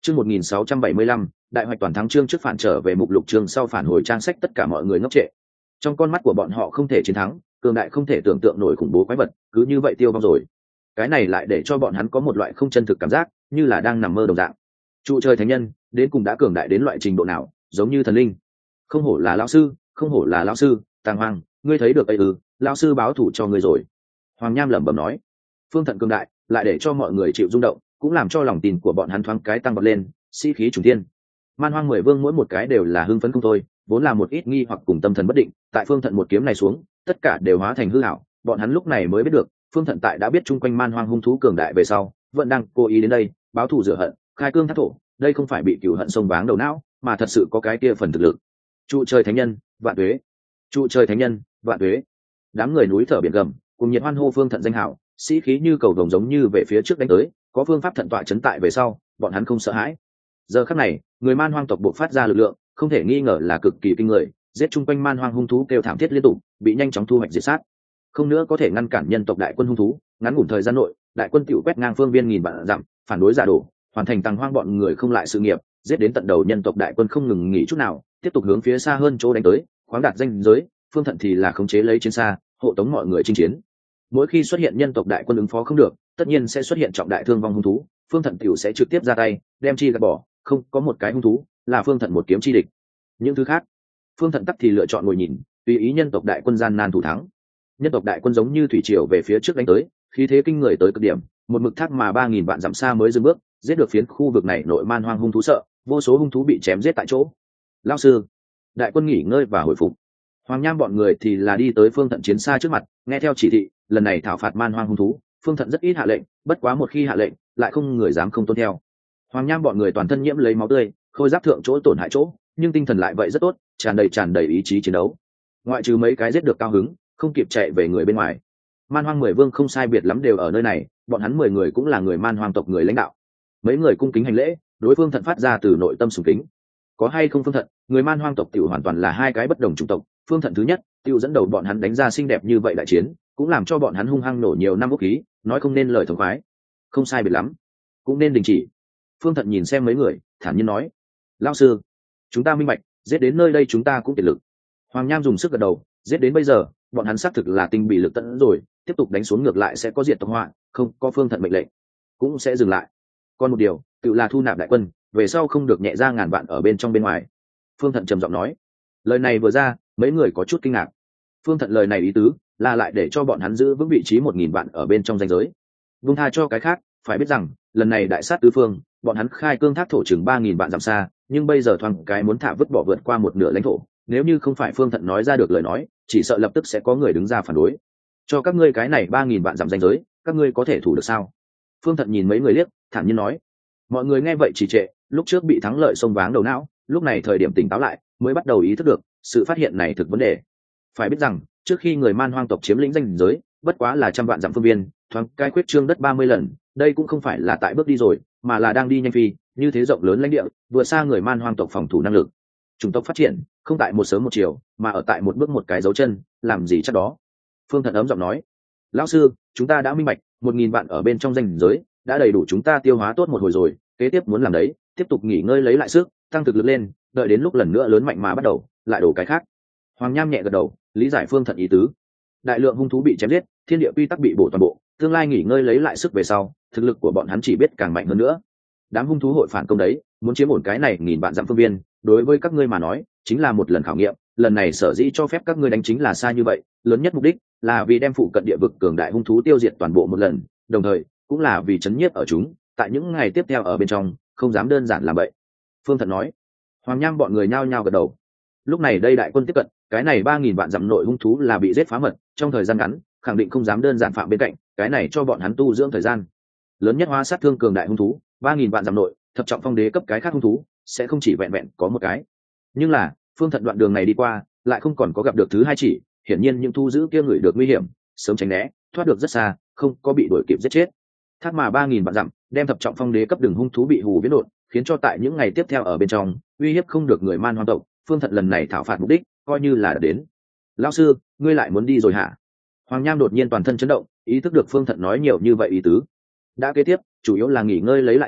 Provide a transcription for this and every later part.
Chương 1675, đại hoạch toàn thắng chương trước phản trở về mục lục chương sau phản hồi trang sách tất cả mọi người ngốc trệ. Trong con mắt của bọn họ không thể chiến thắng, cường đại không thể tưởng tượng nổi khủng bố quái vật, cứ như vậy tiêu vong rồi. Cái này lại để cho bọn hắn có một loại không chân thực cảm giác, như là đang nằm mơ đồng dạng. Trụ trời thánh nhân, đến cùng đã cường đại đến loại trình độ nào, giống như thần linh. Không hổ là lão sư, không hổ là lão sư, Tàng Hoàng, ngươi thấy được ấy lão sư báo thủ cho ngươi rồi. Hoàng Nham lẩm bẩm nói. Phương Thận cường đại, lại để cho mọi người chịu rung động, cũng làm cho lòng tin của bọn hắn thoáng cái tăng bật lên, sĩ khí trùng thiên. Man Hoang 10 vương mỗi một cái đều là hưng phấn không thôi, vốn là một ít nghi hoặc cùng tâm thần bất định, tại Phương Thận một kiếm này xuống, tất cả đều hóa thành hư ảo, bọn hắn lúc này mới biết được, Phương Thận tại đã biết chung quanh Man Hoang hung thú cường đại về sau, vẫn đang cố ý đến đây, báo thù rửa hận, khai cương thác thổ, đây không phải bị cừu hận sông váng đầu não, mà thật sự có cái kia phần thực lực. Trụ trời thánh nhân, vạn tuế. Trụ trời thánh nhân, vạn tuế. Đám người núi thở biển gầm, cùng nhiệt hoan hô Phương Thận danh hảo, sĩ khí như cầu vồng giống như về phía trước đánh tới, có phương pháp thận tọa chấn tại về sau, bọn hắn không sợ hãi. Giờ khắc này, người Man Hoang tộc buộc phát ra lực lượng, không thể nghi ngờ là cực kỳ kinh người, giết chung quanh Man Hoang hung thú kêu thảm thiết liên tục, bị nhanh chóng thu hoạch diệt sát. Không nữa có thể ngăn cản nhân tộc đại quân hung thú, ngắn ngủn thời gian nội, đại quân tiểu quét ngang phương viên nghìn vạn dặm, phản đối giả đổ, hoàn thành Tàng Hoang bọn người không lại sự nghiệp, giết đến tận đầu nhân tộc đại quân không ngừng nghỉ chút nào, tiếp tục hướng phía xa hơn chỗ đánh tới, khoáng đạt danh giới, Phương Thận thì là khống chế lấy chiến xa, hộ tống mọi người chinh chiến. Mỗi khi xuất hiện nhân tộc đại quân ứng phó không được, tất nhiên sẽ xuất hiện trọng đại thương vong hung thú, Phương Thận tiểu sẽ trực tiếp ra tay, đem chi gạt bỏ, không có một cái hung thú là Phương Thận một kiếm chi địch. Những thứ khác, Phương Thận tắc thì lựa chọn ngồi nhìn, tùy ý nhân tộc đại quân gian nan thủ thắng. Nhân tộc đại quân giống như thủy triều về phía trước đánh tới, khí thế kinh người tới cực điểm, một mực thác mà 3000 vạn dặm xa mới dừng bước, giết được phiến khu vực này nội Man Hoang hung thú sợ, vô số hung thú bị chém giết tại chỗ. Lão sư, đại quân nghỉ ngơi và hồi phục. Hoàng Nham bọn người thì là đi tới Phương Thận chiến xa trước mặt, nghe theo chỉ thị, lần này thảo phạt Man Hoang hung thú, Phương Thận rất ít hạ lệnh, bất quá một khi hạ lệnh, lại không người dám không tuân theo. Hoàng Nham bọn người toàn thân nhiễm lấy máu tươi, khôi giáp thượng chỗ tổn hại chỗ, nhưng tinh thần lại vậy rất tốt, tràn đầy ý chí chiến đấu. Ngoại trừ mấy cái giết được cao hứng, không kịp chạy về người bên ngoài. Man Hoang 10 vương không sai biệt lắm đều ở nơi này, bọn hắn 10 người cũng là người Man Hoang tộc người lãnh đạo. Mấy người cung kính hành lễ, đối Phương Thận phát ra từ nội tâm sùng kính. Có hay không Phương Thận, người Man Hoang tộc tiểu hoàn toàn là hai cái bất đồng chủng tộc. Phương Thận thứ nhất, tiểu dẫn đầu bọn hắn đánh ra xinh đẹp như vậy đại chiến, cũng làm cho bọn hắn hung hăng nổ nhiều năm vũ khí, nói không nên lời thống khoái. Không sai biệt lắm, cũng nên đình chỉ. Phương Thận nhìn xem mấy người, thản nhiên nói: "Lão sư, chúng ta minh bạch, giết đến nơi đây chúng ta cũng kiệt lực." Hoàng Nham dùng sức gật đầu, giết đến bây giờ, bọn hắn xác thực là tinh bị lực tận rồi, tiếp tục đánh xuống ngược lại sẽ có diệt tộc họa, không có Phương Thận mệnh lệnh, cũng sẽ dừng lại. Còn một điều, tự là thu nạp đại quân, về sau không được nhẹ ra ngàn vạn ở bên trong bên ngoài. Phương Thận trầm giọng nói. Lời này vừa ra, mấy người có chút kinh ngạc. Phương Thận lời này ý tứ là lại để cho bọn hắn giữ vững vị trí 1000 vạn ở bên trong ranh giới. Vung tha cho cái khác, phải biết rằng, lần này đại sát tứ phương, bọn hắn khai cương thác thổ chừng 3000 vạn dặm xa, nhưng bây giờ thoáng cái muốn thả vứt bỏ vượt qua một nửa lãnh thổ, nếu như không phải Phương Thận nói ra được lời nói, chỉ sợ lập tức sẽ có người đứng ra phản đối. Cho các ngươi cái này 3000 vạn dặm ranh giới, các ngươi có thể thủ được sao? Phương Thận nhìn mấy người liếc, thản nhiên nói. Mọi người nghe vậy trì trệ, lúc trước bị thắng lợi xông váng đầu não, lúc này thời điểm tỉnh táo lại, mới bắt đầu ý thức được sự phát hiện này thực vấn đề. Phải biết rằng, trước khi người Man Hoang tộc chiếm lĩnh danh giới, bất quá là trăm vạn dặm phương viên, thoáng cái khuyết trương đất 30 lần, đây cũng không phải là tại bước đi rồi, mà là đang đi nhanh phi, như thế rộng lớn lãnh địa, vừa xa người Man Hoang tộc phòng thủ năng lực. Chủng tộc phát triển, không tại một sớm một chiều, mà ở tại một bước một cái dấu chân, làm gì chắc đó. Phương Thận ấm giọng nói: "Lão sư, chúng ta đã minh bạch, 1000 vạn ở bên trong danh giới, đã đầy đủ chúng ta tiêu hóa tốt một hồi rồi, kế tiếp muốn làm đấy, tiếp tục nghỉ ngơi lấy lại sức, tăng thực lực lên, đợi đến lúc lần nữa lớn mạnh mà bắt đầu, lại đổ cái khác." Hoàng Nham nhẹ gật đầu, lý giải Phương Thận ý tứ. Đại lượng hung thú bị chém giết, thiên địa quy tắc bị bổ toàn bộ, tương lai nghỉ ngơi lấy lại sức về sau, thực lực của bọn hắn chỉ biết càng mạnh hơn nữa. Đám hung thú hội phản công đấy, muốn chiếm ổn cái này 1000 vạn dặm phương viên, đối với các ngươi mà nói, chính là một lần khảo nghiệm, lần này sở dĩ cho phép các ngươi đánh chính là xa như vậy, lớn nhất mục đích là vì đem phụ cận địa vực cường đại hung thú tiêu diệt toàn bộ một lần, đồng thời cũng là vì chấn nhiếp ở chúng, tại những ngày tiếp theo ở bên trong, không dám đơn giản làm vậy. Phương Thận nói. Hoàng Nham bọn người nhao nhao gật đầu. Lúc này đây đại quân tiếp cận, cái này 3000 vạn dặm nội hung thú là bị giết phá mật, trong thời gian ngắn, khẳng định không dám đơn giản phạm bên cạnh, cái này cho bọn hắn tu dưỡng thời gian. Lớn nhất hóa sát thương cường đại hung thú, 3000 vạn dặm nội, thập trọng phong đế cấp cái khác hung thú, sẽ không chỉ vẹn vẹn có một cái. Nhưng là, Phương Thận đoạn đường này đi qua, lại không còn có gặp được thứ hai chỉ, hiển nhiên những thu giữ kia người được nguy hiểm, sớm tránh né, thoát được rất xa, không có bị đuổi kịp giết chết. Thác mà 3000 vạn dặm, đem thập trọng phong đế cấp đường hung thú bị hù biến đột, khiến cho tại những ngày tiếp theo ở bên trong, uy hiếp không được người Man Hoang tộc. Phương Thận lần này thảo phạt mục đích, coi như là đến. Lão sư, ngươi lại muốn đi rồi hả? Hoàng Nham đột nhiên toàn thân chấn động, ý thức được Phương Thận nói nhiều như vậy ý tứ. Đã kế tiếp, chủ yếu là nghỉ ngơi lấy lại sức,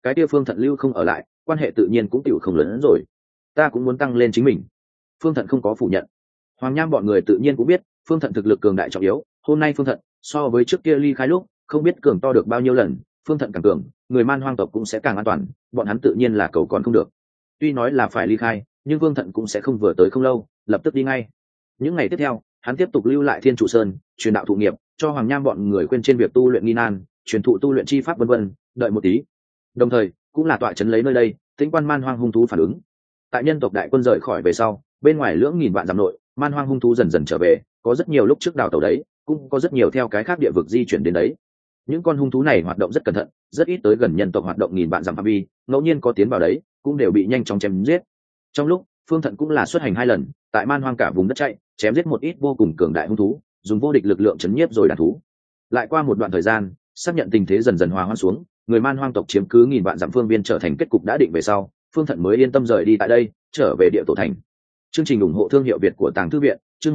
cái kia Phương Thận lưu không ở lại, quan hệ tự nhiên cũng tiểu không lớn hơn rồi. Ta cũng muốn tăng lên chính mình. Phương Thận không có phủ nhận. Hoàng Nham bọn người tự nhiên cũng biết Phương Thận thực lực cường đại trọng yếu, hôm nay Phương Thận so với trước kia ly khai lúc không biết cường to được bao nhiêu lần. Phương Thận càng cường, người Man Hoang tộc cũng sẽ càng an toàn, bọn hắn tự nhiên là cầu còn không được. Tuy nói là phải ly khai, nhưng Phương Thận cũng sẽ không vừa tới không lâu lập tức đi ngay. Những ngày tiếp theo, hắn tiếp tục lưu lại Thiên Trụ Sơn, truyền đạo thụ nghiệp, cho Hoàng Nham bọn người quên trên việc tu luyện nghi nan, truyền thụ tu luyện chi pháp vân vân, đợi một tí. Đồng thời, cũng là tọa trấn lấy nơi đây, tĩnh quan Man Hoang hung thú phản ứng. Tại nhân tộc đại quân rời khỏi về sau, bên ngoài lưỡng nghìn vạn dặm nội, Man Hoang hung thú dần dần trở về, có rất nhiều lúc trước đào tẩu đấy, cũng có rất nhiều theo cái khác địa vực di chuyển đến đấy. Những con hung thú này hoạt động rất cẩn thận, rất ít tới gần nhân tộc hoạt động nghìn vạn dặm phạm vi, ngẫu nhiên có tiến vào đấy, cũng đều bị nhanh chóng chém giết. Trong lúc, Phương Thận cũng là xuất hành 2 lần, tại Man Hoang cả vùng đất chạy, chém giết một ít vô cùng cường đại hung thú, dùng vô địch lực lượng chấn nhiếp rồi đàn thú. Lại qua một đoạn thời gian, xác nhận tình thế dần dần hòa hoãn xuống, người Man Hoang tộc chiếm cứ nghìn vạn dặm phương viên trở thành kết cục đã định về sau, Phương Thận mới yên tâm rời đi tại đây, trở về địa tổ thành. Chương trình ủng hộ thương hiệu Việt của Tàng Thư viện, chương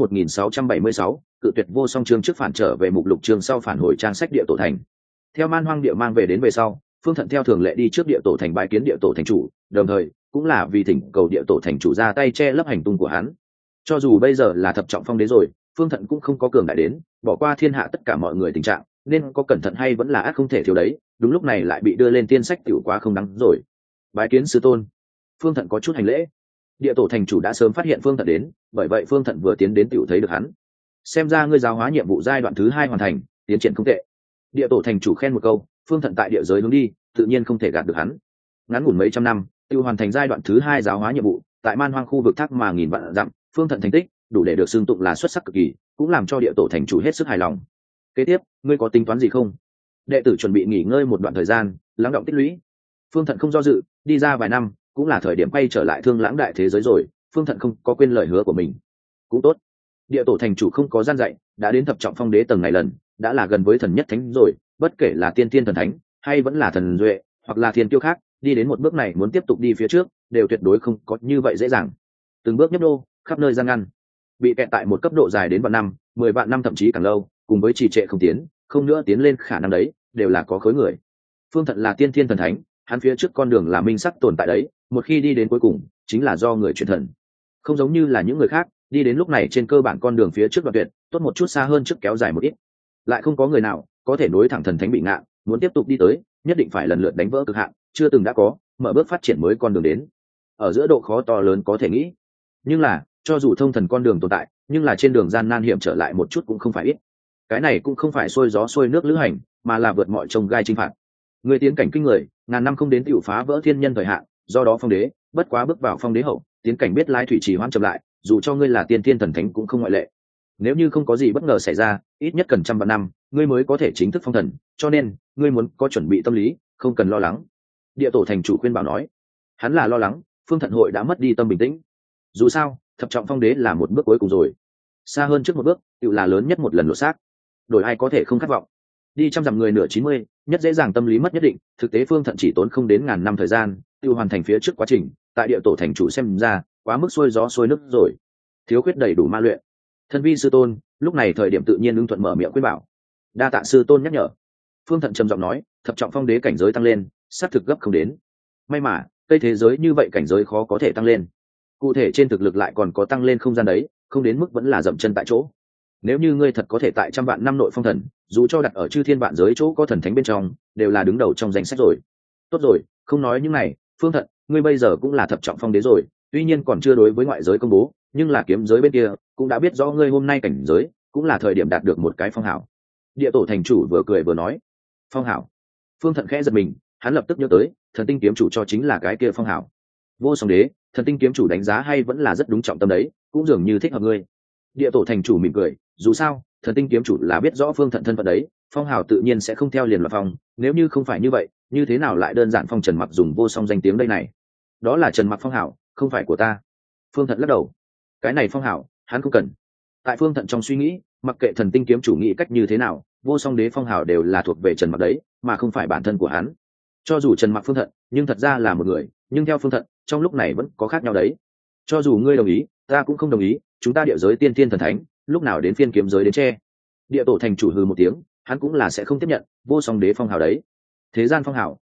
1676, cự tuyệt vô song chương trước phản trở về mục lục chương sau phản hồi trang sách địa tổ thành. Theo Man Hoang địa mang về đến về sau, Phương Thận theo thường lệ đi trước địa tổ thành bái kiến địa tổ thành chủ, đồng thời cũng là vì thỉnh cầu địa tổ thành chủ ra tay che lấp hành tung của hắn. Cho dù bây giờ là thập trọng phong đế rồi, Phương Thận cũng không có cường đại đến bỏ qua thiên hạ tất cả mọi người tình trạng, nên có cẩn thận hay vẫn là ác không thể thiếu đấy. Đúng lúc này lại bị đưa lên tiên sách tiểu quá không đáng rồi. Bái kiến sư tôn. Phương Thận có chút hành lễ. Địa tổ thành chủ đã sớm phát hiện Phương Thận đến, bởi vậy Phương Thận vừa tiến đến tiểu thấy được hắn. Xem ra ngươi giáo hóa nhiệm vụ giai đoạn thứ 2 hoàn thành, tiến triển không tệ. Địa tổ thành chủ khen một câu. Phương Thận tại địa giới hướng đi, tự nhiên không thể gạt được hắn. Ngắn ngủn mấy trăm năm, tiêu hoàn thành giai đoạn thứ 2 giáo hóa nhiệm vụ, tại Man Hoang khu vực thác mà nghìn vạn dặm, Phương Thận thành tích đủ để được xưng tụng là xuất sắc cực kỳ, cũng làm cho địa tổ thành chủ hết sức hài lòng. Kế tiếp, ngươi có tính toán gì không? Đệ tử chuẩn bị nghỉ ngơi một đoạn thời gian, lắng động tích lũy. Phương Thận không do dự, đi ra vài năm, cũng là thời điểm quay trở lại Thương Lãng đại thế giới rồi. Phương Thận không có quên lời hứa của mình. Cũng tốt. Địa tổ thành chủ không có gian dạy, đã đến thập trọng phong đế tầng này lần, đã là gần với thần nhất thánh rồi, bất kể là tiên tiên thần thánh, hay vẫn là thần duệ, hoặc là thiên tiêu khác, đi đến một bước này muốn tiếp tục đi phía trước, đều tuyệt đối không có như vậy dễ dàng. Từng bước nhấp đô, khắp nơi gian ngăn, bị kẹt tại một cấp độ dài đến vạn năm, 10 vạn năm thậm chí càng lâu, cùng với trì trệ không tiến, không nữa tiến lên khả năng đấy, đều là có khối người. Phương Thận là tiên thiên thần thánh, hắn phía trước con đường là minh sắc tồn tại đấy, một khi đi đến cuối cùng, chính là do người chuyển thần. Không giống như là những người khác, đi đến lúc này trên cơ bản con đường phía trước đoạn tuyệt, tốt một chút xa hơn trước kéo dài một ít. Lại không có người nào có thể nối thẳng thần thánh bị ngạn, muốn tiếp tục đi tới, nhất định phải lần lượt đánh vỡ cực hạn, chưa từng đã có, mở bước phát triển mới con đường đến. Ở giữa độ khó to lớn có thể nghĩ, nhưng là cho dù thông thần con đường tồn tại, nhưng là trên đường gian nan hiểm trở lại một chút cũng không phải ít. Cái này cũng không phải xuôi gió xuôi nước lữ hành, mà là vượt mọi trông gai chinh phạt. Người tiến cảnh kinh người, ngàn năm không đến tiểu phá vỡ thiên nhân thời hạn, do đó phong đế, bất quá bước vào phong đế hậu, tiến cảnh biết lai thủy trì hoãn chậm lại, dù cho ngươi là tiên thiên thần thánh cũng không ngoại lệ. Nếu như không có gì bất ngờ xảy ra, ít nhất cần 100 năm, ngươi mới có thể chính thức phong thần, cho nên ngươi muốn có chuẩn bị tâm lý, không cần lo lắng. Địa tổ thành chủ khuyên bảo nói. Hắn là lo lắng Phương Thận hội đã mất đi tâm bình tĩnh. Dù sao, thập trọng phong đế là một bước cuối cùng rồi, xa hơn trước một bước tự là lớn nhất một lần lột xác. Đổi ai có thể không khát vọng. Đi trăm dặm người nửa 90, nhất dễ dàng tâm lý mất nhất định. Thực tế Phương Thận chỉ tốn không đến ngàn năm thời gian tự hoàn thành phía trước quá trình, tại địa tổ thành chủ xem ra quá mức xuôi gió xuôi nước rồi, thiếu khuyết đầy đủ ma luyện. Thân vi sư tôn, lúc này thời điểm tự nhiên ứng thuận mở miệng khuyên bảo. Đa tạ sư tôn nhắc nhở. Phương Thận trầm giọng nói, thập trọng phong đế cảnh giới tăng lên, sát thực gấp không đến. May mà cây thế giới như vậy cảnh giới khó có thể tăng lên, cụ thể trên thực lực lại còn có tăng lên không gian đấy, không đến mức vẫn là dậm chân tại chỗ. Nếu như ngươi thật có thể tại 100 vạn năm nội phong thần, dù cho đặt ở chư thiên vạn giới chỗ có thần thánh bên trong, đều là đứng đầu trong danh sách rồi. Tốt rồi, không nói những này, Phương Thận, ngươi bây giờ cũng là thập trọng phong đế rồi, tuy nhiên còn chưa đối với ngoại giới công bố, nhưng là kiếm giới bên kia cũng đã biết rõ ngươi hôm nay cảnh giới, cũng là thời điểm đạt được một cái phong hảo. Địa tổ thành chủ vừa cười vừa nói. Phong hảo? Phương Thận khẽ giật mình, hắn lập tức nhớ tới, thần tinh kiếm chủ cho chính là cái kia phong hảo. Vô song đế, thần tinh kiếm chủ đánh giá hay vẫn là rất đúng trọng tâm đấy, cũng dường như thích hợp ngươi. Địa tổ thành chủ mỉm cười, dù sao thần tinh kiếm chủ là biết rõ Phương Thận thân phận đấy, phong hào tự nhiên sẽ không theo liền loạt phong, nếu như không phải như vậy, như thế nào lại đơn giản phong Trần Mặc dùng vô song danh tiếng đây này? Đó là Trần Mặc phong hào, không phải của ta. Phương Thận lắc đầu, cái này phong hào hắn không cần. Tại Phương Thận trong suy nghĩ, mặc kệ thần tinh kiếm chủ nghĩ cách như thế nào, vô song đế phong hào đều là thuộc về Trần Mặc đấy, mà không phải bản thân của hắn. Cho dù Trần Mặc Phương Thận, nhưng thật ra là một người, nhưng theo Phương Thận, trong lúc này vẫn có khác nhau đấy. Cho dù ngươi đồng ý, ta cũng không đồng ý, chúng ta địa giới tiên thiên thần thánh, lúc nào đến phiên kiếm giới đến che. Địa tổ thành chủ hừ một tiếng, hắn cũng là sẽ không tiếp nhận vô song đế phong hào đấy. Thế gian phong hào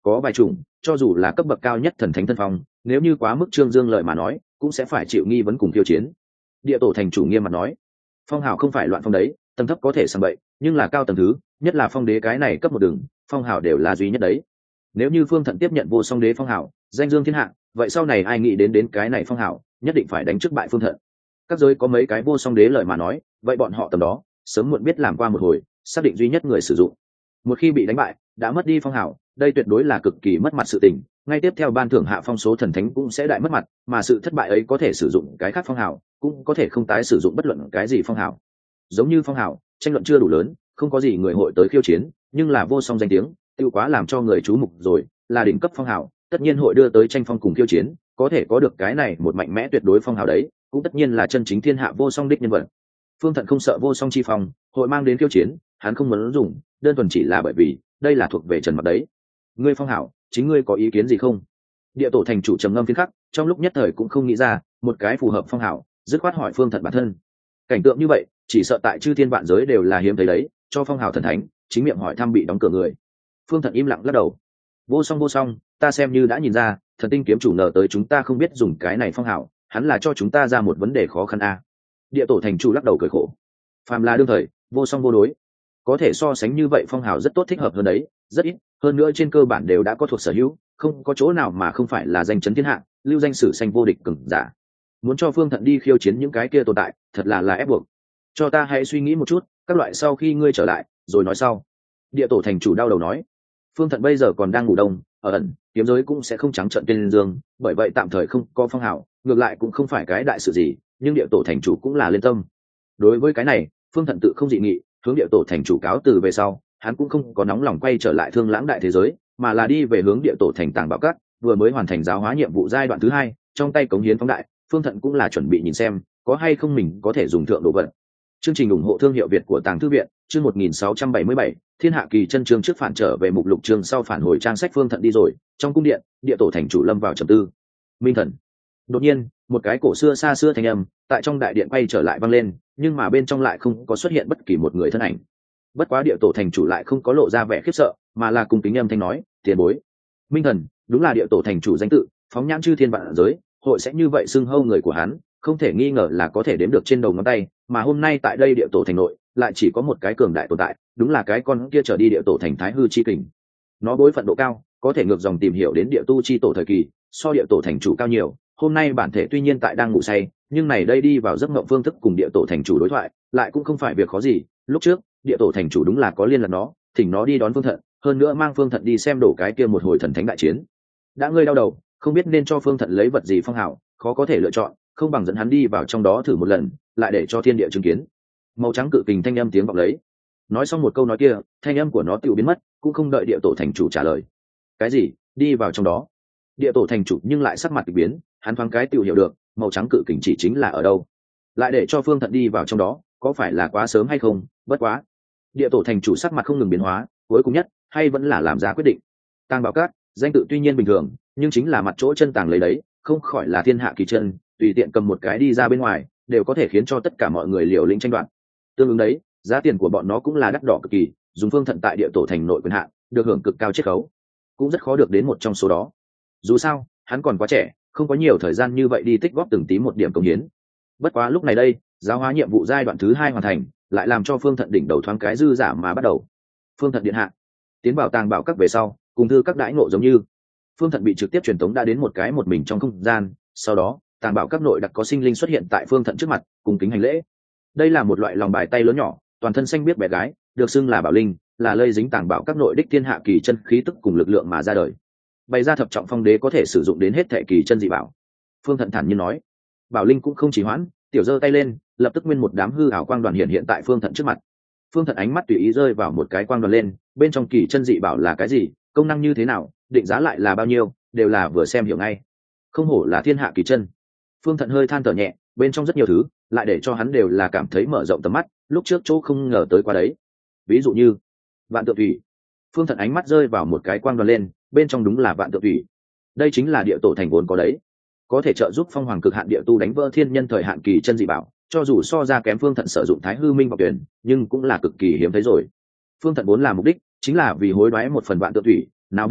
có vài chủng cho dù là cấp bậc cao nhất thần thánh thân phong, nếu như quá mức trương dương lợi mà nói cũng sẽ phải chịu nghi vấn cùng khiêu chiến. Địa tổ thành chủ nghiêm mặt nói, phong hào không phải loạn phong đấy, tầng thấp có thể sàng bậy, nhưng là cao tầng thứ, nhất là phong đế cái này cấp một đường, phong hào đều là duy nhất đấy. Nếu như Phương Thận tiếp nhận vô song đế phong hào, danh dương thiên hạ, vậy sau này ai nghĩ đến cái này phong hào, nhất định phải đánh trước bại Phương Thận. Các giới có mấy cái vô song đế lời mà nói, vậy bọn họ tầm đó sớm muộn biết làm qua một hồi, xác định duy nhất người sử dụng. Một khi bị đánh bại, đã mất đi phong hào, đây tuyệt đối là cực kỳ mất mặt sự tình. Ngay tiếp theo ban thưởng hạ phong số thần thánh cũng sẽ đại mất mặt, mà sự thất bại ấy có thể sử dụng cái khác phong hào, cũng có thể không tái sử dụng bất luận cái gì phong hào. Giống như phong hào, tranh luận chưa đủ lớn, không có gì người hội tới khiêu chiến, nhưng là vô song danh tiếng, tiêu quá làm cho người chú mục rồi, là đỉnh cấp phong hào, tất nhiên hội đưa tới tranh phong cùng khiêu chiến, có thể có được cái này một mạnh mẽ tuyệt đối phong hào đấy, cũng tất nhiên là chân chính thiên hạ vô song đích nhân vật. Phương Thận không sợ vô song chi phong hội mang đến khiêu chiến, hắn không muốn dùng, đơn thuần chỉ là bởi vì đây là thuộc về Trần Mặc đấy. Ngươi phong hảo, chính ngươi có ý kiến gì không? Địa tổ thành chủ trầm ngâm phiến khắc, trong lúc nhất thời cũng không nghĩ ra một cái phù hợp phong hảo, dứt khoát hỏi Phương Thận bản thân. Cảnh tượng như vậy, chỉ sợ tại chư thiên vạn giới đều là hiếm thấy đấy, cho phong hảo thần thánh, chính miệng hỏi thăm bị đóng cửa người. Phương Thận im lặng lắc đầu. Vô song, ta xem như đã nhìn ra, thần tinh kiếm chủ ngờ tới chúng ta không biết dùng cái này phong hảo, hắn là cho chúng ta ra một vấn đề khó khăn a. Địa tổ thành chủ lắc đầu cười khổ. Phàm là đương thời, vô song vô đối, có thể so sánh như vậy phong hào rất tốt thích hợp hơn đấy, rất ít, hơn nữa trên cơ bản đều đã có thuộc sở hữu, không có chỗ nào mà không phải là danh chấn thiên hạ, lưu danh sử xanh vô địch cường giả. Muốn cho Phương Thận đi khiêu chiến những cái kia tồn tại, thật là ép buộc. Cho ta hãy suy nghĩ một chút, các loại sau khi ngươi trở lại, rồi nói sau. Địa tổ thành chủ đau đầu nói. Phương Thận bây giờ còn đang ngủ đông, ở ẩn, kiếm giới cũng sẽ không trắng trợn tên dương, bởi vậy tạm thời không có phong hào, ngược lại cũng không phải cái đại sự gì, nhưng địa tổ thành chủ cũng là lên tâm. Đối với cái này, Phương Thận tự không dị nghị, hướng địa tổ thành chủ cáo từ về sau, hắn cũng không có nóng lòng quay trở lại Thương Lãng đại thế giới, mà là đi về hướng địa tổ thành Tàng Bảo Các, vừa mới hoàn thành giáo hóa nhiệm vụ giai đoạn thứ 2, trong tay cống hiến phóng đại, Phương Thận cũng là chuẩn bị nhìn xem có hay không mình có thể dùng thượng đồ vật. Chương trình ủng hộ thương hiệu Việt của Tàng Thư viện, chương 1677, Thiên Hạ Kỳ Chân chương trước phản trở về mục lục chương sau phản hồi trang sách. Phương Thận đi rồi, trong cung điện, địa tổ thành chủ lâm vào trầm tư. Minh Thần. Đột nhiên, một cái cổ xưa xa xưa thanh âm tại trong đại điện quay trở lại vang lên, nhưng mà bên trong lại không có xuất hiện bất kỳ một người thân ảnh. Bất quá địa tổ thành chủ lại không có lộ ra vẻ khiếp sợ, mà là cung kính âm thanh nói, tiền bối. Minh Thần, đúng là địa tổ thành chủ danh tự, phóng nhãn chư thiên vạn giới, hội sẽ như vậy xưng hô người của hắn, không thể nghi ngờ là có thể đếm được trên đầu ngón tay, mà hôm nay tại đây địa tổ thành nội, lại chỉ có một cái cường đại tồn tại, đúng là cái con kia trở đi địa tổ thành Thái Hư chi kình. Nó bối phận độ cao, có thể ngược dòng tìm hiểu đến địa tu chi tổ thời kỳ, so địa tổ thành chủ cao nhiều. Hôm nay bản thể tuy nhiên tại đang ngủ say, nhưng này đây đi vào giấc mộng phương thức cùng địa tổ thành chủ đối thoại, lại cũng không phải việc khó gì. Lúc trước, địa tổ thành chủ đúng là có liên lạc nó, thỉnh nó đi đón Phương Thận, hơn nữa mang Phương Thận đi xem đổ cái kia một hồi thần thánh đại chiến. Đã ngươi đau đầu, không biết nên cho Phương Thận lấy vật gì phong hào, khó có thể lựa chọn, không bằng dẫn hắn đi vào trong đó thử một lần, lại để cho thiên địa chứng kiến. Màu trắng cự kình thanh âm tiếng vọng lấy. Nói xong một câu nói kia, thanh âm của nó tự biến mất, cũng không đợi địa tổ thành chủ trả lời. Cái gì? Đi vào trong đó? Địa tổ thành chủ nhưng lại sắc mặt kỳ biến, hắn thoáng cái tự hiểu được, màu trắng cự kình chỉ chính là ở đâu. Lại để cho Phương Thận đi vào trong đó, có phải là quá sớm hay không? Bất quá. Địa tổ thành chủ sắc mặt không ngừng biến hóa, cuối cùng nhất, hay vẫn là làm ra quyết định. Tàng Bảo Các, danh tự tuy nhiên bình thường, nhưng chính là mặt chỗ chân tàng lấy đấy, không khỏi là thiên hạ kỳ chân, tùy tiện cầm một cái đi ra bên ngoài, đều có thể khiến cho tất cả mọi người liều lĩnh tranh đoạt. Tương ứng đấy, giá tiền của bọn nó cũng là đắt đỏ cực kỳ, dùng Phương Thận tại địa tổ thành nội quyền hạn, được hưởng cực cao chiết khấu, cũng rất khó được đến một trong số đó. Dù sao, hắn còn quá trẻ, không có nhiều thời gian như vậy đi tích góp từng tí một điểm công hiến. Bất quá lúc này đây, giáo hóa nhiệm vụ giai đoạn thứ 2 hoàn thành, lại làm cho Phương Thận đỉnh đầu thoáng cái dư giả mà bắt đầu. Phương Thận điện hạ tiến vào Tàng Bảo Các về sau, cùng thư các đãi ngộ giống như Phương Thận bị trực tiếp truyền tống đã đến một cái một mình trong không gian, sau đó Tàng Bảo Các nội đặc có sinh linh xuất hiện tại Phương Thận trước mặt, cùng kính hành lễ. Đây là một loại lòng bài tay lớn nhỏ, toàn thân xanh biết bé gái, được xưng là bảo linh, là lây dính Tàng Bảo Các nội đích thiên hạ kỳ chân khí tức cùng lực lượng mà ra đời. Bày ra thập trọng phong đế có thể sử dụng đến hết thệ kỳ chân dị bảo. Phương Thận thản nhiên nói. Bảo linh cũng không chỉ hoãn, tiểu giơ tay lên, lập tức nguyên một đám hư ảo quang đoàn hiện tại Phương Thận trước mặt. Phương Thận ánh mắt tùy ý rơi vào một cái quang đoàn lên, bên trong kỳ chân dị bảo là cái gì, công năng như thế nào, định giá lại là bao nhiêu, đều là vừa xem hiểu ngay. Không hổ là thiên hạ kỳ chân. Phương Thận hơi than thở nhẹ, bên trong rất nhiều thứ, lại để cho hắn đều là cảm thấy mở rộng tầm mắt, lúc trước chỗ không ngờ tới qua đấy. Ví dụ như Vạn Tượng Thủy. Phương Thận ánh mắt rơi vào một cái quang đoàn lên, bên trong đúng là Vạn Tượng Thủy. Đây chính là địa tổ thành vốn có đấy, có thể trợ giúp phong hoàng cực hạn địa tu đánh vỡ thiên nhân thời hạn kỳ chân dị bảo, cho dù so ra kém Phương Thận sử dụng Thái Hư Minh Ngọc Tuyển, nhưng cũng là cực kỳ hiếm thấy rồi. Phương Thận vốn là mục đích chính là vì hối đoái một phần Vạn Tượng Thủy, nào biết được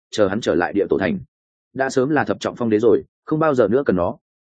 chờ hắn trở lại địa tổ thành. Đã sớm là thập trọng phong đế rồi, không bao giờ nữa cần nó.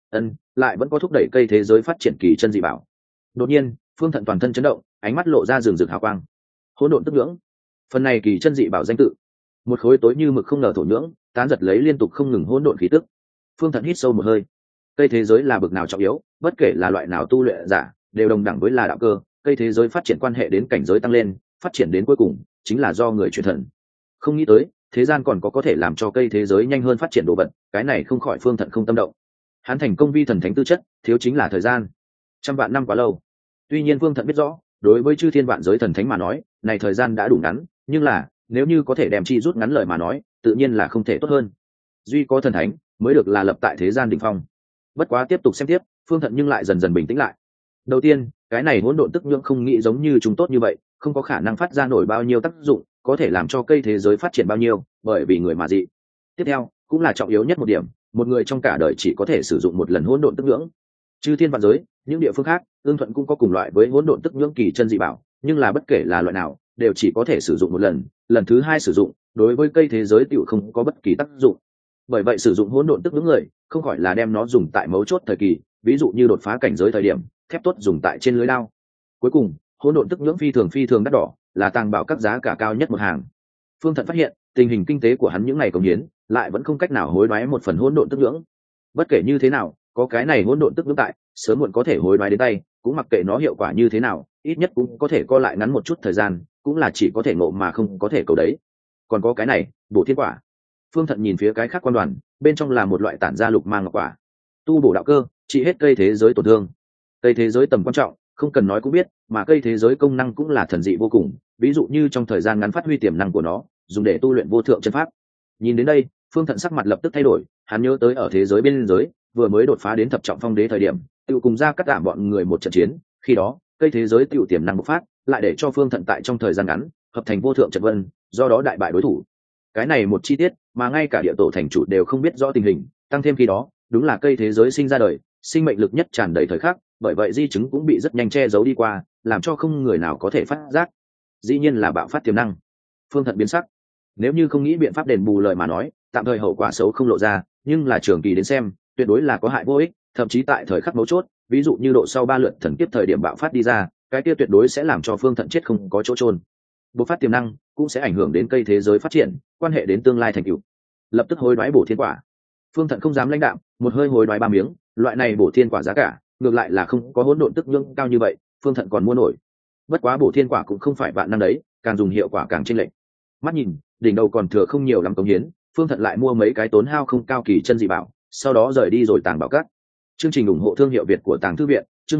Lại vẫn có thúc đẩy cây thế giới phát triển kỳ chân dị bảo. Đột nhiên Phương Thận toàn thân chấn động, ánh mắt lộ ra rừng rực hào quang. Hỗn độn tức nhưỡng, phần này kỳ chân dị bảo danh tự. Một khối tối như mực không ngờ thổ nhưỡng tán giật lấy liên tục không ngừng hỗn độn khí tức. Phương Thận hít sâu một hơi. Cây thế giới là bực nào trọng yếu, bất kể là loại nào tu luyện giả đều đồng đẳng với là đạo cơ. Cây thế giới phát triển quan hệ đến cảnh giới tăng lên, phát triển đến cuối cùng chính là do người truyền thần. Không nghĩ tới thế gian còn có thể làm cho cây thế giới nhanh hơn phát triển đồ vật, cái này không khỏi Phương Thận không tâm động. Hắn thành công vi thần thánh tư chất, thiếu chính là thời gian. Trăm vạn năm quá lâu. Tuy nhiên Phương Thận biết rõ, đối với chư thiên vạn giới thần thánh mà nói, này thời gian đã đủ ngắn, nhưng là nếu như có thể đem chi rút ngắn lời mà nói, tự nhiên là không thể tốt hơn. Duy có thần thánh mới được là lập tại thế gian đỉnh phong. Bất quá tiếp tục xem tiếp, Phương Thận nhưng lại dần dần bình tĩnh lại. Đầu tiên, cái này hỗn độn tức nhưỡng không nghĩ giống như chúng tốt như vậy, không có khả năng phát ra nổi bao nhiêu tác dụng, có thể làm cho cây thế giới phát triển bao nhiêu, bởi vì người mà dị. Tiếp theo, cũng là trọng yếu nhất một điểm, một người trong cả đời chỉ có thể sử dụng một lần hỗn độn tức nhưỡng. Chư thiên vạn giới, những địa phương khác, ương thuận cũng có cùng loại với hỗn độn tức nhưỡng kỳ chân dị bảo, nhưng là bất kể là loại nào, đều chỉ có thể sử dụng một lần, lần thứ hai sử dụng, đối với cây thế giới tựu không có bất kỳ tác dụng. Bởi vậy sử dụng hỗn độn tức nhưỡng người, không khỏi là đem nó dùng tại mấu chốt thời kỳ, ví dụ như đột phá cảnh giới thời điểm, thép tốt dùng tại trên lưới đao. Cuối cùng, hỗn độn tức nhưỡng phi thường đắt đỏ, là tàng bảo các giá cả cao nhất một hàng. Phương Thận phát hiện, tình hình kinh tế của hắn những ngày cống hiến, lại vẫn không cách nào hối đoái một phần hỗn độn tức nhưỡng. Bất kể như thế nào, có cái này hỗn độn tức nhưỡng tại, sớm muộn có thể hối đoái đến tay, cũng mặc kệ nó hiệu quả như thế nào, ít nhất cũng có thể co lại ngắn một chút thời gian, cũng là chỉ có thể ngộ mà không có thể cầu đấy. Còn có cái này, bổ thiên quả. Phương Thận nhìn phía cái khác quan đoàn, bên trong là một loại tản ra lục mang ngọc quả, tu bổ đạo cơ, trị hết cây thế giới tổn thương. Cây thế giới tầm quan trọng, không cần nói cũng biết, mà cây thế giới công năng cũng là thần dị vô cùng, ví dụ như trong thời gian ngắn phát huy tiềm năng của nó, dùng để tu luyện vô thượng chân pháp. Nhìn đến đây, Phương Thận sắc mặt lập tức thay đổi, hắn nhớ tới ở thế giới bên giới, vừa mới đột phá đến thập trọng phong đế thời điểm, tự cùng ra cắt giảm bọn người một trận chiến, khi đó, cây thế giới tự tiềm năng bộc phát, lại để cho Phương Thận tại trong thời gian ngắn, hợp thành vô thượng trận vân, do đó đại bại đối thủ. Cái này một chi tiết, mà ngay cả địa tổ thành chủ đều không biết rõ tình hình, tăng thêm khi đó, đúng là cây thế giới sinh ra đời, sinh mệnh lực nhất tràn đầy thời khắc, bởi vậy di chứng cũng bị rất nhanh che giấu đi qua, làm cho không người nào có thể phát giác. Dĩ nhiên là bạo phát tiềm năng. Phương Thận biến sắc. Nếu như không nghĩ biện pháp đền bù lời mà nói, tạm thời hậu quả xấu không lộ ra, nhưng là trường kỳ đến xem, tuyệt đối là có hại vô ích, thậm chí tại thời khắc mấu chốt, ví dụ như độ sau 3 lượt thần kiếp thời điểm bạo phát đi ra, cái kia tuyệt đối sẽ làm cho Phương Thận chết không có chỗ chôn. Bộc phát tiềm năng cũng sẽ ảnh hưởng đến cây thế giới phát triển, quan hệ đến tương lai thành tựu. Lập tức hối đoái bổ thiên quả. Phương Thận không dám lãnh đạm, một hơi hối đoái 3 miếng, loại này bổ thiên quả giá cả, ngược lại là không có hỗn độn tức nhưỡng cao như vậy, Phương Thận còn mua nổi. Bất quá bổ thiên quả cũng không phải vạn năm đấy, càng dùng hiệu quả càng chênh lệch. Mắt nhìn, đỉnh đầu còn thừa không nhiều lắm cống hiến, Phương Thận lại mua mấy cái tốn hao không cao kỳ chân dị bảo, sau đó rời đi rồi Tàng Bảo Các. Chương trình ủng hộ thương hiệu Việt của Tàng Thư viện, chương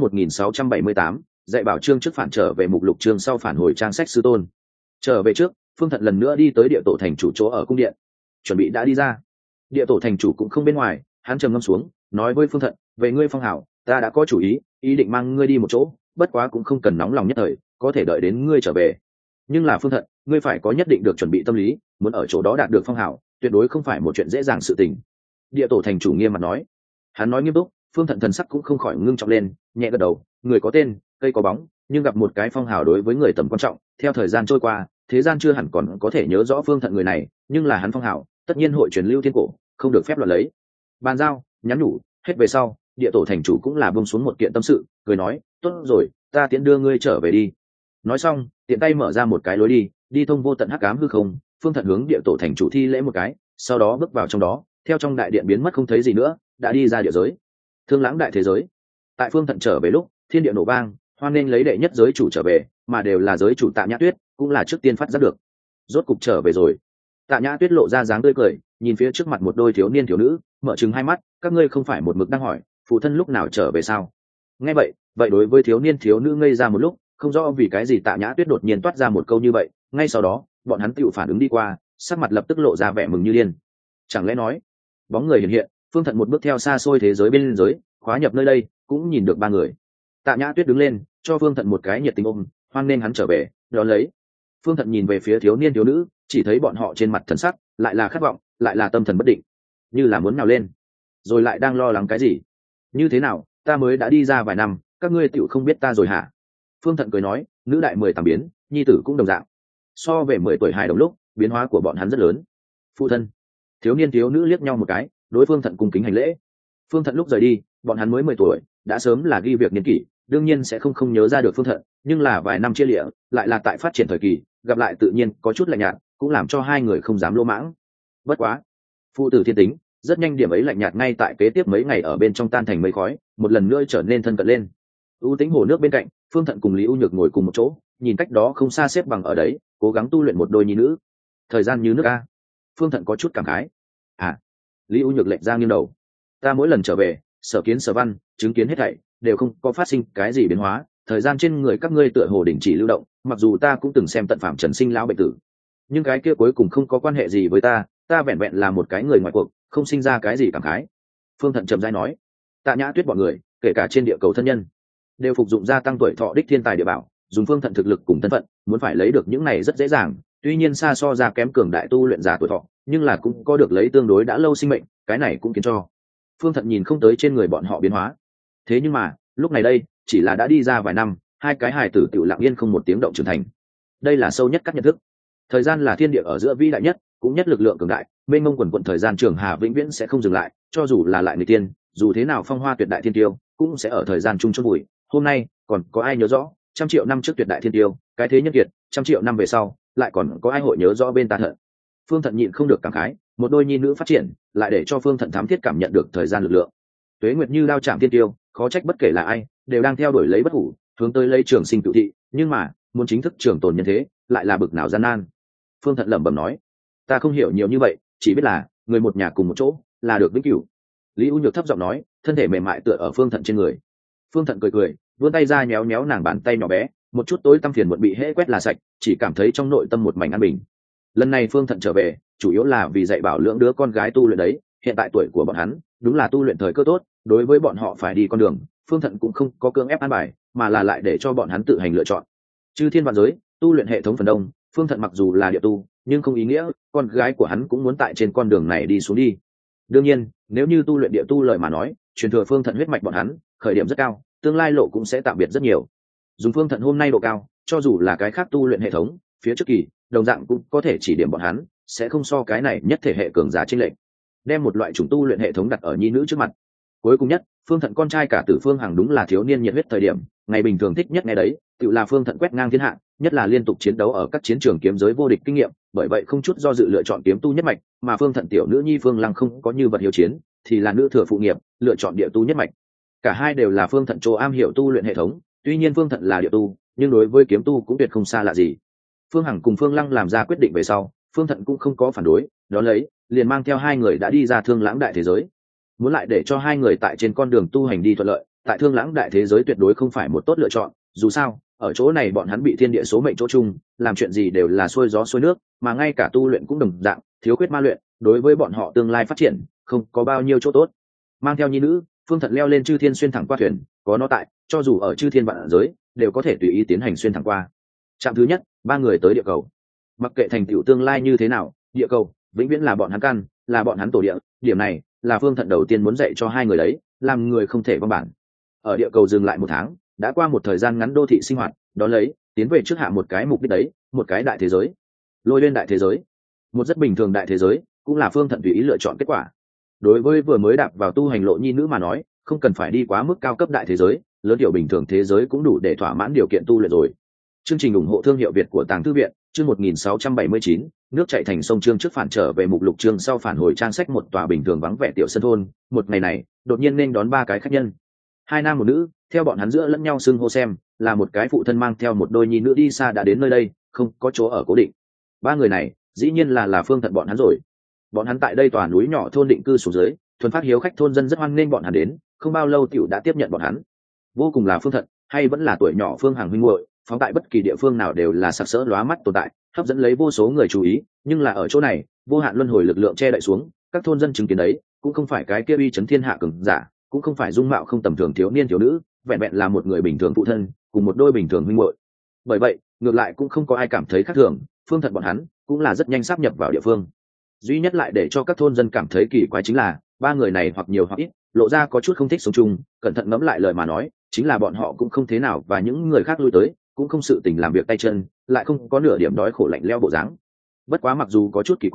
1678, dạy bảo chương trước phản trở về mục lục chương sau phản hồi trang sách sư tôn. Trở về trước, Phương Thận lần nữa đi tới địa tổ thành chủ chỗ ở cung điện, chuẩn bị đã đi ra. Địa tổ thành chủ cũng không bên ngoài, hắn trầm ngâm xuống, nói với Phương Thận, về ngươi phong hảo, ta đã có chủ ý định mang ngươi đi một chỗ, bất quá cũng không cần nóng lòng nhất thời, có thể đợi đến ngươi trở về. Nhưng là Phương Thận, ngươi phải có nhất định được chuẩn bị tâm lý, muốn ở chỗ đó đạt được phong hảo, tuyệt đối không phải một chuyện dễ dàng sự tình. Địa tổ thành chủ nghiêm mặt nói. Hắn nói nghiêm túc, Phương Thận thần sắc cũng không khỏi ngưng trọng lên, nhẹ gật đầu, người có tên, cây có bóng, nhưng gặp một cái phong hào đối với người tầm quan trọng. Theo thời gian trôi qua, thế gian chưa hẳn còn có thể nhớ rõ Phương Thận người này, nhưng là hắn phong hào, tất nhiên hội truyền lưu thiên cổ, không được phép loạn lấy. Bàn giao, nhắn nhủ, hết về sau, địa tổ thành chủ cũng là buông xuống một kiện tâm sự, cười nói, tốt rồi, ta tiễn đưa ngươi trở về đi. Nói xong, tiện tay mở ra một cái lối đi thông vô tận hắc ám hư không. Phương Thận hướng địa tổ thành chủ thi lễ một cái, sau đó bước vào trong đó, theo trong đại điện biến mất không thấy gì nữa, đã đi ra địa giới. Thương lãng đại thế giới. Tại Phương Thận trở về lúc, thiên địa nổ vang, hoan nghênh lấy đệ nhất giới chủ trở về, mà đều là giới chủ Tạ Nhã Tuyết, cũng là trước tiên phát giác được. Rốt cục trở về rồi. Tạ Nhã Tuyết lộ ra dáng tươi cười, nhìn phía trước mặt một đôi thiếu niên thiếu nữ, mở trừng hai mắt, các ngươi không phải một mực đang hỏi, phụ thân lúc nào trở về sao? Nghe vậy, đối với thiếu niên thiếu nữ ngây ra một lúc, không rõ vì cái gì Tạ Nhã Tuyết đột nhiên toát ra một câu như vậy, ngay sau đó, bọn hắn tựu phản ứng đi qua, sắc mặt lập tức lộ ra vẻ mừng như điên. Chẳng lẽ nói, bóng người hiện hiện, Phương Thận một bước theo xa xôi thế giới bên giới, khóa nhập nơi đây, cũng nhìn được ba người. Tạ Nhã Tuyết đứng lên, cho Phương Thận một cái nhiệt tình ôm, hoan nên hắn trở về, đón lấy. Phương Thận nhìn về phía thiếu niên thiếu nữ, chỉ thấy bọn họ trên mặt thần sắc, lại là khát vọng, lại là tâm thần bất định, như là muốn nào lên, rồi lại đang lo lắng cái gì. Như thế nào, ta mới đã đi ra vài năm, các ngươi tựu không biết ta rồi hả? Phương Thận cười nói, nữ đại 18 biến, nhi tử cũng đồng dạng. So về 10 tuổi hài đồng lúc, biến hóa của bọn hắn rất lớn. Phụ thân. Thiếu niên thiếu nữ liếc nhau một cái, đối Phương Thận cung kính hành lễ. Phương Thận lúc rời đi, bọn hắn mới 10 tuổi, đã sớm là ghi việc niên kỷ, đương nhiên sẽ không nhớ ra được Phương Thận, nhưng là vài năm chia lịa, lại là tại phát triển thời kỳ, gặp lại tự nhiên có chút lạnh nhạt, cũng làm cho hai người không dám lỗ mãng. Bất quá, phụ tử thiên tính, rất nhanh điểm ấy lạnh nhạt ngay tại kế tiếp mấy ngày ở bên trong tan thành mây khói, một lần nữa trở nên thân cận lên. U Tĩnh hồ nước bên cạnh, Phương Thận cùng Lý U Nhược ngồi cùng một chỗ, nhìn cách đó không xa xếp bằng ở đấy, cố gắng tu luyện một đôi nhi nữ. Thời gian như nước a. Phương Thận có chút cảm khái. À. Lý U Nhược lệch ra nghiêng đầu. Ta mỗi lần trở về, sở kiến sở văn, chứng kiến hết thảy, đều không có phát sinh cái gì biến hóa, thời gian trên người các ngươi tựa hồ đình chỉ lưu động, mặc dù ta cũng từng xem tận phạm trần sinh lão bệnh tử, nhưng cái kia cuối cùng không có quan hệ gì với ta, ta vẹn vẹn là một cái người ngoài cuộc, không sinh ra cái gì cảm khái. Phương Thận trầm rãi nói. Tạ Nhã Tuyết bọn người, kể cả trên địa cầu thân nhân, đều phục dụng gia tăng tuổi thọ đích thiên tài địa bảo, dùng Phương Thận thực lực cùng thân phận, muốn phải lấy được những này rất dễ dàng, tuy nhiên xa so ra kém cường đại tu luyện giả tuổi thọ, nhưng là cũng có được lấy tương đối đã lâu sinh mệnh, cái này cũng khiến cho Phương Thận nhìn không tới trên người bọn họ biến hóa. Thế nhưng mà, lúc này đây, chỉ là đã đi ra vài năm, hai cái hài tử tiểu lặng yên không một tiếng động trưởng thành. Đây là sâu nhất các nhận thức. Thời gian là thiên địa ở giữa vĩ đại nhất, cũng nhất lực lượng cường đại, mênh mông quần quận thời gian trường hà vĩnh viễn sẽ không dừng lại, cho dù là lại người tiên, dù thế nào phong hoa tuyệt đại thiên tiêu, cũng sẽ ở thời gian chung chôn vùi. Hôm nay, còn có ai nhớ rõ, 100 triệu năm trước tuyệt đại thiên tiêu, cái thế nhân kiệt, 100 triệu năm về sau, lại còn có ai hội nhớ rõ bên ta Thận. Phương Thận nhịn không được cảm khái, một đôi nhi nữ phát triển, lại để cho Phương Thận thám thiết cảm nhận được thời gian lực lượng. Tuế nguyệt như đao chạm thiên tiêu, khó trách bất kể là ai, đều đang theo đuổi lấy bất hủ, hướng tới lấy trường sinh cửu thị, nhưng mà, muốn chính thức trường tồn nhân thế, lại là bực nào gian nan. Phương Thận lẩm bẩm nói, ta không hiểu nhiều như vậy, chỉ biết là người một nhà cùng một chỗ là được vĩnh cửu. Lý U Nhược thấp giọng nói, thân thể mềm mại tựa ở Phương Thận trên người. Phương Thận cười cười, vươn tay ra nhéo nhéo nàng bàn tay nhỏ bé, một chút tối tăm phiền muộn bị hễ quét là sạch, chỉ cảm thấy trong nội tâm một mảnh an bình. Lần này Phương Thận trở về, chủ yếu là vì dạy bảo lưỡng đứa con gái tu luyện đấy, hiện tại tuổi của bọn hắn đúng là tu luyện thời cơ tốt, đối với bọn họ phải đi con đường, Phương Thận cũng không có cưỡng ép an bài, mà là lại để cho bọn hắn tự hành lựa chọn. Chư thiên vạn giới, tu luyện hệ thống phần đông, Phương Thận mặc dù là địa tu, nhưng không ý nghĩa con gái của hắn cũng muốn tại trên con đường này đi xuống đi. Đương nhiên, nếu như tu luyện địa tu lời mà nói, truyền thừa Phương Thận huyết mạch bọn hắn, khởi điểm rất cao, tương lai lộ cũng sẽ tạm biệt rất nhiều. Dùng Phương Thận hôm nay độ cao, cho dù là cái khác tu luyện hệ thống, phía trước kỳ, đồng dạng cũng có thể chỉ điểm bọn hắn, sẽ không so cái này nhất thể hệ cường giá chênh lệch. Đem một loại chủng tu luyện hệ thống đặt ở nhi nữ trước mặt. Cuối cùng nhất, Phương Thận con trai cả Tử Phương Hằng đúng là thiếu niên nhiệt huyết thời điểm, ngày bình thường thích nhất nghe đấy, tự là Phương Thận quét ngang thiên hạ, nhất là liên tục chiến đấu ở các chiến trường kiếm giới vô địch kinh nghiệm, bởi vậy không chút do dự lựa chọn kiếm tu nhất mạch, mà Phương Thận tiểu nữ nhi Phương Lăng không có như vật hiếu chiến, thì là nữ thừa phụ nghiệp, lựa chọn địa tu nhất mạch. Cả hai đều là Phương Thận chỗ am hiểu tu luyện hệ thống, tuy nhiên Phương Thận là địa tu, nhưng đối với kiếm tu cũng tuyệt không xa lạ gì. Phương Hằng cùng Phương Lăng làm ra quyết định về sau, Phương Thận cũng không có phản đối, đó lấy liền mang theo hai người đã đi ra Thương Lãng đại thế giới. Muốn lại để cho hai người tại trên con đường tu hành đi thuận lợi, tại Thương Lãng đại thế giới tuyệt đối không phải một tốt lựa chọn, dù sao ở chỗ này bọn hắn bị thiên địa số mệnh chỗ chung, làm chuyện gì đều là xuôi gió xuôi nước, mà ngay cả tu luyện cũng đồng dạng thiếu khuyết ma luyện, đối với bọn họ tương lai phát triển không có bao nhiêu chỗ tốt. Mang theo nhi nữ, Phương Thận leo lên chư thiên xuyên thẳng qua thuyền, có nó tại, cho dù ở chư thiên vạn giới đều có thể tùy ý tiến hành xuyên thẳng qua. Trạm thứ nhất, ba người tới địa cầu. Mặc kệ thành tựu tương lai như thế nào, địa cầu vĩnh viễn là bọn hắn căn, là bọn hắn tổ địa, điểm này là Phương Thận đầu tiên muốn dạy cho hai người đấy, làm người không thể vong bản. Ở địa cầu dừng lại 1 tháng, đã qua một thời gian ngắn đô thị sinh hoạt, đó lấy tiến về trước hạ một cái mục đích đấy, một cái đại thế giới. Lôi lên đại thế giới, một rất bình thường đại thế giới, cũng là Phương Thận tùy ý lựa chọn kết quả. Đối với vừa mới đạp vào tu hành lộ nhi nữ mà nói, không cần phải đi quá mức cao cấp đại thế giới, lớn tiểu bình thường thế giới cũng đủ để thỏa mãn điều kiện tu luyện rồi. Chương trình ủng hộ thương hiệu Việt của Tàng Thư viện, chương 1679, nước chảy thành sông. Chương trước phản trở về mục lục, chương sau phản hồi trang sách. Một tòa bình thường vắng vẻ tiểu sân thôn, một ngày này đột nhiên nên đón 3 cái khách nhân, 2 nam 1 nữ, theo bọn hắn giữa lẫn nhau xưng hô xem, là một cái phụ thân mang theo một đôi nhi nữ đi xa đã đến nơi đây, không có chỗ ở cố định. 3 người này dĩ nhiên là Phương Thận bọn hắn rồi. Bọn hắn tại đây tòa núi nhỏ thôn định cư xuống dưới, thuần phát hiếu khách thôn dân rất hoan nghênh bọn hắn đến, không bao lâu tiểu đã tiếp nhận bọn hắn. Vô cùng là Phương Thận, hay vẫn là tuổi nhỏ Phương Hằng huynh muội, phóng tại bất kỳ địa phương nào đều là sặc sỡ lóa mắt tồn tại, hấp dẫn lấy vô số người chú ý, nhưng là ở chỗ này, vô hạn luân hồi lực lượng che đậy xuống, các thôn dân chứng kiến đấy, cũng không phải cái kia uy chấn thiên hạ cường giả, cũng không phải dung mạo không tầm thường thiếu niên thiếu nữ, vẹn vẹn là một người bình thường phụ thân, cùng một đôi bình thường huynh muội. Bởi vậy, ngược lại cũng không có ai cảm thấy khác thường, Phương Thận bọn hắn cũng là rất nhanh sáp nhập vào địa phương. Duy nhất lại để cho các thôn dân cảm thấy kỳ quái chính là, 3 người này hoặc nhiều hoặc ít, lộ ra có chút không thích sống chung, cẩn thận ngẫm lại lời mà nói, chính là bọn họ cũng không thế nào và những người khác lui tới, cũng không sự tình làm việc tay chân, lại không có nửa điểm đói khổ lạnh lẽo bộ dáng. Bất quá mặc dù có chút kỳ quái,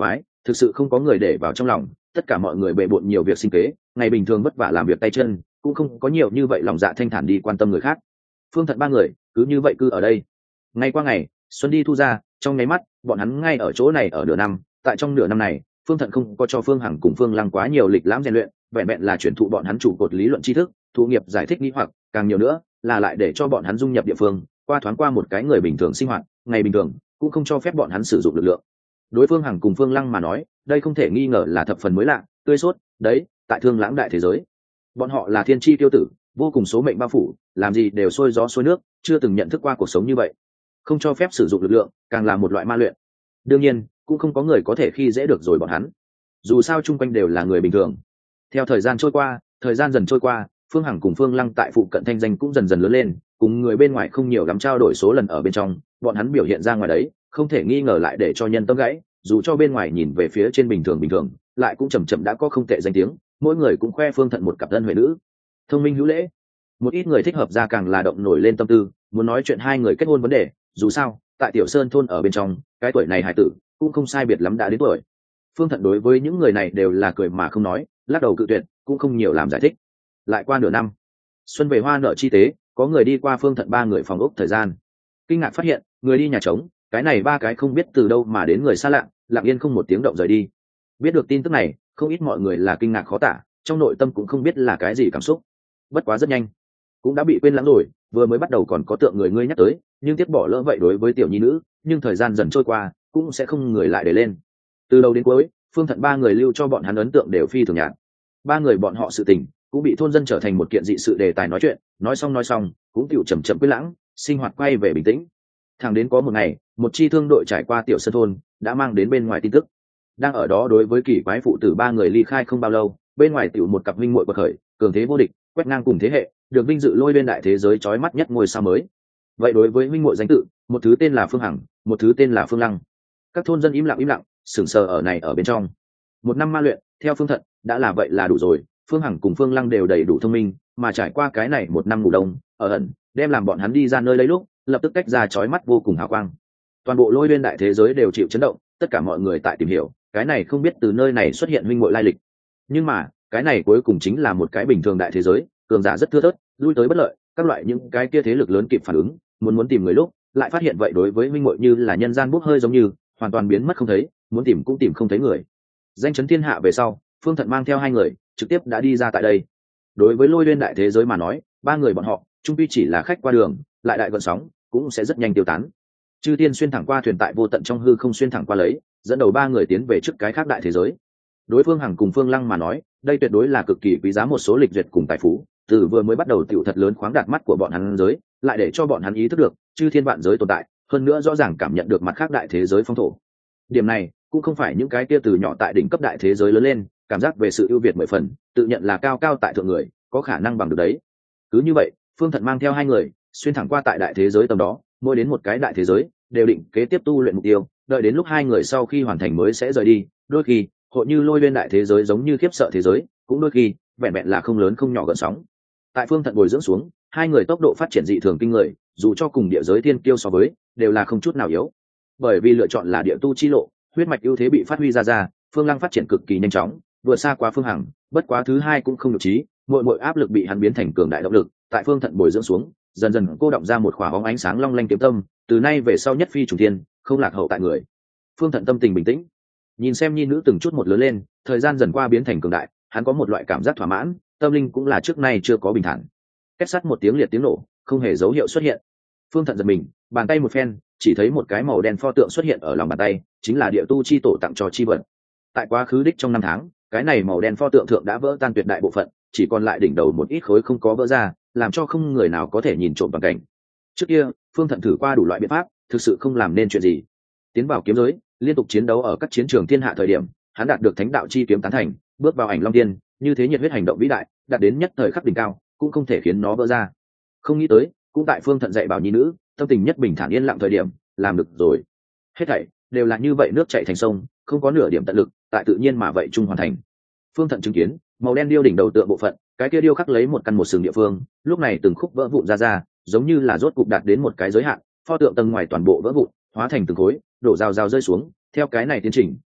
thực sự không có người để vào trong lòng. Tất cả mọi người bề bộn nhiều việc sinh kế, ngày bình thường vất vả làm việc tay chân, cũng không có nhiều như vậy lòng dạ thanh thản đi quan tâm người khác. Phương Thận ba người cứ như vậy cứ ở đây, ngày qua ngày, xuân đi thu ra, trong nháy mắt bọn hắn ngay ở chỗ này ở nửa năm. Tại trong nửa năm này, Phương Thận không có cho Phương Hằng cùng Phương Lăng quá nhiều lịch lãm rèn luyện, vẹn vẹn là chuyển thụ bọn hắn trụ cột lý luận tri thức, thụ nghiệp giải thích nghi hoặc, càng nhiều nữa là lại để cho bọn hắn dung nhập địa phương, qua thoáng qua một cái người bình thường sinh hoạt, ngày bình thường cũng không cho phép bọn hắn sử dụng lực lượng. Đối Phương Hằng cùng Phương Lăng mà nói, đây không thể nghi ngờ là thập phần mới lạ, tươi sốt. Đấy, tại Thương Lãng đại thế giới, bọn họ là thiên chi tiêu tử, vô cùng số mệnh bao phủ, làm gì đều xuôi gió xuôi nước, chưa từng nhận thức qua cuộc sống như vậy. Không cho phép sử dụng lực lượng, càng là một loại ma luyện. Đương nhiên, cũng không có người có thể khi dễ được rồi bọn hắn. Dù sao chung quanh đều là người bình thường. Theo thời gian trôi qua, thời gian dần trôi qua, Phương Hằng cùng Phương Lăng tại phụ cận thanh danh cũng dần dần lớn lên, cùng người bên ngoài không nhiều lắm trao đổi số lần ở bên trong, bọn hắn biểu hiện ra ngoài đấy, không thể nghi ngờ lại để cho nhân tâm gãy, dù cho bên ngoài nhìn về phía trên bình thường, lại cũng chậm chậm đã có không tệ danh tiếng, mỗi người cũng khoe Phương Thận một cặp thân huệ nữ, thông minh hữu lễ. Một ít người thích hợp ra càng là động nổi lên tâm tư, muốn nói chuyện hai người kết hôn vấn đề, dù sao, tại Tiểu Sơn thôn ở bên trong, cái tuổi này hải tử cũng không sai biệt lắm đã đến tuổi. Phương Thận đối với những người này đều là cười mà không nói, lắc đầu cự tuyệt, cũng không nhiều làm giải thích. Lại qua nửa năm, xuân về hoa nở chi tế, có người đi qua Phương Thận ba người phòng ốc thời gian, kinh ngạc phát hiện người đi nhà trống, cái này ba cái không biết từ đâu mà đến người xa lạ, lặng yên không một tiếng động rời đi. Biết được tin tức này, không ít mọi người là kinh ngạc khó tả, trong nội tâm cũng không biết là cái gì cảm xúc. Bất quá rất nhanh cũng đã bị quên lãng rồi, vừa mới bắt đầu còn có tượng người ngươi nhắc tới, nhưng tiếc bỏ lỡ vậy đối với tiểu nhi nữ, nhưng thời gian dần trôi qua cũng sẽ không người lại để lên. Từ đầu đến cuối, Phương Thận ba người lưu cho bọn hắn ấn tượng đều phi thường nhạt. Ba người bọn họ sự tình cũng bị thôn dân trở thành một kiện dị sự đề tài nói chuyện, nói xong cũng tiểu chậm chậm quyết lãng, sinh hoạt quay về bình tĩnh. Thẳng đến có một ngày, một chi thương đội trải qua Tiểu Sơn thôn, đã mang đến bên ngoài tin tức. Đang ở đó đối với kỳ quái phụ tử ba người ly khai không bao lâu, bên ngoài tiểu một cặp huynh muội bậc khởi, cường thế vô địch, quét ngang cùng thế hệ, được vinh dự lôi lên đại thế giới chói mắt nhất ngôi sao mới. Vậy đối với huynh muội danh tự, một thứ tên là Phương Hằng, một thứ tên là Phương Lăng. Các thôn dân im lặng, sững sờ ở này ở bên trong. Một năm ma luyện, theo Phương Thận, đã là vậy là đủ rồi. Phương Hằng cùng Phương Lăng đều đầy đủ thông minh, mà trải qua cái này một năm ngủ đông, ở ẩn, đem làm bọn hắn đi ra nơi lấy lúc, lập tức tách ra chói mắt vô cùng hào quang. Toàn bộ lôi lên đại thế giới đều chịu chấn động, tất cả mọi người tại tìm hiểu, cái này không biết từ nơi này xuất hiện huynh muội lai lịch. Nhưng mà, cái này cuối cùng chính là một cái bình thường đại thế giới, cường giả rất thưa thớt, lui tới bất lợi, các loại những cái kia thế lực lớn kịp phản ứng, muốn tìm người lúc, lại phát hiện vậy đối với huynh muội như là nhân gian bốc hơi giống như, hoàn toàn biến mất không thấy, muốn tìm cũng tìm không thấy người. Danh chấn thiên hạ về sau, Phương Thận mang theo hai người, trực tiếp đã đi ra tại đây. Đối với lôi lên đại thế giới mà nói, ba người bọn họ, chung quy chỉ là khách qua đường, lại đại gợn sóng, cũng sẽ rất nhanh tiêu tán. Chư tiên xuyên thẳng qua thuyền tại vô tận trong hư không xuyên thẳng qua lấy, dẫn đầu ba người tiến về trước cái khác đại thế giới. Đối Phương Hằng cùng Phương Lăng mà nói, đây tuyệt đối là cực kỳ quý giá một số lịch duyệt cùng tài phú, từ vừa mới bắt đầu tiểu thật lớn khoáng đạt mắt của bọn hắn giới, lại để cho bọn hắn ý thức được chư thiên vạn giới tồn tại, hơn nữa rõ ràng cảm nhận được mặt khác đại thế giới phong thổ. Điểm này cũng không phải những cái kia từ nhỏ tại đỉnh cấp đại thế giới lớn lên, cảm giác về sự ưu việt mười phần, tự nhận là cao cao tại thượng người, có khả năng bằng được đấy. Cứ như vậy, Phương Thận mang theo hai người, xuyên thẳng qua tại đại thế giới tầm đó, mỗi đến một cái đại thế giới, đều định kế tiếp tu luyện mục tiêu, đợi đến lúc hai người sau khi hoàn thành mới sẽ rời đi. Đôi khi, hội như lôi lên đại thế giới giống như khiếp sợ thế giới, cũng đôi khi, vẹn vẹn là không lớn không nhỏ gợn sóng. Tại Phương Thận bồi dưỡng xuống, hai người tốc độ phát triển dị thường kinh người, dù cho cùng địa giới thiên kiêu so với, đều là không chút nào yếu. Bởi vì lựa chọn là địa tu chi lộ, huyết mạch ưu thế bị phát huy ra, Phương Lăng phát triển cực kỳ nhanh chóng, vượt xa quá Phương Hằng, bất quá thứ hai cũng không được trí, mỗi áp lực bị hắn biến thành cường đại động lực, tại Phương Thận bồi dưỡng xuống, dần dần cô động ra một khỏa bóng ánh sáng long lanh kiếm tâm, từ nay về sau nhất phi trùng thiên, không lạc hậu tại người. Phương Thận tâm tình bình tĩnh, nhìn xem nhi nữ từng chút một lớn lên, thời gian dần qua biến thành cường đại, hắn có một loại cảm giác thỏa mãn, tâm linh cũng là trước nay chưa có bình thản. Két sắt một tiếng liệt tiếng nổ, không hề dấu hiệu xuất hiện. Phương Thận giật mình, bàn tay một phen, chỉ thấy một cái màu đen pho tượng xuất hiện ở lòng bàn tay, chính là địa tu chi tổ tặng cho chi vật. Tại quá khứ đích trong năm tháng, cái này màu đen pho tượng thượng đã vỡ tan tuyệt đại bộ phận, chỉ còn lại đỉnh đầu một ít khối không có vỡ ra, làm cho không người nào có thể nhìn trộm bằng cảnh. Trước kia, Phương Thận thử qua đủ loại biện pháp, thực sự không làm nên chuyện gì. Tiến vào kiếm giới, liên tục chiến đấu ở các chiến trường thiên hạ thời điểm, hắn đạt được thánh đạo chi kiếm tán thành, bước vào ảnh long tiên, như thế nhiệt huyết hành động vĩ đại, đạt đến nhất thời khắc đỉnh cao, cũng không thể khiến nó vỡ ra. Không nghĩ tới, cũng tại Phương Thận dạy bảo nhi nữ, tâm tình nhất bình thản yên lặng thời điểm, làm được rồi. Hết thảy đều là như vậy, nước chảy thành sông, không có nửa điểm tận lực, tại tự nhiên mà vậy trung hoàn thành. Phương Thận chứng kiến, màu đen điêu đỉnh đầu tượng bộ phận, cái kia điêu khắc lấy một căn một sừng địa phương, lúc này từng khúc vỡ vụn ra, giống như là rốt cục đạt đến một cái giới hạn, pho tượng tầng ngoài toàn bộ vỡ vụn, hóa thành từng khối, đổ rào rào rơi xuống. Theo cái này tiến trình,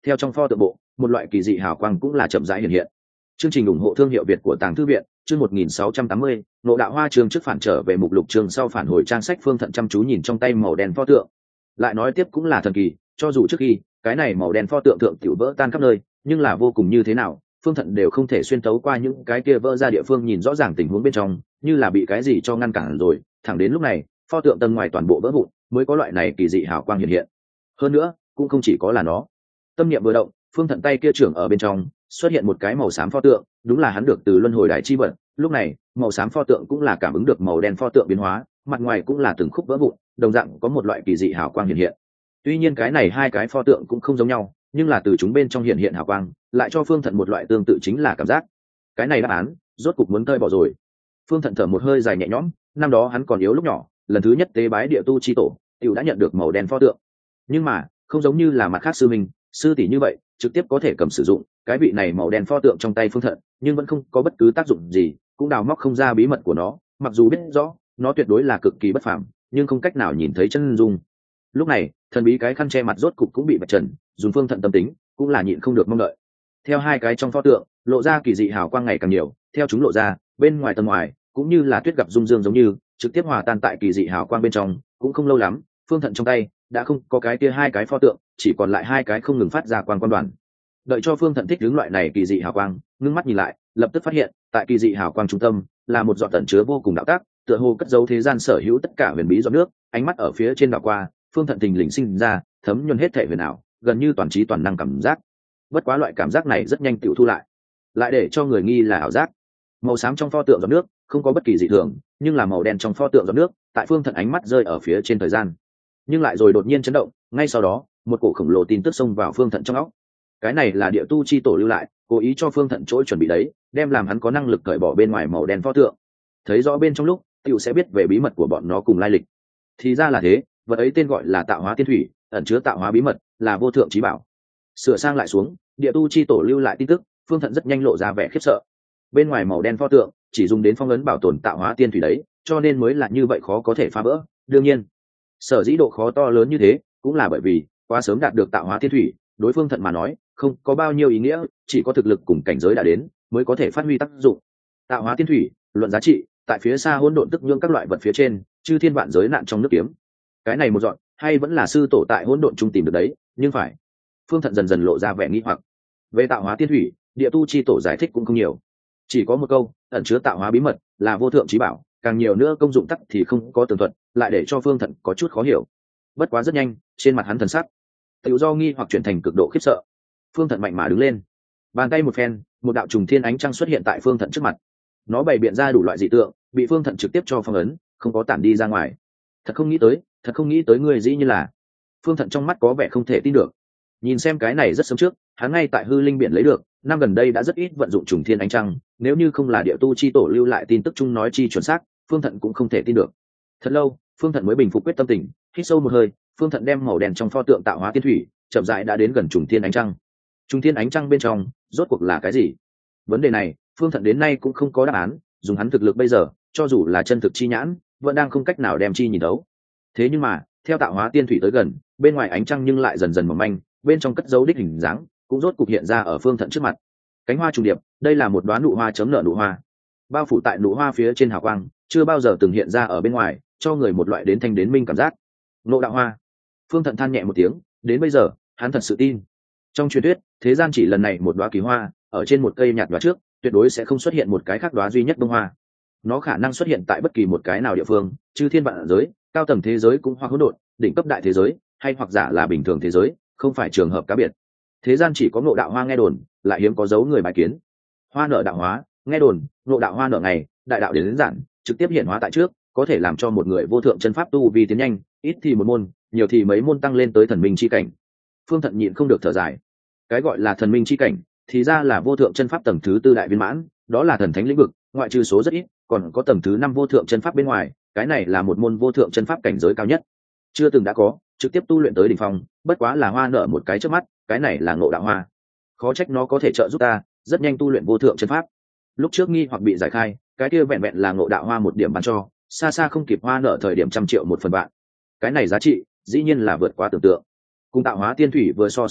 theo trong pho tượng bộ một loại kỳ dị hào quang cũng là chậm rãi hiện hiện. Chương trình ủng hộ thương hiệu Việt của Tàng Thư viện, chương 1680, Ngộ Đạo Hoa chương trước phản trở về mục lục chương sau phản hồi trang sách. Phương Thận chăm chú nhìn trong tay màu đen pho tượng, lại nói tiếp cũng là thần kỳ, cho dù trước khi cái này màu đen pho tượng thượng tiểu vỡ tan khắp nơi, nhưng là vô cùng như thế nào, Phương Thận đều không thể xuyên tấu qua những cái kia vỡ ra địa phương nhìn rõ ràng tình huống bên trong, như là bị cái gì cho ngăn cản rồi. Thẳng đến lúc này, pho tượng tầng ngoài toàn bộ vỡ vụn, mới có loại này kỳ dị hào quang hiện hiện. Hơn nữa, cũng không chỉ có là nó. Tâm niệm vừa động, Phương Thận tay kia trưởng ở bên trong, xuất hiện một cái màu xám pho tượng, đúng là hắn được từ luân hồi đài chi vật. Lúc này, màu xám pho tượng cũng là cảm ứng được màu đen pho tượng biến hóa, mặt ngoài cũng là từng khúc vỡ vụn, đồng dạng có một loại kỳ dị hào quang hiện hiện. Tuy nhiên cái này hai cái pho tượng cũng không giống nhau, nhưng là từ chúng bên trong hiện hiện hào quang, lại cho Phương Thận một loại tương tự chính là cảm giác. Cái này đáp án, rốt cục muốn tơi bỏ rồi. Phương Thận thở một hơi dài nhẹ nhõm, năm đó hắn còn yếu lúc nhỏ, lần thứ nhất tế bái địa tu chi tổ, tiểu đã nhận được màu đen pho tượng. Nhưng mà, không giống như là mặt khác sư minh, sư tỷ như vậy, trực tiếp có thể cầm sử dụng cái vị này màu đen pho tượng trong tay Phương Thận, nhưng vẫn không có bất cứ tác dụng gì, cũng đào móc không ra bí mật của nó, mặc dù biết rõ nó tuyệt đối là cực kỳ bất phàm, nhưng không cách nào nhìn thấy chân dung. Lúc này, thần bí cái khăn che mặt rốt cục cũng bị bạch trần, dùng Phương Thận tâm tính, cũng là nhịn không được mong đợi. Theo hai cái trong pho tượng, lộ ra kỳ dị hào quang ngày càng nhiều, theo chúng lộ ra, bên ngoài tầng ngoài, cũng như là tuyết gặp dung dương giống như, trực tiếp hòa tan tại kỳ dị hào quang bên trong. Cũng không lâu lắm, Phương Thận trong tay đã không có cái kia hai cái pho tượng, chỉ còn lại hai cái không ngừng phát ra quang quan đoàn. Đợi cho Phương Thận thích ứng loại này kỳ dị hào quang, ngưng mắt nhìn lại, lập tức phát hiện, tại kỳ dị hào quang trung tâm, là một giọt tẩn chứa vô cùng đạo tác, tựa hồ cất giấu thế gian sở hữu tất cả huyền bí giọt nước. Ánh mắt ở phía trên đảo qua, Phương Thận thình lình sinh ra thấm nhuần hết thể huyền ảo, gần như toàn trí toàn năng cảm giác. Bất quá loại cảm giác này rất nhanh tự thu lại để cho người nghi là ảo giác. Màu xám trong pho tượng giọt nước không có bất kỳ dị thường, nhưng là màu đen trong pho tượng giọt nước, tại Phương Thận ánh mắt rơi ở phía trên thời gian, nhưng lại rồi đột nhiên chấn động. Ngay sau đó, một cổ khổng lồ tin tức xông vào Phương Thận trong óc. Cái này là địa tu chi tổ lưu lại, cố ý cho Phương Thận chỗ chuẩn bị đấy, đem làm hắn có năng lực cởi bỏ bên ngoài màu đen pho tượng. Thấy rõ bên trong lúc, tiểu sẽ biết về bí mật của bọn nó cùng lai lịch. Thì ra là thế, vật ấy tên gọi là Tạo Hóa Tiên Thủy, ẩn chứa tạo hóa bí mật, là vô thượng chí bảo. Sửa sang lại xuống, địa tu chi tổ lưu lại tin tức, Phương Thận rất nhanh lộ ra vẻ khiếp sợ. Bên ngoài màu đen pho tượng chỉ dùng đến phong ấn bảo tồn Tạo Hóa Tiên Thủy đấy, cho nên mới là như vậy khó có thể phá vỡ. Đương nhiên, sở dĩ độ khó to lớn như thế, cũng là bởi vì quá sớm đạt được Tạo Hóa Tiên Thủy, đối Phương Thận mà nói, không có bao nhiêu ý nghĩa, chỉ có thực lực cùng cảnh giới đã đến, mới có thể phát huy tác dụng. Tạo Hóa Tiên Thủy, luận giá trị, tại phía xa hỗn độn tức nhương các loại vật phía trên, chư thiên vạn giới nạn trong nước kiếm. Cái này một dọn, hay vẫn là sư tổ tại hỗn độn trung tìm được đấy, nhưng phải. Phương Thận dần dần lộ ra vẻ nghi hoặc. Về Tạo Hóa Tiên Thủy, địa tu chi tổ giải thích cũng không nhiều, chỉ có một câu, ẩn chứa tạo hóa bí mật, là vô thượng chí bảo, càng nhiều nữa công dụng tắc thì không có tường thuật, lại để cho Phương Thận có chút khó hiểu. Bất quá rất nhanh, trên mặt hắn thần sắc tự do nghi hoặc chuyển thành cực độ khiếp sợ. Phương Thận mạnh mà đứng lên, bàn tay một phen, một đạo trùng thiên ánh trăng xuất hiện tại Phương Thận trước mặt. Nó bày biện ra đủ loại dị tượng, bị Phương Thận trực tiếp cho phong ấn, không có tản đi ra ngoài. Thật không nghĩ tới ngươi dĩ như là. Phương Thận trong mắt có vẻ không thể tin được. Nhìn xem cái này rất sớm trước, hắn ngay tại hư linh biển lấy được, năm gần đây đã rất ít vận dụng trùng thiên ánh trăng, nếu như không là địa tu chi tổ lưu lại tin tức chung nói chi chuẩn xác, Phương Thận cũng không thể tin được. Thật lâu, Phương Thận mới bình phục quyết tâm tình, hít sâu một hơi, Phương Thận đem màu đen trong pho tượng Tạo Hóa Tiên Thủy chậm rãi đã đến gần trùng thiên ánh trăng. Trùng thiên ánh trăng bên trong, rốt cuộc là cái gì? Vấn đề này, Phương Thận đến nay cũng không có đáp án, dùng hắn thực lực bây giờ, cho dù là chân thực chi nhãn, vẫn đang không cách nào đem chi nhìn đấu. Thế nhưng mà, theo Tạo Hóa Tiên Thủy tới gần, bên ngoài ánh trăng nhưng lại dần dần mỏng manh, bên trong cất dấu đích hình dáng cũng rốt cục hiện ra ở Phương Thận trước mặt. Cánh hoa trùng điệp, đây là một đóa nụ hoa chấm nở nụ hoa, bao phủ tại nụ hoa phía trên hào quang, chưa bao giờ từng hiện ra ở bên ngoài, cho người một loại đến thanh đến minh cảm giác. Ngộ đạo hoa. Phương Thận than nhẹ một tiếng, đến bây giờ, hắn thật sự tin. Trong truyền thuyết, thế gian chỉ lần này một đóa kỳ hoa, ở trên một cây nhạt đóa trước, tuyệt đối sẽ không xuất hiện một cái khác đóa duy nhất bông hoa. Nó khả năng xuất hiện tại bất kỳ một cái nào địa phương, chư thiên vạn giới, cao tầng thế giới cũng hoặc hỗn độn, đỉnh cấp đại thế giới, hay hoặc giả là bình thường thế giới, không phải trường hợp cá biệt. Thế gian chỉ có ngộ đạo hoa nghe đồn, lại hiếm có dấu người bài kiến. Hoa nở đạo hóa, nghe đồn, ngộ đạo hoa nở ngày, đại đạo đến giản, trực tiếp hiện hóa tại trước, có thể làm cho một người vô thượng chân pháp tu vi tiến nhanh, ít thì một môn, nhiều thì mấy môn tăng lên tới thần minh chi cảnh. Phương Thận nhịn không được thở dài. Cái gọi là thần minh chi cảnh, thì ra là vô thượng chân pháp tầng thứ tư đại viên mãn, đó là thần thánh lĩnh vực, ngoại trừ số rất ít, còn có tầng thứ 5 vô thượng chân pháp bên ngoài, cái này là một môn vô thượng chân pháp cảnh giới cao nhất, chưa từng đã có, trực tiếp tu luyện tới đỉnh phong, bất quá là hoa nở một cái trước mắt, cái này là ngộ đạo hoa. Khó trách nó có thể trợ giúp ta rất nhanh tu luyện vô thượng chân pháp. Lúc trước nghi hoặc bị giải khai, cái kia vẹn vẹn là ngộ đạo hoa một điểm bán cho, xa xa không kịp hoa nở thời điểm 100 triệu một phần vạn. Cái này giá trị, dĩ nhiên là vượt quá tưởng tượng. Cùng Tạo Hóa Tiên Thủy vừa so sánh với,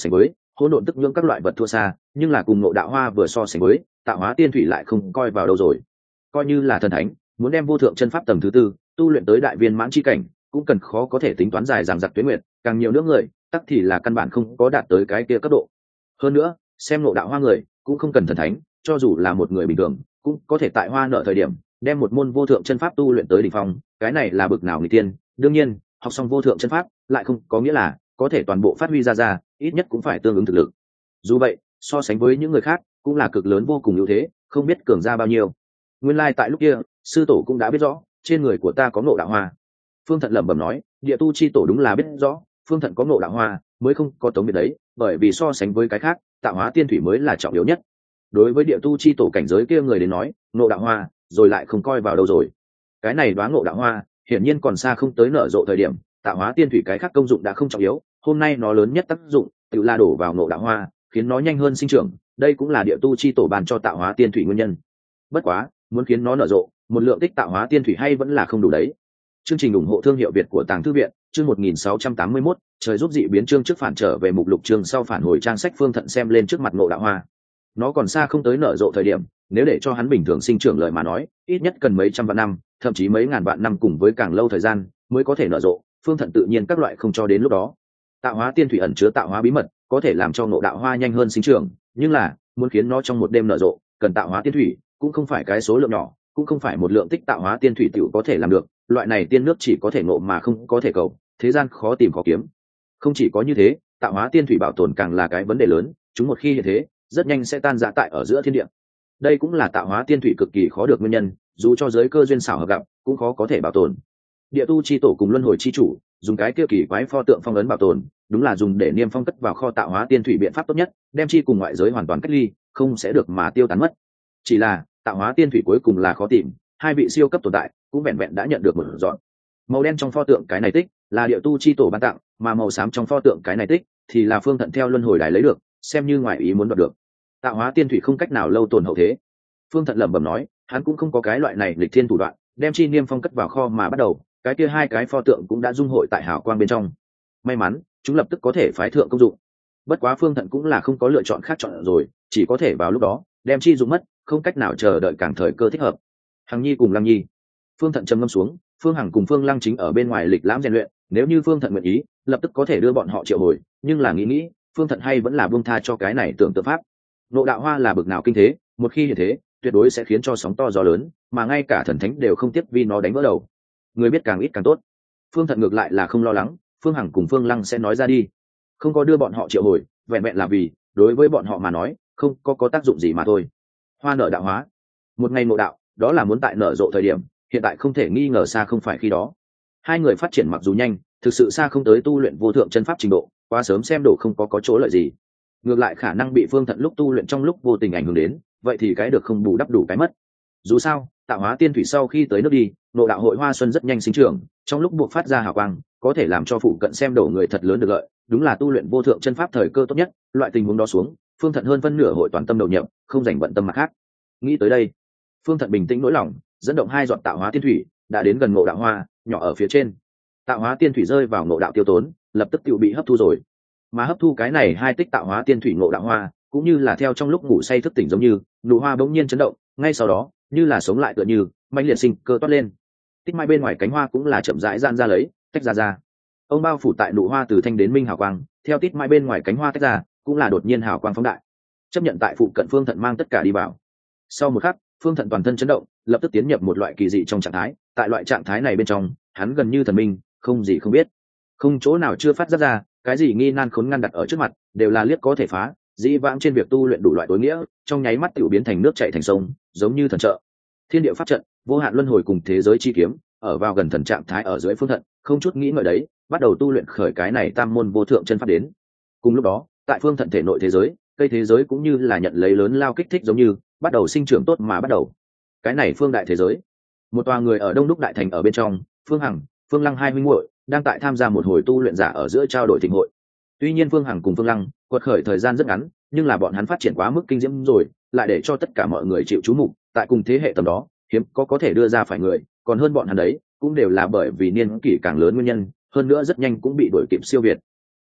hỗn độn tức nhưỡng các loại vật thua xa, nhưng là cùng Ngộ Đạo Hoa vừa so sánh với, Tạo Hóa Tiên Thủy lại không coi vào đâu rồi. Coi như là thần thánh, muốn đem vô thượng chân pháp tầng thứ tư tu luyện tới đại viên mãn chi cảnh, cũng cần khó có thể tính toán dài dằng dặc tuyến nguyện, càng nhiều nữa người, tắc thì là căn bản không có đạt tới cái kia cấp độ. Hơn nữa, xem Ngộ Đạo Hoa người, cũng không cần thần thánh, cho dù là một người bình thường, cũng có thể tại hoa nợ thời điểm, đem một môn vô thượng chân pháp tu luyện tới đỉnh phong, cái này là bực nào người tiên. Đương nhiên, học xong vô thượng chân pháp, lại không có nghĩa là có thể toàn bộ phát huy ra, ít nhất cũng phải tương ứng thực lực. Dù vậy, so sánh với những người khác, cũng là cực lớn vô cùng ưu thế, không biết cường ra bao nhiêu. Nguyên lai tại lúc kia, sư tổ cũng đã biết rõ, trên người của ta có Ngộ Đạo Hoa. Phương Thận lẩm bẩm nói, địa tu chi tổ đúng là biết rõ, Phương Thận có Ngộ Đạo Hoa, mới không có tống biệt đấy, bởi vì so sánh với cái khác, Tạo Hóa Tiên Thủy mới là trọng yếu nhất. Đối với địa tu chi tổ cảnh giới kia người đến nói, Ngộ Đạo Hoa, rồi lại không coi vào đâu rồi. Cái này đoán Ngộ Đạo Hoa, hiển nhiên còn xa không tới nở rộ thời điểm, Tạo Hóa Tiên Thủy cái khác công dụng đã không trọng yếu, hôm nay nó lớn nhất tác dụng, tự là đổ vào Ngộ Đạo Hoa, khiến nó nhanh hơn sinh trưởng, đây cũng là địa tu chi tổ bàn cho Tạo Hóa Tiên Thủy nguyên nhân. Bất quá, muốn khiến nó nở rộ, một lượng tích Tạo Hóa Tiên Thủy hay vẫn là không đủ đấy. Chương trình ủng hộ thương hiệu Việt của Tàng Thư viện, chương 1681, trời giúp dị biến chương trước phản trở về mục lục chương sau phản hồi trang sách. Phương Thận xem lên trước mặt Ngộ Đạo Hoa. Nó còn xa không tới nở rộ thời điểm, nếu để cho hắn bình thường sinh trưởng lời mà nói, ít nhất cần mấy trăm vạn năm, thậm chí mấy ngàn vạn năm cùng với càng lâu thời gian mới có thể nở rộ. Phương Thận tự nhiên các loại không cho đến lúc đó. Tạo Hóa Tiên Thủy ẩn chứa tạo hóa bí mật, có thể làm cho Ngộ Đạo Hoa nhanh hơn sinh trưởng, nhưng là muốn khiến nó trong một đêm nở rộ, cần Tạo Hóa Tiên Thủy, cũng không phải cái số lượng nhỏ, cũng không phải một lượng tích Tạo Hóa Tiên Thủy tiểu có thể làm được, loại này tiên nước chỉ có thể ngộ mà không có thể cầu, thế gian khó tìm khó kiếm. Không chỉ có như thế, Tạo Hóa Tiên Thủy bảo tồn càng là cái vấn đề lớn, chúng một khi như thế, rất nhanh sẽ tan rã tại ở giữa thiên địa. Đây cũng là Tạo Hóa Tiên Thủy cực kỳ khó được nguyên nhân, dù cho giới cơ duyên xảo hợp gặp, cũng khó có thể bảo tồn. Địa tu chi tổ cùng luân hồi chi chủ, dùng cái kia kỳ quái pho tượng phong ấn bảo tồn, đúng là dùng để niêm phong cất vào kho Tạo Hóa Tiên Thủy biện pháp tốt nhất, đem chi cùng ngoại giới hoàn toàn cách ly, không sẽ được mà tiêu tán mất. Chỉ là, Tạo Hóa Tiên Thủy cuối cùng là khó tìm, hai vị siêu cấp tồn tại cũng vẹn vẹn đã nhận được một dọn. Màu đen trong pho tượng cái này tích là địa tu chi tổ ban tặng, mà màu xám trong pho tượng cái này tích thì là Phương Thận theo luân hồi đài lấy được, xem như ngoại ý muốn đoạt được. Tạo Hóa Tiên Thủy không cách nào lâu tồn hậu thế. Phương Thận lẩm bẩm nói, hắn cũng không có cái loại này lịch thiên thủ đoạn, đem chi niêm phong cất vào kho mà bắt đầu, cái kia hai cái pho tượng cũng đã dung hội tại hào quang bên trong. May mắn, chúng lập tức có thể phái thượng công dụng. Bất quá Phương Thận cũng là không có lựa chọn khác chọn rồi, chỉ có thể vào lúc đó đem chi dụng mất, không cách nào chờ đợi càng thời cơ thích hợp. Hằng Nhi cùng Lăng Nhi. Phương Thận trầm ngâm xuống, Phương Hằng cùng Phương Lăng chính ở bên ngoài lịch lãm rèn luyện, nếu như Phương Thận nguyện ý, lập tức có thể đưa bọn họ triệu hồi, nhưng là nghĩ, Phương Thận hay vẫn là buông tha cho cái này tưởng tượng pháp. Ngộ Đạo Hoa là bực nào kinh thế, một khi như thế, tuyệt đối sẽ khiến cho sóng to gió lớn, mà ngay cả thần thánh đều không tiếc vì nó đánh vỡ đầu. Người biết càng ít càng tốt. Phương Thận ngược lại là không lo lắng, Phương Hằng cùng Phương Lăng sẽ nói ra đi, không có đưa bọn họ triệu hồi, vẹn vẹn là vì đối với bọn họ mà nói, không có tác dụng gì mà thôi. Hoa nở đạo hóa, một ngày ngộ đạo, đó là muốn tại nở rộ thời điểm, hiện tại không thể nghi ngờ xa không phải khi đó. Hai người phát triển mặc dù nhanh, thực sự xa không tới tu luyện vô thượng chân pháp trình độ, quá sớm xem đổ không có chỗ lợi gì. Ngược lại khả năng bị Phương Thận lúc tu luyện trong lúc vô tình ảnh hưởng đến, vậy thì cái được không bù đắp đủ cái mất. Dù sao, Tạo Hóa Tiên Thủy sau khi tới nước đi, Ngộ Đạo hội hoa xuân rất nhanh sinh trưởng, trong lúc buộc phát ra hào quang, có thể làm cho phụ cận xem đổ người thật lớn được lợi, đúng là tu luyện vô thượng chân pháp thời cơ tốt nhất. Loại tình huống đó xuống, Phương Thận hơn phân nửa hội toàn tâm đầu nhập, không dành bận tâm mặt khác. Nghĩ tới đây, Phương Thận bình tĩnh nỗi lòng, dẫn động hai giọt Tạo Hóa Tiên Thủy, đã đến gần Ngộ Đạo hoa, nhỏ ở phía trên. Tạo Hóa Tiên Thủy rơi vào Ngộ Đạo tiêu tốn, lập tức tự bị hấp thu rồi. Mà hấp thu cái này hai tích Tạo Hóa Tiên Thủy Ngộ Đạo hoa, cũng như là theo trong lúc ngủ say thức tỉnh giống như, nụ hoa bỗng nhiên chấn động, ngay sau đó, như là sống lại tựa như, mãnh liệt sinh cơ toát lên. Tích mai bên ngoài cánh hoa cũng là chậm rãi giãn ra lấy, tách ra. Ông bao phủ tại nụ hoa từ thanh đến minh hào quang, theo tít mai bên ngoài cánh hoa tách ra, cũng là đột nhiên hào quang phóng đại. Chấp nhận tại phụ cận Phương Thận mang tất cả đi vào. Sau một khắc, Phương Thận toàn thân chấn động, lập tức tiến nhập một loại kỳ dị trong trạng thái, tại loại trạng thái này bên trong, hắn gần như thần minh, không gì không biết, không chỗ nào chưa phát ra, cái gì nghi nan khốn ngăn đặt ở trước mặt, đều là liếc có thể phá. Dĩ vãng trên việc tu luyện đủ loại tối nghĩa, trong nháy mắt tiểu biến thành nước chảy thành sông, giống như thần trợ. Thiên địa pháp trận, vô hạn luân hồi cùng thế giới chi kiếm, ở vào gần thần trạng thái ở dưới Phương Thận, không chút nghĩ ngợi đấy, bắt đầu tu luyện khởi cái này tam môn vô thượng chân pháp đến. Cùng lúc đó, tại Phương Thận thể nội thế giới, cây thế giới cũng như là nhận lấy lớn lao kích thích giống như, bắt đầu sinh trưởng tốt mà bắt đầu. Cái này phương đại thế giới, một tòa người ở đông đúc đại thành ở bên trong, Phương Hằng, Phương Lăng hai huynh muội đang tại tham gia một hồi tu luyện giả ở giữa trao đổi thịnh hội. Tuy nhiên Phương Hằng cùng Phương Lăng quật khởi thời gian rất ngắn, nhưng là bọn hắn phát triển quá mức kinh diễm rồi, lại để cho tất cả mọi người chịu chú mục. Tại cùng thế hệ tầm đó, hiếm có thể đưa ra phải người, còn hơn bọn hắn đấy, cũng đều là bởi vì niên kỷ càng lớn nguyên nhân, hơn nữa rất nhanh cũng bị đuổi kịp siêu việt.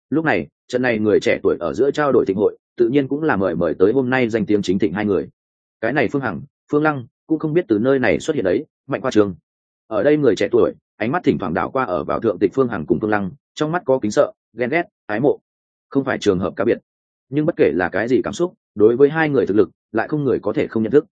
Lúc này trận này người trẻ tuổi ở giữa trao đổi thịnh hội tự nhiên cũng là mời tới hôm nay danh tiếng chính thịnh hai người. Cái này Phương Hằng, Phương Lăng cũng không biết từ nơi này xuất hiện đấy, mạnh qua trường. Ở đây người trẻ tuổi ánh mắt thỉnh thoảng đảo qua ở vào thượng tịch Phương Hằng cùng Phương Lăng, trong mắt có kính sợ, ghen ghét, ái mộ. Không phải trường hợp cá biệt, nhưng bất kể là cái gì cảm xúc, đối với hai người thực lực lại không người có thể không nhận thức.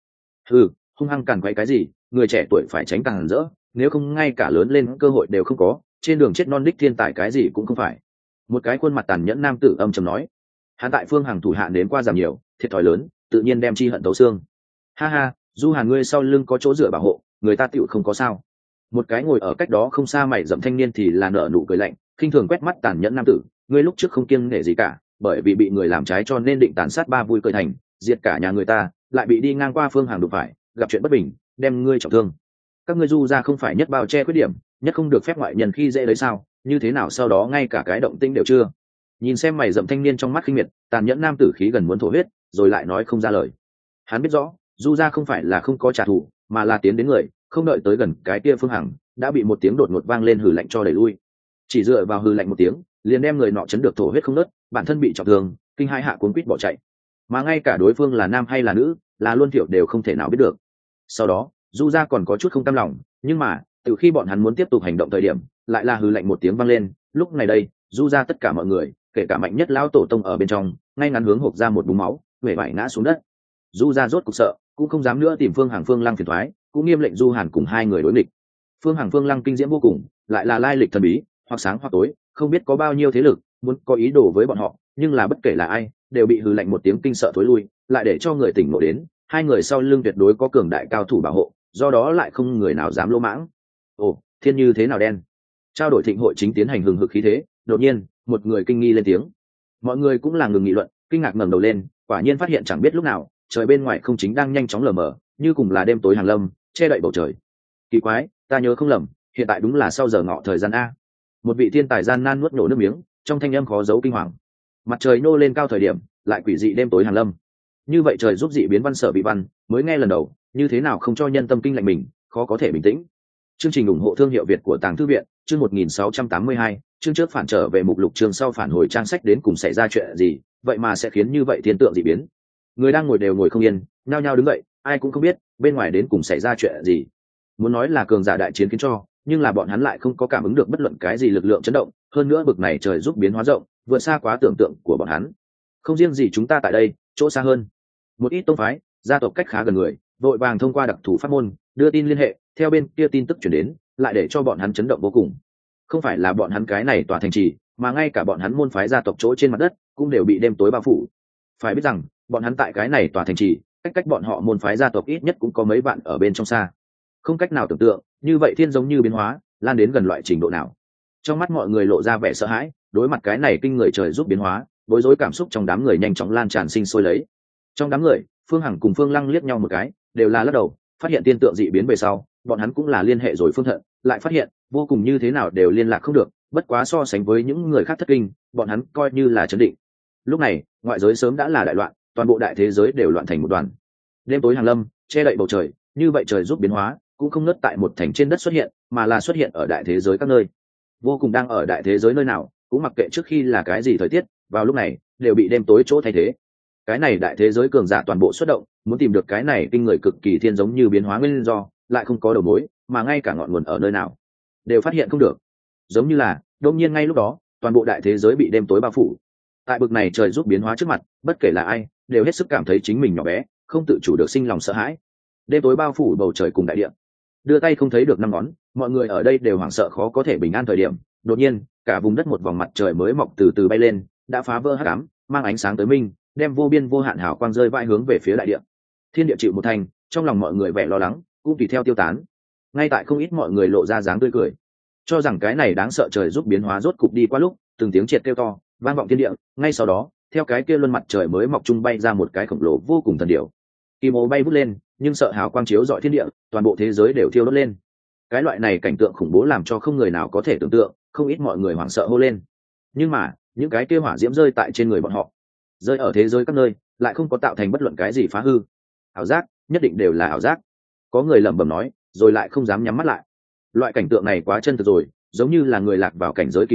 Hung hăng càn quấy cái gì, người trẻ tuổi phải tránh càng rỡ, nếu không ngay cả lớn lên cơ hội đều không có, trên đường chết non đích thiên tài cái gì cũng không phải. Một cái khuôn mặt tàn nhẫn nam tử âm trầm nói. Hắn tại Phương Hằng thủ hạ đến qua giảm nhiều, thiệt thòi lớn, tự nhiên đem chi hận tấu xương. Ha ha, Du Hàn ngươi sau lưng có chỗ dựa bảo hộ, người ta tựu không có sao. Một cái ngồi ở cách đó không xa mày rậm thanh niên thì là nở nụ cười lạnh, khinh thường quét mắt tàn nhẫn nam tử, ngươi lúc trước không kiêng nể gì cả, bởi vì bị người làm trái cho nên định tàn sát ba vui cười thành, diệt cả nhà người ta, lại bị đi ngang qua Phương Hằng đụng phải, gặp chuyện bất bình, đem ngươi trọng thương. Các ngươi Du ra không phải nhất bao che khuyết điểm, nhất không được phép ngoại nhân khi dễ đấy sao? Như thế nào sau đó ngay cả cái động tĩnh đều chưa? Nhìn xem mày rậm thanh niên trong mắt khinh miệt, tàn nhẫn nam tử khí gần muốn thổ huyết, rồi lại nói không ra lời. Hắn biết rõ, Du ra không phải là không có trả thù, mà là tiến đến người, không đợi tới gần cái kia Phương Hằng, đã bị một tiếng đột ngột vang lên hừ lạnh cho đẩy lui. Chỉ dựa vào hừ lạnh một tiếng, liền đem người nọ chấn được thổ huyết không nớt, bản thân bị trọng thương, kinh hai hạ cuốn quýt bỏ chạy. Mà ngay cả đối phương là nam hay là nữ, là luôn thiểu đều không thể nào biết được. Sau đó, Du ra còn có chút không cam lòng, nhưng mà, từ khi bọn hắn muốn tiếp tục hành động thời điểm, lại là hừ lạnh một tiếng vang lên, lúc này đây, Du ra tất cả mọi người, kể cả mạnh nhất lão tổ tông ở bên trong, ngay ngắn hướng hộc ra một búng máu, huệ vải ngã xuống đất. Du ra rốt cục sợ, cũng không dám nữa tìm Phương Hằng Phương Lăng phiền toái, cũng nghiêm lệnh Du Hàn cùng hai người đối nghịch. Phương Hằng Phương Lăng kinh diễm vô cùng, lại là lai lịch thần bí, hoặc sáng hoặc tối, không biết có bao nhiêu thế lực muốn có ý đồ với bọn họ, nhưng là bất kể là ai, đều bị hừ lạnh một tiếng kinh sợ thối lui, lại để cho người tỉnh ngộ đến, hai người sau lưng tuyệt đối có cường đại cao thủ bảo hộ, do đó lại không người nào dám lỗ mãng. Ồ, thiên như thế nào đen? Trao đổi thịnh hội chính tiến hành hừng hực khí thế, đột nhiên, một người kinh nghi lên tiếng. Mọi người cũng là ngừng nghị luận, kinh ngạc ngẩng đầu lên, quả nhiên phát hiện chẳng biết lúc nào, trời bên ngoài không chính đang nhanh chóng lờ mờ, như cùng là đêm tối hàng lâm, che đậy bầu trời. Kỳ quái, ta nhớ không lầm, hiện tại đúng là sau giờ ngọ thời gian a. Một vị thiên tài gian nan nuốt nổ nước miếng, trong thanh âm khó giấu kinh hoàng. Mặt trời nô lên cao thời điểm, lại quỷ dị đêm tối hàng lâm. Như vậy trời giúp dị biến văn sở bị văn, mới nghe lần đầu, như thế nào không cho nhân tâm kinh lạnh mình, khó có thể bình tĩnh. Chương trình ủng hộ thương hiệu Việt của Tàng Thư viện, chương 1682, chương trước phản trở về mục lục chương sau phản hồi trang sách đến cùng xảy ra chuyện gì, vậy mà sẽ khiến như vậy thiên tượng dị biến. Người đang ngồi đều ngồi không yên, nhao nhao đứng dậy, ai cũng không biết bên ngoài đến cùng xảy ra chuyện gì. Muốn nói là cường giả đại chiến khiến cho, nhưng là bọn hắn lại không có cảm ứng được bất luận cái gì lực lượng chấn động, hơn nữa bực này trời giúp biến hóa rộng, vượt xa quá tưởng tượng của bọn hắn. Không riêng gì chúng ta tại đây, chỗ xa hơn, một ít tông phái, gia tộc cách khá gần người, vội vàng thông qua đặc thù pháp môn, đưa tin liên hệ, theo bên kia tin tức chuyển đến, lại để cho bọn hắn chấn động vô cùng. Không phải là bọn hắn cái này tòa thành trì, mà ngay cả bọn hắn môn phái gia tộc chỗ trên mặt đất cũng đều bị đêm tối bao phủ. Phải biết rằng, bọn hắn tại cái này tòa thành trì, cách bọn họ môn phái gia tộc ít nhất cũng có mấy vạn ở bên trong xa. Không cách nào tưởng tượng, như vậy thiên giống như biến hóa, lan đến gần loại trình độ nào. Trong mắt mọi người lộ ra vẻ sợ hãi, đối mặt cái này kinh người trời giúp biến hóa, bối rối cảm xúc trong đám người nhanh chóng lan tràn sinh sôi lấy. Trong đám người, Phương Hằng cùng Phương Lăng liếc nhau một cái, đều là lắc đầu, phát hiện tiên tượng dị biến về sau, bọn hắn cũng là liên hệ rồi Phương Thận, lại phát hiện vô cùng như thế nào đều liên lạc không được, bất quá so sánh với những người khác thất kinh, bọn hắn coi như là chấn định. Lúc này, ngoại giới sớm đã là đại loạn, toàn bộ đại thế giới đều loạn thành một đoàn. Đêm tối hàng lâm, che đậy bầu trời, như vậy trời giúp biến hóa, cũng không nứt tại một thành trên đất xuất hiện, mà là xuất hiện ở đại thế giới các nơi. Vô cùng đang ở đại thế giới nơi nào, cũng mặc kệ trước khi là cái gì thời tiết, vào lúc này đều bị đêm tối chỗ thay thế. Cái này đại thế giới cường giả toàn bộ xuất động, muốn tìm được cái này kinh người cực kỳ thiên giống như biến hóa nguyên do, lại không có đầu mối, mà ngay cả ngọn nguồn ở nơi nào đều phát hiện không được. Giống như là, đột nhiên ngay lúc đó, toàn bộ đại thế giới bị đêm tối bao phủ. Tại bực này trời giúp biến hóa trước mặt, bất kể là ai, đều hết sức cảm thấy chính mình nhỏ bé, không tự chủ được sinh lòng sợ hãi. Đêm tối bao phủ bầu trời cùng đại địa, đưa tay không thấy được năm ngón, mọi người ở đây đều hoảng sợ khó có thể bình an thời điểm. Đột nhiên, cả vùng đất một vòng mặt trời mới mọc từ từ bay lên, đã phá vỡ hắc ám, mang ánh sáng tới minh, đem vô biên vô hạn hào quang rơi vãi hướng về phía đại địa. Thiên địa chịu một thành, trong lòng mọi người vẻ lo lắng cũng tùy theo tiêu tán. Ngay tại không ít mọi người lộ ra dáng tươi cười, cho rằng cái này đáng sợ trời giúp biến hóa rốt cục đi qua lúc, từng tiếng triệt kêu to vang vọng thiên địa. Ngay sau đó, theo cái kia luân mặt trời mới mọc trung bay ra một cái khổng lồ vô cùng thần điểu. Kim ô bay vút lên, nhưng sợ hào quang chiếu rọi thiên địa, toàn bộ thế giới đều thiêu đốt lên. Cái loại này cảnh tượng khủng bố làm cho không người nào có thể tưởng tượng, không ít mọi người hoảng sợ hô lên. Nhưng mà, những cái kia hỏa diễm rơi tại trên người bọn họ, rơi ở thế giới các nơi, lại không có tạo thành bất luận cái gì phá hư. Ảo giác, nhất định đều là ảo giác. Có người lẩm bẩm nói, rồi lại không dám nhắm mắt lại. Loại cảnh tượng này quá chân thực rồi, giống như là người lạc vào cảnh giới kỳ lạ,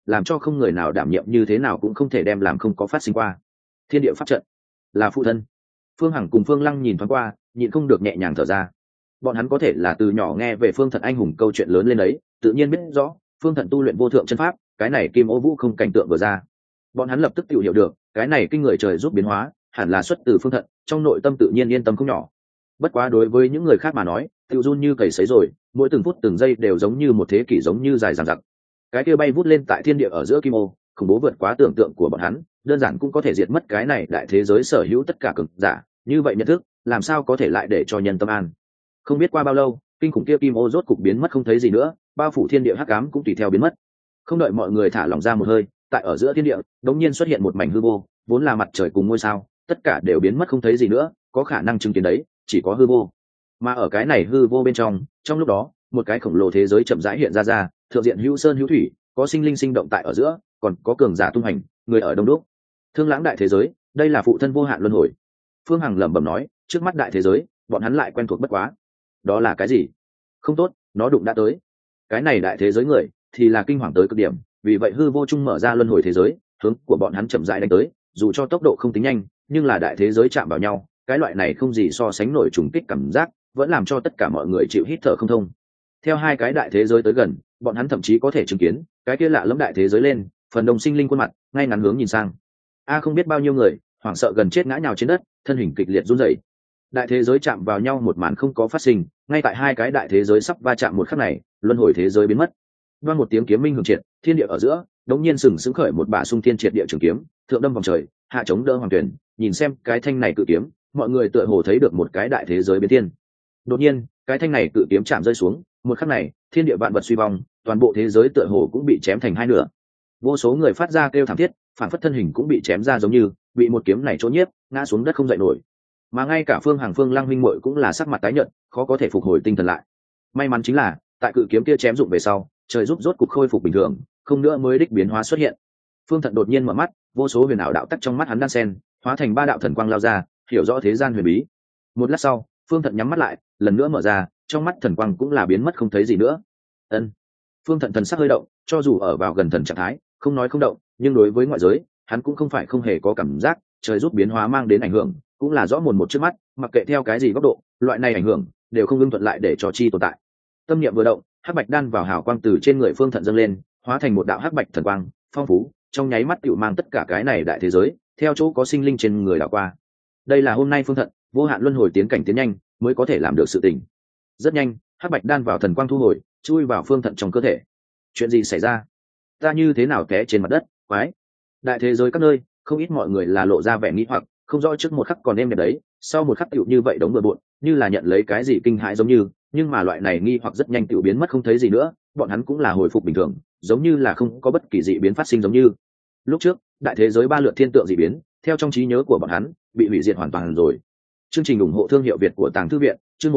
làm cho không người nào đảm nhiệm như thế nào cũng không thể đem làm không có phát sinh qua. Thiên địa pháp trận là phụ thân. Phương Hằng cùng Phương Lăng nhìn thoáng qua, nhịn không được nhẹ nhàng thở ra. Bọn hắn có thể là từ nhỏ nghe về Phương Thận anh hùng câu chuyện lớn lên đấy, tự nhiên biết rõ Phương Thận tu luyện vô thượng chân pháp, cái này Kim Ô Vũ không cảnh tượng vừa ra, bọn hắn lập tức tự hiểu được cái này kinh người trời giúp biến hóa hẳn là xuất từ Phương Thận, trong nội tâm tự nhiên yên tâm không nhỏ. Bất quá đối với những người khác mà nói, tự run như cầy sấy rồi, mỗi từng phút từng giây đều giống như một thế kỷ, giống như dài dằng dặc. Cái kia bay vút lên tại thiên địa ở giữa Kim Ô, khủng bố vượt quá tưởng tượng của bọn hắn, đơn giản cũng có thể diệt mất cái này đại thế giới sở hữu tất cả cường giả. Như vậy nhận thức làm sao có thể lại để cho nhân tâm an. Không biết qua bao lâu, kinh khủng kia Kim Ô rốt cục biến mất không thấy gì nữa, bao phủ thiên địa hắc ám cũng tùy theo biến mất. Không đợi mọi người thả lỏng ra một hơi, tại ở giữa thiên địa đống nhiên xuất hiện một mảnh hư vô, vốn là mặt trời cùng ngôi sao, tất cả đều biến mất không thấy gì nữa, có khả năng chứng kiến đấy chỉ có hư vô. Mà ở cái này hư vô bên trong, trong lúc đó một cái khổng lồ thế giới chậm rãi hiện ra, thượng diện hữu sơn hữu thủy, có sinh linh sinh động tại ở giữa, còn có cường giả tung hành, người ở đông đúc. Thương lãng đại thế giới, đây là phụ thân vô hạn luân hồi. Phương Hằng lẩm bẩm nói, trước mắt đại thế giới bọn hắn lại quen thuộc bất quá. Đó là cái gì? Không tốt, nó đụng đã tới. Cái này đại thế giới người thì là kinh hoàng tới cực điểm, vì vậy hư vô trung mở ra luân hồi thế giới, hướng của bọn hắn chậm rãi đánh tới, dù cho tốc độ không tính nhanh, nhưng là đại thế giới chạm vào nhau, cái loại này không gì so sánh nổi trùng kích cảm giác, vẫn làm cho tất cả mọi người chịu hít thở không thông. Theo hai cái đại thế giới tới gần, bọn hắn thậm chí có thể chứng kiến cái kia lạ lẫm đại thế giới lên, phần đông sinh linh khuôn mặt ngay ngắn hướng nhìn sang. Không biết bao nhiêu người hoảng sợ gần chết ngã nhào trên đất, thân hình kịch liệt run rẩy. Đại thế giới chạm vào nhau một màn không có phát sinh, ngay tại hai cái đại thế giới sắp va chạm một khắc này, luân hồi thế giới biến mất. Vang một tiếng kiếm minh hưởng triệt, thiên địa ở giữa đống nhiên sừng sững khởi một bả sung thiên triệt địa trường kiếm, thượng đâm vòng trời, hạ chống đỡ hoàng tuyển. Nhìn xem cái thanh này cự kiếm, mọi người tựa hồ thấy được một cái đại thế giới biến thiên. Đột nhiên, cái thanh này cự kiếm chạm rơi xuống, một khắc này, thiên địa vạn vật suy vong, toàn bộ thế giới tựa hồ cũng bị chém thành hai nửa. Vô số người phát ra kêu thảm thiết, phản phất thân hình cũng bị chém ra, giống như bị một kiếm này chỗ nhiếp, ngã xuống đất không dậy nổi. Mà ngay cả Phương Hằng, Phương Lăng huynh muội cũng là sắc mặt tái nhợt, khó có thể phục hồi tinh thần lại. May mắn chính là tại cự kiếm kia chém dụng về sau, trời giúp rốt cục khôi phục bình thường, không nữa mới đích biến hóa xuất hiện. Phương Thận đột nhiên mở mắt, vô số huyền ảo đạo tắc trong mắt hắn đan sen, hóa thành ba đạo thần quang lao ra, hiểu rõ thế gian huyền bí. Một lát sau, Phương Thận nhắm mắt lại, lần nữa mở ra, trong mắt thần quang cũng là biến mất không thấy gì nữa. Ân. Phương Thận thần sắc hơi động, cho dù ở vào gần thần trạng thái, không nói không động, nhưng đối với ngoại giới, hắn cũng không phải không hề có cảm giác, trời giúp biến hóa mang đến ảnh hưởng, cũng là rõ mồn một trước mắt, mặc kệ theo cái gì góc độ, loại này ảnh hưởng đều không ưng thuận lại để cho chi tồn tại. Tâm niệm vừa động, hắc bạch đan vào hào quang từ trên người Phương Thận dâng lên, hóa thành một đạo hắc bạch thần quang, phong phú, trong nháy mắt tựu mang tất cả cái này đại thế giới, theo chỗ có sinh linh trên người đảo qua. Đây là hôm nay Phương Thận vô hạn luân hồi tiến cảnh tiến nhanh, mới có thể làm được sự tình. Rất nhanh, hắc bạch đan vào thần quang thu hồi, chui vào Phương Thận trong cơ thể. Chuyện gì xảy ra? Ta như thế nào té trên mặt đất? Quái! Đại thế giới các nơi, không ít mọi người là lộ ra vẻ nghĩ hoặc, không rõ trước một khắc còn êm đẹp đấy, sau một khắc tựu như vậy đống bừa bộn, như là nhận lấy cái gì kinh hãi giống như, nhưng mà loại này nghi hoặc rất nhanh tựu biến mất không thấy gì nữa, bọn hắn cũng là hồi phục bình thường, giống như là không có bất kỳ dị biến phát sinh giống như. Lúc trước, đại thế giới ba lượt thiên tượng dị biến, theo trong trí nhớ của bọn hắn, bị hủy diệt hoàn toàn rồi. Chương trình ủng hộ thương hiệu Việt của Tàng Thư viện, chương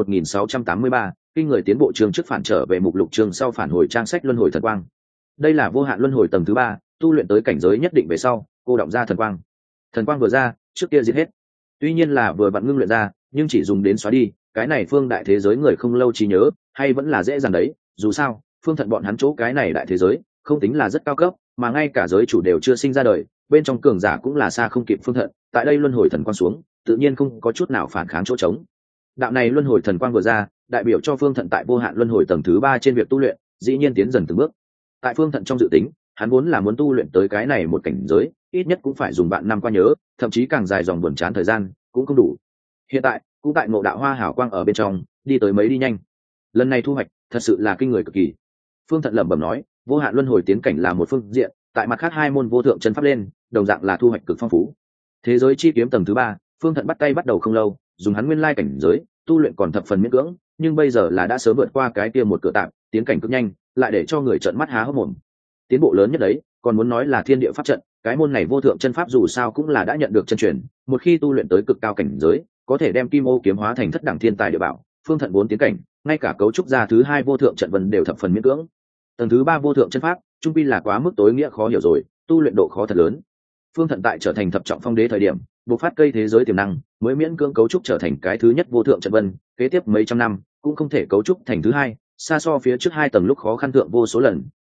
1683, kinh người tiến bộ chương trước phản trở về mục lục chương sau phản hồi trang sách luân hồi thần quang. Đây là vô hạn luân hồi tầng thứ 3, tu luyện tới cảnh giới nhất định về sau, cô động ra thần quang. Thần quang vừa ra, trước kia diệt hết. Tuy nhiên là vừa vặn ngưng luyện ra, nhưng chỉ dùng đến xóa đi, cái này phương đại thế giới người không lâu trí nhớ, hay vẫn là dễ dàng đấy, dù sao, Phương Thận bọn hắn chỗ cái này đại thế giới, không tính là rất cao cấp, mà ngay cả giới chủ đều chưa sinh ra đời, bên trong cường giả cũng là xa không kịp Phương Thận, tại đây luân hồi thần quang xuống, tự nhiên không có chút nào phản kháng chỗ trống. Đạo này luân hồi thần quang vừa ra, đại biểu cho Phương Thận tại vô hạn luân hồi tầng thứ 3 trên việc tu luyện, dĩ nhiên tiến dần từng bước. Tại Phương Thận trong dự tính, hắn vốn là muốn tu luyện tới cái này một cảnh giới, ít nhất cũng phải dùng vạn năm qua nhớ, thậm chí càng dài dòng buồn chán thời gian cũng không đủ. Hiện tại, cũng tại ngộ đạo hoa hảo quang ở bên trong, đi tới mấy đi nhanh. Lần này thu hoạch thật sự là kinh người cực kỳ. Phương Thận lẩm bẩm nói, vô hạn luân hồi tiến cảnh là một phương diện, tại mặt khác hai môn vô thượng chân pháp lên, đồng dạng là thu hoạch cực phong phú. Thế giới chi kiếm tầng thứ 3, Phương Thận bắt tay bắt đầu không lâu, dùng hắn nguyên lai cảnh giới, tu luyện còn thập phần miễn cưỡng, nhưng bây giờ là đã sớm vượt qua cái kia một cửa tạm, tiến cảnh cực nhanh, lại để cho người trợn mắt há hốc mồm. Tiến bộ lớn nhất đấy, còn muốn nói là thiên địa pháp trận, cái môn này vô thượng chân pháp dù sao cũng là đã nhận được chân truyền, một khi tu luyện tới cực cao cảnh giới, có thể đem kim ô kiếm hóa thành thất đẳng thiên tài địa bảo. Phương Thận 4 tiến cảnh, ngay cả cấu trúc ra thứ 2 vô thượng trận vân đều thập phần miễn cưỡng. Tầng thứ 3 vô thượng chân pháp, trung pi là quá mức tối nghĩa khó hiểu rồi, tu luyện độ khó thật lớn. Phương Thận tại trở thành thập trọng phong đế thời điểm, bộc phát cây thế giới tiềm năng, mới miễn cưỡng cấu trúc trở thành cái thứ nhất vô thượng trận vân, kế tiếp mấy trăm năm cũng không thể cấu trúc thành thứ 2, xa so phía trước 2 tầng lúc khó khăn thượng vô số lần,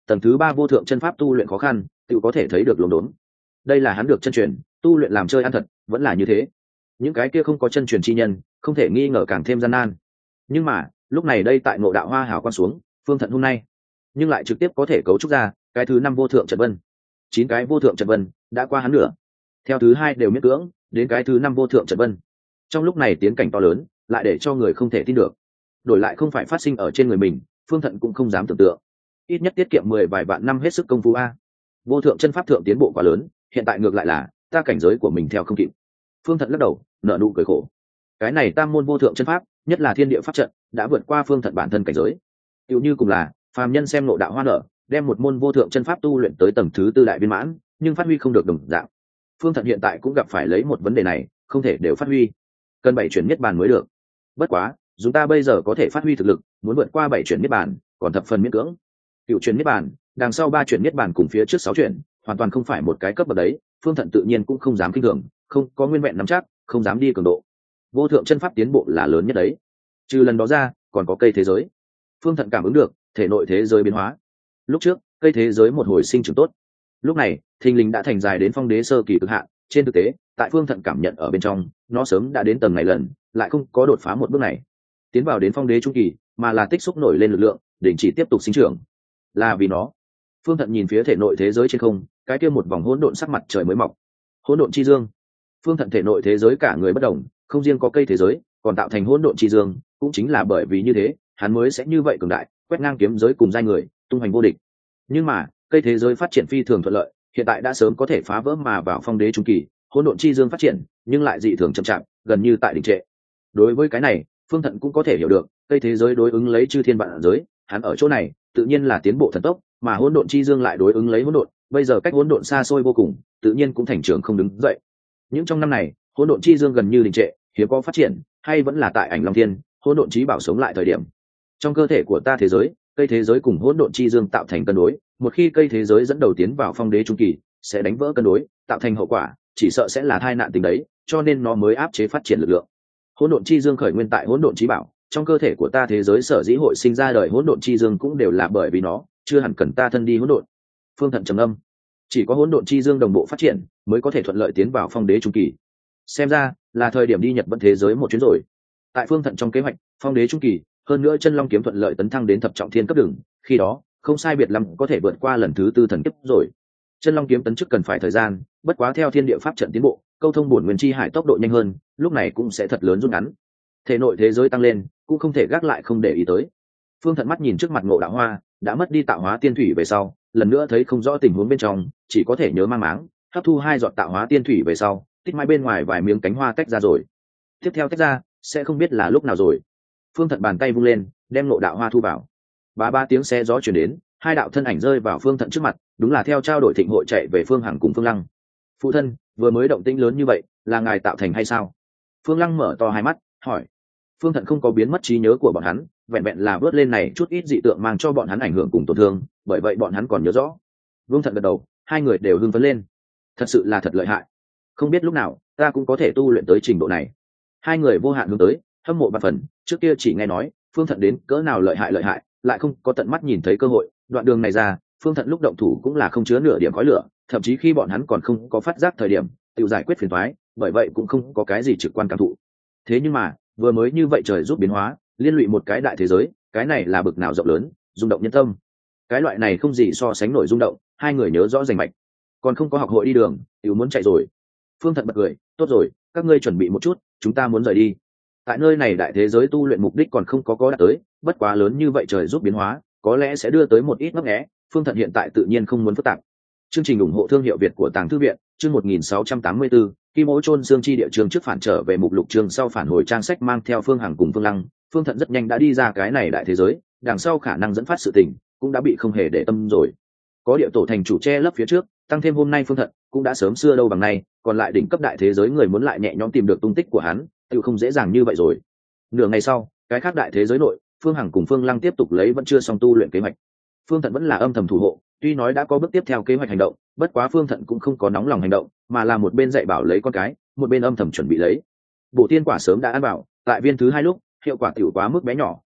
tầng thứ 3 vô thượng chân pháp tu luyện khó khăn tự có thể thấy được lồn đốn. Đây là hắn được chân truyền tu luyện làm chơi ăn thật, vẫn là như thế. Những cái kia không có chân truyền chi nhân không thể nghi ngờ càng thêm gian nan. Nhưng mà lúc này đây tại Ngộ Đạo Hoa hào quan xuống, Phương Thận hôm nay nhưng lại trực tiếp có thể cấu trúc ra cái thứ 5 vô thượng trận vân. 9 cái vô thượng trận vân đã qua hắn nửa, theo thứ 2 đều miễn cưỡng đến cái thứ 5 vô thượng trận vân. Trong lúc này tiến cảnh to lớn lại để cho người không thể tin được, đổi lại không phải phát sinh ở trên người mình, Phương Thận cũng không dám tưởng tượng. Ít nhất tiết kiệm 10 vài vạn năm hết sức công phu a. Vô thượng chân pháp thượng tiến bộ quá lớn, hiện tại ngược lại là ta cảnh giới của mình theo không kịp. Phương Thận lắc đầu nở nụ cười khổ. Cái này tam môn vô thượng chân pháp, nhất là thiên địa pháp trận, đã vượt qua Phương Thận bản thân cảnh giới. Tựu như cùng là phàm nhân xem Ngộ Đạo Hoa nở, đem một môn vô thượng chân pháp tu luyện tới tầng thứ 4 đại viên mãn, nhưng phát huy không được đồng dạng. Phương Thận hiện tại cũng gặp phải lấy một vấn đề này, không thể đều phát huy, cần 7 chuyển niết bàn mới được. Bất quá chúng ta bây giờ có thể phát huy thực lực, muốn vượt qua 7 chuyển niết bàn còn thập phần miễn cưỡng. Cựu chuyển niết bàn, đằng sau 3 chuyển niết bàn cùng phía trước 6 chuyển, hoàn toàn không phải một cái cấp bậc đấy. Phương Thận tự nhiên cũng không dám kinh thường, không có nguyên vẹn nắm chắc, không dám đi cường độ. Vô thượng chân pháp tiến bộ là lớn nhất đấy. Trừ lần đó ra, còn có cây thế giới. Phương Thận cảm ứng được thể nội thế giới biến hóa. Lúc trước cây thế giới một hồi sinh trưởng tốt, lúc này thình lình đã thành dài đến phong đế sơ kỳ cực hạn. Trên thực tế tại Phương Thận cảm nhận ở bên trong, nó sớm đã đến tầng này lần, lại không có đột phá một bước này tiến vào đến phong đế trung kỳ, mà là tích xúc nổi lên lực lượng đình chỉ tiếp tục sinh trưởng. Là vì nó. Phương Thận nhìn phía thể nội thế giới trên không, cái kia một vòng hỗn độn sắc mặt trời mới mọc, hỗn độn chi dương. Phương Thận thể nội thế giới cả người bất đồng, không riêng có cây thế giới, còn tạo thành hỗn độn chi dương. Cũng chính là bởi vì như thế, hắn mới sẽ như vậy cường đại, quét ngang kiếm giới cùng giai người, tung hoành vô địch. Nhưng mà cây thế giới phát triển phi thường thuận lợi, hiện tại đã sớm có thể phá vỡ mà vào phong đế trung kỳ. Hỗn độn chi dương phát triển, nhưng lại dị thường chậm chạp, gần như tại đỉnh trệ. Đối với cái này, Phương Thận cũng có thể hiểu được, cây thế giới đối ứng lấy chư thiên vạn giới, hắn ở chỗ này tự nhiên là tiến bộ thần tốc, mà hỗn độn chi dương lại đối ứng lấy hỗn độn, bây giờ cách hỗn độn xa xôi vô cùng, tự nhiên cũng thành trường không đứng dậy. Những trong năm này, hỗn độn chi dương gần như đình trệ, hiếm có phát triển, hay vẫn là tại Ảnh Long Thiên, hỗn độn chí bảo sống lại thời điểm. Trong cơ thể của ta thế giới, cây thế giới cùng hỗn độn chi dương tạo thành cân đối, một khi cây thế giới dẫn đầu tiến vào phong đế trung kỳ, sẽ đánh vỡ cân đối, tạo thành hậu quả, chỉ sợ sẽ là tai nạn tình đấy, cho nên nó mới áp chế phát triển lực lượng. Hỗn độn chi dương khởi nguyên tại hỗn độn chí bảo, trong cơ thể của ta thế giới sở dĩ hội sinh ra đời hỗn độn chi dương cũng đều là bởi vì nó, chưa hẳn cần ta thân đi hỗn độn. Phương Thận trầm âm, chỉ có hỗn độn chi dương đồng bộ phát triển, mới có thể thuận lợi tiến vào phong đế trung kỳ. Xem ra là thời điểm đi Nhật Vận thế giới một chuyến rồi. Tại Phương Thận trong kế hoạch, phong đế trung kỳ, hơn nữa chân long kiếm thuận lợi tấn thăng đến thập trọng thiên cấp đường, khi đó không sai biệt lắm có thể vượt qua lần thứ 4 thần kiếp rồi. Chân long kiếm tấn chức cần phải thời gian, bất quá theo thiên địa pháp trận tiến bộ, câu thông bổn nguyên chi hải tốc độ nhanh hơn, lúc này cũng sẽ thật lớn rút ngắn. Thể nội thế giới tăng lên, cũng không thể gác lại không để ý tới. Phương Thận mắt nhìn trước mặt Ngộ Đạo Hoa, đã mất đi tạo hóa tiên thủy về sau, lần nữa thấy không rõ tình huống bên trong, chỉ có thể nhớ mang máng, hấp thu 2 giọt tạo hóa tiên thủy về sau, tích mãi bên ngoài vài miếng cánh hoa tách ra rồi. Tiếp theo tách ra, sẽ không biết là lúc nào rồi. Phương Thận bàn tay vung lên, đem Ngộ Đạo Hoa thu vào. Ba tiếng xe gió truyền đến, 2 đạo thân ảnh rơi vào Phương Thận trước mặt, đúng là theo trao đổi thịnh hội chạy về Phương Hằng cùng Phương Lăng. Phụ thân, vừa mới động tĩnh lớn như vậy, là ngài tạo thành hay sao? Phương Lăng mở to hai mắt hỏi. Phương Thận không có biến mất trí nhớ của bọn hắn, vẹn vẹn là vớt lên này chút ít dị tượng mang cho bọn hắn ảnh hưởng cùng tổn thương, bởi vậy bọn hắn còn nhớ rõ. Vương Thận gật đầu, hai người đều hưng phấn lên. Thật sự là thật lợi hại, không biết lúc nào ta cũng có thể tu luyện tới trình độ này. Hai người vô hạn hướng tới, hâm mộ và phần. Trước kia chỉ nghe nói Phương Thận đến cỡ nào lợi hại, lại không có tận mắt nhìn thấy cơ hội. Đoạn đường này ra, Phương Thận lúc động thủ cũng là không chứa nửa điểm khói lửa, thậm chí khi bọn hắn còn không có phát giác thời điểm, tự giải quyết phiền toái, bởi vậy cũng không có cái gì trực quan cảm thụ. Thế nhưng mà vừa mới như vậy trời giúp biến hóa, liên lụy một cái đại thế giới, cái này là bực nào rộng lớn, rung động nhân tâm. Cái loại này không gì so sánh nổi rung động, hai người nhớ rõ rành mạch. Còn không có học hội đi đường, tiểu muốn chạy rồi. Phương Thận bật cười, tốt rồi, các ngươi chuẩn bị một chút, chúng ta muốn rời đi. Tại nơi này đại thế giới tu luyện mục đích còn không có đạt tới, bất quá lớn như vậy trời giúp biến hóa, có lẽ sẽ đưa tới một ít ngấp nghé. Phương Thận hiện tại tự nhiên không muốn phức tạp. Chương trình ủng hộ thương hiệu Việt của Tàng Thư viện, chương 1684, Kim Ô Chôn Xương Chi địa chương trước phản trở về mục lục chương sau phản hồi trang sách mang theo Phương Hằng cùng Phương Lăng. Phương Thận rất nhanh đã đi ra cái này đại thế giới, đằng sau khả năng dẫn phát sự tình cũng đã bị không hề để tâm rồi. Có địa tổ thành chủ che lấp phía trước, tăng thêm hôm nay Phương Thận cũng đã sớm xưa đâu bằng nay, còn lại đỉnh cấp đại thế giới người muốn lại nhẹ nhõm tìm được tung tích của hắn, tự không dễ dàng như vậy rồi. Nửa ngày sau, cái khác đại thế giới nội, Phương Hằng cùng Phương Lăng tiếp tục lấy vẫn chưa xong tu luyện kế hoạch. Phương Thận vẫn là âm thầm thủ hộ, tuy nói đã có bước tiếp theo kế hoạch hành động, bất quá Phương Thận cũng không có nóng lòng hành động, mà là một bên dạy bảo lấy con cái, một bên âm thầm chuẩn bị lấy. Bổ tiên quả sớm đã ăn bảo, tại viên thứ 2 lúc, hiệu quả tiểu quá mức bé nhỏ,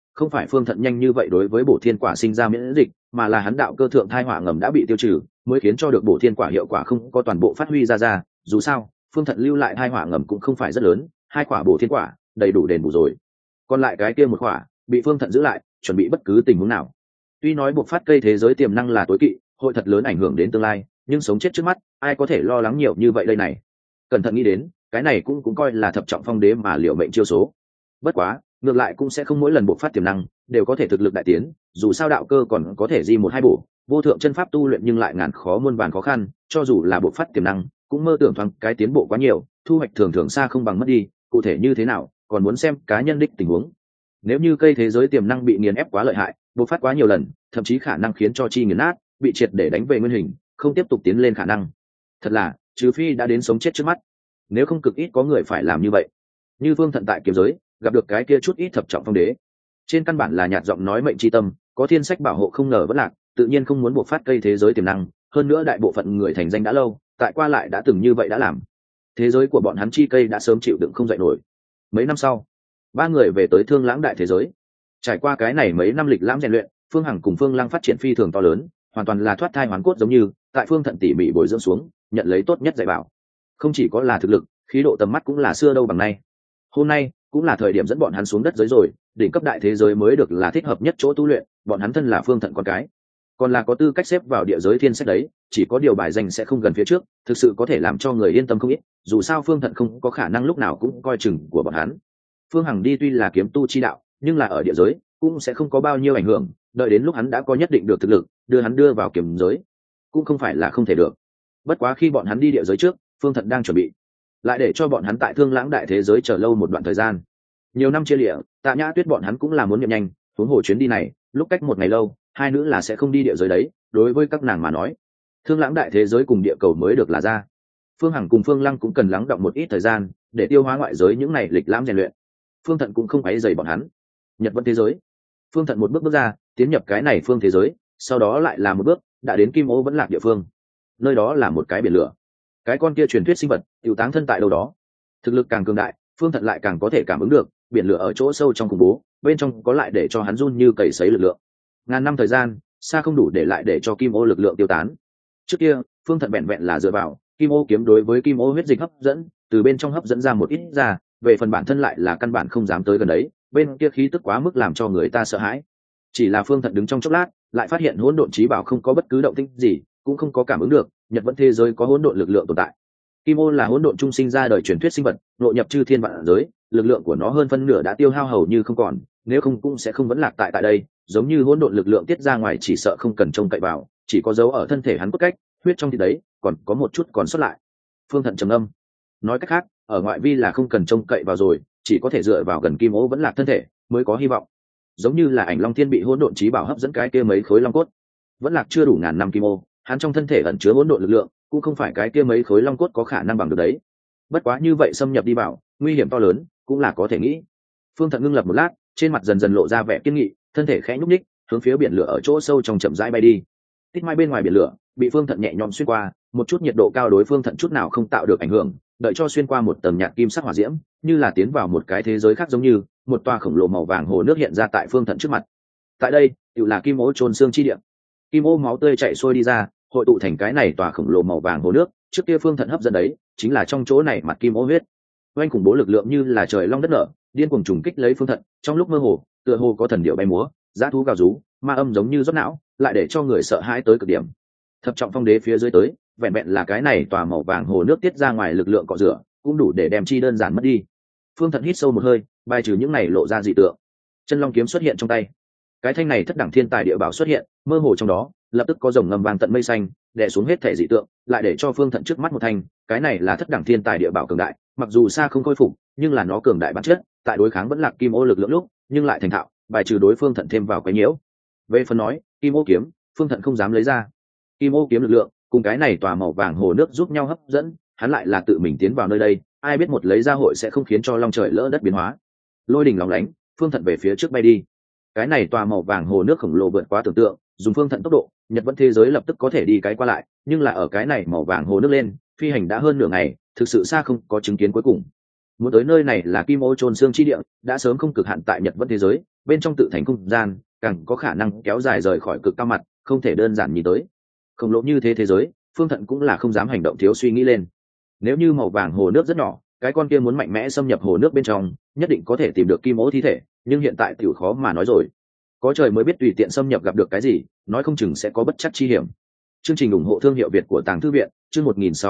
không phải phương thận nhanh như vậy đối với bổ thiên quả sinh ra miễn dịch, mà là hắn đạo cơ thượng thai hỏa ngầm đã bị tiêu trừ, mới khiến cho được bổ thiên quả hiệu quả không có toàn bộ phát huy ra. Dù sao phương thận lưu lại thai hỏa ngầm cũng không phải rất lớn, 2 quả bổ thiên quả đầy đủ đền bù rồi, còn lại cái kia 1 quả bị phương thận giữ lại chuẩn bị bất cứ tình huống nào. Tuy nói buộc phát cây thế giới tiềm năng là tối kỵ, hội thật lớn ảnh hưởng đến tương lai, nhưng sống chết trước mắt ai có thể lo lắng nhiều như vậy đây này. Cẩn thận nghĩ đến cái này cũng coi là thập trọng phong đế mà liệu mệnh chiêu số. Bất quá ngược lại cũng sẽ không mỗi lần buộc phát tiềm năng đều có thể thực lực đại tiến, dù sao đạo cơ còn có thể di 1-2 bổ, vô thượng chân pháp tu luyện nhưng lại ngàn khó muôn vàn khó khăn, cho dù là buộc phát tiềm năng cũng mơ tưởng thoáng cái tiến bộ quá nhiều, thu hoạch thường thường xa không bằng mất đi. Cụ thể như thế nào còn muốn xem cá nhân đích tình huống. Nếu như cây thế giới tiềm năng bị nghiền ép quá lợi hại, bộc phát quá nhiều lần, thậm chí khả năng khiến cho chi nghiền nát, bị triệt để đánh về nguyên hình, không tiếp tục tiến lên khả năng. Thật là trừ phi đã đến sống chết trước mắt, nếu không cực ít có người phải làm như vậy. Như Phương Thận tại kiếm giới gặp được cái kia chút ít thập trọng phong đế, trên căn bản là nhạt giọng nói mệnh chi tâm, có thiên sách bảo hộ không ngờ vẫn lạc, tự nhiên không muốn bộc phát cây thế giới tiềm năng. Hơn nữa đại bộ phận người thành danh đã lâu, tại qua lại đã từng như vậy đã làm, thế giới của bọn hắn chi cây đã sớm chịu đựng không dậy nổi. Mấy năm sau, 3 người về tới Thương Lãng đại thế giới. Trải qua cái này mấy năm lịch lãm rèn luyện, Phương Hằng cùng Phương Lăng phát triển phi thường to lớn, hoàn toàn là thoát thai hoán cốt, giống như tại Phương Thận tỉ mỉ bồi dưỡng xuống, nhận lấy tốt nhất dạy bảo. Không chỉ có là thực lực, khí độ tầm mắt cũng là xưa đâu bằng nay. Hôm nay cũng là thời điểm dẫn bọn hắn xuống đất giới rồi, đỉnh cấp đại thế giới mới được là thích hợp nhất chỗ tu luyện, bọn hắn thân là Phương Thận con cái, còn là có tư cách xếp vào địa giới thiên sách đấy, chỉ có điều bài danh sẽ không gần phía trước, thực sự có thể làm cho người yên tâm không ít, dù sao Phương Thận không có khả năng lúc nào cũng coi chừng của bọn hắn. Phương Hằng đi tuy là kiếm tu chi đạo, nhưng là ở địa giới cũng sẽ không có bao nhiêu ảnh hưởng, đợi đến lúc hắn đã có nhất định được thực lực, đưa vào kiếm giới cũng không phải là không thể được. Bất quá khi bọn hắn đi địa giới trước, Phương Thận đang chuẩn bị lại để cho bọn hắn tại Thương Lãng đại thế giới chờ lâu một đoạn thời gian. Nhiều năm chia lịa, Tạ Nhã Tuyết bọn hắn cũng là muốn nhậm nhanh, huống hồ chuyến đi này lúc cách một ngày lâu, 2 nữ là sẽ không đi địa giới đấy, đối với các nàng mà nói Thương Lãng đại thế giới cùng địa cầu mới được là ra. Phương Hằng cùng Phương Lăng cũng cần lắng đọng một ít thời gian để tiêu hóa ngoại giới những này lịch lãm rèn luyện. Phương Thận cũng không quấy rầy bọn hắn. Nhật Vân thế giới, Phương Thận một bước bước ra, tiến nhập cái này phương thế giới, sau đó lại là một bước đã đến Kim Ô vẫn lạc địa phương. Nơi đó là một cái biển lửa, cái con kia truyền thuyết sinh vật tiểu táng thân tại đâu đó. Thực lực càng cường đại, Phương Thận lại càng có thể cảm ứng được biển lửa ở chỗ sâu trong khủng bố, bên trong có lại để cho hắn run như cầy sấy lực lượng. Ngàn năm thời gian xa không đủ để lại để cho Kim Ô lực lượng tiêu tán. Trước kia Phương Thận vẹn là dựa vào Kim Ô kiếm đối với Kim Ô huyết dịch hấp dẫn, từ bên trong hấp dẫn ra một ít ra, về phần bản thân lại là căn bản không dám tới gần đấy, bên kia khí tức quá mức làm cho người ta sợ hãi. Chỉ là Phương Thận đứng trong chốc lát, lại phát hiện hỗn độn chí bảo không có bất cứ động tĩnh gì, cũng không có cảm ứng được Nhật Vẫn thế giới có hỗn độn lực lượng tồn tại. Kim Ô là hỗn độn trung sinh ra đời truyền thuyết sinh vật, nội nhập chư thiên vạn giới, lực lượng của nó hơn phân nửa đã tiêu hao hầu như không còn, nếu không cũng sẽ không vẫn lạc tại đây, giống như hỗn độn lực lượng tiết ra ngoài chỉ sợ không cần trông cậy vào, chỉ có dấu ở thân thể hắn cốt cách, huyết trong thịt đấy, còn có một chút còn sót lại. Phương Thận trầm âm, nói cách khác, ở ngoại vi là không cần trông cậy vào rồi, chỉ có thể dựa vào gần Kim Ô vẫn lạc thân thể mới có hy vọng. Giống như là Ảnh Long Thiên bị hỗn độn chí bảo hấp dẫn cái kia mấy khối long cốt, vẫn lạc chưa đủ ngàn năm Kim Ô, hắn trong thân thể ẩn chứa hỗn độn lực lượng, cũng không phải cái kia mấy khối long cốt có khả năng bằng được đấy. Bất quá như vậy xâm nhập đi vào, nguy hiểm to lớn, cũng là có thể nghĩ. Phương Thận ngưng lập một lát, trên mặt dần dần lộ ra vẻ kiên nghị, thân thể khẽ nhúc nhích, hướng phía biển lửa ở chỗ sâu trong chậm rãi bay đi. Tích mai bên ngoài biển lửa bị Phương Thận nhẹ nhõm xuyên qua, một chút nhiệt độ cao đối Phương Thận chút nào không tạo được ảnh hưởng, đợi cho xuyên qua một tầng nhạt kim sắc hỏa diễm, như là tiến vào một cái thế giới khác, giống như một tòa khổng lồ màu vàng hồ nước hiện ra tại Phương Thận trước mặt. Tại đây, tự là Kim Ô chôn xương chi địa. Kim Ô máu tươi chảy xuôi đi ra, hội tụ thành cái này tòa khổng lồ màu vàng hồ nước, trước kia Phương Thận hấp dẫn đấy, chính là trong chỗ này mặt Kim Ô huyết. Oanh khủng bố lực lượng như là trời long đất nở, điên cuồng trùng kích lấy Phương Thận, trong lúc mơ hồ, tựa hồ có thần điệu bay múa, dã thú gào rú, ma âm giống như rót não, lại để cho người sợ hãi tới cực điểm. Thập trọng phong đế phía dưới tới, vẹn vẹn là cái này tòa màu vàng hồ nước tiết ra ngoài lực lượng cọ rửa, cũng đủ để đem chi đơn giản mất đi. Phương Thận hít sâu một hơi, bài trừ những này lộ ra dị tượng. Chân long kiếm xuất hiện trong tay, cái thanh này thất đẳng thiên tài địa bảo xuất hiện, mơ hồ trong đó lập tức có rồng ngầm vàng tận mây xanh đè xuống hết thể dị tượng, lại để cho Phương Thận trước mắt một thanh, cái này là thất đẳng thiên tài địa bảo cường đại, mặc dù xa không khôi phục, nhưng là nó cường đại bản chất, tại đối kháng vẫn lạc Kim Ô lực lượng lúc, nhưng lại thành thạo, bài trừ đối Phương Thận thêm vào cái nhiễu. Về phần nói Kim Ô kiếm, Phương Thận không dám lấy ra. Kim Ô kiếm lực lượng cùng cái này tòa màu vàng hồ nước giúp nhau hấp dẫn, hắn lại là tự mình tiến vào nơi đây, ai biết một lấy ra hội sẽ không khiến cho long trời lỡ đất biến hóa. Lôi đình lóng lánh, Phương Thận về phía trước bay đi. Cái này tòa màu vàng hồ nước khổng lồ vượt quá tưởng tượng, dùng Phương Thận tốc độ, Nhật Vẫn thế giới lập tức có thể đi cái qua lại, nhưng là ở cái này màu vàng hồ nước lên, phi hành đã hơn nửa ngày, thực sự xa không có chứng kiến cuối cùng. Muốn tới nơi này là Kim Ô chôn xương chi địa, đã sớm không cực hạn tại Nhật Vẫn thế giới, bên trong tự thành không gian càng có khả năng kéo dài rời khỏi cực cao mặt, không thể đơn giản nhìn tới. Khổng lồ như thế giới, Phương Thận cũng là không dám hành động thiếu suy nghĩ lên. Nếu như màu vàng hồ nước rất nhỏ, cái con kia muốn mạnh mẽ xâm nhập hồ nước bên trong, nhất định có thể tìm được kim ố thi thể, nhưng hiện tại tiểu khó mà nói rồi. Có trời mới biết tùy tiện xâm nhập gặp được cái gì, nói không chừng sẽ có bất trắc chi hiểm. Chương trình ủng hộ thương hiệu Việt của Tàng Thư viện, chương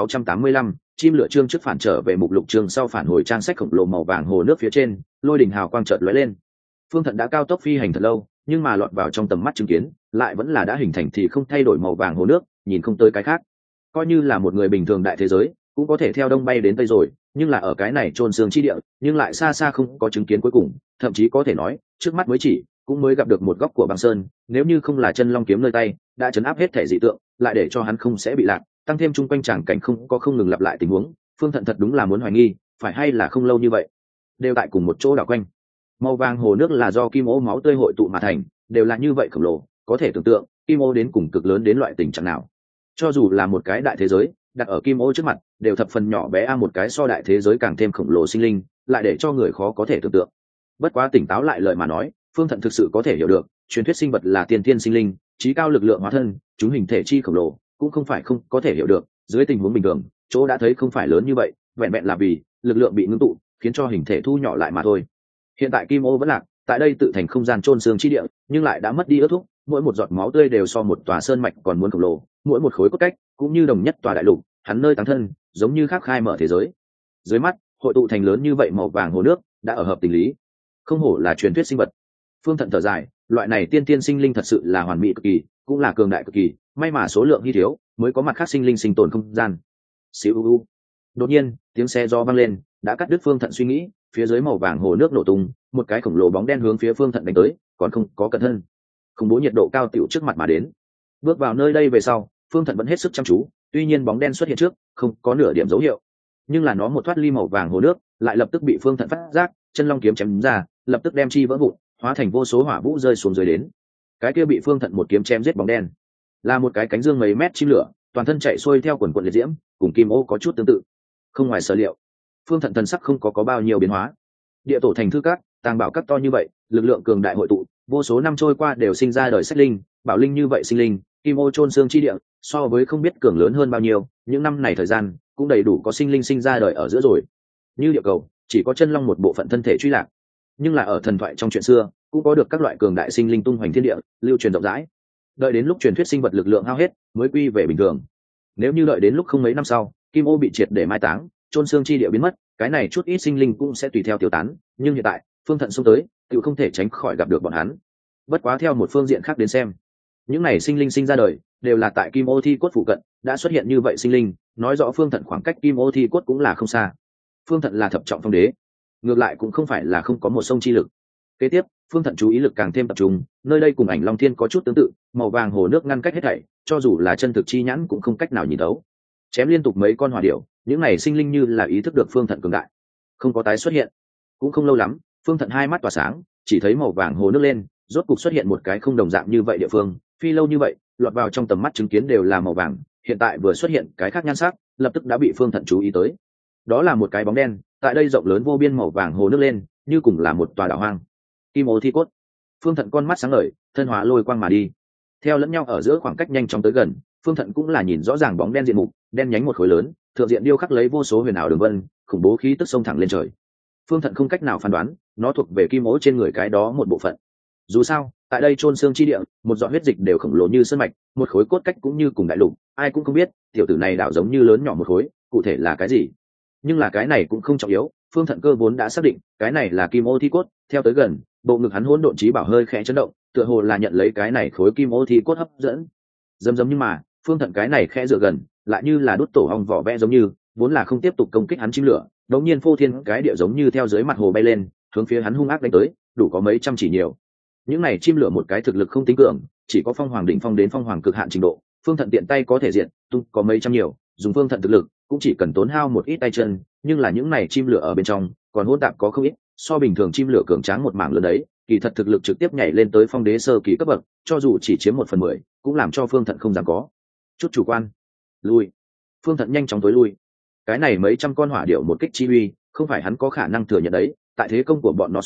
1685, chim lửa chương trước phản trở về mục lục chương sau phản hồi trang sách khổng lồ màu vàng hồ nước phía trên, lôi đỉnh hào quang chợt lóe lên. Phương Thận đã cao tốc phi hành thật lâu, nhưng mà lọt vào trong tầm mắt chứng kiến, lại vẫn là đã hình thành thì không thay đổi màu vàng hồ nước, nhìn không tới cái khác. Coi như là một người bình thường đại thế giới, cũng có thể theo đông bay đến tây rồi, nhưng là ở cái này trôn xương chi địa, nhưng lại xa xa không có chứng kiến cuối cùng, thậm chí có thể nói, trước mắt mới chỉ, cũng mới gặp được một góc của băng sơn, nếu như không là chân long kiếm nơi tay, đã chấn áp hết thể dị tượng, lại để cho hắn không sẽ bị lạc, tăng thêm chung quanh tràng cảnh không ngừng lặp lại tình huống, Phương Thận thật đúng là muốn hoài nghi, phải hay là không lâu như vậy, đều tại cùng một chỗ đảo quanh. Màu vàng hồ nước là do kim ô máu tươi hội tụ mà thành, đều là như vậy khổng lồ, có thể tưởng tượng, kim ô đến cùng cực lớn đến loại tình trạng nào. Cho dù là một cái đại thế giới, đặt ở kim ô trước mặt, đều thập phần nhỏ bé một cái so đại thế giới càng thêm khổng lồ sinh linh, lại để cho người khó có thể tưởng tượng. Bất quá tỉnh táo lại lời mà nói, Phương Thận thực sự có thể hiểu được, truyền thuyết sinh vật là tiên thiên sinh linh, trí cao lực lượng hóa thân, chúng hình thể chi khổng lồ, cũng không phải không có thể hiểu được, dưới tình huống bình thường, chỗ đã thấy không phải lớn như vậy, vẹn vẹn là vì lực lượng bị ngưng tụ, khiến cho hình thể thu nhỏ lại mà thôi. Hiện tại kim ô vẫn lạc, tại đây tự thành không gian chôn xương chi địa, nhưng lại đã mất đi ước thúc, mỗi một giọt máu tươi đều so một tòa sơn mạch còn muốn khổng lồ, mỗi một khối cốt cách cũng như đồng nhất tòa đại lục, hắn nơi táng thân, giống như khắc khai mở thế giới. Dưới mắt, hội tụ thành lớn như vậy màu vàng hồ nước, đã ở hợp tình lý. Không hổ là truyền thuyết sinh vật. Phương Thận thở dài, loại này tiên tiên sinh linh thật sự là hoàn mỹ cực kỳ, cũng là cường đại cực kỳ, may mà số lượng hy thiếu, mới có mặt khác sinh linh sinh tồn không gian. Siêu. Đột nhiên, tiếng xe do vang lên, đã cắt đứt Phương Thận suy nghĩ, phía dưới màu vàng hồ nước nổ tung, một cái khổng lồ bóng đen hướng phía Phương Thận đánh tới, còn không có cẩn thân. Khủng bố nhiệt độ cao tiểu trước mặt mà đến. Bước vào nơi đây về sau, Phương Thận vẫn hết sức chăm chú, tuy nhiên bóng đen xuất hiện trước, không có nửa điểm dấu hiệu, nhưng là nó một thoát ly màu vàng hồ nước, lại lập tức bị Phương Thận phát giác, chân long kiếm chém ra, lập tức đem chi vỡ vụn, hóa thành vô số hỏa vũ rơi xuống dưới đến. Cái kia bị Phương Thận một kiếm chém giết bóng đen, là một cái cánh dương mấy mét chim lửa, toàn thân chạy xuôi theo quần quần liệt diễm, cùng kim ô có chút tương tự. Không ngoài sở liệu, Phương Thận thần sắc không có bao nhiêu biến hóa. Địa tổ thành thư các, tàng bảo các to như vậy, lực lượng cường đại hội tụ, vô số năm trôi qua đều sinh ra đời sách linh, bảo linh như vậy sinh linh, kim ô chôn xương chi địa, so với không biết cường lớn hơn bao nhiêu, những năm này thời gian cũng đầy đủ có sinh linh sinh ra đời ở giữa rồi. Như địa cầu, chỉ có chân long một bộ phận thân thể truy lạc, nhưng là ở thần thoại trong chuyện xưa, cũng có được các loại cường đại sinh linh tung hoành thiên địa, lưu truyền rộng rãi. Đợi đến lúc truyền thuyết sinh vật lực lượng hao hết, mới quy về bình thường. Nếu như đợi đến lúc không mấy năm sau, kim ô bị triệt để mai táng, chôn xương chi địa biến mất, cái này chút ít sinh linh cũng sẽ tùy theo tiêu tán, nhưng hiện tại, Phương Thận xông tới, tự không thể tránh khỏi gặp được bọn hắn. Bất quá theo một phương diện khác đến xem, những này sinh linh sinh ra đời đều là tại kim ô thi cốt phụ cận, đã xuất hiện như vậy sinh linh, nói rõ Phương Thận khoảng cách kim ô thi cốt cũng là không xa. Phương Thận là thập trọng phong đế, ngược lại cũng không phải là không có một sông chi lực. Kế tiếp, Phương Thận chú ý lực càng thêm tập trung, nơi đây cùng Ảnh Long Thiên có chút tương tự, màu vàng hồ nước ngăn cách hết thảy, cho dù là chân thực chi nhãn cũng không cách nào nhìn thấu. Chém liên tục mấy con hỏa điểu, những này sinh linh như là ý thức được Phương Thận cường đại, không có tái xuất hiện. Cũng không lâu lắm, Phương Thận hai mắt tỏa sáng, chỉ thấy màu vàng hồ nước lên, rốt cục xuất hiện một cái không đồng dạng như vậy địa phương, phi lâu như vậy, lọt vào trong tầm mắt chứng kiến đều là màu vàng, hiện tại vừa xuất hiện cái khác nhan sắc, lập tức đã bị Phương Thận chú ý tới. Đó là một cái bóng đen, tại đây rộng lớn vô biên màu vàng hồ nước lên, như cùng là một tòa đảo hoang. Kim ô thi cốt. Phương Thận con mắt sáng ngời, thân hóa lôi quang mà đi. Theo lẫn nhau ở giữa khoảng cách nhanh chóng tới gần, Phương Thận cũng là nhìn rõ ràng bóng đen diện mục, đen nhánh một khối lớn, thượng diện điêu khắc lấy vô số huyền ảo đường vân, khủng bố khí tức xông thẳng lên trời. Phương Thận không cách nào phán đoán, nó thuộc về kim ô trên người cái đó một bộ phận. Dù sao, tại đây chôn xương chi địa, một giọt huyết dịch đều khổng lồ như sơn mạch, một khối cốt cách cũng như cùng đại lục, ai cũng không biết, tiểu tử này đảo giống như lớn nhỏ một khối, cụ thể là cái gì. Nhưng là cái này cũng không trọng yếu, Phương Thận cơ vốn đã xác định, cái này là kim ô thi cốt, theo tới gần, bộ ngực hắn hỗn độn trí bảo hơi khẽ chấn động, tựa hồ là nhận lấy cái này khối kim ô thi cốt hấp dẫn. Dầm nhưng mà, Phương Thận cái này khẽ dựa gần, lại như là đốt tổ hong vỏ vẽ giống như, vốn là không tiếp tục công kích hắn chim lửa, đột nhiên phô thiên cái địa giống như theo dưới mặt hồ bay lên, hướng phía hắn hung ác đánh tới, đủ có mấy trăm chỉ nhiều. Những này chim lửa một cái thực lực không tính cường, chỉ có phong hoàng đỉnh phong đến phong hoàng cực hạn trình độ, Phương Thận tiện tay có thể diện, tung có mấy trăm nhiều, dùng Phương Thận thực lực, cũng chỉ cần tốn hao một ít tay chân, nhưng là những này chim lửa ở bên trong, còn hỗn tạp có không ít, so bình thường chim lửa cường tráng một mảng lớn đấy, kỳ thật thực lực trực tiếp nhảy lên tới phong đế sơ kỳ cấp bậc, cho dù chỉ chiếm 1/10, cũng làm cho Phương Thận không dám có chút chủ quan. Lui. Phương Thận nhanh chóng tối lui. Cái này mấy trăm con hỏa điểu một kích chi uy, không phải hắn có khả năng thừa nhận đấy, tại thế công của bọn nó xuống,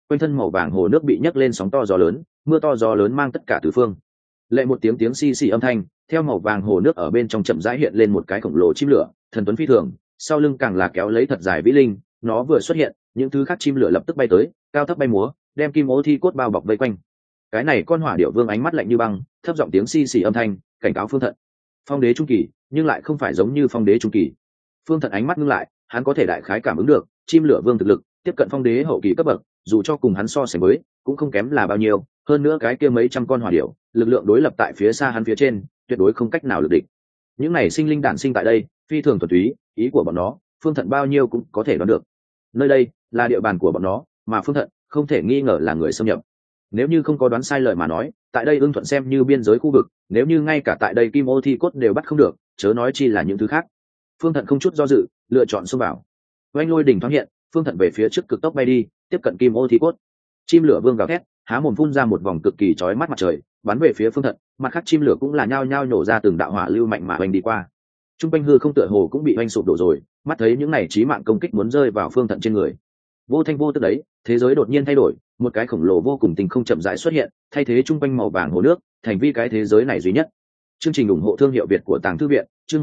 quanh thân màu vàng hồ nước bị nhấc lên sóng to gió lớn, mưa to gió lớn mang tất cả tứ phương. Lệ một tiếng tiếng xì xì âm thanh, theo màu vàng hồ nước ở bên trong chậm rãi hiện lên một cái khổng lồ chim lửa, thần tuấn phi thường, sau lưng càng là kéo lấy thật dài vĩ linh. Nó vừa xuất hiện, những thứ khác chim lửa lập tức bay tới, cao thấp bay múa, đem kim ô thi cốt bao bọc vây quanh. Cái này con hỏa điểu vương ánh mắt lạnh như băng, thấp giọng tiếng xì xì âm thanh cảnh cáo Phương Thận. Phong đế trung kỳ, nhưng lại không phải giống như phong đế trung kỳ. Phương Thận ánh mắt ngưng lại, hắn có thể đại khái cảm ứng được chim lửa vương thực lực tiếp cận phong đế hậu kỳ cấp bậc, dù cho cùng hắn so sánh với cũng không kém là bao nhiêu. Hơn nữa cái kia mấy trăm con hỏa điểu, lực lượng đối lập tại phía xa hắn phía trên, tuyệt đối không cách nào lực địch. Những này sinh linh đản sinh tại đây, phi thường thuần túy, ý của bọn nó, Phương Thận bao nhiêu cũng có thể đoán được. Nơi đây là địa bàn của bọn nó, mà Phương Thận không thể nghi ngờ là người xâm nhập. Nếu như không có đoán sai lời mà nói, tại đây ưng thuận xem như biên giới khu vực, nếu như ngay cả tại đây kim ô thi cốt đều bắt không được, chớ nói chi là những thứ khác. Phương Thận không chút do dự, lựa chọn xông vào. Oanh lôi đỉnh thoáng hiện, Phương Thận về phía trước cực tốc bay đi, tiếp cận kim ô thi cốt. Chim lửa vương gào thét, há mồm phun ra một vòng cực kỳ chói mắt mặt trời, bắn về phía Phương Thận. Mặt khác chim lửa cũng là nhao nhao nổ ra từng đạo hỏa lưu mạnh mà oanh đi qua. Trung quanh hư không tựa hồ cũng bị oanh sụp đổ rồi, mắt thấy những này chí mạng công kích muốn rơi vào Phương Thận trên người. Vô thanh vô tức đấy, thế giới đột nhiên thay đổi, một cái khổng lồ vô cùng tình không chậm rãi xuất hiện, thay thế trung quanh màu vàng hồ nước, thành vi cái thế giới này duy nhất. Chương trình ủng hộ thương hiệu Việt của Tàng Thư viện, chương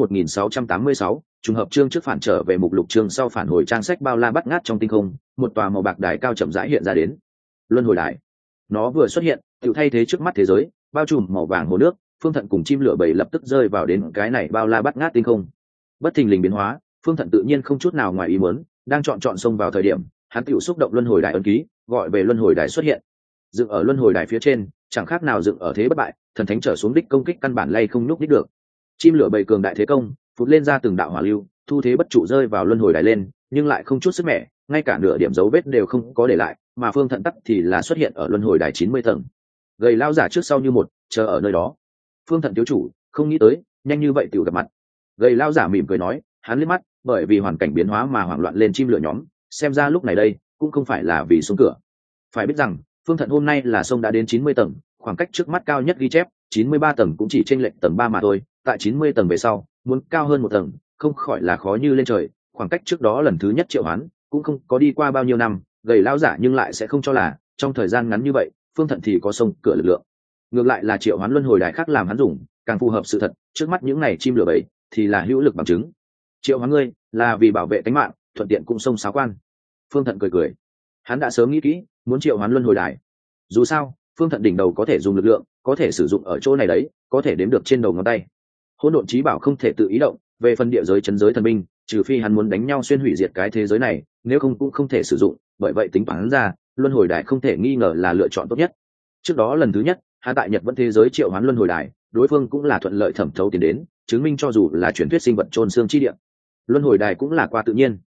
1686, trùng hợp chương trước phản trở về mục lục chương sau phản hồi trang sách bao la bắt ngát trong tinh không, một tòa màu bạc đài cao chậm rãi hiện ra đến. Luân hồi đài. Nó vừa xuất hiện, tự thay thế trước mắt thế giới, bao trùm màu vàng hồ nước, Phương Thận cùng chim lửa bầy lập tức rơi vào đến cái này bao la bắt ngát tinh không. Bất thình lình biến hóa, Phương Thận tự nhiên không chút nào ngoài ý muốn, đang chọn xông vào thời điểm, hắn tự xúc động luân hồi đài ấn ký, gọi về luân hồi đài xuất hiện. Dựng ở luân hồi đài phía trên, chẳng khác nào dựng ở thế bất bại, thần thánh trở xuống đích công kích căn bản lay không nhúc đích được. Chim lửa bầy cường đại thế công, phụt lên ra từng đạo hỏa lưu, thu thế bất trụ rơi vào luân hồi đài lên, nhưng lại không chút sức mẻ, ngay cả nửa điểm dấu vết đều không có để lại, mà Phương Thận tắc thì là xuất hiện ở luân hồi đài 90 tầng. Gầy lao giả trước sau như một, chờ ở nơi đó. Phương Thận thiếu chủ, không nghĩ tới, nhanh như vậy tiểu gặp mặt. Gầy lao giả mỉm cười nói, hắn liếc mắt, bởi vì hoàn cảnh biến hóa mà hoảng loạn lên chim lửa nhóm, xem ra lúc này đây cũng không phải là vì xuống cửa. Phải biết rằng Phương Thận hôm nay là sông đã đến 90 tầng, khoảng cách trước mắt cao nhất ghi chép 93 tầng cũng chỉ chênh lệch tầng 3 mà thôi, tại 90 tầng về sau muốn cao hơn một tầng không khỏi là khó như lên trời. Khoảng cách trước đó lần thứ nhất triệu hoán cũng không có đi qua bao nhiêu năm, gầy lão giả nhưng lại sẽ không cho là trong thời gian ngắn như vậy Phương Thận thì có sông cửa lực lượng. Ngược lại là triệu hoán luân hồi đài khác làm hắn dùng càng phù hợp sự thật, trước mắt những này chim lửa bầy thì là hữu lực bằng chứng. Triệu hoán ngươi là vì bảo vệ tính mạng, thuận tiện cũng xông xáo quan. Phương Thận cười, hắn đã sớm nghĩ kỹ muốn triệu hoán luân hồi đài. Dù sao Phương Thận đỉnh đầu có thể dùng lực lượng, có thể sử dụng ở chỗ này đấy, có thể đếm được trên đầu ngón tay. Hỗn độn chí bảo không thể tự ý động, về phần địa giới chấn giới thần binh, trừ phi hắn muốn đánh nhau xuyên hủy diệt cái thế giới này, nếu không cũng không thể sử dụng. Bởi vậy tính toán ra, luân hồi đài không thể nghi ngờ là lựa chọn tốt nhất. Trước đó lần thứ nhất, hắn tại Nhật Vẫn thế giới triệu hoán luân hồi đài, đối phương cũng là thuận lợi thẩm thấu tiến đến, chứng minh cho dù là truyền thuyết sinh vật chôn xương chi địa, luân hồi đài cũng là qua tự nhiên.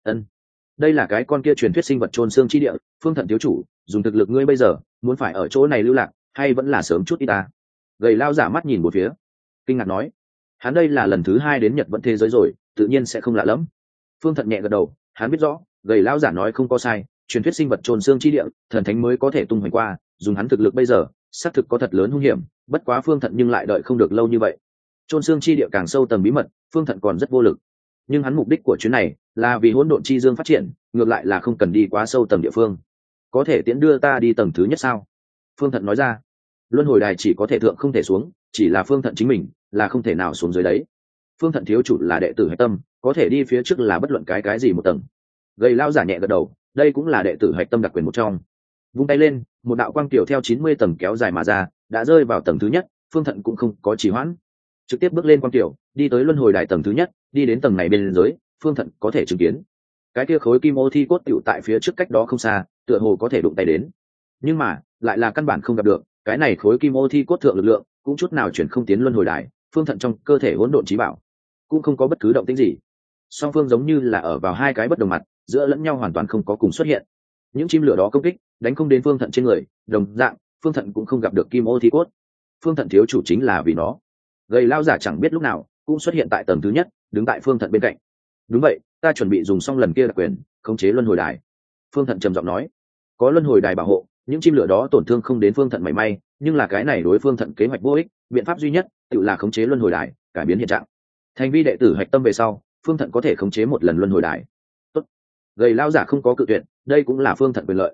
Đây là cái con kia truyền thuyết sinh vật chôn xương chi địa. Phương Thận thiếu chủ, dùng thực lực ngươi bây giờ muốn phải ở chỗ này lưu lạc, hay vẫn là sớm chút đi ta? Gầy lao giả mắt nhìn một phía, kinh ngạc nói, hắn đây là lần thứ 2 đến Nhật Vẫn thế giới rồi, tự nhiên sẽ không lạ lẫm. Phương Thận nhẹ gật đầu, hắn biết rõ gầy lao giả nói không có sai, truyền thuyết sinh vật chôn xương chi địa, thần thánh mới có thể tung hoành qua, dùng hắn thực lực bây giờ xác thực có thật lớn hung hiểm. Bất quá Phương Thận nhưng lại đợi không được lâu như vậy. Chôn xương chi địa càng sâu tầng bí mật, Phương Thận còn rất vô lực. Nhưng hắn mục đích của chuyến này là vì hỗn độn chi dương phát triển, ngược lại là không cần đi quá sâu tầng địa phương. Có thể tiễn đưa ta đi tầng thứ nhất sao? Phương Thận nói ra. Luân hồi đài chỉ có thể thượng không thể xuống, chỉ là Phương Thận chính mình là không thể nào xuống dưới đấy. Phương Thận thiếu chủ là đệ tử hạch tâm, có thể đi phía trước là bất luận cái gì một tầng. Gầy lao giả nhẹ gật đầu, đây cũng là đệ tử hạch tâm đặc quyền một trong. Vung tay lên, một đạo quang tiểu theo 90 tầng kéo dài mà ra, đã rơi vào tầng thứ nhất. Phương Thận cũng không có trì hoãn, trực tiếp bước lên quang tiểu, đi tới luân hồi đài tầng thứ nhất. Đi đến tầng này bên dưới, Phương Thận có thể chứng kiến cái kia khối kim ô thi cốt tựu tại phía trước cách đó không xa, tựa hồ có thể đụng tay đến, nhưng mà lại là căn bản không gặp được. Cái này khối kim ô thi cốt thượng lực lượng cũng chút nào chuyển không tiến luân hồi đài. Phương Thận trong cơ thể hỗn độn chí bảo cũng không có bất cứ động tĩnh gì. Song phương giống như là ở vào hai cái bất đồng mặt, giữa lẫn nhau hoàn toàn không có cùng xuất hiện. Những chim lửa đó công kích đánh không đến Phương Thận trên người, đồng dạng Phương Thận cũng không gặp được kim ô thi cốt. Phương Thận thiếu chủ chính là vì nó. Gầy lao giả chẳng biết lúc nào cũng xuất hiện tại tầng thứ nhất, đứng tại Phương Thận bên cạnh. Đúng vậy, ta chuẩn bị dùng xong lần kia đặc quyền khống chế luân hồi đài. Phương Thận trầm giọng nói, có luân hồi đài bảo hộ, những chim lửa đó tổn thương không đến Phương Thận mảy may, nhưng là cái này đối Phương Thận kế hoạch vô ích. Biện pháp duy nhất tự là khống chế luân hồi đài, cải biến hiện trạng. Thành vi đệ tử hạch tâm về sau, Phương Thận có thể khống chế một lần luân hồi đài. Tốt. Gầy lao giả không có cự tuyệt, đây cũng là Phương Thận quyền lợi.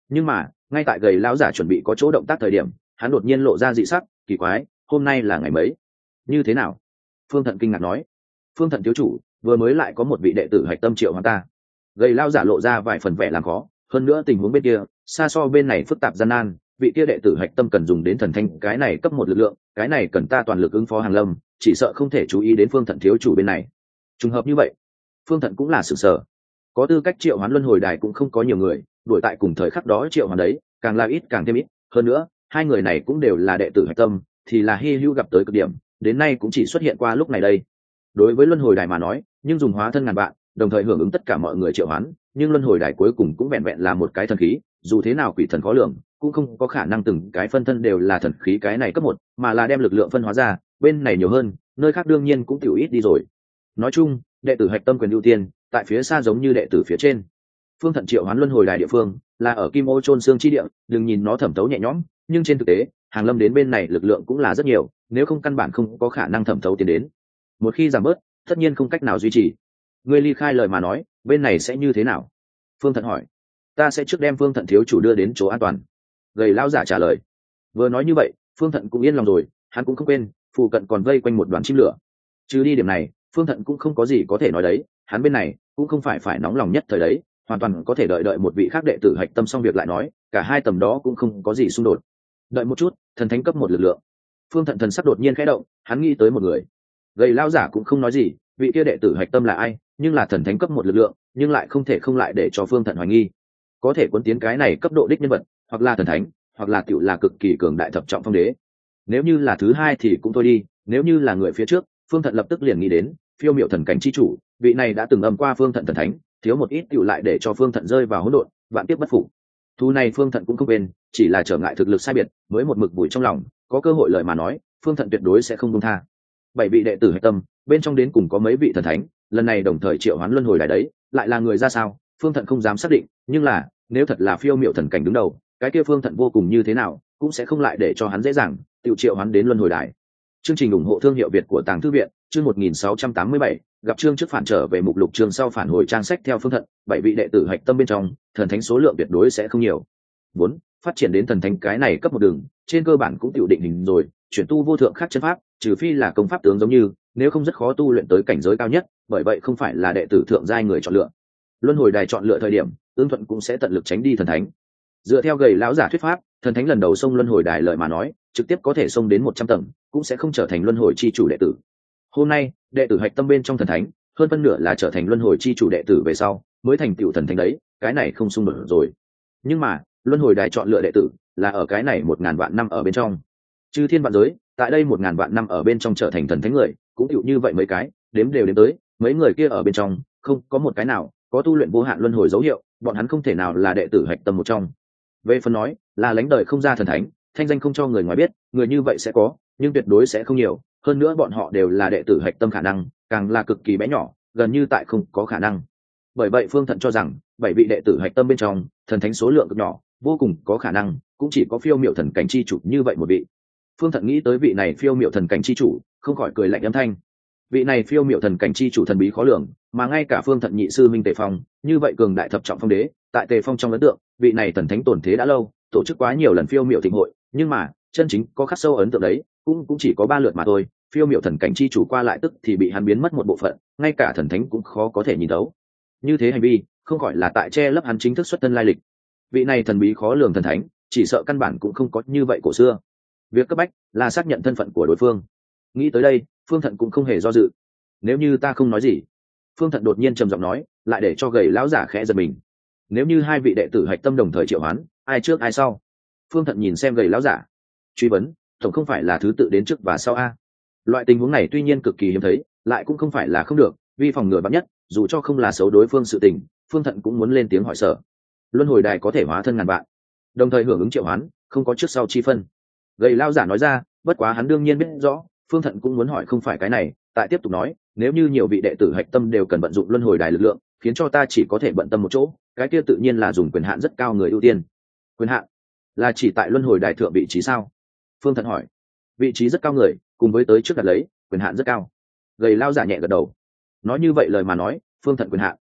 Nhưng mà ngay tại gầy lão giả chuẩn bị có chỗ động tác thời điểm, hắn đột nhiên lộ ra dị sắc, kỳ quái, hôm nay là ngày mấy? Như thế nào? Phương Thận kinh ngạc nói. Phương Thận thiếu chủ, vừa mới lại có một vị đệ tử hạch tâm triệu hoán ta. Gầy lão giả lộ ra vài phần vẻ làm khó, hơn nữa tình huống bên kia xa so bên này phức tạp gian nan, vị kia đệ tử hạch tâm cần dùng đến thần thanh cái này cấp một lực lượng, cái này cần ta toàn lực ứng phó hàng lâm, chỉ sợ không thể chú ý đến Phương Thận thiếu chủ bên này. Trùng hợp như vậy, Phương Thận cũng là sự sở. Có tư cách triệu hoán luân hồi đài cũng không có nhiều người, đuổi tại cùng thời khắc đó triệu hoán đấy, càng là ít càng thêm ít. Hơn nữa, hai người này cũng đều là đệ tử hạch tâm, thì là hy hữu gặp tới cực điểm, đến nay cũng chỉ xuất hiện qua lúc này đây. Đối với luân hồi đài mà nói, nhưng dùng hóa thân ngàn vạn, đồng thời hưởng ứng tất cả mọi người triệu hoán, nhưng luân hồi đài cuối cùng cũng vẹn vẹn là một cái thần khí, dù thế nào quỷ thần khó lường, cũng không có khả năng từng cái phân thân đều là thần khí cái này cấp một, mà là đem lực lượng phân hóa ra, bên này nhiều hơn, nơi khác đương nhiên cũng tiểu ít đi rồi. Nói chung, đệ tử hạch tâm quyền ưu tiên, tại phía xa giống như đệ tử phía trên. Phương Thận triệu hoán luân hồi đài địa phương là ở Kim Ô Chôn Xương chi địa, đừng nhìn nó thẩm thấu nhẹ nhõm, nhưng trên thực tế, hàng lâm đến bên này lực lượng cũng là rất nhiều, nếu không căn bản không có khả năng thẩm thấu tiến đến. Một khi giảm bớt, tất nhiên không cách nào duy trì. Ngươi ly khai lời mà nói, bên này sẽ như thế nào? Phương Thận hỏi. Ta sẽ trước đem Phương Thận thiếu chủ đưa đến chỗ an toàn. Gầy lão giả trả lời. Vừa nói như vậy, Phương Thận cũng yên lòng rồi, hắn cũng không quên, phụ cận còn vây quanh một đoàn chim lửa. Trừ đi điểm này, Phương Thận cũng không có gì có thể nói đấy, hắn bên này cũng không phải nóng lòng nhất thời đấy, hoàn toàn có thể đợi một vị khác đệ tử hạch tâm xong việc lại nói, cả hai tầm đó cũng không có gì xung đột. Đợi một chút, thần thánh cấp một lực lượng. Phương Thận thần sắc đột nhiên khẽ động, hắn nghĩ tới một người. Gầy lão giả cũng không nói gì, vị kia đệ tử hạch tâm là ai, nhưng là thần thánh cấp một lực lượng, nhưng lại không thể không lại để cho Phương Thận hoài nghi. Có thể cuốn tiến cái này cấp độ đích nhân vật, hoặc là thần thánh, hoặc là tiểu là cực kỳ cường đại thập trọng phong đế. Nếu như là thứ hai thì cũng thôi đi, nếu như là người phía trước, Phương Thận lập tức liền nghĩ đến phiêu miệu thần cảnh chi chủ, vị này đã từng âm qua Phương Thận thần thánh, thiếu một ít tiểu lại để cho Phương Thận rơi vào hỗn độn, vạn kiếp bất phục. Thu này Phương Thận cũng không quên, chỉ là trở ngại thực lực sai biệt, mới một mực vùi trong lòng, có cơ hội lời mà nói, Phương Thận tuyệt đối sẽ không buông tha. Bảy vị đệ tử hạch tâm, bên trong đến cùng có mấy vị thần thánh, lần này đồng thời triệu hoán luân hồi đài đấy, lại là người ra sao, Phương Thận không dám xác định, nhưng là, nếu thật là phiêu miệu thần cảnh đứng đầu, cái kia Phương Thận vô cùng như thế nào, cũng sẽ không lại để cho hắn dễ dàng tiểu triệu hoán đến luân hồi đài. Chương trình ủng hộ thương hiệu Việt của Tàng Thư viện, chương 1687, gặp chương trước phản trở về mục lục chương sau phản hồi trang sách theo Phương Thận, bảy vị đệ tử hạch tâm bên trong, thần thánh số lượng tuyệt đối sẽ không nhiều. Vốn, phát triển đến thần thánh cái này cấp một đường, trên cơ bản cũng tiểu định hình rồi, chuyển tu vô thượng khác chân pháp, trừ phi là công pháp tướng giống như, nếu không rất khó tu luyện tới cảnh giới cao nhất, bởi vậy không phải là đệ tử thượng giai người chọn lựa. Luân hồi đài chọn lựa thời điểm, Ưng Thuận cũng sẽ tận lực tránh đi thần thánh. Dựa theo gầy lão giả thuyết pháp, thần thánh lần đầu xông luân hồi đài lợi mà nói, trực tiếp có thể xông đến 100 tầng, cũng sẽ không trở thành luân hồi chi chủ đệ tử. Hôm nay, đệ tử hạch tâm bên trong thần thánh, hơn phân nửa là trở thành luân hồi chi chủ đệ tử về sau, mới thành tựu thần thánh đấy, cái này không xung đột rồi. Nhưng mà, luân hồi đài chọn lựa đệ tử, là ở cái này 1000 vạn năm ở bên trong. Chư thiên vạn giới, tại đây 1000 vạn năm ở bên trong trở thành thần thánh người, cũng tựu như vậy mấy cái, đếm đều đến tới, mấy người kia ở bên trong, không có một cái nào có tu luyện vô hạn luân hồi dấu hiệu, bọn hắn không thể nào là đệ tử hạch tâm một trong. Về phần nói, là lãnh đời không ra thần thánh, thanh danh không cho người ngoài biết, người như vậy sẽ có, nhưng tuyệt đối sẽ không nhiều, hơn nữa bọn họ đều là đệ tử hạch tâm khả năng, càng là cực kỳ bé nhỏ, gần như tại không có khả năng. Bởi vậy Phương Thận cho rằng, bảy vị đệ tử hạch tâm bên trong, thần thánh số lượng cực nhỏ, vô cùng có khả năng, cũng chỉ có phiêu miệu thần cảnh chi chủ như vậy một vị. Phương Thận nghĩ tới vị này phiêu miệu thần cảnh chi chủ, không khỏi cười lạnh âm thanh. Vị này phiêu miệu thần cảnh chi chủ thần bí khó lường, mà ngay cả Phương Thận nhị sư minh Tề Phong, như vậy cường đại thập trọng phong đế, tại Tề Phong trong ấn tượng, vị này thần thánh tổn thế đã lâu, tổ chức quá nhiều lần phiêu miệu thịnh hội, nhưng mà chân chính có khắc sâu ấn tượng đấy, cũng chỉ có 3 lượt mà thôi. Phiêu miệu thần cảnh chi chủ qua lại tức thì bị hắn biến mất một bộ phận, ngay cả thần thánh cũng khó có thể nhìn thấu. Như thế hành vi, không gọi là tại che lấp hắn chính thức xuất thân lai lịch. Vị này thần bí khó lường thần thánh, chỉ sợ căn bản cũng không có như vậy cổ xưa. Việc cấp bách là xác nhận thân phận của đối phương. Nghĩ tới đây, Phương Thận cũng không hề do dự. Nếu như ta không nói gì, Phương Thận đột nhiên trầm giọng nói, lại để cho gầy lão giả khẽ giật mình. Nếu như hai vị đệ tử hạch tâm đồng thời triệu hoán, ai trước ai sau? Phương Thận nhìn xem gầy lão giả, truy vấn, tổng không phải là thứ tự đến trước và sau a? Loại tình huống này tuy nhiên cực kỳ hiếm thấy, lại cũng không phải là không được, vì phòng ngừa vạn nhất, dù cho không là xấu đối phương sự tình, Phương Thận cũng muốn lên tiếng hỏi sở. Luân hồi đài có thể hóa thân ngàn vạn, đồng thời hưởng ứng triệu hoán, không có trước sau chi phân. Gầy lão giả nói ra, bất quá hắn đương nhiên biết rõ, Phương Thận cũng muốn hỏi không phải cái này, tại tiếp tục nói, nếu như nhiều vị đệ tử hạch tâm đều cần vận dụng luân hồi đài lực lượng, khiến cho ta chỉ có thể bận tâm một chỗ, cái kia tự nhiên là dùng quyền hạn rất cao người ưu tiên. Quyền hạn là chỉ tại luân hồi đài thượng vị trí sao? Phương Thận hỏi. Vị trí rất cao người, cùng với tới trước đặt lấy, quyền hạn rất cao. Gầy lao giả nhẹ gật đầu. Nói như vậy lời mà nói, Phương Thận quyền hạn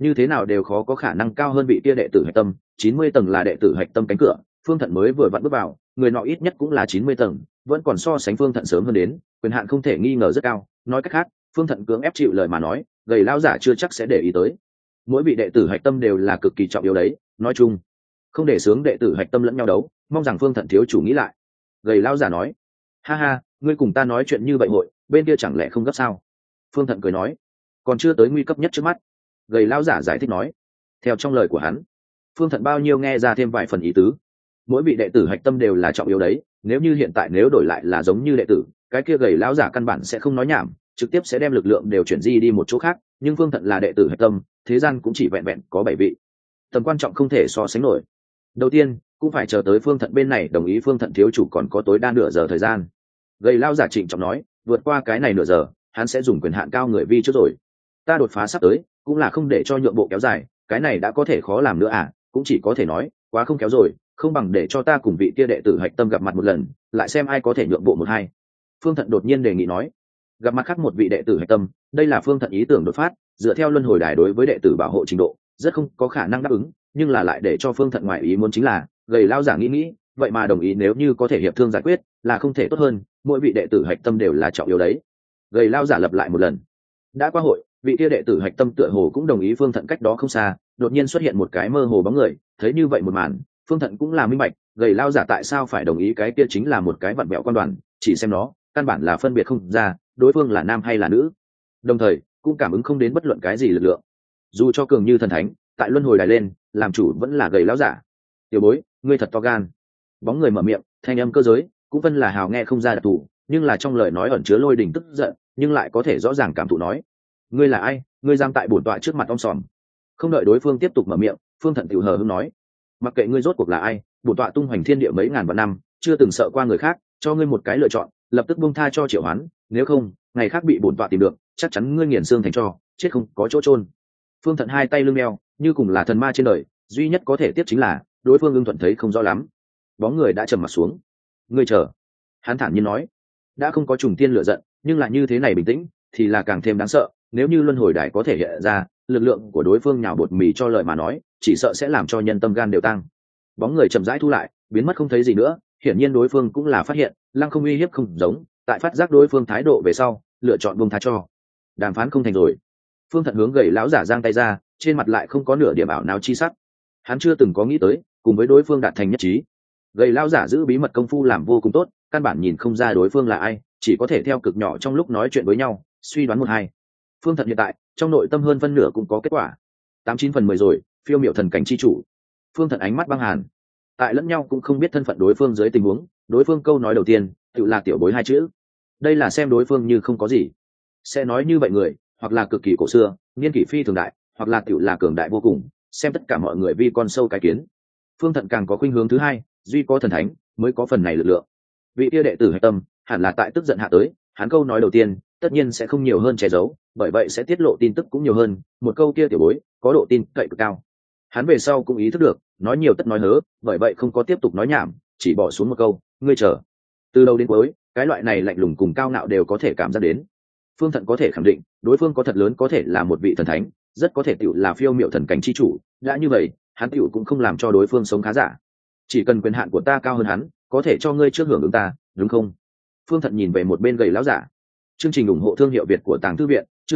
như thế nào đều khó có khả năng cao hơn vị kia đệ tử hạch tâm. 90 tầng là đệ tử hạch tâm cánh cửa, Phương Thận mới vừa vặn bước vào, người nọ ít nhất cũng là 90 tầng, vẫn còn so sánh Phương Thận sớm hơn đến, quyền hạn không thể nghi ngờ rất cao. Nói cách khác, Phương Thận cưỡng ép chịu lời mà nói, gầy lão giả chưa chắc sẽ để ý tới. Mỗi vị đệ tử hạch tâm đều là cực kỳ trọng yếu đấy, nói chung không để sướng đệ tử hạch tâm lẫn nhau đấu, mong rằng Phương Thận thiếu chủ nghĩ lại. Gầy lão giả nói, ha ha, ngươi cùng ta nói chuyện như vậy hội, bên kia chẳng lẽ không gấp sao? Phương Thận cười nói, còn chưa tới nguy cấp nhất trước mắt. Gầy lão giả giải thích nói, theo trong lời của hắn, Phương Thận bao nhiêu nghe ra thêm vài phần ý tứ. Mỗi vị đệ tử hạch tâm đều là trọng yếu đấy, nếu như hiện tại nếu đổi lại là giống như đệ tử, cái kia gầy lão giả căn bản sẽ không nói nhảm, trực tiếp sẽ đem lực lượng đều chuyển di đi một chỗ khác. Nhưng Phương Thận là đệ tử hạch tâm, thế gian cũng chỉ vẹn vẹn có 7 vị, tầm quan trọng không thể so sánh nổi. Đầu tiên cũng phải chờ tới Phương Thận bên này đồng ý Phương Thận thiếu chủ còn có tối đa nửa giờ thời gian. Gầy lão giả trịnh trọng nói, vượt qua cái này nửa giờ, hắn sẽ dùng quyền hạn cao người vi trước rồi. Ta đột phá sắp tới, cũng là không để cho nhượng bộ kéo dài, cái này đã có thể khó làm nữa à, cũng chỉ có thể nói quá không kéo rồi, không bằng để cho ta cùng vị kia đệ tử hạch tâm gặp mặt một lần, lại xem ai có thể nhượng bộ một hai. Phương Thận đột nhiên đề nghị nói, gặp mặt khác một vị đệ tử hạch tâm, đây là Phương Thận ý tưởng đột phát, dựa theo luân hồi đài đối với đệ tử bảo hộ trình độ rất không có khả năng đáp ứng, nhưng là lại để cho Phương Thận ngoài ý muốn chính là gầy lao giả nghĩ vậy mà đồng ý, nếu như có thể hiệp thương giải quyết là không thể tốt hơn, mỗi vị đệ tử hạch tâm đều là trọng yếu đấy. Gầy lao giả lập lại một lần, đã qua hội, vị kia đệ tử hạch tâm tựa hồ cũng đồng ý Phương Thận cách đó không xa, đột nhiên xuất hiện một cái mơ hồ bóng người, thấy như vậy một màn, Phương Thận cũng là minh bạch, gầy lao giả tại sao phải đồng ý, cái kia chính là một cái vặn vẹo quan đoàn, chỉ xem nó, căn bản là phân biệt không ra đối phương là nam hay là nữ, đồng thời cũng cảm ứng không đến bất luận cái gì lực lượng. Dù cho cường như thần thánh, tại luân hồi đài lên, làm chủ vẫn là gầy lão giả. Tiểu bối, ngươi thật to gan. Bóng người mở miệng, thanh âm cơ giới, cũng phân là hào nghe không ra đặc thù, nhưng là trong lời nói ẩn chứa lôi đình tức giận, nhưng lại có thể rõ ràng cảm thụ nói, ngươi là ai, ngươi giam tại bổn tọa trước mặt om sòm. Không đợi đối phương tiếp tục mở miệng, Phương Thận tiểu hờ hững nói, mặc kệ ngươi rốt cuộc là ai, bổn tọa tung hoành thiên địa mấy ngàn vạn năm, chưa từng sợ qua người khác, cho ngươi một cái lựa chọn, lập tức buông tha cho Triệu Hoán, nếu không, ngày khác bị bổn tọa tìm được, chắc chắn ngươi nghiền xương thành tro, chết không có chỗ chôn. Phương Thận hai tay lưng đeo, như cùng là thần ma trên đời, duy nhất có thể tiếp chính là đối phương ưng thuận thấy không rõ lắm. Bóng người đã trầm mặt xuống. Ngươi chờ. Hắn thản nhiên nói, đã không có trùng tiên lựa giận, nhưng là như thế này bình tĩnh thì là càng thêm đáng sợ. Nếu như luân hồi đài có thể hiện ra lực lượng của đối phương nhào bột mì cho lời mà nói, chỉ sợ sẽ làm cho nhân tâm gan đều tăng. Bóng người chậm rãi thu lại, biến mất không thấy gì nữa. Hiển nhiên đối phương cũng là phát hiện Lăng Không uy hiếp không giống, tại phát giác đối phương thái độ về sau, lựa chọn buông tha cho. Đàm phán không thành rồi. Phương Thận hướng gầy lão giả giang tay ra, trên mặt lại không có nửa điểm ảo nào chi sắc. Hắn chưa từng có nghĩ tới cùng với đối phương đạt thành nhất trí. Gầy lão giả giữ bí mật công phu làm vô cùng tốt, căn bản nhìn không ra đối phương là ai, chỉ có thể theo cực nhỏ trong lúc nói chuyện với nhau suy đoán một hai. Phương Thận hiện tại trong nội tâm hơn phân nửa cũng có kết quả, 89/10 rồi. Phiêu miểu thần cảnh chi chủ. Phương Thận ánh mắt băng hàn, tại lẫn nhau cũng không biết thân phận đối phương dưới tình huống, đối phương câu nói đầu tiên tự là tiểu bối hai chữ, đây là xem đối phương như không có gì sẽ nói như vậy người, hoặc là cực kỳ cổ xưa niên kỷ phi thường đại, hoặc là tiểu là cường đại vô cùng, xem tất cả mọi người vi con sâu cái kiến. Phương Thận càng có khuynh hướng thứ hai, duy có thần thánh mới có phần này lực lượng. Vị kia đệ tử hạch tâm hẳn là tại tức giận hạ tới, hắn câu nói đầu tiên tất nhiên sẽ không nhiều hơn che giấu, bởi vậy sẽ tiết lộ tin tức cũng nhiều hơn, một câu kia tiểu bối có độ tin cậy cực cao. Hắn về sau cũng ý thức được nói nhiều tất nói hớ, bởi vậy không có tiếp tục nói nhảm, chỉ bỏ xuống một câu, ngươi chờ. Từ đầu đến cuối, cái loại này lạnh lùng cùng cao ngạo đều có thể cảm giác đến. Phương Thận có thể khẳng định đối phương có thật lớn có thể là một vị thần thánh, rất có thể tiểu là phiêu miểu thần cảnh chi chủ. Đã như vậy, hắn tiểu cũng không làm cho đối phương sống khá giả. Chỉ cần quyền hạn của ta cao hơn hắn, có thể cho ngươi trước hưởng ứng ta, đúng không? Phương Thận nhìn về một bên gầy lão giả. Chương trình ủng hộ thương hiệu Việt của Tàng Thư viện, chương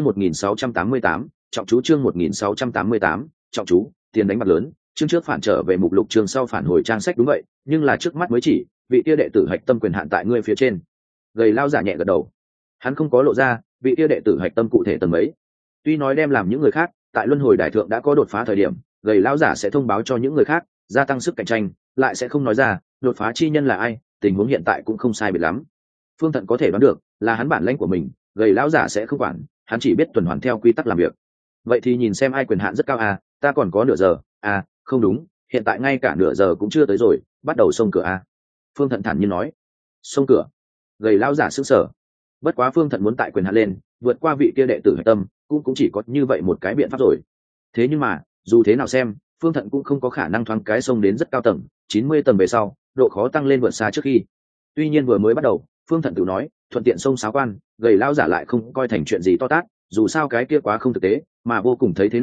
1688, trọng chú, chương 1688, trọng chú, tiền đánh bạc lớn. Chương trước phản trở về mục lục, chương sau phản hồi trang sách, đúng vậy, nhưng là trước mắt mới chỉ vị kia đệ tử hạch tâm quyền hạn tại ngươi phía trên. Gầy lão giả nhẹ gật đầu. Hắn không có lộ ra vị kia đệ tử hạch tâm cụ thể tầng mấy. Tuy nói đem làm những người khác tại luân hồi đại thượng đã có đột phá thời điểm, gầy lão giả sẽ thông báo cho những người khác, gia tăng sức cạnh tranh, lại sẽ không nói ra đột phá chi nhân là ai. Tình huống hiện tại cũng không sai biệt lắm. Phương Thận có thể đoán được là hắn bản lãnh của mình, gầy lão giả sẽ không quản, hắn chỉ biết tuần hoàn theo quy tắc làm việc. Vậy thì nhìn xem ai quyền hạn rất cao à, ta còn có nửa giờ à, không đúng, hiện tại ngay cả nửa giờ cũng chưa tới rồi, bắt đầu xông cửa à. Phương Thận thản nhiên nói. Xông cửa? Gầy lão giả sững sờ. Bất quá Phương Thận muốn tại quyền hạn lên vượt qua vị kia đệ tử hạch tâm, cũng chỉ có như vậy một cái biện pháp rồi. Thế nhưng mà dù thế nào xem, Phương Thận cũng không có khả năng thoáng cái xông đến rất cao tầng, 90 tầng về sau độ khó tăng lên vượt xa trước khi. Tuy nhiên vừa mới bắt đầu Phương Thận tự nói thuận tiện xông xáo quan, gầy lão giả lại không coi thành chuyện gì to tát, dù sao cái kia quá không thực tế, mà vô cùng thấy thế nào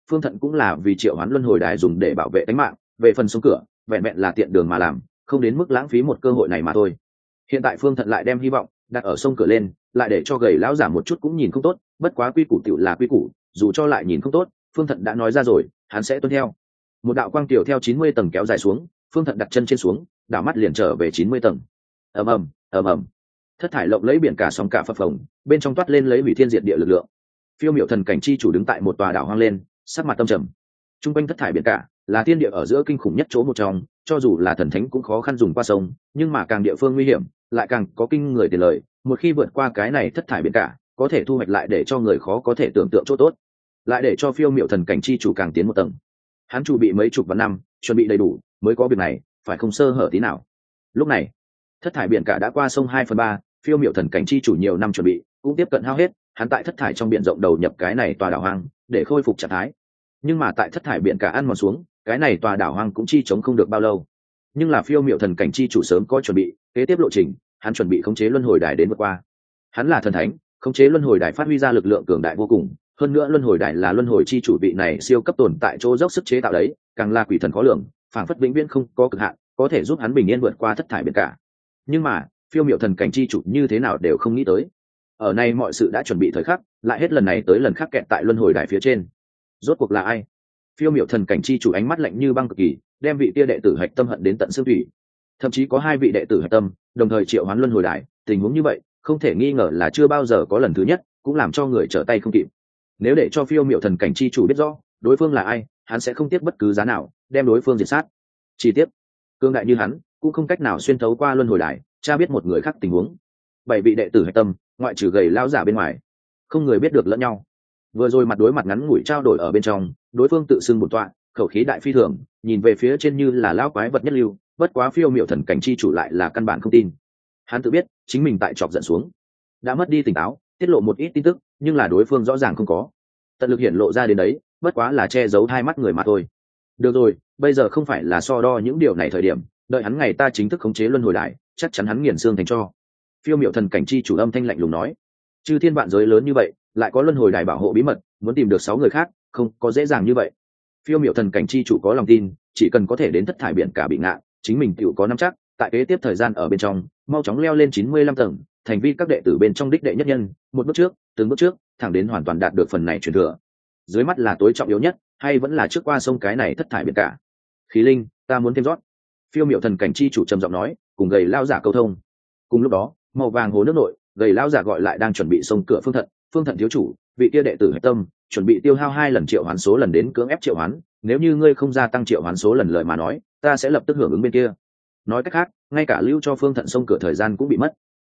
Phương Thận cũng là vì triệu hoán luân hồi đài dùng để bảo vệ tính mạng, về phần sông cửa vẹn vẹn là tiện đường mà làm, không đến mức lãng phí một cơ hội này mà thôi. Hiện tại Phương Thận lại đem hy vọng đặt ở sông cửa lên, lại để cho gầy lão giả một chút cũng nhìn không tốt, bất quá quy củ tựu là quy củ, dù cho lại nhìn không tốt, Phương Thận đã nói ra rồi, hắn sẽ tuân theo. Một đạo quang tiểu theo 90 tầng kéo dài xuống, Phương Thận đặt chân trên xuống, đảo mắt liền trở về 90 tầng. Ầm ầm, ầm ầm. Thất thải lộng lấy biển cả sóng cả phập phồng, bên trong toát lên lấy hủy thiên diệt địa lực lượng. Phiêu miểu thần cảnh chi chủ đứng tại một tòa đảo hoang lên, sắc mặt tâm trầm. Trung quanh thất thải biển cả là thiên địa ở giữa kinh khủng nhất chỗ một trong, cho dù là thần thánh cũng khó khăn dùng qua sông, nhưng mà càng địa phương nguy hiểm, lại càng có kinh người tiền lợi. Một khi vượt qua cái này thất thải biển cả, có thể thu hoạch lại để cho người khó có thể tưởng tượng chỗ tốt, lại để cho phiêu miểu thần cảnh chi chủ càng tiến một tầng. Hắn chuẩn bị mấy chục vạn năm, chuẩn bị đầy đủ, mới có việc này, phải không sơ hở tí nào. Lúc này, thất thải biển cả đã qua sông 2/3, phiêu miểu thần cảnh chi chủ nhiều năm chuẩn bị, cũng tiếp cận hao hết. Hắn tại thất thải trong biển rộng đầu nhập cái này tòa đảo hoang, để khôi phục trạng thái. Nhưng mà tại thất thải biển cả ăn mòn xuống, cái này tòa đảo hoang cũng chi chống không được bao lâu. Nhưng là phiêu miểu thần cảnh chi chủ sớm có chuẩn bị, kế tiếp lộ trình, hắn chuẩn bị khống chế luân hồi đài đến vượt qua. Hắn là thần thánh, khống chế luân hồi đài phát huy ra lực lượng cường đại vô cùng. Hơn nữa luân hồi đài là luân hồi chi chủ vị này siêu cấp tồn tại chỗ dốc sức chế tạo đấy, càng là quỷ thần khó lường, phảng phất vĩnh viễn không có cực hạn, có thể giúp hắn bình yên vượt qua thất thải biển cả. Nhưng mà phiêu miểu thần cảnh chi chủ như thế nào đều không nghĩ tới, ở này mọi sự đã chuẩn bị thời khắc, lại hết lần này tới lần khác kẹt tại luân hồi đài phía trên. Rốt cuộc là ai? Phiêu miểu thần cảnh chi chủ ánh mắt lạnh như băng cực kỳ, đem vị tia đệ tử hạch tâm hận đến tận xương thủy. Thậm chí có 2 vị đệ tử hạch tâm đồng thời triệu hoán luân hồi đài, tình huống như vậy không thể nghi ngờ là chưa bao giờ có lần thứ nhất, cũng làm cho người trở tay không kịp. Nếu để cho phiêu miểu thần cảnh chi chủ biết rõ đối phương là ai, hắn sẽ không tiếc bất cứ giá nào đem đối phương diệt sát. Chi tiết, cương đại như hắn cũng không cách nào xuyên thấu qua luân hồi đài cha biết một người khác tình huống. 7 vị đệ tử hạch tâm, ngoại trừ gầy lão giả bên ngoài, không người biết được lẫn nhau. Vừa rồi mặt đối mặt ngắn ngủi trao đổi ở bên trong, đối phương tự xưng bổn tọa, khẩu khí đại phi thường, nhìn về phía trên như là lão quái vật nhất lưu, bất quá phiêu miểu thần cảnh chi chủ lại là căn bản không tin. Hắn tự biết chính mình tại chọc giận xuống đã mất đi tỉnh táo, tiết lộ một ít tin tức, nhưng là đối phương rõ ràng không có tận lực hiển lộ ra đến đấy, bất quá là che giấu 2 mắt người mà thôi. Được rồi, bây giờ không phải là so đo những điều này thời điểm, đợi hắn ngày ta chính thức khống chế luân hồi đài, chắc chắn hắn nghiền xương thành tro. Phiêu miểu thần cảnh chi chủ âm thanh lạnh lùng nói, chư thiên vạn giới lớn như vậy, lại có luân hồi đài bảo hộ bí mật, muốn tìm được 6 người khác không có dễ dàng như vậy. Phiêu miểu thần cảnh chi chủ có lòng tin, chỉ cần có thể đến thất thải biển cả bị ngạn, chính mình tựu có nắm chắc, tại kế tiếp thời gian ở bên trong mau chóng leo lên 95 tầng, thành vi các đệ tử bên trong đích đệ nhất nhân, một bước trước từng bước trước, thẳng đến hoàn toàn đạt được phần này truyền thừa. Dưới mắt là tối trọng yếu nhất, hay vẫn là trước qua sông cái này thất thải biển cả? Khí linh, ta muốn thêm rót. Phiêu miểu thần cảnh chi chủ trầm giọng nói, cùng gầy lao giả câu thông. Cùng lúc đó, màu vàng hồ nước nội, gầy lao giả gọi lại đang chuẩn bị sông cửa Phương Thận thiếu chủ, vị kia đệ tử hạch tâm chuẩn bị tiêu hao 2 lần triệu hoán số lần đến cưỡng ép triệu hoán, nếu như ngươi không gia tăng triệu hoán số lần lời mà nói, ta sẽ lập tức hưởng ứng bên kia. Nói cách khác, ngay cả lưu cho Phương Thận sông cửa thời gian cũng bị mất.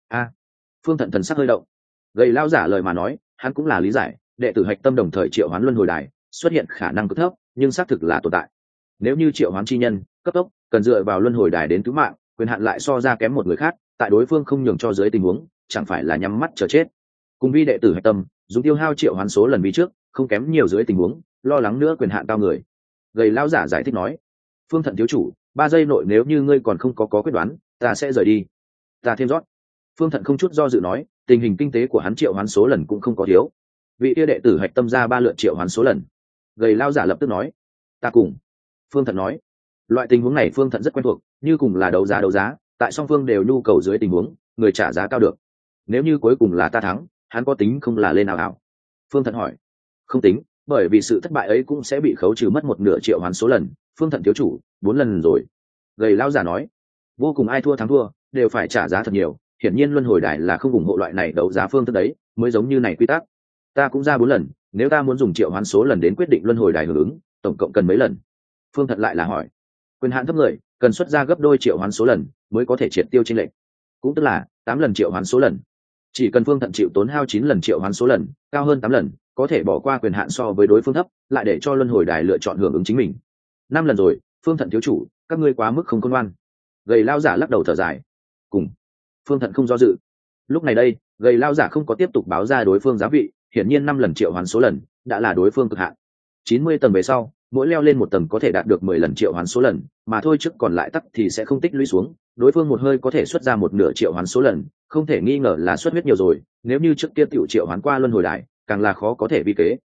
Phương Thận thần sắc hơi động. Gầy lao giả lời mà nói, hắn cũng là lý giải, đệ tử hạch tâm đồng thời triệu hoán luân hồi đài xuất hiện khả năng cực thấp, nhưng xác thực là tồn tại. Nếu như triệu hoán chi nhân cấp tốc cần dựa vào luân hồi đài đến cứu mạng, quyền hạn lại so ra kém một người khác, tại đối phương không nhường cho dưới tình huống, chẳng phải là nhắm mắt chờ chết. Cùng vi đệ tử hạch tâm dùng tiêu hao triệu hoán số lần vi trước, không kém nhiều dưới tình huống, lo lắng nữa quyền hạn cao người. Gầy lao giả giải thích nói, Phương Thận thiếu chủ, 3 giây nội nếu như ngươi còn không có quyết đoán, ta sẽ rời đi. Ta thêm rót. Phương Thận không chút do dự nói, tình hình kinh tế của hắn triệu hoán số lần cũng không có thiếu. Vị kia đệ tử hạch tâm ra 3 lượt triệu hoán số lần. Gầy lao giả lập tức nói, ta cùng. Phương Thận nói, loại tình huống này Phương Thận rất quen thuộc, như cùng là đấu giá, tại song phương đều nhu cầu dưới tình huống, người trả giá cao được. Nếu như cuối cùng là ta thắng, hắn có tính không là lên nào ảo? Phương Thận hỏi, không tính, bởi vì sự thất bại ấy cũng sẽ bị khấu trừ mất 1/2 triệu hoán số lần. Phương Thận thiếu chủ, 4 lần rồi. Gầy lao giả nói, vô cùng ai thua thắng thua đều phải trả giá thật nhiều, hiển nhiên luân hồi đài là không ủng hộ loại này đấu giá phương thức đấy, mới giống như này quy tắc. Ta cũng ra 4 lần, nếu ta muốn dùng triệu hoán số lần đến quyết định luân hồi đài hưởng ứng, tổng cộng cần mấy lần? Phương Thận lại là hỏi. Quyền hạn thấp người cần xuất ra gấp đôi triệu hoán số lần mới có thể triệt tiêu chênh lệch, cũng tức là 8 lần triệu hoán số lần. Chỉ cần Phương Thận chịu tốn hao 9 lần triệu hoán số lần, cao hơn 8 lần, có thể bỏ qua quyền hạn so với đối phương thấp, lại để cho luân hồi đài lựa chọn hưởng ứng chính mình. 5 lần rồi, Phương Thận thiếu chủ, các ngươi quá mức không khôn ngoan. Gầy lao giả lắc đầu thở dài. Cùng. Phương Thận không do dự. Lúc này đây, gầy lao giả không có tiếp tục báo ra đối phương giá vị, hiển nhiên 5 lần triệu hoán số lần đã là đối phương cực hạn. 90 tầng về sau, mỗi leo lên một tầng có thể đạt được 10 lần triệu hoán số lần, mà thôi trước còn lại tắc thì sẽ không tích lũy xuống. Đối phương một hơi có thể xuất ra 1/2 triệu hoán số lần, không thể nghi ngờ là xuất huyết nhiều rồi, nếu như trước kia tiểu triệu hoán qua luân hồi đài, càng là khó có thể vi kế.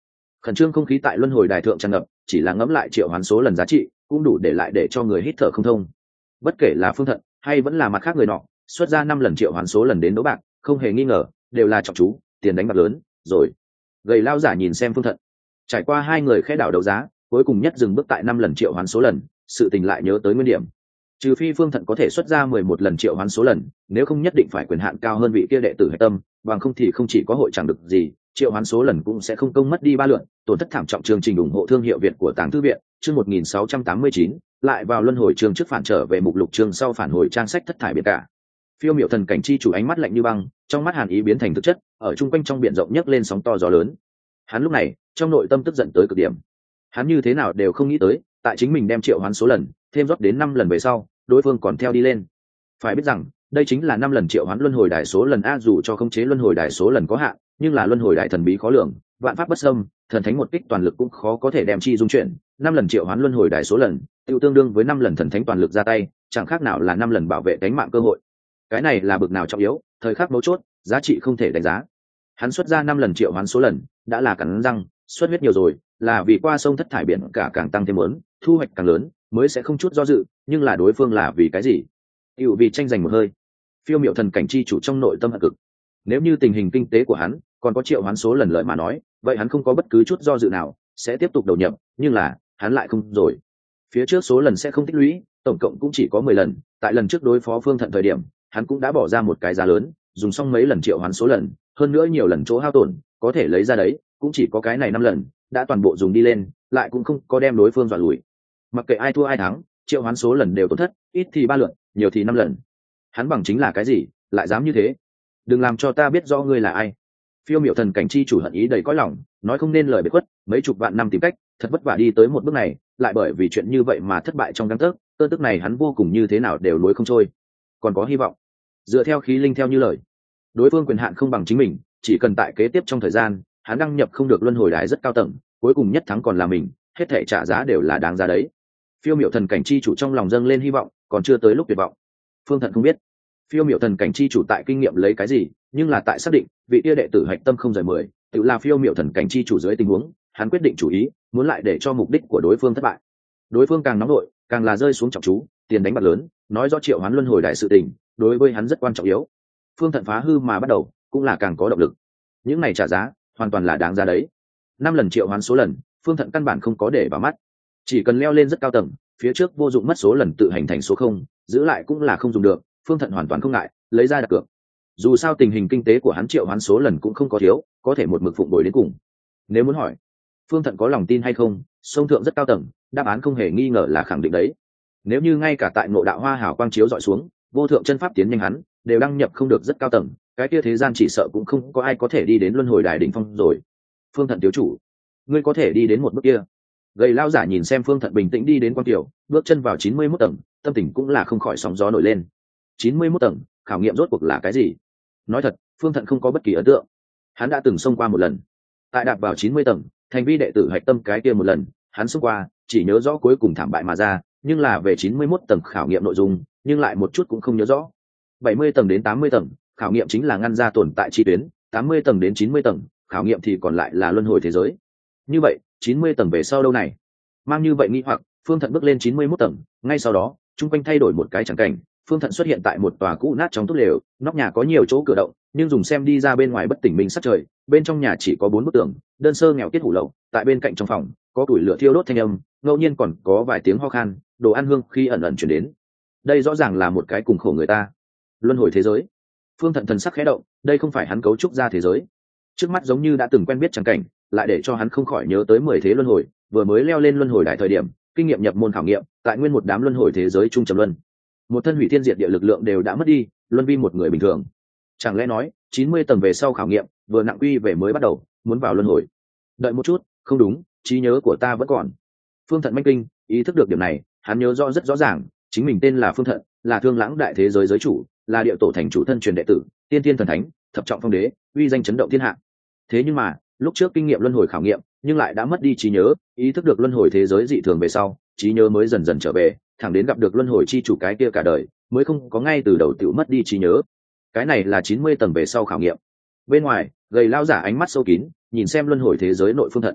Khẩn trương không khí tại luân hồi đài thượng tràn ngập, chỉ là ngẫm lại triệu hoán số lần giá trị cũng đủ để lại để cho người hít thở không thông. Bất kể là Phương Thận hay vẫn là mặt khác người nọ, xuất ra 5 lần triệu hoán số lần đến đấu bạc, không hề nghi ngờ đều là trọng chú, tiền đánh bạc lớn rồi. Gầy lao giả nhìn xem Phương Thận, trải qua hai người khẽ đảo đấu giá, cuối cùng nhất dừng bước tại 5 lần triệu hoán số lần, sự tình lại nhớ tới nguyên điểm. Trừ phi Phương Thận có thể xuất ra 11 lần triệu hoán số lần, nếu không nhất định phải quyền hạn cao hơn vị kia đệ tử hạch tâm, bằng không thì không chỉ có hội chẳng được gì, triệu hoán số lần cũng sẽ không công mất đi 3 lượt, tổn thất thảm trọng. Chương trình ủng hộ thương hiệu Việt của Tàng Thư viện, chương 1689, lại vào luân hồi chương trước phản trở về mục lục chương sau phản hồi trang sách thất thải biệt cả. Phiêu miểu thần cảnh chi chủ ánh mắt lạnh như băng, trong mắt hàn ý biến thành thực chất, ở trung quanh trong biển rộng nhấc lên sóng to gió lớn. Hắn lúc này, trong nội tâm tức giận tới cực điểm. Hắn như thế nào đều không nghĩ tới, tại chính mình đem triệu hoán số lần thêm rót đến 5 lần về sau, đối phương còn theo đi lên. Phải biết rằng, đây chính là 5 lần triệu hoán luân hồi đài số lần a, dù cho khống chế luân hồi đài số lần có hạn, nhưng là luân hồi đài thần bí khó lường, vạn pháp bất xâm, thần thánh một kích toàn lực cũng khó có thể đem chi dung chuyển. 5 lần triệu hoán luân hồi đài số lần, tiêu tương đương với 5 lần thần thánh toàn lực ra tay, chẳng khác nào là 5 lần bảo vệ tính mạng cơ hội. Cái này là bực nào trọng yếu, thời khắc mấu chốt, giá trị không thể đánh giá. Hắn xuất ra 5 lần triệu hoán số lần, đã là cắn răng, xuất huyết nhiều rồi, là vì qua sông thất thải biển cả càng tăng thêm lớn, thu hoạch càng lớn, mới sẽ không chút do dự, nhưng là đối phương là vì cái gì? Dụ vì tranh giành một hơi. Phiêu miểu thần cảnh chi chủ trong nội tâm hận cực. Nếu như tình hình kinh tế của hắn còn có triệu hoán số lần lợi mà nói, vậy hắn không có bất cứ chút do dự nào, sẽ tiếp tục đầu nhập, nhưng là, hắn lại không rồi. Phía trước số lần sẽ không tích lũy, tổng cộng cũng chỉ có 10 lần, tại lần trước đối phó Phương Thận thời điểm, hắn cũng đã bỏ ra một cái giá lớn, dùng xong mấy lần triệu hoán số lần, hơn nữa nhiều lần chỗ hao tổn, có thể lấy ra đấy, cũng chỉ có cái này 5 lần, đã toàn bộ dùng đi lên, lại cũng không có đem đối phương dọa lùi. Mặc kệ ai thua ai thắng, triệu hoán số lần đều tổn thất, ít thì 3 lần, nhiều thì 5 lần. Hắn bằng chính là cái gì, lại dám như thế? Đừng làm cho ta biết rõ ngươi là ai. Phiêu miểu thần cảnh chi chủ hận ý đầy cõi lòng, nói không nên lời biệt khuất, mấy chục vạn năm tìm cách, thật vất vả đi tới một bước này, lại bởi vì chuyện như vậy mà thất bại trong gang tấc, cơn tức này hắn vô cùng như thế nào đều nuối không trôi. Còn có hy vọng. Dựa theo khí linh theo như lời, đối phương quyền hạn không bằng chính mình, chỉ cần tại kế tiếp trong thời gian, hắn đăng nhập không được luân hồi đài rất cao tầng, cuối cùng nhất thắng còn là mình, hết thảy trả giá đều là đáng giá đấy. Phiêu miểu thần cảnh chi chủ trong lòng dâng lên hy vọng, còn chưa tới lúc tuyệt vọng. Phương Thận không biết phiêu miểu thần cảnh chi chủ tại kinh nghiệm lấy cái gì, nhưng là tại xác định vị tia đệ tử hạch tâm không rời 10, tự là phiêu miểu thần cảnh chi chủ dưới tình huống, hắn quyết định chủ ý, muốn lại để cho mục đích của đối phương thất bại. Đối phương càng nóng nổi, càng là rơi xuống trọng chú, tiền đánh bạc lớn, nói do triệu hoán luân hồi đại sự tình, đối với hắn rất quan trọng yếu. Phương Thận phá hư mà bắt đầu, cũng là càng có động lực. Những này trả giá, hoàn toàn là đáng giá đấy. 5 lần triệu hoán số lần, Phương Thận căn bản không có để vào mắt. Chỉ cần leo lên rất cao tầng, phía trước vô dụng mất số lần tự hành thành số 0, giữ lại cũng là không dùng được, Phương Thận hoàn toàn không ngại, lấy ra đặt cược. Dù sao tình hình kinh tế của hắn triệu hoán số lần cũng không có thiếu, có thể một mực phụng bồi đến cùng. Nếu muốn hỏi Phương Thận có lòng tin hay không, sông thượng rất cao tầng, đáp án không hề nghi ngờ là khẳng định đấy. Nếu như ngay cả tại Ngộ Đạo Hoa hào quang chiếu dọi xuống, vô thượng chân pháp tiến nhanh hắn đều đăng nhập không được rất cao tầng, cái kia thế gian chỉ sợ cũng không có ai có thể đi đến luân hồi đài đỉnh phong rồi. Phương Thận thiếu chủ, ngươi có thể đi đến một bước kia. Gầy lao giả nhìn xem Phương Thận bình tĩnh đi đến quan tiểu, bước chân vào 91 tầng, tâm tình cũng là không khỏi sóng gió nổi lên. 91 tầng, khảo nghiệm rốt cuộc là cái gì? Nói thật, Phương Thận không có bất kỳ ấn tượng. Hắn đã từng xông qua một lần, tại đạp vào 90 tầng, thành vi đệ tử hạch tâm cái kia một lần, hắn xông qua, chỉ nhớ rõ cuối cùng thảm bại mà ra, nhưng là về 91 tầng khảo nghiệm nội dung, nhưng lại một chút cũng không nhớ rõ. 70 tầng đến 80 tầng, khảo nghiệm chính là ngăn ra tồn tại chi tuyến, 80 tầng đến 90 tầng, khảo nghiệm thì còn lại là luân hồi thế giới. Như vậy, 90 tầng về sau đâu này? Mang như vậy nghi hoặc, Phương Thận bước lên 91 tầng, ngay sau đó, chung quanh thay đổi một cái chẳng cảnh, Phương Thận xuất hiện tại một tòa cũ nát trong túp lều, nóc nhà có nhiều chỗ cửa động, nhưng dùng xem đi ra bên ngoài bất tỉnh minh sắc trời, bên trong nhà chỉ có 4 bức tường, đơn sơ nghèo kiết hủ lậu, tại bên cạnh trong phòng, có củi lửa thiêu đốt thanh âm, ngẫu nhiên còn có vài tiếng ho khan, đồ ăn hương khi ẩn ẩn truyền đến. Đây rõ ràng là một cái cùng khổ người ta. Luân hồi thế giới. Phương Thận thần sắc khẽ động, đây không phải hắn cấu trúc ra thế giới. Trước mắt giống như đã từng quen biết chẳng cảnh, lại để cho hắn không khỏi nhớ tới 10 thế luân hồi, vừa mới leo lên luân hồi đại thời điểm, kinh nghiệm nhập môn khảo nghiệm, tại nguyên một đám luân hồi thế giới trung trầm luân. Một thân hủy thiên diệt địa lực lượng đều đã mất đi, luân vi một người bình thường. Chẳng lẽ nói 90 tầng về sau khảo nghiệm vừa nặng quy về mới bắt đầu, muốn vào luân hồi. Đợi một chút, không đúng, trí nhớ của ta vẫn còn. Phương Thận manh kinh, ý thức được điểm này, hắn nhớ rõ rất rõ ràng, chính mình tên là Phương Thận, là Thương Lãng đại thế giới giới chủ, là địa tổ thành chủ thân truyền đệ tử, tiên thiên thần thánh, thập trọng phong đế, uy danh chấn động thiên hạ. Thế nhưng mà, lúc trước kinh nghiệm luân hồi khảo nghiệm, nhưng lại đã mất đi trí nhớ, ý thức được luân hồi thế giới dị thường về sau, trí nhớ mới dần dần trở về, thẳng đến gặp được luân hồi chi chủ cái kia cả đời, mới không có ngay từ đầu tự mất đi trí nhớ. Cái này là 90 tầng về sau khảo nghiệm. Bên ngoài, gầy lao giả ánh mắt sâu kín, nhìn xem luân hồi thế giới nội Phương Thận.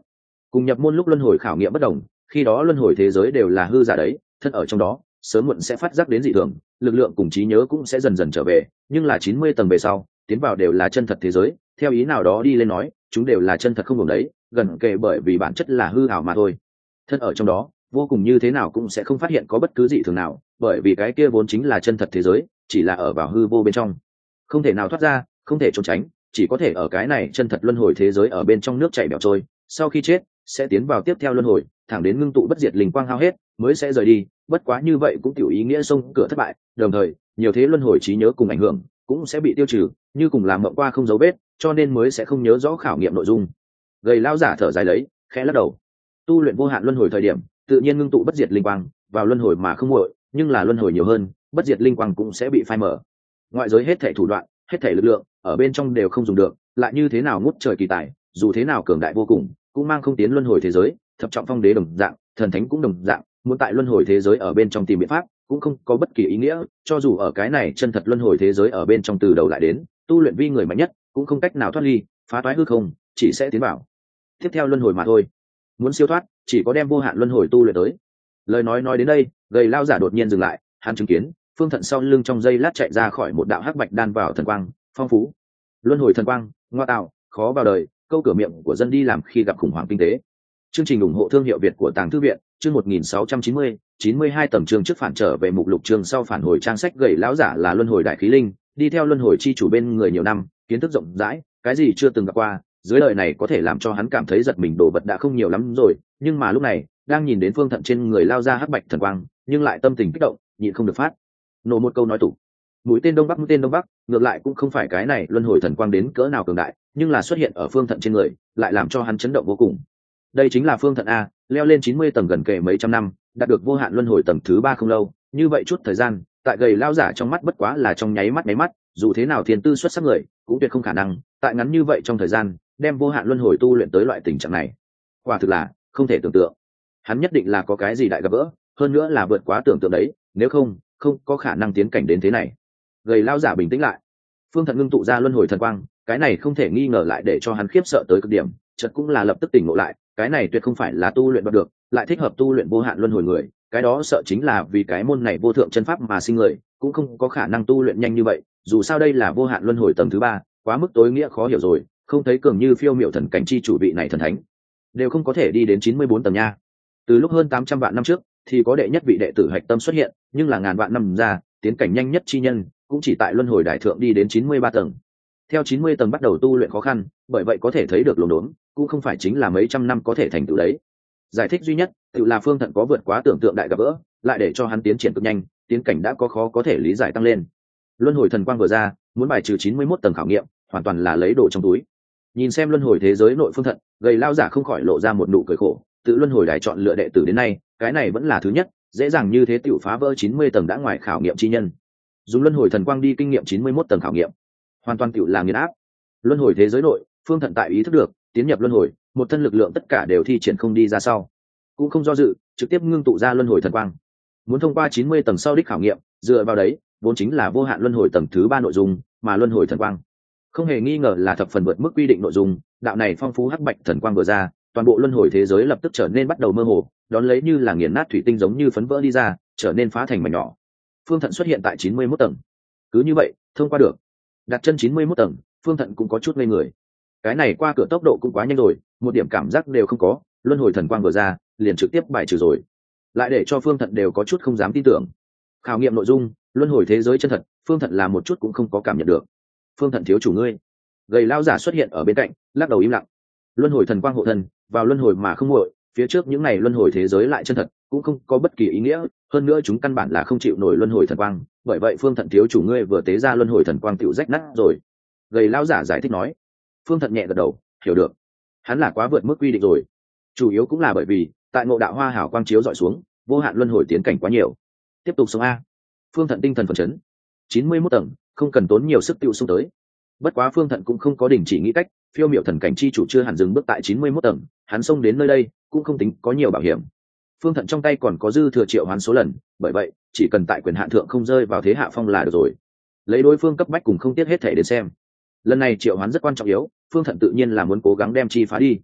cùng nhập môn lúc luân hồi khảo nghiệm bất đồng, khi đó luân hồi thế giới đều là hư giả đấy, thân ở trong đó sớm muộn sẽ phát giác đến dị thường, lực lượng cùng trí nhớ cũng sẽ dần dần trở về, nhưng là 90 tầng về sau tiến vào đều là chân thật thế giới, theo ý nào đó đi lên nói chúng đều là chân thật không ngừng đấy, gần kề bởi vì bản chất là hư ảo mà thôi. Thân ở trong đó vô cùng như thế nào cũng sẽ không phát hiện có bất cứ dị thường nào, bởi vì cái kia vốn chính là chân thật thế giới, chỉ là ở vào hư vô bên trong, không thể nào thoát ra, không thể trốn tránh, chỉ có thể ở cái này chân thật luân hồi thế giới ở bên trong nước chảy bẻo trôi, sau khi chết sẽ tiến vào tiếp theo luân hồi, thẳng đến ngưng tụ bất diệt linh quang hao hết mới sẽ rời đi. Bất quá như vậy cũng tiểu ý nghĩa xông cửa thất bại, đồng thời nhiều thế luân hồi trí nhớ cùng ảnh hưởng cũng sẽ bị tiêu trừ, như cùng làm mộng qua không dấu vết, cho nên mới sẽ không nhớ rõ khảo nghiệm nội dung. Gầy lao giả thở dài lấy, khẽ lắc đầu. Tu luyện vô hạn luân hồi thời điểm tự nhiên ngưng tụ bất diệt linh quang vào luân hồi mà không nguội, nhưng là luân hồi nhiều hơn, bất diệt linh quang cũng sẽ bị phai mở. Ngoại giới hết thảy thủ đoạn, hết thảy lực lượng ở bên trong đều không dùng được, lại như thế nào ngút trời kỳ tài, dù thế nào cường đại vô cùng cũng mang không tiến luân hồi thế giới. Thập trọng phong đế đồng dạng, thần thánh cũng đồng dạng, muốn tại luân hồi thế giới ở bên trong tìm biện pháp cũng không có bất kỳ ý nghĩa, cho dù ở cái này chân thật luân hồi thế giới ở bên trong từ đầu lại đến, tu luyện vi người mạnh nhất cũng không cách nào thoát ly, phá toái hư không, chỉ sẽ tiến vào tiếp theo luân hồi mà thôi. Muốn siêu thoát chỉ có đem vô hạn luân hồi tu luyện tới. Lời nói đến đây, gầy lao giả đột nhiên dừng lại, hắn chứng kiến Phương Thận sau lưng trong giây lát chạy ra khỏi một đạo hắc bạch đan vào thần quang phong phú. Luân hồi thần quang, ngoa tạo, khó vào đời, câu cửa miệng của dân đi làm khi gặp khủng hoảng kinh tế. Chương trình ủng hộ thương hiệu Việt của Tàng Thư viện, chương 1690, 92 tầng chương trước phản trở về mục lục chương sau phản hồi trang sách. Gầy lão giả là luân hồi đại khí linh, đi theo luân hồi chi chủ bên người nhiều năm, kiến thức rộng rãi, cái gì chưa từng gặp qua, dưới lời này có thể làm cho hắn cảm thấy giật mình đồ vật đã không nhiều lắm rồi, nhưng mà lúc này đang nhìn đến Phương Thận trên người lao ra hắc bạch thần quang, nhưng lại tâm tình kích động, nhịn không được phát nổ một câu nói tủ. Mũi tên đông bắc, ngược lại cũng không phải cái này luân hồi thần quang đến cỡ nào cường đại, nhưng là xuất hiện ở Phương Thận trên người lại làm cho hắn chấn động vô cùng. Đây chính là Phương Thận a, leo lên 90 tầng gần kề mấy trăm năm, đạt được vô hạn luân hồi tầng thứ 3 không lâu, như vậy chút thời gian, tại gầy lao giả trong mắt bất quá là trong nháy mắt, dù thế nào thiên tư xuất sắc người, cũng tuyệt không khả năng tại ngắn như vậy trong thời gian đem vô hạn luân hồi tu luyện tới loại tình trạng này. Quả thực là không thể tưởng tượng, hắn nhất định là có cái gì đại gặp gỡ, hơn nữa là vượt quá tưởng tượng đấy, nếu không có khả năng tiến cảnh đến thế này. Gầy lao giả bình tĩnh lại, Phương Thận ngưng tụ ra luân hồi thần quang, cái này không thể nghi ngờ lại để cho hắn khiếp sợ tới cực điểm, chợt cũng là lập tức tỉnh ngộ lại, cái này tuyệt không phải là tu luyện đoạt được, lại thích hợp tu luyện vô hạn luân hồi người, cái đó sợ chính là vì cái môn này vô thượng chân pháp mà sinh người, cũng không có khả năng tu luyện nhanh như vậy, dù sao đây là vô hạn luân hồi tầng thứ 3, quá mức tối nghĩa khó hiểu rồi, không thấy cường như phiêu miểu thần cảnh chi chủ vị này thần thánh đều không có thể đi đến 94 tầng nha. Từ lúc hơn 800 vạn năm trước thì có đệ nhất vị đệ tử hạch tâm xuất hiện, nhưng là ngàn vạn năm ra, tiến cảnh nhanh nhất chi nhân cũng chỉ tại luân hồi đại thượng đi đến 93 tầng. Theo 90 tầng bắt đầu tu luyện khó khăn, bởi vậy có thể thấy được lồn đốn cũng không phải chính là mấy trăm năm có thể thành tựu đấy. Giải thích duy nhất tự là Phương Thận có vượt quá tưởng tượng đại gặp gỡ, lại để cho hắn tiến triển cực nhanh, tiến cảnh đã có khó có thể lý giải tăng lên. Luân hồi thần quang vừa ra, muốn bài trừ 91 tầng khảo nghiệm, hoàn toàn là lấy đồ trong túi. Nhìn xem luân hồi thế giới nội Phương Thận, gầy lao giả không khỏi lộ ra một nụ cười khổ, tự luân hồi đài chọn lựa đệ tử đến nay, cái này vẫn là thứ nhất, dễ dàng như thế tiểu phá vỡ 90 tầng đã ngoài khảo nghiệm chi nhân. Dùng luân hồi thần quang đi kinh nghiệm 91 tầng khảo nghiệm, hoàn toàn tiểu là nghiền áp. Luân hồi thế giới nội, Phương Thận tại ý thức được, tiến nhập luân hồi, một thân lực lượng tất cả đều thi triển không đi ra sau, cũng không do dự, trực tiếp ngưng tụ ra luân hồi thần quang. Muốn thông qua 90 tầng sau đích khảo nghiệm, dựa vào đấy, vốn chính là vô hạn luân hồi tầng thứ 3 nội dung, mà luân hồi thần quang không hề nghi ngờ là thập phần vượt mức quy định nội dung. Đạo này phong phú hắc bạch thần quang vừa ra, toàn bộ luân hồi thế giới lập tức trở nên bắt đầu mơ hồ, đón lấy như là nghiền nát thủy tinh giống như phấn vỡ đi ra, trở nên phá thành mảnh nhỏ. Phương Thận xuất hiện tại 91 tầng, cứ như vậy thông qua được. Đặt chân 91 tầng, Phương Thận cũng có chút ngây người, cái này qua cửa tốc độ cũng quá nhanh rồi, một điểm cảm giác đều không có, luân hồi thần quang vừa ra liền trực tiếp bài trừ rồi, lại để cho Phương Thận đều có chút không dám tin tưởng. Khảo nghiệm nội dung luân hồi thế giới chân thật, Phương Thận là một chút cũng không có cảm nhận được. Phương Thận thiếu chủ ngươi. Gầy lao giả xuất hiện ở bên cạnh, lắc đầu im lặng. Luân hồi thần quang hộ thân, vào luân hồi mà không nguội, phía trước những này luân hồi thế giới lại chân thật, cũng không có bất kỳ ý nghĩa, hơn nữa chúng căn bản là không chịu nổi luân hồi thần quang, bởi vậy Phương Thận thiếu chủ ngươi vừa tế ra luân hồi thần quang tiểu rách nát rồi. Gầy lao giả giải thích nói. Phương Thận nhẹ gật đầu, hiểu được. Hắn là quá vượt mức quy định rồi, chủ yếu cũng là bởi vì tại ngộ đạo hoa hảo quang chiếu dọi xuống, vô hạn luân hồi tiến cảnh quá nhiều. Tiếp tục sống a. Phương Thận tinh thần phấn chấn. 91 tầng, không cần tốn nhiều sức tiêu xung tới. Bất quá Phương Thận cũng không có đình chỉ nghĩ cách, phiêu miểu thần cảnh chi chủ chưa hẳn dừng bước tại 91 tầng, hắn xông đến nơi đây cũng không tính có nhiều bảo hiểm. Phương Thận trong tay còn có dư thừa triệu hoán số lần, bởi vậy chỉ cần tại quyền hạn thượng không rơi vào thế hạ phong là được rồi. Lấy đối phương cấp bách cùng không tiếc hết thể đến xem. Lần này triệu hoán rất quan trọng yếu, Phương Thận tự nhiên là muốn cố gắng đem chi phá đi.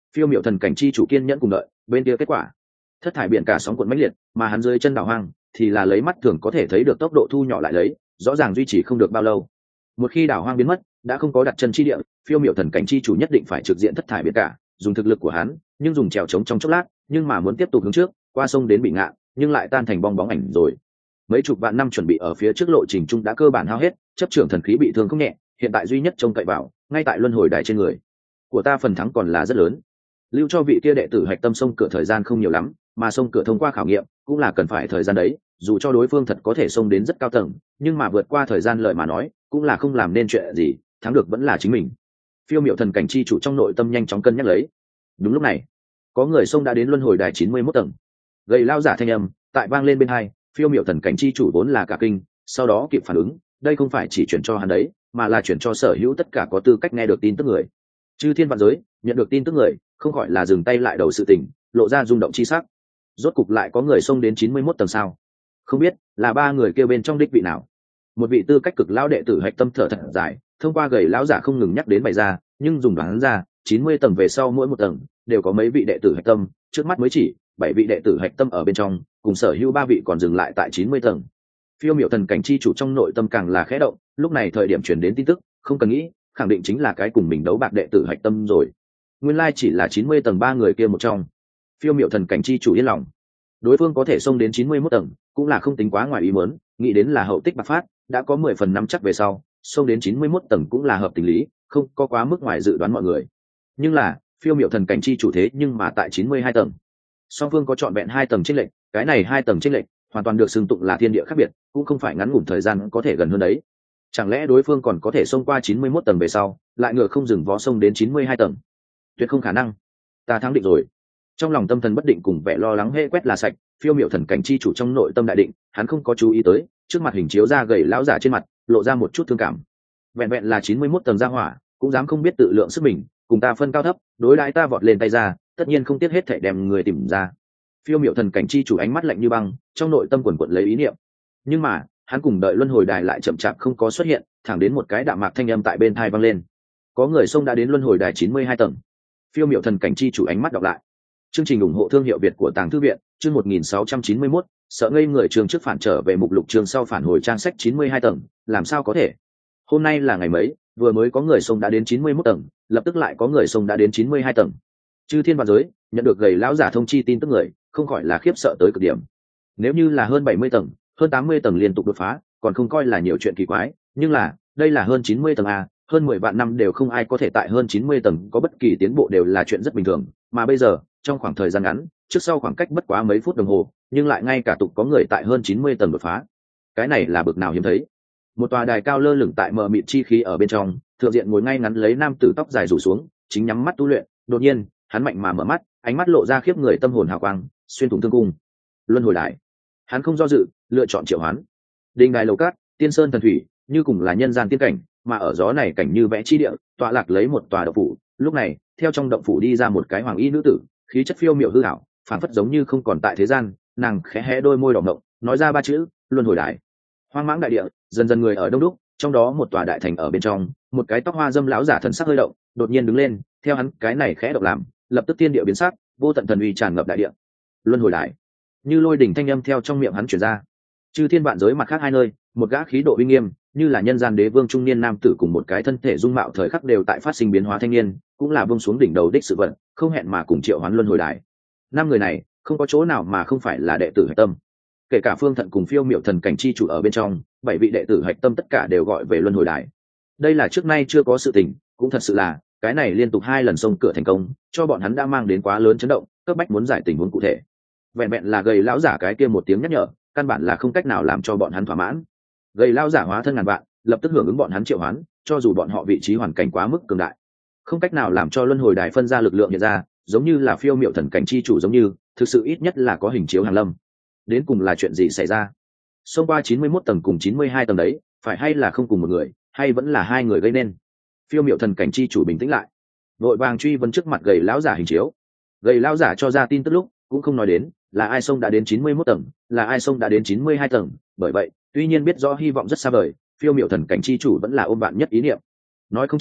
Phiêu miệu thần cảnh chi chủ kiên nhẫn cùng đợi bên kia kết quả, thất thải biển cả sóng cuộn mãnh liệt, mà hắn dưới chân đảo hoang thì là lấy mắt thường có thể thấy được tốc độ thu nhỏ lại lấy, rõ ràng duy trì không được bao lâu. Một khi đảo hoang biến mất, đã không có đặt chân chi địa, phiêu miệu thần cảnh chi chủ nhất định phải trực diện thất thải biển cả, dùng thực lực của hắn, nhưng dùng trèo trống trong chốc lát, nhưng mà muốn tiếp tục hướng trước, qua sông đến bị ngạn, nhưng lại tan thành bong bóng ảnh rồi. Mấy chục vạn năm chuẩn bị ở phía trước lộ trình chung đã cơ bản hao hết, chấp trưởng thần khí bị thương không nhẹ, hiện tại duy nhất trông cậy vào, ngay tại luân hồi đài trên người của ta phần thắng còn là rất lớn. Lưu cho vị kia đệ tử hạch tâm sông cửa thời gian không nhiều lắm, mà sông cửa thông qua khảo nghiệm cũng là cần phải thời gian đấy, dù cho đối phương thật có thể sông đến rất cao tầng, nhưng mà vượt qua thời gian lợi mà nói cũng là không làm nên chuyện gì, thắng được vẫn là chính mình. Phiêu miệu thần cảnh chi chủ trong nội tâm nhanh chóng cân nhắc lấy. Đúng lúc này, có người sông đã đến luân hồi đài 91 tầng. Gầy lao giả thanh âm tại vang lên bên hai, phiêu miệu thần cảnh chi chủ vốn là cả kinh, sau đó kịp phản ứng, đây không phải chỉ chuyển cho hắn đấy, mà là chuyển cho sở hữu tất cả có tư cách nghe được tin tức người. Chư thiên vạn giới nhận được tin tức người, không khỏi là dừng tay lại đầu sự tình, lộ ra rung động chi sắc. Rốt cục lại có người xông đến 91 tầng sao? Không biết là ba người kêu bên trong đích vị nào. Một vị tư cách cực lão đệ tử hạch tâm thở thật dài, thông qua gầy lão giả không ngừng nhắc đến bày ra, nhưng dùng đoán ra 90 tầng về sau mỗi một tầng đều có mấy vị đệ tử hạch tâm, trước mắt mới chỉ 7 vị đệ tử hạch tâm ở bên trong, cùng sở hữu 3 vị còn dừng lại tại 90 tầng. Phiêu miệu thần cảnh chi chủ trong nội tâm càng là khẽ động, lúc này thời điểm truyền đến tin tức, không cần nghĩ, khẳng định chính là cái cùng mình đấu bạc đệ tử hạch tâm rồi. Nguyên lai chỉ là 90 tầng ba người kia một trong. Phiêu miệu thần cảnh chi chủ yên lòng, đối phương có thể xông đến 91 tầng cũng là không tính quá ngoài ý muốn, nghĩ đến là hậu tích bạc phát, đã có 10 phần năm chắc về sau xông đến 91 tầng cũng là hợp tình lý, không có quá mức ngoài dự đoán mọi người. Nhưng là phiêu miệu thần cảnh chi chủ thế nhưng mà tại 92 tầng, song phương có trọn vẹn 2 tầng chênh lệch, cái này 2 tầng chênh lệch hoàn toàn được xưng tụng là thiên địa khác biệt, cũng không phải ngắn ngủn thời gian có thể gần hơn đấy. Chẳng lẽ đối phương còn có thể xông qua 91 tầng về sau lại ngựa không dừng vó xông đến 92 tầng? Tuyệt không khả năng, ta thắng định rồi. Trong lòng tâm thần bất định cùng vẻ lo lắng hễ quét là sạch, phiêu miệu thần cảnh chi chủ trong nội tâm đại định, hắn không có chú ý tới trước mặt hình chiếu ra gầy lão giả trên mặt lộ ra một chút thương cảm. Vẹn vẹn là 91 tầng gia hỏa cũng dám không biết tự lượng sức mình, cùng ta phân cao thấp, đối đãi ta vọt lên tay ra, tất nhiên không tiếc hết thảy đem người tìm ra. Phiêu miệu thần cảnh chi chủ ánh mắt lạnh như băng, trong nội tâm quần quật lấy ý niệm. Nhưng mà hắn cùng đợi luân hồi đài lại chậm chạp không có xuất hiện, thẳng đến một cái đạm mạc thanh âm tại bên tai vang lên. Có người xông đã đến luân hồi đài 92 tầng. Phiêu miệu thần cảnh chi chủ ánh mắt đọc lại. Chương trình ủng hộ thương hiệu Việt của Tàng Thư viện, chương 1691, sợ ngây người trường trước phản trở về mục lục trường sau phản hồi trang sách 92 tầng, làm sao có thể? Hôm nay là ngày mấy, vừa mới có người xông đã đến 91 tầng, lập tức lại có người xông đã đến 92 tầng. Chư thiên vạn giới, nhận được gầy lão giả thông chi tin tức người, không khỏi là khiếp sợ tới cực điểm. Nếu như là hơn 70 tầng, hơn 80 tầng liên tục đột phá, còn không coi là nhiều chuyện kỳ quái, nhưng là, đây là hơn 90 tầng a, hơn 10 vạn năm đều không ai có thể tại hơn 90 tầng có bất kỳ tiến bộ đều là chuyện rất bình thường, mà bây giờ, trong khoảng thời gian ngắn, trước sau khoảng cách bất quá mấy phút đồng hồ, nhưng lại ngay cả tục có người tại hơn 90 tầng đột phá. Cái này là bực nào hiếm thấy. Một tòa đài cao lơ lửng tại mờ mịt chi khí ở bên trong, thượng diện ngồi ngay ngắn lấy nam tử tóc dài rủ xuống, chính nhắm mắt tu luyện, đột nhiên, hắn mạnh mà mở mắt, ánh mắt lộ ra khiếp người tâm hồn hào quang, xuyên thủng thương cung. Luân hồi đài. Hắn không do dự, lựa chọn triệu hoán. Đình đài lầu cát, tiên sơn thần thủy, như cùng là nhân gian tiên cảnh, mà ở gió này cảnh như vẽ chi địa, tọa lạc lấy một tòa động phủ. Lúc này, theo trong động phủ đi ra một cái hoàng y nữ tử, khí chất phiêu miểu hư ảo, phảng phất giống như không còn tại thế gian, nàng khẽ hé đôi môi đỏ ngọng, nói ra ba chữ: luân hồi đài. Hoang mãng đại địa, dần dần người ở đông đúc, trong đó một tòa đại thành ở bên trong, một cái tóc hoa dâm lão giả thần sắc hơi động, đột nhiên đứng lên, theo hắn cái này khẽ động làm, lập tức thiên địa biến sắc, vô tận thần uy tràn ngập đại địa. Luân hồi đài. Như lôi đỉnh thanh âm theo trong miệng hắn truyền ra. Chư thiên vạn giới mặt khác hai nơi, một gã khí độ uy nghiêm, như là nhân gian đế vương trung niên nam tử cùng một cái thân thể dung mạo thời khắc đều tại phát sinh biến hóa thanh niên, cũng là buông xuống đỉnh đầu đích sự vận, không hẹn mà cùng triệu hoán luân hồi đài. Năm người này, không có chỗ nào mà không phải là đệ tử hạch tâm. Kể cả Phương Thận cùng Phiêu Miểu thần cảnh chi chủ ở bên trong, 7 vị đệ tử hạch tâm tất cả đều gọi về luân hồi đài. Đây là trước nay chưa có sự tình, cũng thật sự là cái này liên tục 2 lần xông cửa thành công, cho bọn hắn đã mang đến quá lớn chấn động, cấp bách muốn giải tình huống cụ thể. Vẹn vẹn là gầy lão giả cái kia một tiếng nhắc nhở, căn bản là không cách nào làm cho bọn hắn thỏa mãn. Gầy lão giả hóa thân ngàn vạn, lập tức hưởng ứng bọn hắn triệu hoán, cho dù bọn họ vị trí hoàn cảnh quá mức cường đại, không cách nào làm cho luân hồi đài phân ra lực lượng hiện ra, giống như là Phiêu Miểu thần cảnh chi chủ giống như, thực sự ít nhất là có hình chiếu hàng lâm. Đến cùng là chuyện gì xảy ra? Xông qua 91 tầng cùng 92 tầng đấy, phải hay là không cùng một người, hay vẫn là 2 người gây nên? Phiêu Miểu thần cảnh chi chủ bình tĩnh lại, vội vàng truy vấn trước mặt gầy lão giả hình chiếu. Gầy lão giả cho ra tin tức lúc cũng không nói đến là ai xông đã đến 91 tầng, là ai xông đã đến 92 tầng, bởi vậy, tuy nhiên biết rõ hy vọng rất xa vời, Phiêu Miểu thần cảnh chi chủ vẫn là ôm bạn nhất ý niệm. Nói không chừng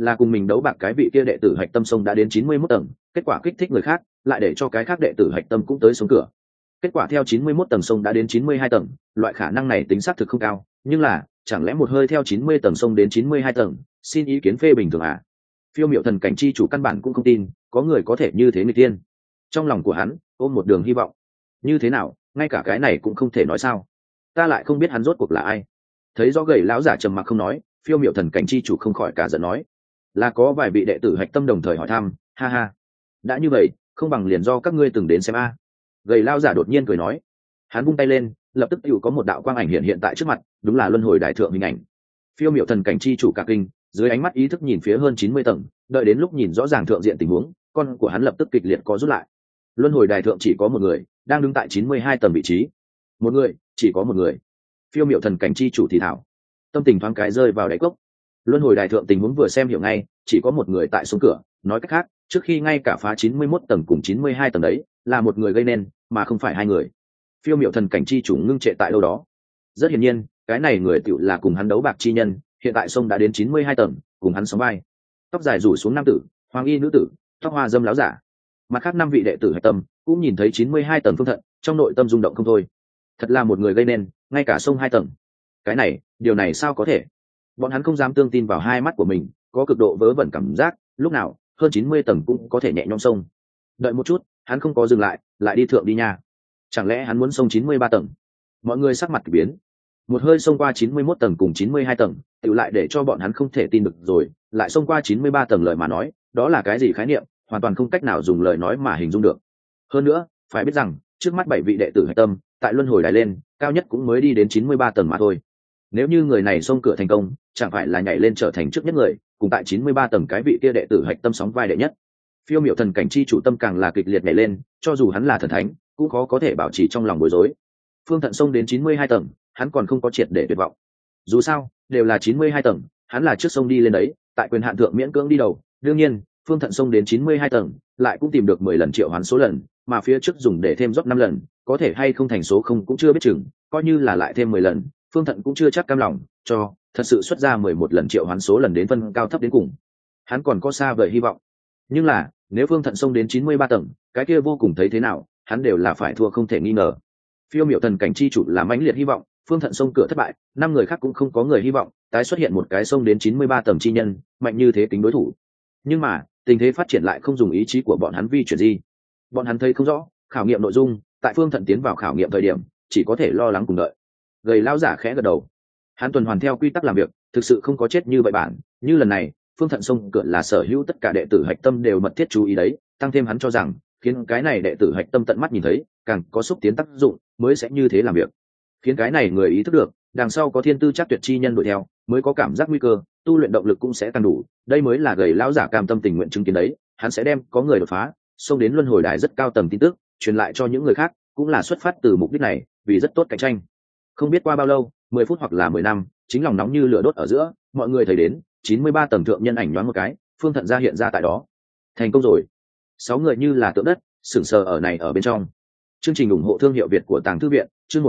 là cùng mình đấu bạc cái vị kia đệ tử hạch tâm sông đã đến 91 tầng, kết quả kích thích người khác, lại để cho cái khác đệ tử hạch tâm cũng tới xuống cửa. Kết quả theo 91 tầng sông đã đến 92 tầng, loại khả năng này tính xác thực không cao, nhưng là, chẳng lẽ một hơi theo 90 tầng sông đến 92 tầng, xin ý kiến phê bình thường à? Phiêu Miệu Thần Cảnh chi chủ căn bản cũng không tin, có người có thể như thế người tiên. Trong lòng của hắn, ôm một đường hy vọng. Như thế nào, ngay cả cái này cũng không thể nói sao? Ta lại không biết hắn rốt cuộc là ai. Thấy rõ gầy lão giả trầm mặc không nói, Phiêu Miệu Thần Cảnh chi chủ không khỏi cả giận nói, là có vài vị đệ tử hạch tâm đồng thời hỏi thăm, ha ha. Đã như vậy, không bằng liền do các ngươi từng đến xem a. Gầy lão giả đột nhiên cười nói, hắn vung tay lên, lập tức hữu có một đạo quang ảnh hiện tại trước mặt, đúng là luân hồi đại thượng hình ảnh. Phiêu Miệu Thần Cảnh chi chủ cả kinh, dưới ánh mắt ý thức nhìn phía hơn 90 tầng, đợi đến lúc nhìn rõ ràng thượng diện tình huống, con của hắn lập tức kịch liệt co rút lại. Luân hồi đài thượng chỉ có một người, đang đứng tại 92 tầng vị trí. Một người, chỉ có một người. Phiêu Miệu Thần Cảnh chi chủ thì thảo, tâm tình thoáng cái rơi vào đáy cốc. Luân hồi đài thượng tình huống vừa xem hiểu ngay, chỉ có một người tại xuống cửa, nói cách khác, trước khi ngay cả phá 91 tầng cùng 92 tầng đấy, là một người gây nên, mà không phải hai người. Phiêu Miệu Thần Cảnh chi chủ ngưng trệ tại đâu đó. Rất hiển nhiên, cái này người tựu là cùng hắn đấu bạc chi nhân, hiện tại sông đã đến 92 tầng, cùng hắn sóng vai. Tóc dài rủ xuống nam tử, hoàng y nữ tử, tóc hoa dâm láo giả. Mặt khác 5 vị đệ tử hạch tâm cũng nhìn thấy 92 tầng Phương Thận, trong nội tâm rung động không thôi. Thật là một người gây nên, ngay cả sông 2 tầng. Cái này, điều này sao có thể? Bọn hắn không dám tương tin vào hai mắt của mình, có cực độ vớ vẩn cảm giác, lúc nào hơn 90 tầng cũng có thể nhẹ nhõm sông. Đợi một chút, hắn không có dừng lại, lại đi thượng đi nha. Chẳng lẽ hắn muốn sông 93 tầng? Mọi người sắc mặt biến. Một hơi xông qua 91 tầng cùng 92 tầng, tự lại để cho bọn hắn không thể tin được rồi, lại xông qua 93 tầng lời mà nói, đó là cái gì khái niệm, hoàn toàn không cách nào dùng lời nói mà hình dung được. Hơn nữa, phải biết rằng, trước mắt 7 vị đệ tử hạch tâm, tại luân hồi đài lên, cao nhất cũng mới đi đến 93 tầng mà thôi. Nếu như người này xông cửa thành công, chẳng phải là nhảy lên trở thành trước nhất người, cùng tại 93 tầng cái vị kia đệ tử hạch tâm sóng vai đệ nhất. Phiêu Miệu Thần Cảnh chi chủ tâm càng là kịch liệt nhảy lên, cho dù hắn là thần thánh, cũng khó có thể bảo trì trong lòng bối rối. Phương Thận xông đến 92 tầng, hắn còn không có triệt để tuyệt vọng. Dù sao, đều là 92 tầng, hắn là trước sông đi lên đấy, tại quyền hạn thượng miễn cưỡng đi đầu. Đương nhiên, Phương Thận xông đến 92 tầng, lại cũng tìm được 10 lần triệu hoán số lần, mà phía trước dùng để thêm dốc 5 lần, có thể hay không thành số không cũng chưa biết chừng, coi như là lại thêm 10 lần, Phương Thận cũng chưa chắc cam lòng, cho thật sự xuất ra 11 lần triệu hoán số lần đến phân cao thấp đến cùng. Hắn còn có xa vời hy vọng. Nhưng là, nếu Phương Thận xông đến 93 tầng, cái kia vô cùng thấy thế nào, hắn đều là phải thua không thể nghi ngờ. Phiêu Miệu Thần Cảnh chi chủ là mãnh liệt hy vọng, Phương Thận xông cửa thất bại, 5 người khác cũng không có người hy vọng, tái xuất hiện một cái xông đến 93 tầng chi nhân, mạnh như thế tính đối thủ. Nhưng mà, tình thế phát triển lại không dùng ý chí của bọn hắn vi chuyển gì. Bọn hắn thấy không rõ, khảo nghiệm nội dung, tại Phương Thận tiến vào khảo nghiệm thời điểm, chỉ có thể lo lắng cùng đợi. Gầy lão giả khẽ gật đầu. Hắn tuần hoàn theo quy tắc làm việc, thực sự không có chết như vậy bản, như lần này, Phương Thận xông cửa là sở hữu tất cả đệ tử hạch tâm đều mật thiết chú ý đấy, tăng thêm hắn cho rằng, khiến cái này đệ tử hạch tâm tận mắt nhìn thấy, càng có xúc tiến tác dụng, mới sẽ như thế làm việc. Khiến cái này người ý thức được, đằng sau có thiên tư chắc tuyệt chi nhân đuổi theo, mới có cảm giác nguy cơ, tu luyện động lực cũng sẽ tăng đủ, đây mới là gầy lão giả cam tâm tình nguyện chứng kiến đấy, hắn sẽ đem có người đột phá, xông đến luân hồi đài rất cao tầng tin tức, truyền lại cho những người khác, cũng là xuất phát từ mục đích này, vì rất tốt cạnh tranh. Không biết qua bao lâu, 10 phút hoặc là 10 năm, chính lòng nóng như lửa đốt ở giữa, mọi người thấy đến 93 tầng thượng nhân ảnh nhoáng một cái, Phương Thận ra hiện ra tại đó. Thành công rồi. 6 người như là tượng đất, sững sờ ở này ở bên trong. Chương trình ủng hộ thương hiệu Việt của Tàng Thư viện, chương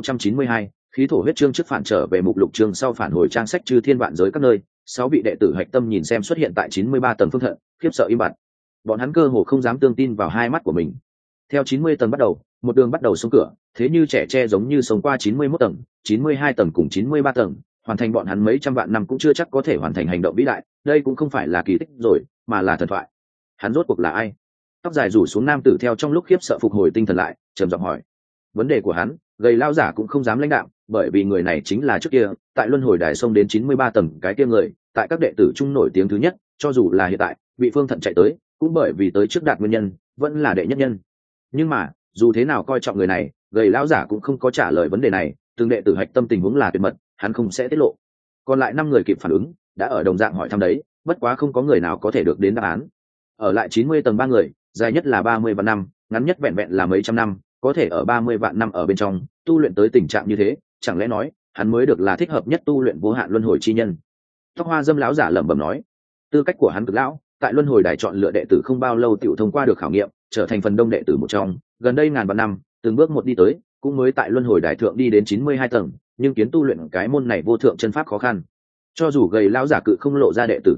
1692, khí thổ huyết chương trước phản trở về mục lục chương sau phản hồi trang sách chư thiên vạn giới các nơi, 6 vị đệ tử hạch tâm nhìn xem xuất hiện tại 93 tầng Phương Thận, khiếp sợ im bặt. Bọn hắn cơ hồ không dám tương tin vào hai mắt của mình. Theo 90 tầng bắt đầu, một đường bắt đầu xuống cửa, thế như trẻ tre giống như sống qua 91 tầng, 92 tầng cùng 93 tầng, hoàn thành bọn hắn mấy trăm vạn năm cũng chưa chắc có thể hoàn thành hành động vĩ đại, đây cũng không phải là kỳ tích rồi, mà là thần thoại. Hắn rốt cuộc là ai? Tóc dài rủ xuống nam tử theo trong lúc khiếp sợ phục hồi tinh thần lại, trầm giọng hỏi. Vấn đề của hắn, gầy lao giả cũng không dám lãnh đạm, bởi vì người này chính là trước kia, tại luân hồi đài sông đến 93 tầng cái kia người, tại các đệ tử trung nổi tiếng thứ nhất, cho dù là hiện tại, bị Phương Thận chạy tới, cũng bởi vì tới trước đạt nguyên nhân, vẫn là đệ nhất nhân. Nhưng mà, dù thế nào coi trọng người này, gầy lão giả cũng không có trả lời vấn đề này, từng đệ tử hạch tâm tình huống là tuyệt mật, hắn không sẽ tiết lộ. Còn lại 5 người kịp phản ứng, đã ở đồng dạng hỏi thăm đấy, bất quá không có người nào có thể được đến đáp án. Ở lại 90 tầng 3 người, dài nhất là 30 vạn năm, ngắn nhất vẹn vẹn là mấy trăm năm, có thể ở 30 vạn năm ở bên trong, tu luyện tới tình trạng như thế, chẳng lẽ nói, hắn mới được là thích hợp nhất tu luyện vô hạn luân hồi chi nhân. Tóc hoa dâm lão giả lẩm bẩm nói, tư cách của hắn cực lão, tại luân hồi đài chọn lựa đệ tử không bao lâu tiểu thông qua được khảo nghiệm, trở thành phần đông đệ tử một trong, gần đây ngàn vạn năm, từng bước một đi tới, cũng mới tại luân hồi đài thượng đi đến 92 tầng, nhưng kiến tu luyện cái môn này vô thượng chân pháp khó khăn. Cho dù gầy lão giả cự không lộ ra đệ tử tư liệu,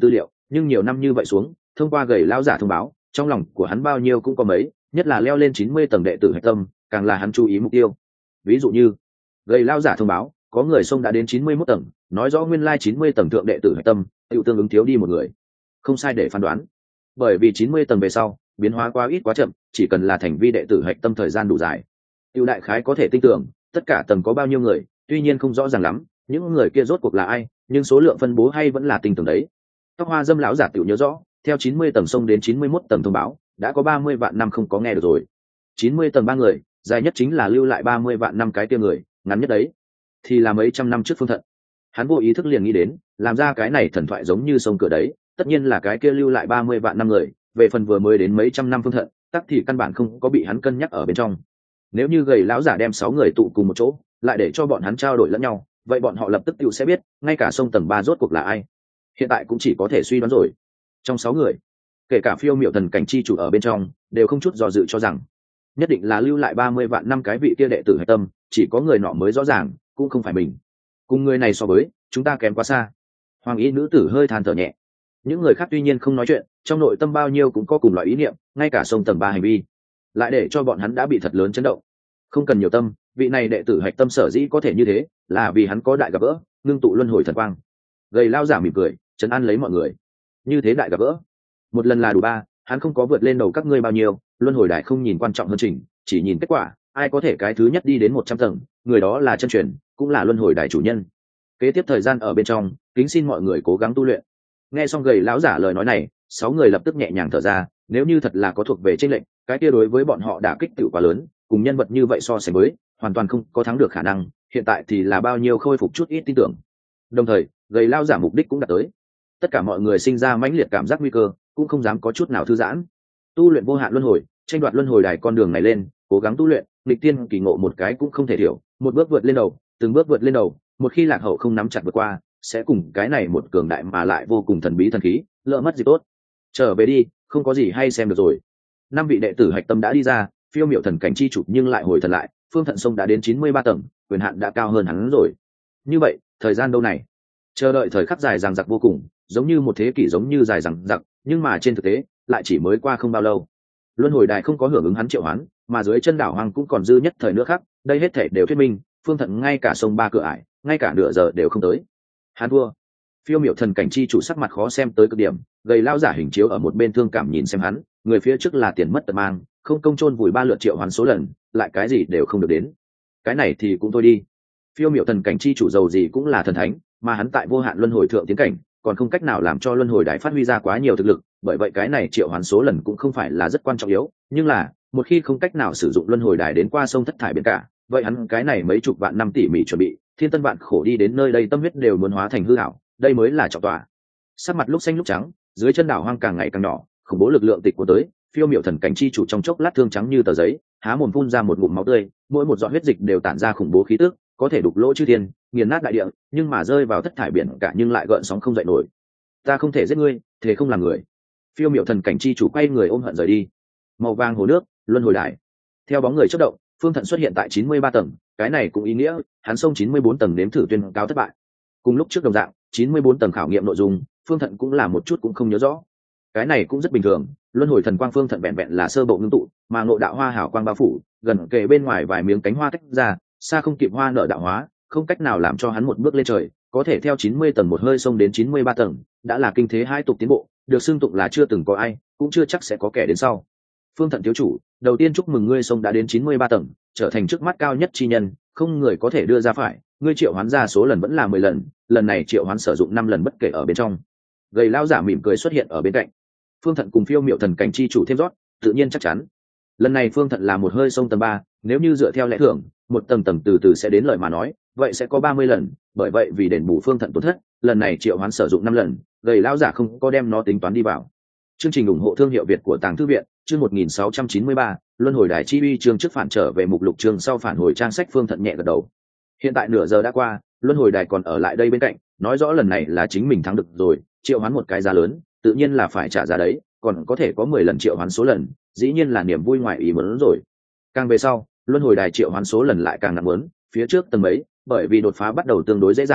nhưng nhiều năm như vậy xuống, thông qua gầy lão giả thông báo, trong lòng của hắn bao nhiêu cũng có mấy, nhất là leo lên 90 tầng đệ tử hạch tâm càng là hắn chú ý mục tiêu. Ví dụ như gầy lão giả thông báo có người xông đã đến 91 tầng, nói rõ nguyên lai 90 tầng thượng đệ tử hạch tâm tự tương ứng thiếu đi một người. Không sai để phán đoán, bởi vì 90 tầng về sau biến hóa quá ít quá chậm, chỉ cần là thành vi đệ tử hạch tâm thời gian đủ dài, tiêu đại khái có thể tin tưởng tất cả tầng có bao nhiêu người. Tuy nhiên không rõ ràng lắm những người kia rốt cuộc là ai, nhưng số lượng phân bố hay vẫn là tinh tường đấy. Tóc hoa dâm lão giả tiểu nhớ rõ, theo 90 tầng xông đến 91 tầng thông báo đã có 30 vạn năm không có nghe được rồi. 90 tầng 3 người, dài nhất chính là lưu lại 30 vạn năm cái kia người, ngắn nhất đấy thì là mấy trăm năm trước Phương Thận. Hắn vô ý thức liền nghĩ đến, làm ra cái này thần thoại giống như sông cửa đấy, tất nhiên là cái kia lưu lại 30 vạn năm người. Về phần vừa mới đến mấy trăm năm Phương Thận, tắc thì căn bản không có bị hắn cân nhắc ở bên trong. Nếu như gầy lão giả đem 6 người tụ cùng một chỗ, lại để cho bọn hắn trao đổi lẫn nhau, vậy bọn họ lập tức tự sẽ biết ngay cả sông tầng 3 rốt cuộc là ai. Hiện tại cũng chỉ có thể suy đoán rồi. Trong 6 người, kể cả Phiêu Miểu Thần cảnh chi chủ ở bên trong, đều không chút do dự cho rằng nhất định là lưu lại 30 vạn năm cái vị kia đệ tử hạch tâm, chỉ có người nọ mới rõ ràng, cũng không phải mình. Cùng người này so với, chúng ta kém quá xa. Hoàng y nữ tử hơi than thở nhẹ. Những người khác tuy nhiên không nói chuyện, trong nội tâm bao nhiêu cũng có cùng loại ý niệm, ngay cả sông tầng 3 hành vi lại để cho bọn hắn đã bị thật lớn chấn động. Không cần nhiều tâm, vị này đệ tử hạch tâm sở dĩ có thể như thế, là vì hắn có đại gặp gỡ, ngưng tụ luân hồi thần quang. Gầy lao giả mỉm cười, trấn an lấy mọi người. Như thế đại gặp gỡ, một lần là đủ 3, hắn không có vượt lên đầu các ngươi bao nhiêu, luân hồi đại không nhìn quan trọng hơn trình, chỉ nhìn kết quả, ai có thể cái thứ nhất đi đến 100 tầng, người đó là chân truyền, cũng là luân hồi đại chủ nhân. Kế tiếp thời gian ở bên trong, kính xin mọi người cố gắng tu luyện. Nghe xong gầy lão giả lời nói này, 6 người lập tức nhẹ nhàng thở ra. Nếu như thật là có thuộc về chênh lệnh, cái kia đối với bọn họ đả kích tựu quá lớn, cùng nhân vật như vậy so sánh với, hoàn toàn không có thắng được khả năng. Hiện tại thì là bao nhiêu khôi phục chút ít tin tưởng. Đồng thời, gầy lão giả mục đích cũng đạt tới. Tất cả mọi người sinh ra mãnh liệt cảm giác nguy cơ, cũng không dám có chút nào thư giãn. Tu luyện vô hạn luân hồi, tranh đoạt luân hồi đài con đường này lên, cố gắng tu luyện, nghịch tiên kỳ ngộ một cái cũng không thể thiểu, một bước vượt lên đầu, từng bước vượt lên đầu, một khi lạc hậu không nắm chặt vượt qua, sẽ cùng cái này một cường đại mà lại vô cùng thần bí thần khí, lỡ mất gì tốt. Trở về đi, không có gì hay xem được rồi. 5 vị đệ tử hạch tâm đã đi ra, Phiêu Miểu Thần cảnh chi chủ nhưng lại hồi thần lại, Phương Thận Sông đã đến 93 tầng, quyền hạn đã cao hơn hắn rồi. Như vậy, thời gian đâu này? Chờ đợi thời khắc dài dằng dặc vô cùng, giống như một thế kỷ giống như dài dằng dặc, nhưng mà trên thực tế, lại chỉ mới qua không bao lâu. Luân hồi đài không có hưởng ứng hắn triệu hoán, mà dưới chân đảo hoang cũng còn dư nhất thời nữa khác, đây hết thể đều thuyết minh, Phương Thận ngay cả sông 3 cửa ải, ngay cả nửa giờ đều không tới. Hắn thua. Phiêu Miểu Thần cảnh chi chủ sắc mặt khó xem tới cực điểm, gầy lao giả hình chiếu ở một bên thương cảm nhìn xem hắn, người phía trước là tiền mất tật mang, không công chôn vùi 3 lượt triệu hoán số lần, lại cái gì đều không được đến. Cái này thì cũng thôi đi. Phiêu Miểu Thần cảnh chi chủ giàu gì cũng là thần thánh, mà hắn tại vô hạn luân hồi thượng tiến cảnh, còn không cách nào làm cho luân hồi đài phát huy ra quá nhiều thực lực, bởi vậy cái này triệu hoán số lần cũng không phải là rất quan trọng yếu, nhưng là một khi không cách nào sử dụng luân hồi đài đến qua sông thất thải biển cả, vậy hắn cái này mấy chục vạn năm tỉ mỉ chuẩn bị, thiên tân vạn khổ đi đến nơi đây tâm huyết đều muốn hóa thành hư ảo, đây mới là trọng tọa. Sắc mặt lúc xanh lúc trắng, dưới chân đảo hoang càng ngày càng nhỏ, khủng bố lực lượng tịch của tới, Phiêu Miểu Thần cảnh chi chủ trong chốc lát thương trắng như tờ giấy, há mồm phun ra một ngụm máu tươi, mỗi một giọt huyết dịch đều tản ra khủng bố khí tức, có thể đục lỗ chư thiên, nghiền nát đại địa, nhưng mà rơi vào thất thải biển cả nhưng lại gợn sóng không dậy nổi. Ta không thể giết ngươi, thế không làm người. Phiêu Miểu Thần cảnh chi chủ quay người ôm hận rời đi. Màu vàng hồ nước, luân hồi đài. Theo bóng người chớp động, Phương Thận xuất hiện tại 93 tầng, cái này cũng ý nghĩa, hắn xông 94 tầng nếm thử tuyên cao thất bại. Cùng lúc trước đồng dạng, 94 tầng khảo nghiệm nội dung, Phương Thận cũng là một chút cũng không nhớ rõ. Cái này cũng rất bình thường, luân hồi thần quang Phương Thận vẹn vẹn là sơ bộ ngưng tụ, mà ngộ đạo hoa hảo quang bao phủ, gần kề bên ngoài vài miếng cánh hoa tách ra, xa không kịp hoa nở đạo hóa, không cách nào làm cho hắn một bước lên trời, có thể theo 90 tầng một hơi xông đến 93 tầng, đã là kinh thế hai tục tiến bộ, được xưng tụng là chưa từng có ai, cũng chưa chắc sẽ có kẻ đến sau. Phương Thận thiếu chủ, đầu tiên chúc mừng ngươi xông đã đến 93 tầng, trở thành trước mắt cao nhất chi nhân, không người có thể đưa ra phải, ngươi triệu hoán ra số lần vẫn là 10 lần, lần này triệu hoán sử dụng 5 lần bất kể ở bên trong. Gầy lao giả mỉm cười xuất hiện ở bên cạnh. Phương Thận cùng Phiêu Miểu Thần cảnh chi chủ thêm rót, tự nhiên chắc chắn. Lần này Phương Thận là một hơi xông tầng 3, nếu như dựa theo lẽ thường, một tầng tầng từ từ sẽ đến lời mà nói, vậy sẽ có 30 lần, bởi vậy vì đền bù Phương Thận tổn thất, lần này triệu hoán sử dụng 5 lần, gầy lao giả không có đem nó tính toán đi vào. Chương trình ủng hộ thương hiệu Việt của Tàng Thư viện, chương 1693, Luân hồi đài chi uy chương trước phản trở về mục lục chương sau phản hồi trang sách. Phương Thận nhẹ gật đầu. Hiện tại nửa giờ đã qua, Luân hồi đài còn ở lại đây bên cạnh, nói rõ lần này là chính mình thắng được rồi, triệu hoán một cái giá lớn, tự nhiên là phải trả giá đấy, còn có thể có 10 lần triệu hoán số lần, dĩ nhiên là niềm vui ngoài ý muốn rồi. Càng về sau, Luân hồi đài triệu hoán số lần lại càng nặng muốn, phía trước tầng mấy, bởi vì đột phá bắt đầu tương đối dễ dàng,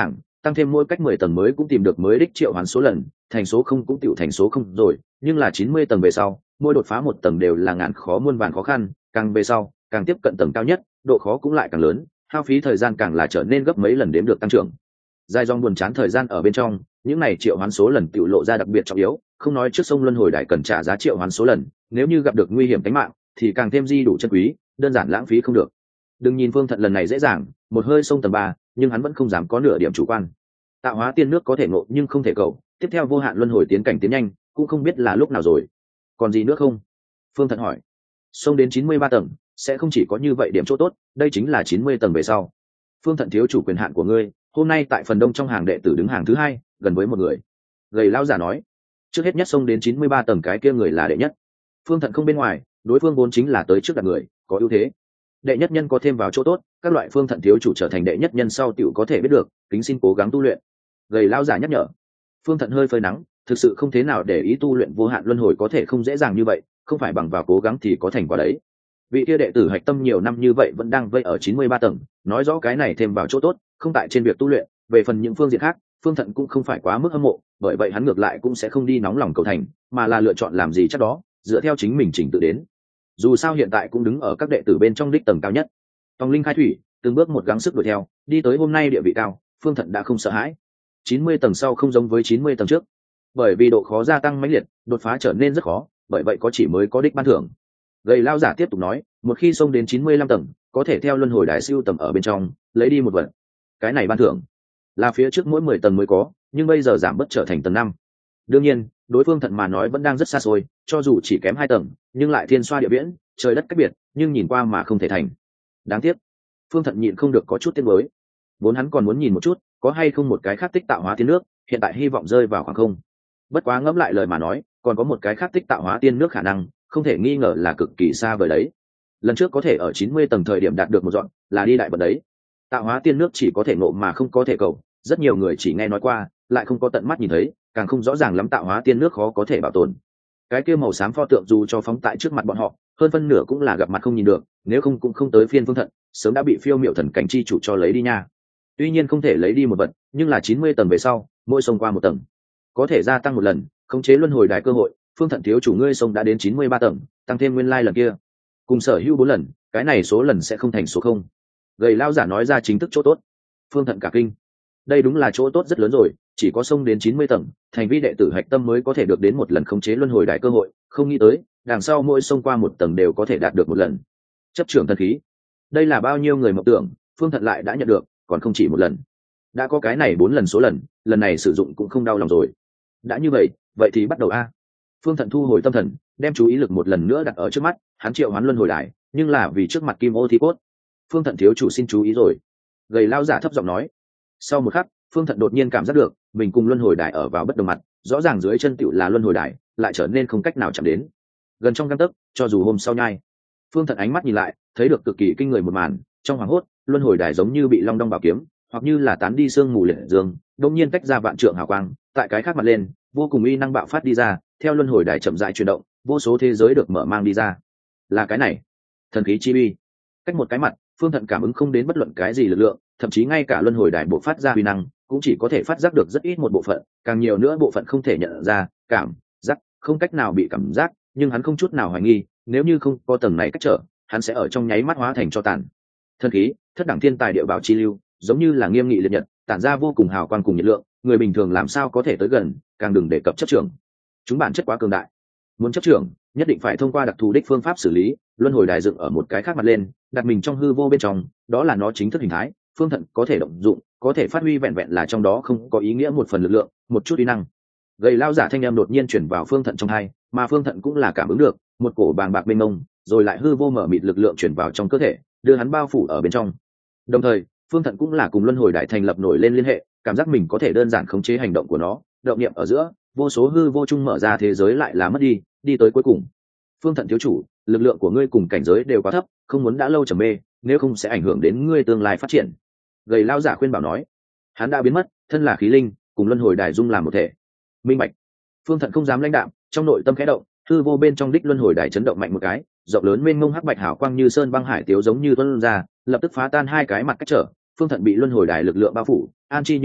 tăng thêm mỗi cách 10 tầng mới cũng tìm được mới đích triệu hoán số lần, thành số không cũng tiểu thành số không rồi, nhưng là 90 tầng về sau, mỗi đột phá một tầng đều là ngàn khó muôn vàn khó khăn, càng về sau, càng tiếp cận tầng cao nhất, độ khó cũng lại càng lớn, hao phí thời gian càng là trở nên gấp mấy lần đếm được tăng trưởng. Dài dòng buồn chán thời gian ở bên trong, những này triệu hoán số lần tiểu lộ ra đặc biệt trọng yếu, không nói trước sông luân hồi đài cần trả giá triệu hoán số lần, nếu như gặp được nguy hiểm tính mạng thì càng thêm di đủ chân quý, đơn giản lãng phí không được. Đừng nhìn Phương Thận lần này dễ dàng, một hơi sông tầng 3, nhưng hắn vẫn không dám có nửa điểm chủ quan. Tạo hóa tiên nước có thể ngộ nhưng không thể cầu, tiếp theo vô hạn luân hồi tiến cảnh tiến nhanh, cũng không biết là lúc nào rồi. Còn gì nữa không? Phương Thận hỏi. Sông đến 93 tầng, sẽ không chỉ có như vậy điểm chỗ tốt, đây chính là 90 tầng về sau. Phương Thận thiếu chủ quyền hạn của ngươi, hôm nay tại phần đông trong hàng đệ tử đứng hàng thứ 2, gần với một người. Gầy lão giả nói. Trước hết nhất sông đến 93 tầng cái kia người là đệ nhất. Phương Thận không bên ngoài, đối phương vốn chính là tới trước đặt người, có ưu thế. Đệ nhất nhân có thêm vào chỗ tốt, các loại Phương Thận thiếu chủ trở thành đệ nhất nhân sau tiểu có thể biết được, kính xin cố gắng tu luyện. Gầy lão giả nhắc nhở. Phương Thận hơi phơi nắng, thực sự không thế nào để ý tu luyện vô hạn luân hồi có thể không dễ dàng như vậy, không phải bằng vào cố gắng thì có thành quả đấy. Vị kia đệ tử hạch tâm nhiều năm như vậy vẫn đang vây ở 93 tầng, nói rõ cái này thêm vào chỗ tốt, không tại trên việc tu luyện, về phần những phương diện khác, Phương Thận cũng không phải quá mức hâm mộ, bởi vậy hắn ngược lại cũng sẽ không đi nóng lòng cầu thành, mà là lựa chọn làm gì chắc đó, dựa theo chính mình chỉnh tự đến. Dù sao hiện tại cũng đứng ở các đệ tử bên trong đích tầng cao nhất. Tòng Linh khai thủy, từng bước một gắng sức đuổi theo, đi tới hôm nay địa vị cao, Phương Thận đã không sợ hãi. 90 tầng sau không giống với 90 tầng trước, bởi vì độ khó gia tăng mãnh liệt, đột phá trở nên rất khó, bởi vậy có chỉ mới có đích ban thưởng. Gầy lao giả tiếp tục nói, một khi xông đến 95 tầng, có thể theo luân hồi đài siêu tầm ở bên trong, lấy đi một vật. Cái này ban thưởng là phía trước mỗi 10 tầng mới có, nhưng bây giờ giảm bớt trở thành tầng 5. Đương nhiên, đối phương Thận mà nói vẫn đang rất xa xôi, cho dù chỉ kém 2 tầng, nhưng lại thiên xoa địa viễn, trời đất cách biệt, nhưng nhìn qua mà không thể thành. Đáng tiếc, Phương Thận nhịn không được có chút tiếc nuối. Vốn hắn còn muốn nhìn một chút, có hay không một cái khác tích tạo hóa tiên nước, hiện tại hy vọng rơi vào khoảng không. Bất quá ngẫm lại lời mà nói, còn có một cái khác tích tạo hóa tiên nước khả năng, không thể nghi ngờ là cực kỳ xa vời đấy. Lần trước có thể ở 90 tầng thời điểm đạt được một dọn, là đi đại bật đấy. Tạo hóa tiên nước chỉ có thể ngộ mà không có thể cầu, rất nhiều người chỉ nghe nói qua, lại không có tận mắt nhìn thấy, càng không rõ ràng lắm tạo hóa tiên nước khó có thể bảo tồn. Cái kia màu xám pho tượng dù cho phóng tại trước mặt bọn họ, hơn phân nửa cũng là gặp mặt không nhìn được, nếu không cũng không tới phiên Phương Thận, sớm đã bị phiêu miểu thần cảnh chi chủ cho lấy đi nha. Tuy nhiên không thể lấy đi một vật, nhưng là 90 tầng về sau, mỗi sông qua một tầng, có thể gia tăng một lần, khống chế luân hồi đài cơ hội. Phương Thận thiếu chủ ngươi sông đã đến 93 tầng, tăng thêm nguyên lai lần kia, cùng sở hữu 4 lần, cái này số lần sẽ không thành số không. Gầy lao giả nói ra chính thức chỗ tốt. Phương Thận cả kinh. Đây đúng là chỗ tốt rất lớn rồi, chỉ có sông đến 90 tầng, thành vi đệ tử hạch tâm mới có thể được đến một lần khống chế luân hồi đài cơ hội, không nghĩ tới, đằng sau mỗi sông qua một tầng đều có thể đạt được một lần. Chấp trưởng thần khí. Đây là bao nhiêu người mộng tưởng, Phương Thận lại đã nhận được, còn không chỉ một lần. Đã có cái này 4 lần số lần này sử dụng cũng không đau lòng rồi. Đã như vậy thì bắt đầu a. Phương Thận thu hồi tâm thần, đem chú ý lực một lần nữa đặt ở trước mắt, hắn triệu hoán luân hồi đài, nhưng là vì trước mặt kim ô thi cốt. Phương Thận thiếu chủ xin chú ý rồi. Gầy lao giả thấp giọng nói. Sau một khắc, Phương Thận đột nhiên cảm giác được mình cùng luân hồi đài ở vào bất đồng mặt, rõ ràng dưới chân tựu là luân hồi đài, lại trở nên không cách nào chạm đến. Gần trong gang tấc, cho dù hôm sau nhai. Phương Thận ánh mắt nhìn lại, thấy được cực kỳ kinh người một màn, trong hoàng hốt, luân hồi đài giống như bị long đong bảo kiếm, hoặc như là tán đi sương mù liệt dương, đột nhiên tách ra vạn trượng hào quang, tại cái khác mặt lên, vô cùng uy năng bạo phát đi ra, theo luân hồi đài chậm rãi chuyển động, vô số thế giới được mở mang đi ra. Là cái này, thần khí chi uy. Cách một cái mặt, Phương Thận cảm ứng không đến bất luận cái gì lực lượng, thậm chí ngay cả luân hồi đài bộ phát ra uy năng, cũng chỉ có thể phát giác được rất ít một bộ phận, càng nhiều nữa bộ phận không thể nhận ra, cảm giác không cách nào bị cảm giác, nhưng hắn không chút nào hoài nghi, nếu như không có tầng này cách trở, hắn sẽ ở trong nháy mắt hóa thành cho tàn. Thần khí, thất đẳng thiên tài địa bảo chi lưu, giống như là nghiêm nghị liệt nhật, tản ra vô cùng hào quang cùng nhiệt lượng, người bình thường làm sao có thể tới gần, càng đừng đề cập chấp trưởng. Chúng bản chất quá cường đại, muốn chấp trưởng, nhất định phải thông qua đặc thù đích phương pháp xử lý. Luân hồi đài dựng ở một cái khác mặt lên, đặt mình trong hư vô bên trong, đó là nó chính thức hình thái. Phương Thận có thể động dụng, có thể phát huy vẹn vẹn là trong đó không có ý nghĩa một phần lực lượng, một chút uy năng. Gầy lao giả thanh âm đột nhiên chuyển vào Phương Thận trong hai, mà Phương Thận cũng là cảm ứng được một cổ bàng bạc mênh mông, rồi lại hư vô mở mịt lực lượng chuyển vào trong cơ thể, đưa hắn bao phủ ở bên trong. Đồng thời, Phương Thận cũng là cùng luân hồi đài thành lập nổi lên liên hệ, cảm giác mình có thể đơn giản khống chế hành động của nó, động niệm ở giữa, vô số hư vô chung mở ra thế giới lại là mất đi, đi tới cuối cùng. Phương Thận thiếu chủ, lực lượng của ngươi cùng cảnh giới đều quá thấp, không muốn đã lâu trầm mê, nếu không sẽ ảnh hưởng đến ngươi tương lai phát triển. Gầy lao giả khuyên bảo nói. Hắn đã biến mất, thân là khí linh, cùng luân hồi đài dung làm một thể. Minh bạch. Phương Thận không dám lãnh đạm, trong nội tâm khẽ động, hư vô bên trong đích luân hồi đài chấn động mạnh một cái, rộng lớn mênh mông hắc bạch hào quang như sơn băng hải tiếu giống như tuôn ra, lập tức phá tan hai cái mặt cách trở. Phương Thận bị luân hồi đài lực lượng bao phủ, an chi như thái,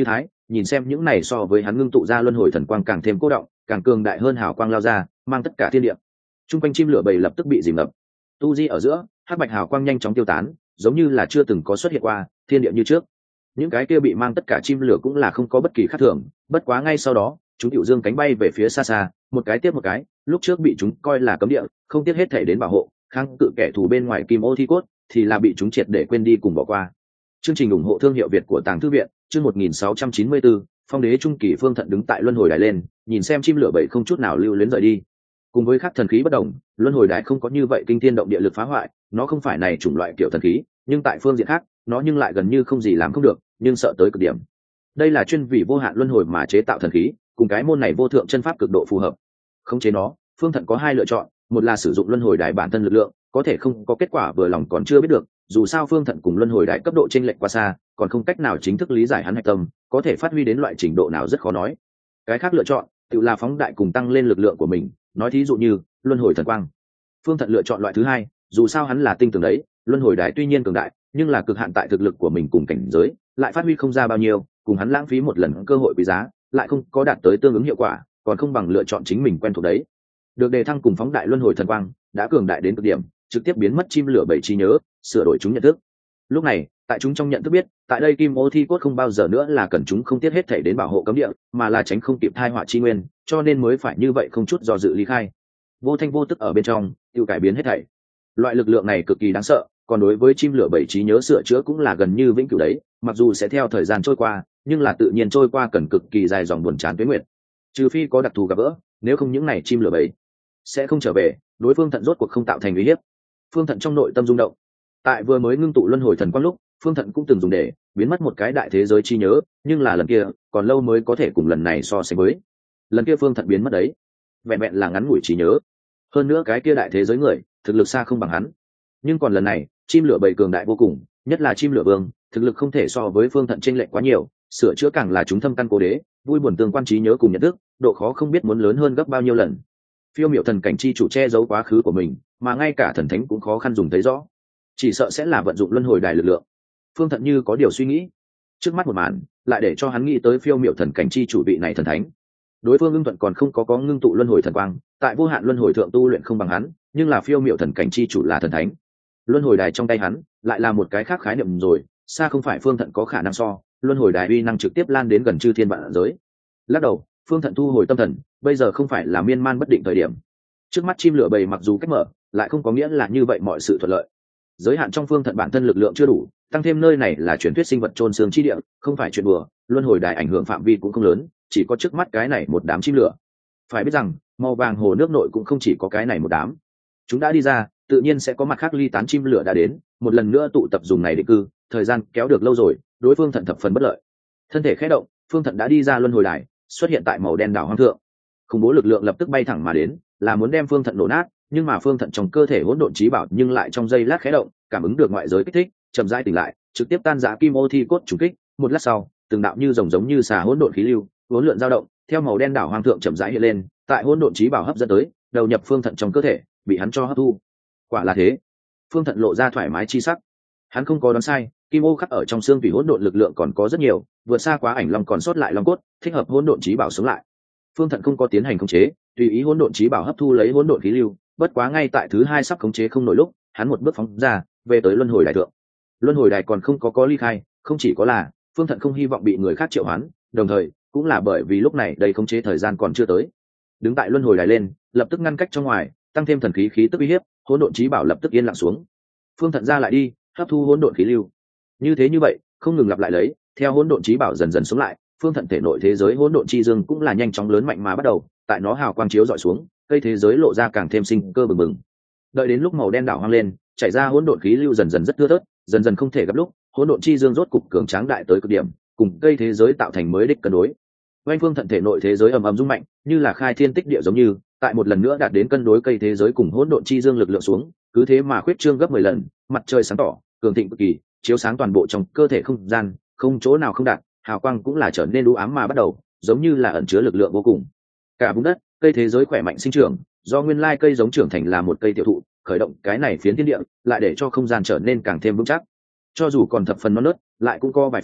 nhìn xem những này so với hắn ngưng tụ ra luân hồi thần quang càng thêm cô động, càng cường đại hơn hào quang lao ra, mang tất cả thiên địa. Trung quanh chim lửa bầy lập tức bị dìm ngập. Tu di ở giữa, hắc bạch hào quang nhanh chóng tiêu tán, giống như là chưa từng có xuất hiện qua, thiên địa như trước. Những cái kia bị mang tất cả chim lửa cũng là không có bất kỳ khác thường, bất quá ngay sau đó, chúng hữu dương cánh bay về phía xa xa, một cái tiếp một cái, lúc trước bị chúng coi là cấm địa, không tiếc hết thể đến bảo hộ, kháng cự kẻ thù bên ngoài kim ô thi cốt, thì là bị chúng triệt để quên đi cùng bỏ qua. Chương trình ủng hộ thương hiệu Việt của Tàng Thư viện, chương 1694, Phong đế trung kỳ Phương Thận đứng tại luân hồi đài lên, nhìn xem chim lửa bầy không chút nào lưu luyến rời đi. Cùng với các thần khí bất đồng, luân hồi đài không có như vậy kinh thiên động địa lực phá hoại, nó không phải này chủng loại kiểu thần khí, nhưng tại phương diện khác, nó nhưng lại gần như không gì làm không được, nhưng sợ tới cực điểm. Đây là chuyên vì vô hạn luân hồi mà chế tạo thần khí, cùng cái môn này vô thượng chân pháp cực độ phù hợp. Khống chế nó, Phương Thận có hai lựa chọn, một là sử dụng luân hồi đài bản thân lực lượng, có thể không có kết quả vừa lòng còn chưa biết được, dù sao Phương Thận cùng luân hồi đài cấp độ chênh lệch quá xa, còn không cách nào chính thức lý giải hắn hạch tâm, có thể phát huy đến loại trình độ nào rất khó nói. Cái khác lựa chọn, tự là phóng đại cùng tăng lên lực lượng của mình, nói thí dụ như luân hồi thần quang. Phương Thận lựa chọn loại thứ hai, dù sao hắn là tinh tường đấy, luân hồi đài tuy nhiên cường đại, nhưng là cực hạn tại thực lực của mình cùng cảnh giới, lại phát huy không ra bao nhiêu, cùng hắn lãng phí một lần cơ hội quý giá, lại không có đạt tới tương ứng hiệu quả, còn không bằng lựa chọn chính mình quen thuộc đấy. Được đề thăng cùng phóng đại luân hồi thần quang, đã cường đại đến cực điểm, trực tiếp biến mất chim lửa bảy trí nhớ, sửa đổi chúng nhận thức. Lúc này, tại chúng trong nhận thức biết, tại đây kim ô thi cốt không bao giờ nữa là cần chúng không tiếc hết thảy đến bảo hộ cấm địa, mà là tránh không kịp thai họa chi nguyên, cho nên mới phải như vậy không chút do dự ly khai. Vô thanh vô tức ở bên trong, tiêu cải biến hết thảy. Loại lực lượng này cực kỳ đáng sợ, còn đối với chim lửa bảy trí nhớ sửa chữa cũng là gần như vĩnh cửu đấy, mặc dù sẽ theo thời gian trôi qua, nhưng là tự nhiên trôi qua cần cực kỳ dài dòng buồn chán tuyến nguyệt. Trừ phi có đặc thù gặp gỡ, nếu không những này chim lửa bảy sẽ không trở về, đối phương Thận rốt cuộc không tạo thành uy hiếp. Phương Thận trong nội tâm rung động. Tại vừa mới ngưng tụ luân hồi thần quang lúc, Phương Thận cũng từng dùng để biến mất một cái đại thế giới chi nhớ, nhưng là lần kia còn lâu mới có thể cùng lần này so sánh với. Lần kia Phương Thận biến mất đấy, vẹn vẹn là ngắn ngủi trí nhớ, hơn nữa cái kia đại thế giới người thực lực xa không bằng hắn. Nhưng còn lần này, chim lửa bầy cường đại vô cùng, nhất là chim lửa vương, thực lực không thể so với Phương Thận chênh lệch quá nhiều, sửa chữa càng là chúng thâm căn cố đế, vui buồn tương quan trí nhớ cùng nhận thức, độ khó không biết muốn lớn hơn gấp bao nhiêu lần. Phiêu miểu thần cảnh chi chủ che giấu quá khứ của mình, mà ngay cả thần thánh cũng khó khăn dùng thấy rõ, chỉ sợ sẽ là vận dụng luân hồi đài lực lượng. Phương Thận như có điều suy nghĩ, trước mắt một màn lại để cho hắn nghĩ tới phiêu miểu thần cảnh chi chủ vị này thần thánh. Đối phương Ưng Thuận còn không có ngưng tụ luân hồi thần quang, tại vô hạn luân hồi thượng tu luyện không bằng hắn, nhưng là phiêu miểu thần cảnh chi chủ là thần thánh, luân hồi đài trong tay hắn lại là một cái khác khái niệm rồi, xa không phải Phương Thận có khả năng so. Luân hồi đài uy năng trực tiếp lan đến gần chư thiên vạn giới. Lắc đầu, Phương Thận thu hồi tâm thần, bây giờ không phải là miên man bất định thời điểm. Trước mắt chim lửa bầy mặc dù cách mở, lại không có nghĩa là như vậy mọi sự thuận lợi. Giới hạn trong Phương Thận bản thân lực lượng chưa đủ, tăng thêm nơi này là truyền thuyết sinh vật chôn xương chi địa, không phải chuyện đùa. Luân hồi đài ảnh hưởng phạm vi cũng không lớn, chỉ có trước mắt cái này một đám chim lửa. Phải biết rằng màu vàng hồ nước nội cũng không chỉ có cái này một đám, chúng đã đi ra, tự nhiên sẽ có mặt khác ly tán chim lửa đã đến, một lần nữa tụ tập dùng này định cư. Thời gian kéo được lâu rồi, đối phương Thận thập phần bất lợi. Thân thể khẽ động, Phương Thận đã đi ra luân hồi đài, xuất hiện tại màu đen đảo hoang thượng. Khủng bố lực lượng lập tức bay thẳng mà đến, là muốn đem Phương Thận nổ nát, nhưng mà Phương Thận trong cơ thể hỗn độn trí bảo nhưng lại trong giây lát khẽ động, cảm ứng được ngoại giới kích thích, chậm rãi tỉnh lại, trực tiếp tan rã kim ô thi cốt trùng kích. Một lát sau, từng đạo như rồng giống như xà hỗn độn khí lưu, uốn lượn dao động, theo màu đen đảo hoang thượng chậm rãi hiện lên, tại hỗn độn trí bảo hấp dẫn tới, đầu nhập Phương Thận trong cơ thể, bị hắn cho hấp thu. Quả là thế, Phương Thận lộ ra thoải mái chi sắc. Hắn không có đoán sai, kim ô khắc ở trong xương thủy hỗn độn lực lượng còn có rất nhiều, vượt xa quá ảnh long còn sót lại long cốt, thích hợp hỗn độn trí bảo sống lại. Phương Thận không có tiến hành khống chế, tùy ý hỗn độn trí bảo hấp thu lấy hỗn độn khí lưu, bất quá ngay tại thứ hai sắp khống chế không nổi lúc, hắn một bước phóng ra, về tới luân hồi đài thượng. Luân hồi đài còn không có ly khai, không chỉ có là Phương Thận không hy vọng bị người khác triệu hoán, đồng thời cũng là bởi vì lúc này đây khống chế thời gian còn chưa tới. Đứng tại luân hồi đài lên, lập tức ngăn cách trong ngoài, tăng thêm thần khí khí tức uy hiếp, hỗn độn trí bảo lập tức yên lặng xuống. Phương Thận ra lại đi, hấp thu hỗn độn khí lưu. Như vậy, không ngừng lặp lại lấy, theo hỗn độn trí bảo dần dần sống lại, Phương Thận thể nội thế giới hỗn độn chi dương cũng là nhanh chóng lớn mạnh mà bắt đầu, tại nó hào quang chiếu dọi xuống, cây thế giới lộ ra càng thêm sinh cơ bừng bừng. Đợi đến lúc màu đen đảo hoang lên, chảy ra hỗn độn khí lưu dần dần rất thưa thớt, dần dần không thể gặp lúc, hỗn độn chi dương rốt cục cường tráng đại tới cực điểm, cùng cây thế giới tạo thành mới đích cân đối. Oanh Phương Thận thể nội thế giới ầm ầm rung mạnh, như là khai thiên tích địa giống như, tại một lần nữa đạt đến cân đối cây thế giới cùng hỗn độn chi dương lực lượng xuống, cứ thế mà khuyết trương gấp 10 lần, mặt trời sáng tỏ, cường thịnh cực kỳ, chiếu sáng toàn bộ trong cơ thể không gian, không chỗ nào không đạt, hào quang cũng là trở nên u ám mà bắt đầu, giống như là ẩn chứa lực lượng vô cùng. Cả vùng đất, cây thế giới khỏe mạnh sinh trưởng, do nguyên lai cây giống trưởng thành là một cây tiểu thụ, khởi động cái này phiến thiên địa, lại để cho không gian trở nên càng thêm vững chắc. Cho dù còn thập phần non nớt, lại cũng có vài phần,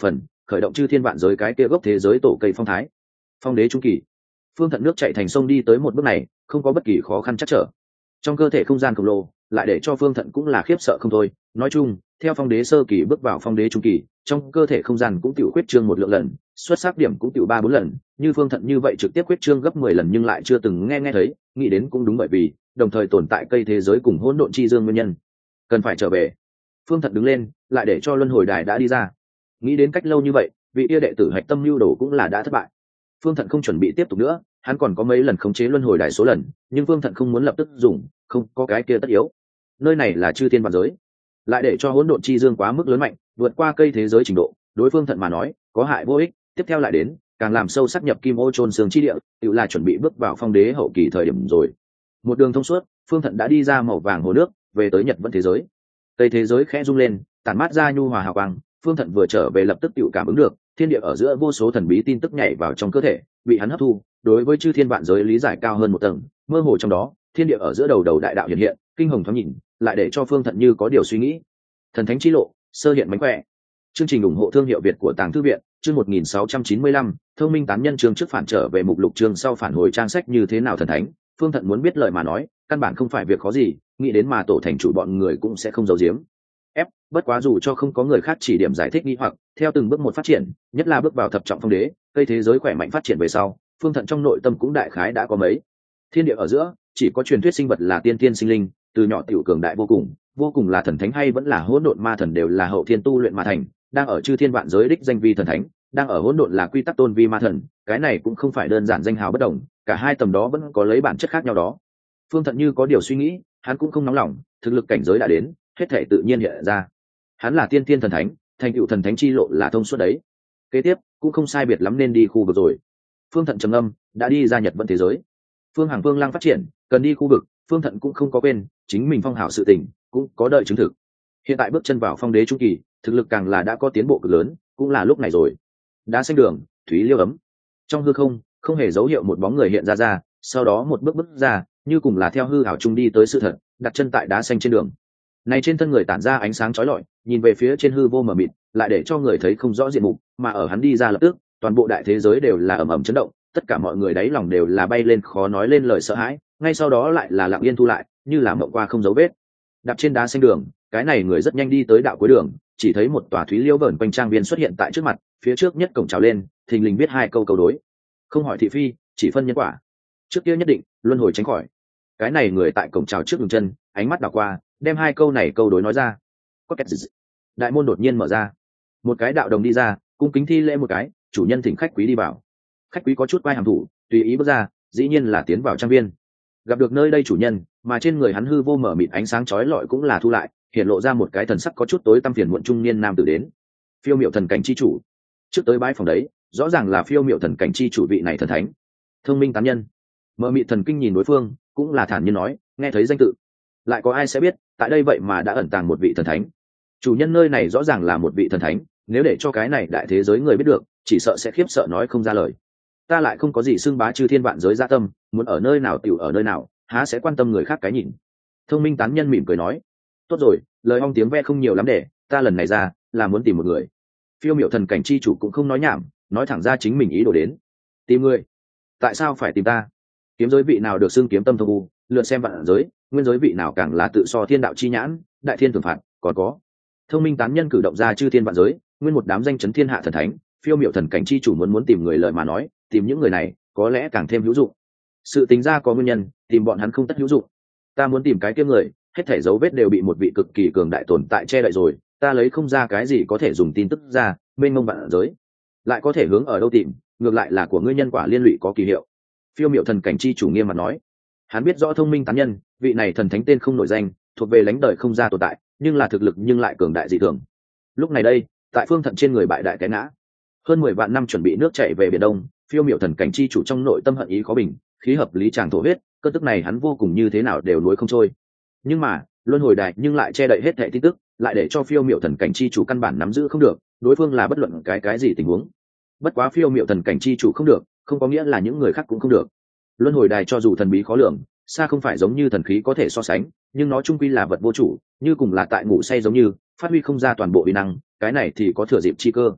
khởi động chư thiên vạn giới cái kia gốc thế giới tổ cây phong thái. Phong đế trung kỳ, phương thận nước chạy thành sông đi tới một bước này không có bất kỳ khó khăn chắc trở. Trong cơ thể không gian khổng lồ lại để cho phương thận cũng là khiếp sợ không thôi. Nói chung theo phong đế sơ kỳ bước vào phong đế trung kỳ, trong cơ thể không gian cũng tiểu khuyết trương một lượng lần, xuất sắc điểm cũng tiểu 3-4 lần, như phương thận như vậy trực tiếp khuyết trương gấp 10 lần nhưng lại chưa từng nghe thấy, nghĩ đến cũng đúng, bởi vì đồng thời tồn tại cây thế giới cùng hỗn độn chi dương nguyên nhân cần phải trở về. Phương thận đứng lên lại để cho luân hồi đài đã đi ra. Nghĩ đến cách lâu như vậy vị yêu đệ tử hạch tâm lưu đồ cũng là đã thất bại, phương thận không chuẩn bị tiếp tục nữa. Hắn còn có mấy lần khống chế luân hồi đài số lần, nhưng phương thận không muốn lập tức dùng, không có cái kia tất yếu. Nơi này là chư thiên vạn giới, lại để cho hỗn độn chi dương quá mức lớn mạnh, vượt qua cây thế giới trình độ, đối phương thận mà nói có hại vô ích. Tiếp theo lại đến càng làm sâu sắc nhập kim ô trôn xương chi địa, tự là chuẩn bị bước vào phong đế hậu kỳ thời điểm rồi. Một đường thông suốt, phương thận đã đi ra màu vàng hồ nước, về tới nhật vẫn thế giới. Cây thế giới khẽ rung lên, tản mát ra nhu hòa hào quang. Phương thận vừa trở về lập tức tự cảm ứng được thiên địa ở giữa vô số thần bí tin tức nhảy vào trong cơ thể, bị hắn hấp thu, đối với chư thiên vạn giới lý giải cao hơn một tầng. Mơ hồ trong đó thiên địa ở giữa đầu đầu đại đạo hiện hiện, kinh hồng thoáng nhìn, lại để cho phương thận như có điều suy nghĩ. Thần thánh chi lộ sơ hiện mánh khỏe. Chương trình ủng hộ thương hiệu Việt của Tàng Thư viện, chương 1695, thông minh tán nhân chương trước phản trở về mục lục chương sau phản hồi trang sách như thế nào thần thánh. Phương thận muốn biết lời mà nói, căn bản không phải việc khó gì, nghĩ đến mà tổ thành chủ bọn người cũng sẽ không giấu giếm. Bất quá dù cho không có người khác chỉ điểm giải thích nghi hoặc, theo từng bước một phát triển, nhất là bước vào thập trọng phong đế, cây thế giới khỏe mạnh phát triển về sau, phương thận trong nội tâm cũng đại khái đã có mấy. Thiên địa ở giữa chỉ có truyền thuyết sinh vật là tiên tiên sinh linh, từ nhỏ tiểu cường đại vô cùng là thần thánh hay vẫn là hỗn độn ma thần đều là hậu thiên tu luyện mà thành, đang ở chư thiên vạn giới đích danh vi thần thánh, đang ở hỗn độn là quy tắc tôn vi ma thần, cái này cũng không phải đơn giản danh hào bất đồng, cả hai tầm đó vẫn có lấy bản chất khác nhau đó. Phương thận như có điều suy nghĩ, hắn cũng không nóng lòng, thực lực cảnh giới đã đến, hết thể tự nhiên hiện ra. Hắn là tiên tiên thần thánh, thành tựu thần thánh chi lộ là thông suốt đấy. Kế tiếp cũng không sai biệt lắm nên đi khu vực rồi. Phương thận trầm âm, đã đi ra nhật vận thế giới. Phương Hằng Phương Lăng phát triển, cần đi khu vực, phương thận cũng không có quên chính mình phong hảo sự tình, cũng có đợi chứng thực. Hiện tại bước chân vào phong đế trung kỳ, thực lực càng là đã có tiến bộ cực lớn, cũng là lúc này rồi. Đá xanh đường, thúy liêu ấm. Trong hư không, không hề dấu hiệu một bóng người hiện ra, sau đó một bước ra, như cùng là theo hư ảo trung đi tới sự thật, đặt chân tại đá xanh trên đường. Này trên thân người tản ra ánh sáng chói lọi, nhìn về phía trên hư vô mờ mịt, lại để cho người thấy không rõ diện mục, mà ở hắn đi ra lập tức, toàn bộ đại thế giới đều là ầm ầm chấn động, tất cả mọi người đáy lòng đều là bay lên khó nói lên lời sợ hãi, ngay sau đó lại là lặng yên thu lại, như là mộng qua không dấu vết. Đạp trên đá xanh đường, cái này người rất nhanh đi tới đạo cuối đường, chỉ thấy một tòa thúy liễu vờn quanh trang viên xuất hiện tại trước mặt, phía trước nhất cổng chào lên, thình lình viết hai câu cầu đối: không hỏi thị phi, chỉ phân nhân quả. Trước kia nhất định, luân hồi tránh khỏi. Cái này người tại cổng chào trước dừng chân, ánh mắt đảo qua, đem hai câu này câu đối nói ra. Có kẹt gì? Đại môn đột nhiên mở ra, một cái đạo đồng đi ra, cung kính thi lễ một cái, chủ nhân thỉnh khách quý đi vào. Khách quý có chút vai hàm thủ, tùy ý bước ra, dĩ nhiên là tiến vào trang viên. Gặp được nơi đây chủ nhân, mà trên người hắn hư vô mở mịt ánh sáng chói lọi cũng là thu lại, hiện lộ ra một cái thần sắc có chút tối tăm phiền muộn trung niên nam tử đến. Phiêu miệu thần cảnh chi chủ. Trước tới bãi phòng đấy, rõ ràng là phiêu miệu thần cảnh chi chủ vị này thần thánh. Thông minh tán nhân. Mở mịt thần kinh nhìn đối phương, cũng là thản nhiên nói, nghe thấy danh tự, lại có ai sẽ biết, tại đây vậy mà đã ẩn tàng một vị thần thánh. Chủ nhân nơi này rõ ràng là một vị thần thánh, nếu để cho cái này đại thế giới người biết được, chỉ sợ sẽ khiếp sợ nói không ra lời. Ta lại không có gì xưng bá chư thiên vạn giới dạ tâm, muốn ở nơi nào tiểu ở nơi nào, há sẽ quan tâm người khác cái nhìn. Thông minh tán nhân mỉm cười nói, tốt rồi, lời ong tiếng ve không nhiều lắm để, ta lần này ra là muốn tìm một người. Phiêu miệu thần cảnh chi chủ cũng không nói nhảm, nói thẳng ra chính mình ý đồ đến. Tìm người? Tại sao phải tìm ta? Kiếm giới vị nào được xưng kiếm tâm thông u, lượt xem vạn giới, nguyên giới vị nào càng là tự so thiên đạo chi nhãn, đại thiên thường phạt, còn có. Thông minh tán nhân cử động ra chư thiên vạn giới, nguyên một đám danh chấn thiên hạ thần thánh, phiêu miệu thần cảnh chi chủ muốn tìm người lời mà nói, tìm những người này có lẽ càng thêm hữu dụng. Sự tính ra có nguyên nhân, tìm bọn hắn không tất hữu dụng. Ta muốn tìm cái kia người, hết thảy dấu vết đều bị một vị cực kỳ cường đại tồn tại che đậy rồi, ta lấy không ra cái gì có thể dùng tin tức ra, mênh mông vạn giới, lại có thể hướng ở đâu tìm, ngược lại là của ngươi nhân quả liên lụy có kỳ hiệu. Phiêu miệu thần cảnh chi chủ nghiêm mặt nói. Hắn biết rõ thông minh tán nhân, vị này thần thánh tên không nổi danh, thuộc về lánh đời không ra tồn tại, nhưng là thực lực nhưng lại cường đại dị thường. Lúc này đây, tại phương thận trên người bại đại té ngã, hơn 10 vạn năm chuẩn bị nước chảy về biển đông, phiêu miệu thần cảnh chi chủ trong nội tâm hận ý khó bình, khí hợp lý chàng thổ huyết, cơn tức này hắn vô cùng như thế nào đều nuối không trôi. Nhưng mà luân hồi đài nhưng lại che đậy hết thảy tin tức, lại để cho phiêu miệu thần cảnh chi chủ căn bản nắm giữ không được, đối phương là bất luận cái gì tình huống. Bất quá phiêu miệu thần cảnh chi chủ không được, không có nghĩa là những người khác cũng không được. Luân hồi đài cho dù thần bí khó lường, xa không phải giống như thần khí có thể so sánh, nhưng nó chung quy là vật vô chủ, như cùng là tại ngủ say giống như phát huy không ra toàn bộ uy năng, cái này thì có thừa dịp chi cơ.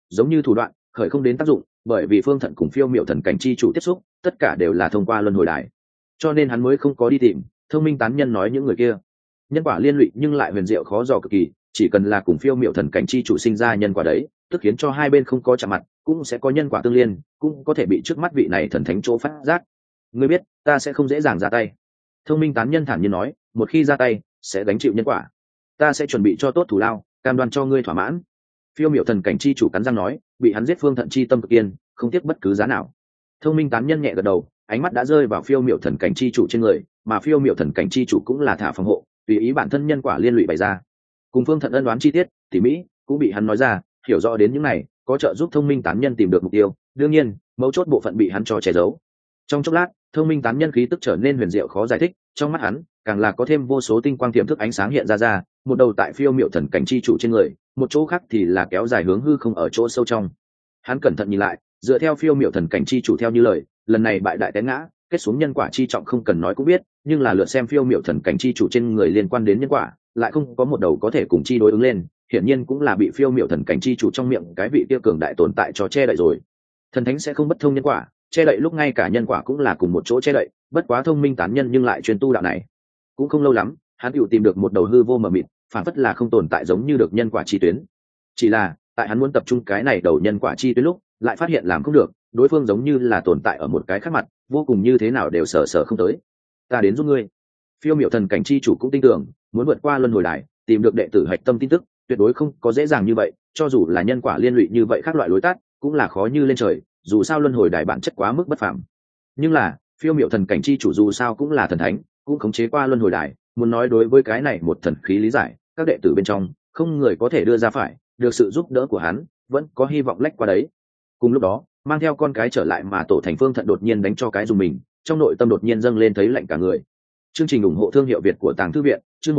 giống như thủ đoạn khởi không đến tác dụng, bởi vì Phương Thận cùng phiêu miểu thần cảnh chi chủ tiếp xúc tất cả đều là thông qua luân hồi đài, cho nên hắn mới không có đi tìm thông minh tán nhân nói những người kia. Nhân quả liên lụy nhưng lại huyền diệu khó dò cực kỳ, chỉ cần là cùng phiêu miểu thần cảnh chi chủ sinh ra nhân quả đấy, tức khiến cho hai bên không có chạm mặt cũng sẽ có nhân quả tương liên, cũng có thể bị trước mắt vị này thần thánh chỗ phát giác. Ngươi biết ta sẽ không dễ dàng ra tay. Thông minh tán nhân thản nhiên nói, một khi ra tay sẽ gánh chịu nhân quả, ta sẽ chuẩn bị cho tốt thủ lao, cam đoan cho ngươi thỏa mãn. Phiêu miểu thần cảnh chi chủ cắn răng nói, bị hắn giết Phương Thận chi tâm cực kiên, không tiếc bất cứ giá nào. Thông minh tán nhân nhẹ gật đầu, ánh mắt đã rơi vào phiêu miểu thần cảnh chi chủ trên người, mà phiêu miểu thần cảnh chi chủ cũng là thả phòng hộ, tùy ý bản thân nhân quả liên lụy bày ra. Cùng Phương Thận ân đoán chi tiết tỉ mỹ cũng bị hắn nói ra, hiểu rõ đến những này có trợ giúp thông minh tán nhân tìm được mục tiêu, đương nhiên mấu chốt bộ phận bị hắn cho che giấu. Trong chốc lát, thông minh tán nhân khí tức trở nên huyền diệu khó giải thích, trong mắt hắn càng là có thêm vô số tinh quang tiềm thức ánh sáng hiện ra, một đầu tại phiêu miểu thần cảnh chi chủ trên người, một chỗ khác thì là kéo dài hướng hư không ở chỗ sâu trong. Hắn cẩn thận nhìn lại, dựa theo phiêu miểu thần cảnh chi chủ theo như lời, lần này bại đại té ngã, kết xuống nhân quả chi trọng không cần nói cũng biết, nhưng là lượt xem phiêu miểu thần cảnh chi chủ trên người liên quan đến nhân quả, lại không có một đầu có thể cùng chi đối ứng lên, hiển nhiên cũng là bị phiêu miểu thần cảnh chi chủ trong miệng cái vị tiêu cường đại tồn tại cho che đậy rồi. Thần thánh sẽ không bất thông nhân quả, che đậy lúc ngay cả nhân quả cũng là cùng một chỗ che đậy, bất quá thông minh tán nhân nhưng lại chuyên tu đạo này. Cũng không lâu lắm, hắn tự tìm được một đầu hư vô mờ mịt, phản phất là không tồn tại giống như được nhân quả chi tuyến. Chỉ là tại hắn muốn tập trung cái này đầu nhân quả chi tuyến lúc, lại phát hiện làm không được, đối phương giống như là tồn tại ở một cái khác mặt, vô cùng như thế nào đều sở không tới. Ta đến giúp ngươi. Phiêu miểu thần cảnh chi chủ cũng tin tưởng, muốn vượt qua luân hồi đài, tìm được đệ tử hạch tâm tin tức, tuyệt đối không có dễ dàng như vậy, cho dù là nhân quả liên lụy như vậy khác loại lối tắt, cũng là khó như lên trời, dù sao luân hồi đài bản chất quá mức bất phàm. Nhưng là phiêu miểu thần cảnh chi chủ dù sao cũng là thần thánh, cũng khống chế qua luân hồi đài, muốn nói đối với cái này một thần khí lý giải, các đệ tử bên trong không người có thể đưa ra phải, được sự giúp đỡ của hắn vẫn có hy vọng lách qua đấy. Cùng lúc đó, mang theo con cái trở lại mà tổ thành Phương Thận đột nhiên đánh cho cái dùng mình, trong nội tâm đột nhiên dâng lên thấy lạnh cả người. Chương trình ủng hộ thương hiệu Việt của Tàng Thư viện, chương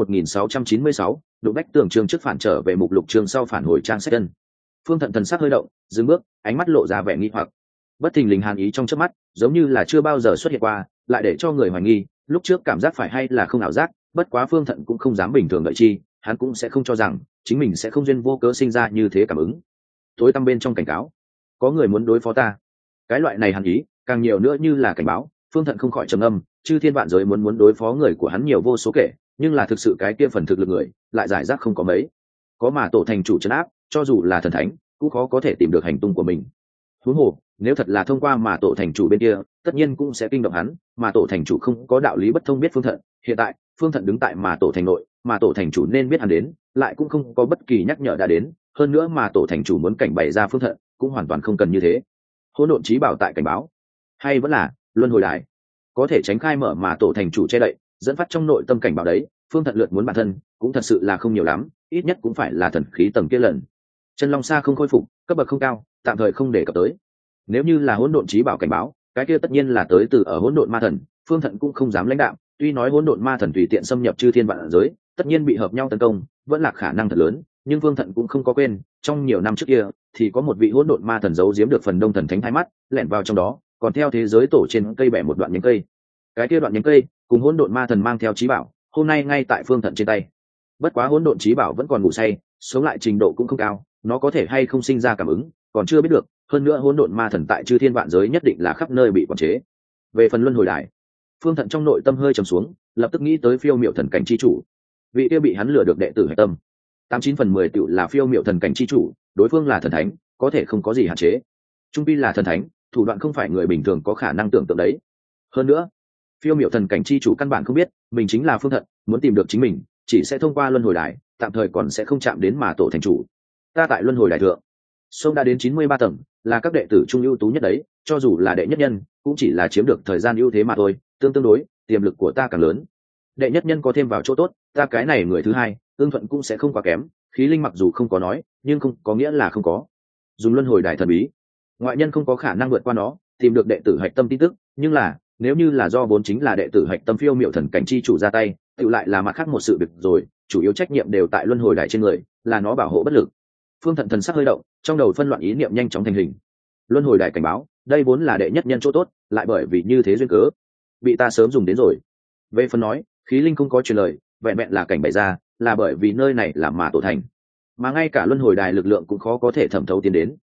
1696, đụng bách tường chương trước phản trở về mục lục chương sau phản hồi trang sách chân. Phương Thận thần sắc hơi động, dừng bước, ánh mắt lộ ra vẻ nghi hoặc. Bất thình lình hàn ý trong chớp mắt, giống như là chưa bao giờ xuất hiện qua, lại để cho người hoài nghi, lúc trước cảm giác phải hay là không ảo giác, bất quá Phương Thận cũng không dám bình thường đợi chi, hắn cũng sẽ không cho rằng chính mình sẽ không duyên vô cớ sinh ra như thế cảm ứng. Tối tăm bên trong cảnh cáo, có người muốn đối phó ta. Cái loại này hàn ý, càng nhiều nữa như là cảnh báo, Phương Thận không khỏi trầm âm, chư thiên vạn giới muốn đối phó người của hắn nhiều vô số kể, nhưng là thực sự cái kia phần thực lực người, lại giải rác không có mấy. Có mà tổ thành chủ trấn áp, cho dù là thần thánh, cũng khó có thể tìm được hành tung của mình. Huống hồ, nếu thật là thông qua mà tổ thành chủ bên kia, tất nhiên cũng sẽ kinh động hắn, mà tổ thành chủ không có đạo lý bất thông biết Phương Thận. Hiện tại, Phương Thận đứng tại mà tổ thành nội, mà tổ thành chủ nên biết hắn đến, lại cũng không có bất kỳ nhắc nhở đã đến, hơn nữa mà tổ thành chủ muốn cảnh bày ra Phương Thận, cũng hoàn toàn không cần như thế. Hỗn độn chí bảo tại cảnh báo, hay vẫn là luân hồi đài có thể tránh khai mở mà tổ thành chủ che đậy, dẫn phát trong nội tâm cảnh báo đấy. Phương Thận lượt muốn bản thân cũng thật sự là không nhiều lắm, ít nhất cũng phải là thần khí tầng kia lần. Chân long xa không khôi phục, cấp bậc không cao, tạm thời không để cập tới. Nếu như là hỗn độn chí bảo cảnh báo, cái kia tất nhiên là tới từ ở hỗn độn ma thần. Phương Thận cũng không dám lãnh đạo, tuy nói hỗn độn ma thần tùy tiện xâm nhập chư thiên vạn giới, tất nhiên bị hợp nhau tấn công, vẫn là khả năng thật lớn. Nhưng Phương Thận cũng không có quên, trong nhiều năm trước kia thì có một vị hỗn độn ma thần giấu giếm được phần đông thần thánh thái mắt, lẻn vào trong đó, còn theo thế giới tổ trên cây bẻ một đoạn nhánh cây. Cái kia đoạn nhánh cây cùng hỗn độn ma thần mang theo chí bảo, hôm nay ngay tại Phương Thận trên tay. Bất quá hỗn độn chí bảo vẫn còn ngủ say, sống lại trình độ cũng không cao, nó có thể hay không sinh ra cảm ứng, còn chưa biết được. Hơn nữa hỗn độn ma thần tại chư thiên vạn giới nhất định là khắp nơi bị quản chế. Về phần luân hồi đài, Phương Thận trong nội tâm hơi trầm xuống, lập tức nghĩ tới phiêu miểu thần cảnh chi chủ. Vị kia bị hắn lừa được đệ tử hạch tâm, 89/10 tựu là phiêu miểu thần cảnh chi chủ, đối phương là thần thánh, có thể không có gì hạn chế. Trung pi là thần thánh, thủ đoạn không phải người bình thường có khả năng tưởng tượng đấy. Hơn nữa, phiêu miểu thần cảnh chi chủ căn bản không biết mình chính là Phương Thận, muốn tìm được chính mình chỉ sẽ thông qua luân hồi đài, tạm thời còn sẽ không chạm đến mà tổ thành chủ. Ta tại luân hồi đài thượng, sông đã đến 93 tầng, là các đệ tử trung ưu tú nhất đấy, cho dù là đệ nhất nhân cũng chỉ là chiếm được thời gian ưu thế mà thôi, tương đối tiềm lực của ta càng lớn. Đệ nhất nhân có thêm vào chỗ tốt, ta cái này người thứ hai tương thuận cũng sẽ không quá kém. Khí linh mặc dù không có nói, nhưng không có nghĩa là không có. Dùng luân hồi đài thần bí, ngoại nhân không có khả năng vượt qua nó, tìm được đệ tử hạch tâm tin tức. Nhưng là nếu như là do vốn chính là đệ tử hạch tâm phiêu miểu thần cảnh chi chủ ra tay, tự lại là mặt khác một sự việc rồi. Chủ yếu trách nhiệm đều tại luân hồi đài trên người, là nó bảo hộ bất lực. Phương Thận thần sắc hơi động, trong đầu phân loạn ý niệm nhanh chóng thành hình. Luân hồi đài cảnh báo, đây vốn là đệ nhất nhân chỗ tốt, lại bởi vì như thế duyên cớ bị ta sớm dùng đến rồi. Về phần nói khí linh không có truyền lời, vẹn vẹn là cảnh bày ra, là bởi vì nơi này là mà tổ thành, mà ngay cả luân hồi đài lực lượng cũng khó có thể thẩm thấu tiến đến.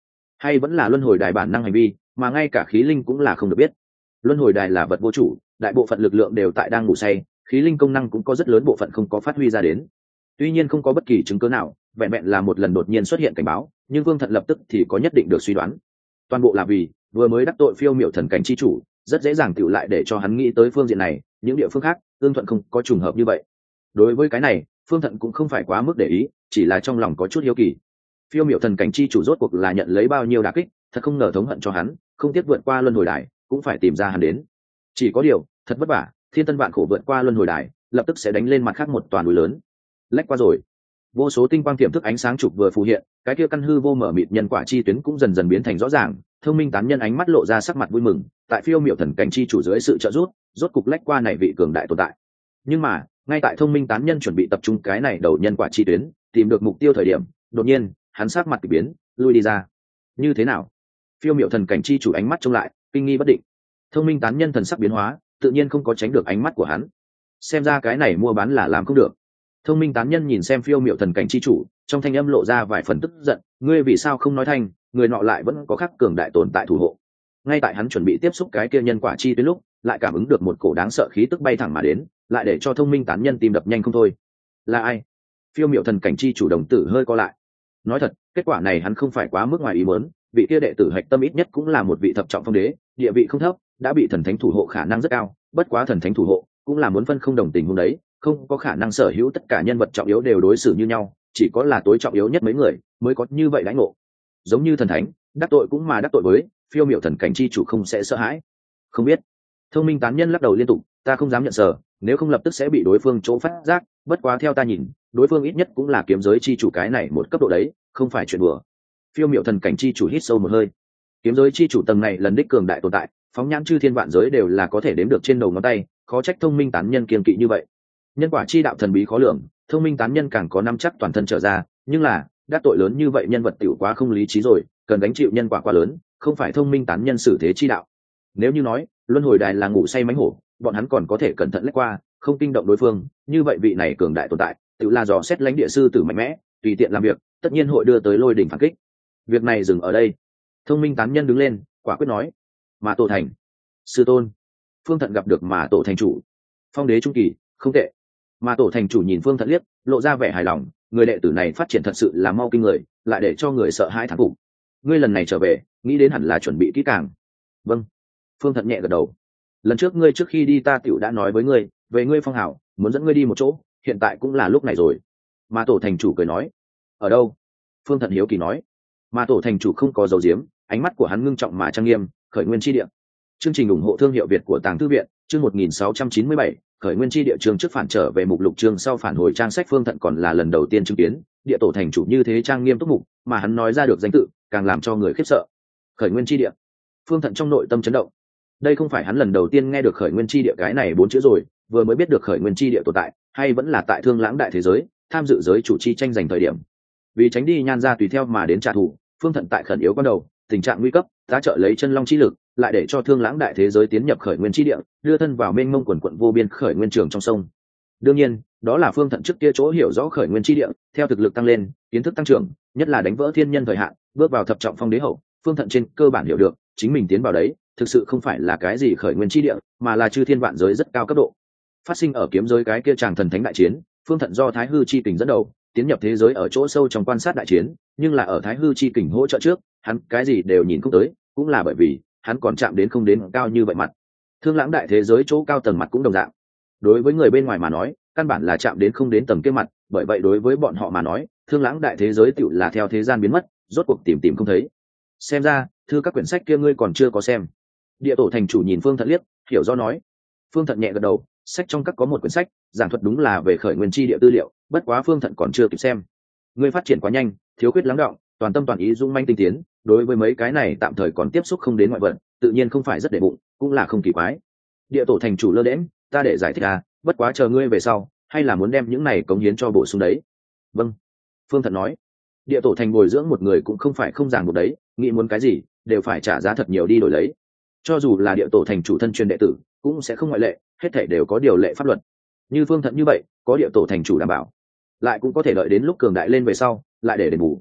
hay vẫn là luân hồi đài bản năng hành vi mà ngay cả khí linh cũng là không được biết. Luân hồi đài là vật vô chủ, đại bộ phận lực lượng đều tại đang ngủ say, khí linh công năng cũng có rất lớn bộ phận không có phát huy ra đến. Tuy nhiên không có bất kỳ chứng cứ nào vẹn vẹn là một lần đột nhiên xuất hiện cảnh báo, nhưng Vương Thận lập tức thì có nhất định được suy đoán. Toàn bộ là vì vừa mới đắc tội phiêu miểu thần cảnh chi chủ, rất dễ dàng tựu lại để cho hắn nghĩ tới phương diện này, những địa phương khác tương thuận không có trùng hợp như vậy. Đối với cái này Phương Thận cũng không phải quá mức để ý, chỉ là trong lòng có chút hiếu kỳ. Phiêu miểu thần cảnh chi chủ rốt cuộc là nhận lấy bao nhiêu đả kích, thật không ngờ thống hận cho hắn không tiếc vượt qua luân hồi đài cũng phải tìm ra hắn đến. Chỉ có điều thật vất vả, thiên tân vạn khổ vượt qua luân hồi đài, lập tức sẽ đánh lên mặt khác một toàn núi lớn. Lách qua rồi, vô số tinh quang tiềm thức ánh sáng trục vừa phù hiện, cái kia căn hư vô mở mịt nhân quả chi tuyến cũng dần dần biến thành rõ ràng. Thông minh tán nhân ánh mắt lộ ra sắc mặt vui mừng, tại phiêu miểu thần cảnh chi chủ dưới sự trợ giúp, rốt cục lách qua này vị cường đại tồn tại. Nhưng mà ngay tại thông minh tán nhân chuẩn bị tập trung cái này đầu nhân quả chi tuyến, tìm được mục tiêu thời điểm, đột nhiên hắn sắc mặt kỳ biến, lui đi ra. Như thế nào? Phiêu miểu thần cảnh chi chủ ánh mắt trông lại, kinh nghi bất định. Thông minh tán nhân thần sắc biến hóa, tự nhiên không có tránh được ánh mắt của hắn. Xem ra cái này mua bán là làm không được. Thông minh tán nhân nhìn xem phiêu miểu thần cảnh chi chủ, trong thanh âm lộ ra vài phần tức giận. Ngươi vì sao không nói thanh? Người nọ lại vẫn có khắc cường đại tồn tại thủ hộ. Ngay tại hắn chuẩn bị tiếp xúc cái kia nhân quả chi tuyến lúc, lại cảm ứng được một cổ đáng sợ khí tức bay thẳng mà đến, lại để cho thông minh tán nhân tim đập nhanh không thôi. Là ai? Phiêu miểu thần cảnh chi chủ đồng tử hơi co lại. Nói thật, kết quả này hắn không phải quá mức ngoài ý muốn, vị kia đệ tử hạch tâm ít nhất cũng là một vị thập trọng phong đế, địa vị không thấp, đã bị thần thánh thủ hộ khả năng rất cao. Bất quá thần thánh thủ hộ cũng là muốn phân không đồng tình hôm đấy, không có khả năng sở hữu tất cả nhân vật trọng yếu đều đối xử như nhau, chỉ có là tối trọng yếu nhất mấy người mới có như vậy đãi ngộ. Giống như thần thánh, đắc tội cũng mà đắc tội với phiêu miểu thần cảnh chi chủ không sẽ sợ hãi. Không biết. Thông minh tán nhân lắc đầu liên tục, ta không dám nhận sở, nếu không lập tức sẽ bị đối phương chỗ phát giác. Bất quá theo ta nhìn, đối phương ít nhất cũng là kiếm giới chi chủ cái này một cấp độ đấy, không phải chuyện đùa. Phiêu miểu thần cảnh chi chủ hít sâu một hơi. Kiếm giới chi chủ tầng này lần đích cường đại tồn tại, phóng nhãn chư thiên vạn giới đều là có thể đếm được trên đầu ngón tay, khó trách thông minh tán nhân kiên kỵ như vậy. Nhân quả chi đạo thần bí khó lường, thông minh tán nhân càng có năm chắc toàn thân trở ra, nhưng là đắc tội lớn như vậy nhân vật tiểu quá không lý trí rồi, cần gánh chịu nhân quả quá lớn, không phải thông minh tán nhân xử thế chi đạo. Nếu như nói luân hồi đài là ngủ say mánh hổ, bọn hắn còn có thể cẩn thận lách qua, không kinh động đối phương, như vậy vị này cường đại tồn tại tự là dò xét lãnh địa sư tử mạnh mẽ, tùy tiện làm việc tất nhiên hội đưa tới lôi đỉnh phản kích. Việc này dừng ở đây. Thông minh tán nhân đứng lên quả quyết nói, mà tổ thành sư tôn. Phương Thận gặp được mà tổ thành chủ, phong đế trung kỳ, không tệ. Mà tổ thành chủ nhìn Phương Thận liếc, lộ ra vẻ hài lòng, người đệ tử này phát triển thật sự là mau kinh người, lại để cho người sợ hãi thán phục. Ngươi lần này trở về nghĩ đến hẳn là chuẩn bị kỹ càng. Vâng. Phương Thận nhẹ gật đầu. Lần trước ngươi trước khi đi ta tiểu đã nói với ngươi về ngươi phong hảo, muốn dẫn ngươi đi một chỗ, hiện tại cũng là lúc này rồi. Mà tổ thành chủ cười nói, ở đâu? Phương Thận hiếu kỳ nói. Mà tổ thành chủ không có dấu diếm, ánh mắt của hắn ngưng trọng mà trang nghiêm. Khởi nguyên chi địa. Chương trình ủng hộ thương hiệu Việt của Tàng Thư viện, chương 1697, khởi nguyên chi địa chương trước phản trở về mục lục chương sau phản hồi trang sách. Phương Thận còn là lần đầu tiên chứng kiến địa tổ thành chủ như thế trang nghiêm túc mục, mà hắn nói ra được danh tự càng làm cho người khiếp sợ. Khởi nguyên chi địa. Phương Thận trong nội tâm chấn động. Đây không phải hắn lần đầu tiên nghe được khởi nguyên chi địa cái này 4 chữ rồi, vừa mới biết được khởi nguyên chi địa tồn tại, hay vẫn là tại Thương Lãng đại thế giới tham dự giới chủ chi tranh giành thời điểm. Vì tránh đi nhan ra tùy theo mà đến trả thù, Phương Thận tại khẩn yếu ban đầu, tình trạng nguy cấp, tá trợ lấy chân long chi lực, lại để cho Thương Lãng đại thế giới tiến nhập khởi nguyên chi địa, đưa thân vào mênh mông quần quận vô biên khởi nguyên trường trong sông. Đương nhiên, đó là Phương Thận trước kia chỗ hiểu rõ khởi nguyên chi địa, theo thực lực tăng lên, kiến thức tăng trưởng, nhất là đánh vỡ thiên nhân thời hạn, bước vào thập trọng phong đế hậu, Phương Thận trên cơ bản hiểu được, chính mình tiến vào đấy, thực sự không phải là cái gì khởi nguyên chi địa, mà là chư thiên vạn giới rất cao cấp độ. Phát sinh ở kiếm giới cái kia tràng thần thánh đại chiến, Phương Thận do Thái Hư chi kình dẫn đầu, tiến nhập thế giới ở chỗ sâu trong quan sát đại chiến, nhưng là ở Thái Hư chi kình hỗ trợ trước, hắn cái gì đều nhìn không tới, cũng là bởi vì hắn còn chạm đến không đến cao như vậy mặt. Thương Lãng đại thế giới chỗ cao tầng mặt cũng đồng dạng. Đối với người bên ngoài mà nói, căn bản là chạm đến không đến tầng kia mặt, bởi vậy đối với bọn họ mà nói, Thương Lãng đại thế giới tựu là theo thế gian biến mất, rốt cuộc tìm không thấy. Xem ra, thư các quyển sách kia ngươi còn chưa có xem. Địa tổ thành chủ nhìn Phương Thận liếc, hiểu do nói. Phương Thận nhẹ gật đầu, sách trong các có một quyển sách, giảng thuật đúng là về khởi nguyên chi địa tư liệu, bất quá Phương Thận còn chưa kịp xem. Ngươi phát triển quá nhanh, thiếu khuyết lắng đọng, toàn tâm toàn ý dung manh tinh tiến, đối với mấy cái này tạm thời còn tiếp xúc không đến ngoại vật, tự nhiên không phải rất để bụng, cũng là không kỳ quái. Địa tổ thành chủ lơ đễnh, ta để giải thích à, bất quá chờ ngươi về sau, hay là muốn đem những này cống hiến cho bổ sung đấy. Vâng. Phương Thận nói. Địa tổ thành bồi dưỡng một người cũng không phải không ràng buộc đấy, nghĩ muốn cái gì đều phải trả giá thật nhiều đi đổi lấy. Cho dù là địa tổ thành chủ thân truyền đệ tử cũng sẽ không ngoại lệ, hết thảy đều có điều lệ pháp luật. Như Phương Thận như vậy, có địa tổ thành chủ đảm bảo, lại cũng có thể đợi đến lúc cường đại lên về sau lại để đền bù.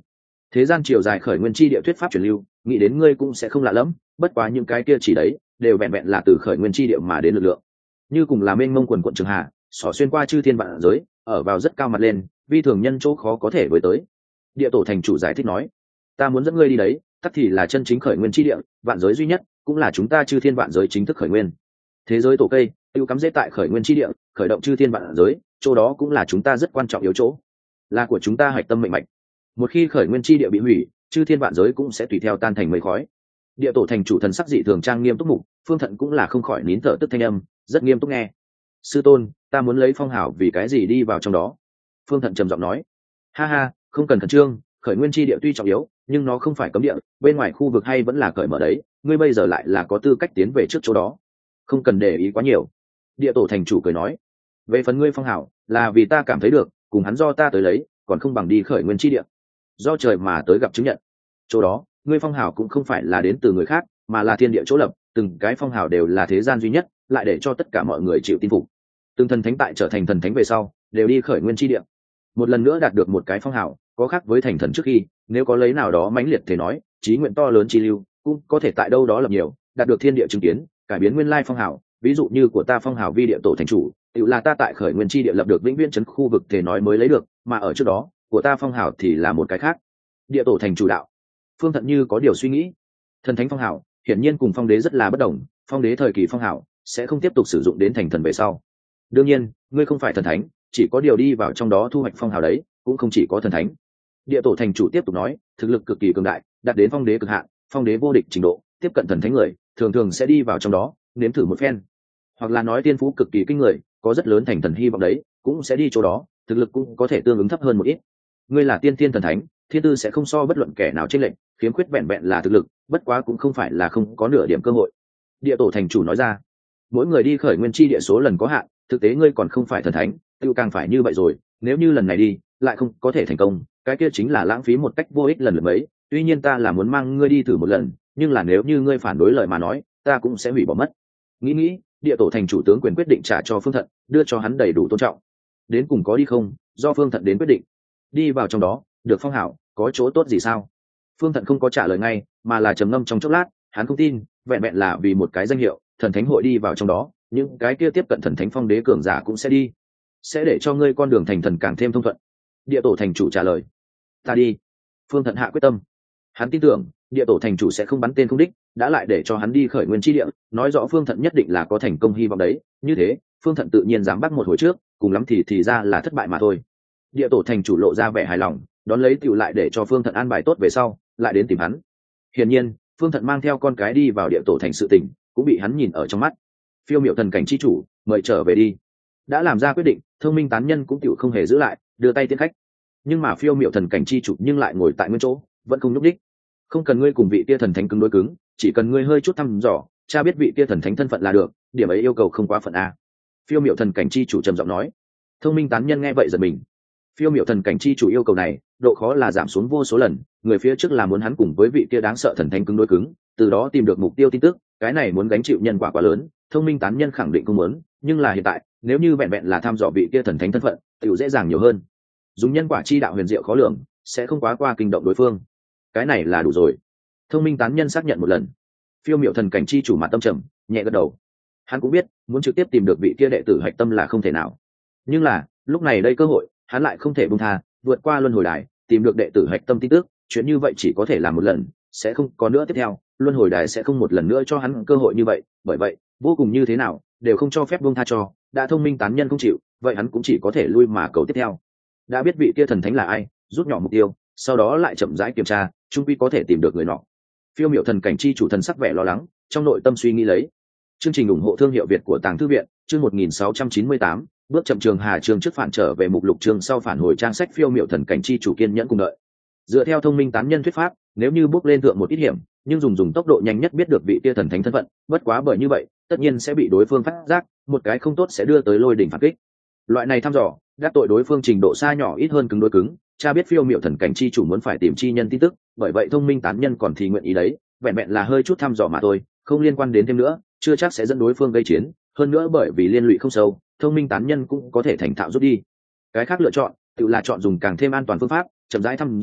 thế gian chiều dài khởi nguyên chi địa thuyết pháp truyền lưu, nghĩ đến ngươi cũng sẽ không lạ lẫm, bất quá những cái kia chỉ đấy đều vẹn vẹn là từ khởi nguyên chi địa mà đến lực lượng, như cùng là mênh mông quần quận trường hạ xỏ xuyên qua chư thiên vạn giới, ở vào rất cao mặt lên, vi thường nhân chỗ khó có thể với tới. Địa tổ thành chủ giải thích nói, ta muốn dẫn ngươi đi đấy, tắc thì là chân chính khởi nguyên chi địa, vạn giới duy nhất, cũng là chúng ta chư thiên vạn giới chính thức khởi nguyên. Thế giới tổ cây tiêu cắm rễ tại khởi nguyên chi địa, khởi động chư thiên vạn giới, chỗ đó cũng là chúng ta rất quan trọng yếu chỗ, là của chúng ta hạch tâm mệnh mạch. Một khi khởi nguyên chi địa bị hủy, chư thiên vạn giới cũng sẽ tùy theo tan thành mây khói. Địa tổ thành chủ thần sắc dị thường trang nghiêm túc mục, Phương Thận cũng là không khỏi nín thở tức thanh âm, rất nghiêm túc nghe. Sư tôn, ta muốn lấy phong hảo, vì cái gì đi vào trong đó? Phương Thận trầm giọng nói. Ha ha, không cần khẩn trương, khởi nguyên chi địa tuy trọng yếu, nhưng nó không phải cấm địa, bên ngoài khu vực hay vẫn là cởi mở đấy, ngươi bây giờ lại là có tư cách tiến về trước chỗ đó, không cần để ý quá nhiều. Địa tổ thành chủ cười nói, về phần ngươi phong hảo, là vì ta cảm thấy được, cùng hắn do ta tới lấy, còn không bằng đi khởi nguyên chi địa, do trời mà tới gặp chứng nhận. Chỗ đó, ngươi phong hảo cũng không phải là đến từ người khác, mà là thiên địa chỗ lập, từng cái phong hảo đều là thế gian duy nhất, lại để cho tất cả mọi người chịu tin phục. Từng thần thánh tại trở thành thần thánh về sau, đều đi khởi nguyên chi địa. Một lần nữa đạt được một cái phong hảo, có khác với thành thần trước khi, nếu có lấy nào đó mãnh liệt thể nói, chí nguyện to lớn chi lưu, cũng có thể tại đâu đó lập nhiều, đạt được thiên địa chứng kiến, cải biến nguyên lai phong hảo. Ví dụ như của ta phong hảo vi địa tổ thành chủ, tự là ta tại khởi nguyên chi địa lập được vĩnh viễn trấn khu vực thể nói mới lấy được, mà ở trước đó, của ta phong hảo thì là một cái khác. Địa tổ thành chủ đạo. Phương Thận như có điều suy nghĩ. Thần thánh phong hảo hiển nhiên cùng phong đế rất là bất đồng, phong đế thời kỳ phong hảo sẽ không tiếp tục sử dụng đến thành thần về sau. Đương nhiên, ngươi không phải thần thánh, chỉ có điều đi vào trong đó thu hoạch phong hảo đấy, cũng không chỉ có thần thánh. Địa tổ thành chủ tiếp tục nói, thực lực cực kỳ cường đại, đạt đến phong đế cực hạn, phong đế vô địch trình độ, tiếp cận thần thánh người, thường thường sẽ đi vào trong đó, nếm thử một phen. Hoặc là nói tiên phú cực kỳ kinh người, có rất lớn thành thần hy vọng đấy, cũng sẽ đi chỗ đó, thực lực cũng có thể tương ứng thấp hơn một ít. Ngươi là tiên thiên thần thánh, thiên tư sẽ không so bất luận kẻ nào chênh lệch, khiếm khuyết vẹn vẹn là thực lực, bất quá cũng không phải là không có nửa điểm cơ hội. Địa tổ thành chủ nói ra, mỗi người đi khởi nguyên chi địa số lần có hạn, thực tế ngươi còn không phải thần thánh, tiêu càng phải như vậy rồi, nếu như lần này đi lại không có thể thành công, cái kia chính là lãng phí một cách vô ích lần lượt mấy. Tuy nhiên ta là muốn mang ngươi đi thử một lần, nhưng là nếu như ngươi phản đối lời mà nói, ta cũng sẽ hủy bỏ mất. Nghĩ, địa tổ thành chủ tướng quyền quyết định trả cho Phương Thận, đưa cho hắn đầy đủ tôn trọng. Đến cùng có đi không, do Phương Thận đến quyết định. Đi vào trong đó, được phong hảo, có chỗ tốt gì sao? Phương Thận không có trả lời ngay, mà là trầm ngâm trong chốc lát, hắn không tin, vẹn vẹn là vì một cái danh hiệu, thần thánh hội đi vào trong đó, những cái kia tiếp cận thần thánh phong đế cường giả cũng sẽ đi, sẽ để cho ngươi con đường thành thần càng thêm thông thuận. Địa tổ thành chủ trả lời, ta đi. Phương Thận hạ quyết tâm, hắn tin tưởng địa tổ thành chủ sẽ không bắn tên không đích, đã lại để cho hắn đi khởi nguyên chi địa, nói rõ Phương Thận nhất định là có thành công hy vọng đấy, như thế Phương Thận tự nhiên dám bắt một hồi trước, cùng lắm thì ra là thất bại mà thôi. Địa tổ thành chủ lộ ra vẻ hài lòng, đón lấy tiểu lại để cho Phương Thận an bài tốt về sau, lại đến tìm hắn. Hiển nhiên, Phương Thận mang theo con cái đi vào địa tổ thành sự tình, cũng bị hắn nhìn ở trong mắt. Phiêu miệu thần cảnh chi chủ, mời trở về đi. Đã làm ra quyết định, Thông Minh tán nhân cũng tiểu không hề giữ lại, đưa tay tiến khách. Nhưng mà phiêu miệu thần cảnh chi chủ nhưng lại ngồi tại nguyên chỗ, vẫn không nhúc đích. Không cần ngươi cùng vị tia thần thánh cứng đối cứng, chỉ cần ngươi hơi chút thăm dò, cha biết vị tia thần thánh thân phận là được, điểm ấy yêu cầu không quá phận a. Phiêu miệu thần cảnh chi chủ trầm giọng nói. Thông Minh tán nhân nghe vậy giật mình. Phiêu miệu thần cảnh chi chủ yêu cầu này, độ khó là giảm xuống vô số lần, người phía trước là muốn hắn cùng với vị kia đáng sợ thần thánh cứng đối cứng, từ đó tìm được mục tiêu tin tức, cái này muốn gánh chịu nhân quả quá lớn, Thông Minh tán nhân khẳng định không muốn, nhưng là hiện tại, nếu như vẹn vẹn là thăm dò vị kia thần thánh thân phận, tiểu dễ dàng nhiều hơn. Dùng nhân quả chi đạo huyền diệu khó lường, sẽ không quá qua kinh động đối phương. Cái này là đủ rồi. Thông Minh tán nhân xác nhận một lần. Phiêu miệu thần cảnh chi chủ mặt tâm trầm, nhẹ gật đầu. Hắn cũng biết, muốn trực tiếp tìm được vị kia đệ tử hạch tâm là không thể nào. Nhưng là, lúc này đây cơ hội, hắn lại không thể buông tha, vượt qua luân hồi đài, tìm được đệ tử hạch tâm tin tức, chuyện như vậy chỉ có thể làm một lần, sẽ không có nữa tiếp theo, luân hồi đài sẽ không một lần nữa cho hắn cơ hội như vậy, bởi vậy, vô cùng như thế nào, đều không cho phép buông tha cho, đã Thông Minh tán nhân không chịu, vậy hắn cũng chỉ có thể lui mà cầu tiếp theo. Đã biết vị kia thần thánh là ai, rút nhỏ mục tiêu, sau đó lại chậm rãi kiểm tra, chung quy có thể tìm được người nọ. Phiêu miệu thần cảnh chi chủ thần sắc vẻ lo lắng, trong nội tâm suy nghĩ lấy. Chương trình ủng hộ thương hiệu Việt của Tàng Thư viện, chương 1698, bước chậm trường hà chương trước phản trở về mục lục chương sau phản hồi trang sách phiêu miệu thần cảnh chi chủ kiên nhẫn cùng đợi. Dựa theo Thông Minh tán nhân thuyết pháp, nếu như bước lên thượng một ít hiểm, nhưng dùng tốc độ nhanh nhất biết được vị kia thần thánh thân phận, bất quá bởi như vậy, tất nhiên sẽ bị đối phương phát giác, một cái không tốt sẽ đưa tới lôi đỉnh phản kích. Loại này thăm dò, đắc tội đối phương trình độ xa nhỏ ít hơn cứng đối cứng, cha biết phiêu miệu thần cảnh chi chủ muốn phải tìm chi nhân tin tức, bởi vậy Thông Minh tán nhân còn thì nguyện ý đấy, vẹn vẹn là hơi chút thăm dò mà thôi, không liên quan đến thêm nữa, chưa chắc sẽ dẫn đối phương gây chiến, hơn nữa bởi vì liên lụy không sâu, Thông Minh tán nhân cũng có thể thành thạo rút đi. Cái khác lựa chọn tự là chọn dùng càng thêm an toàn phương pháp, chậm rãi thăm dò,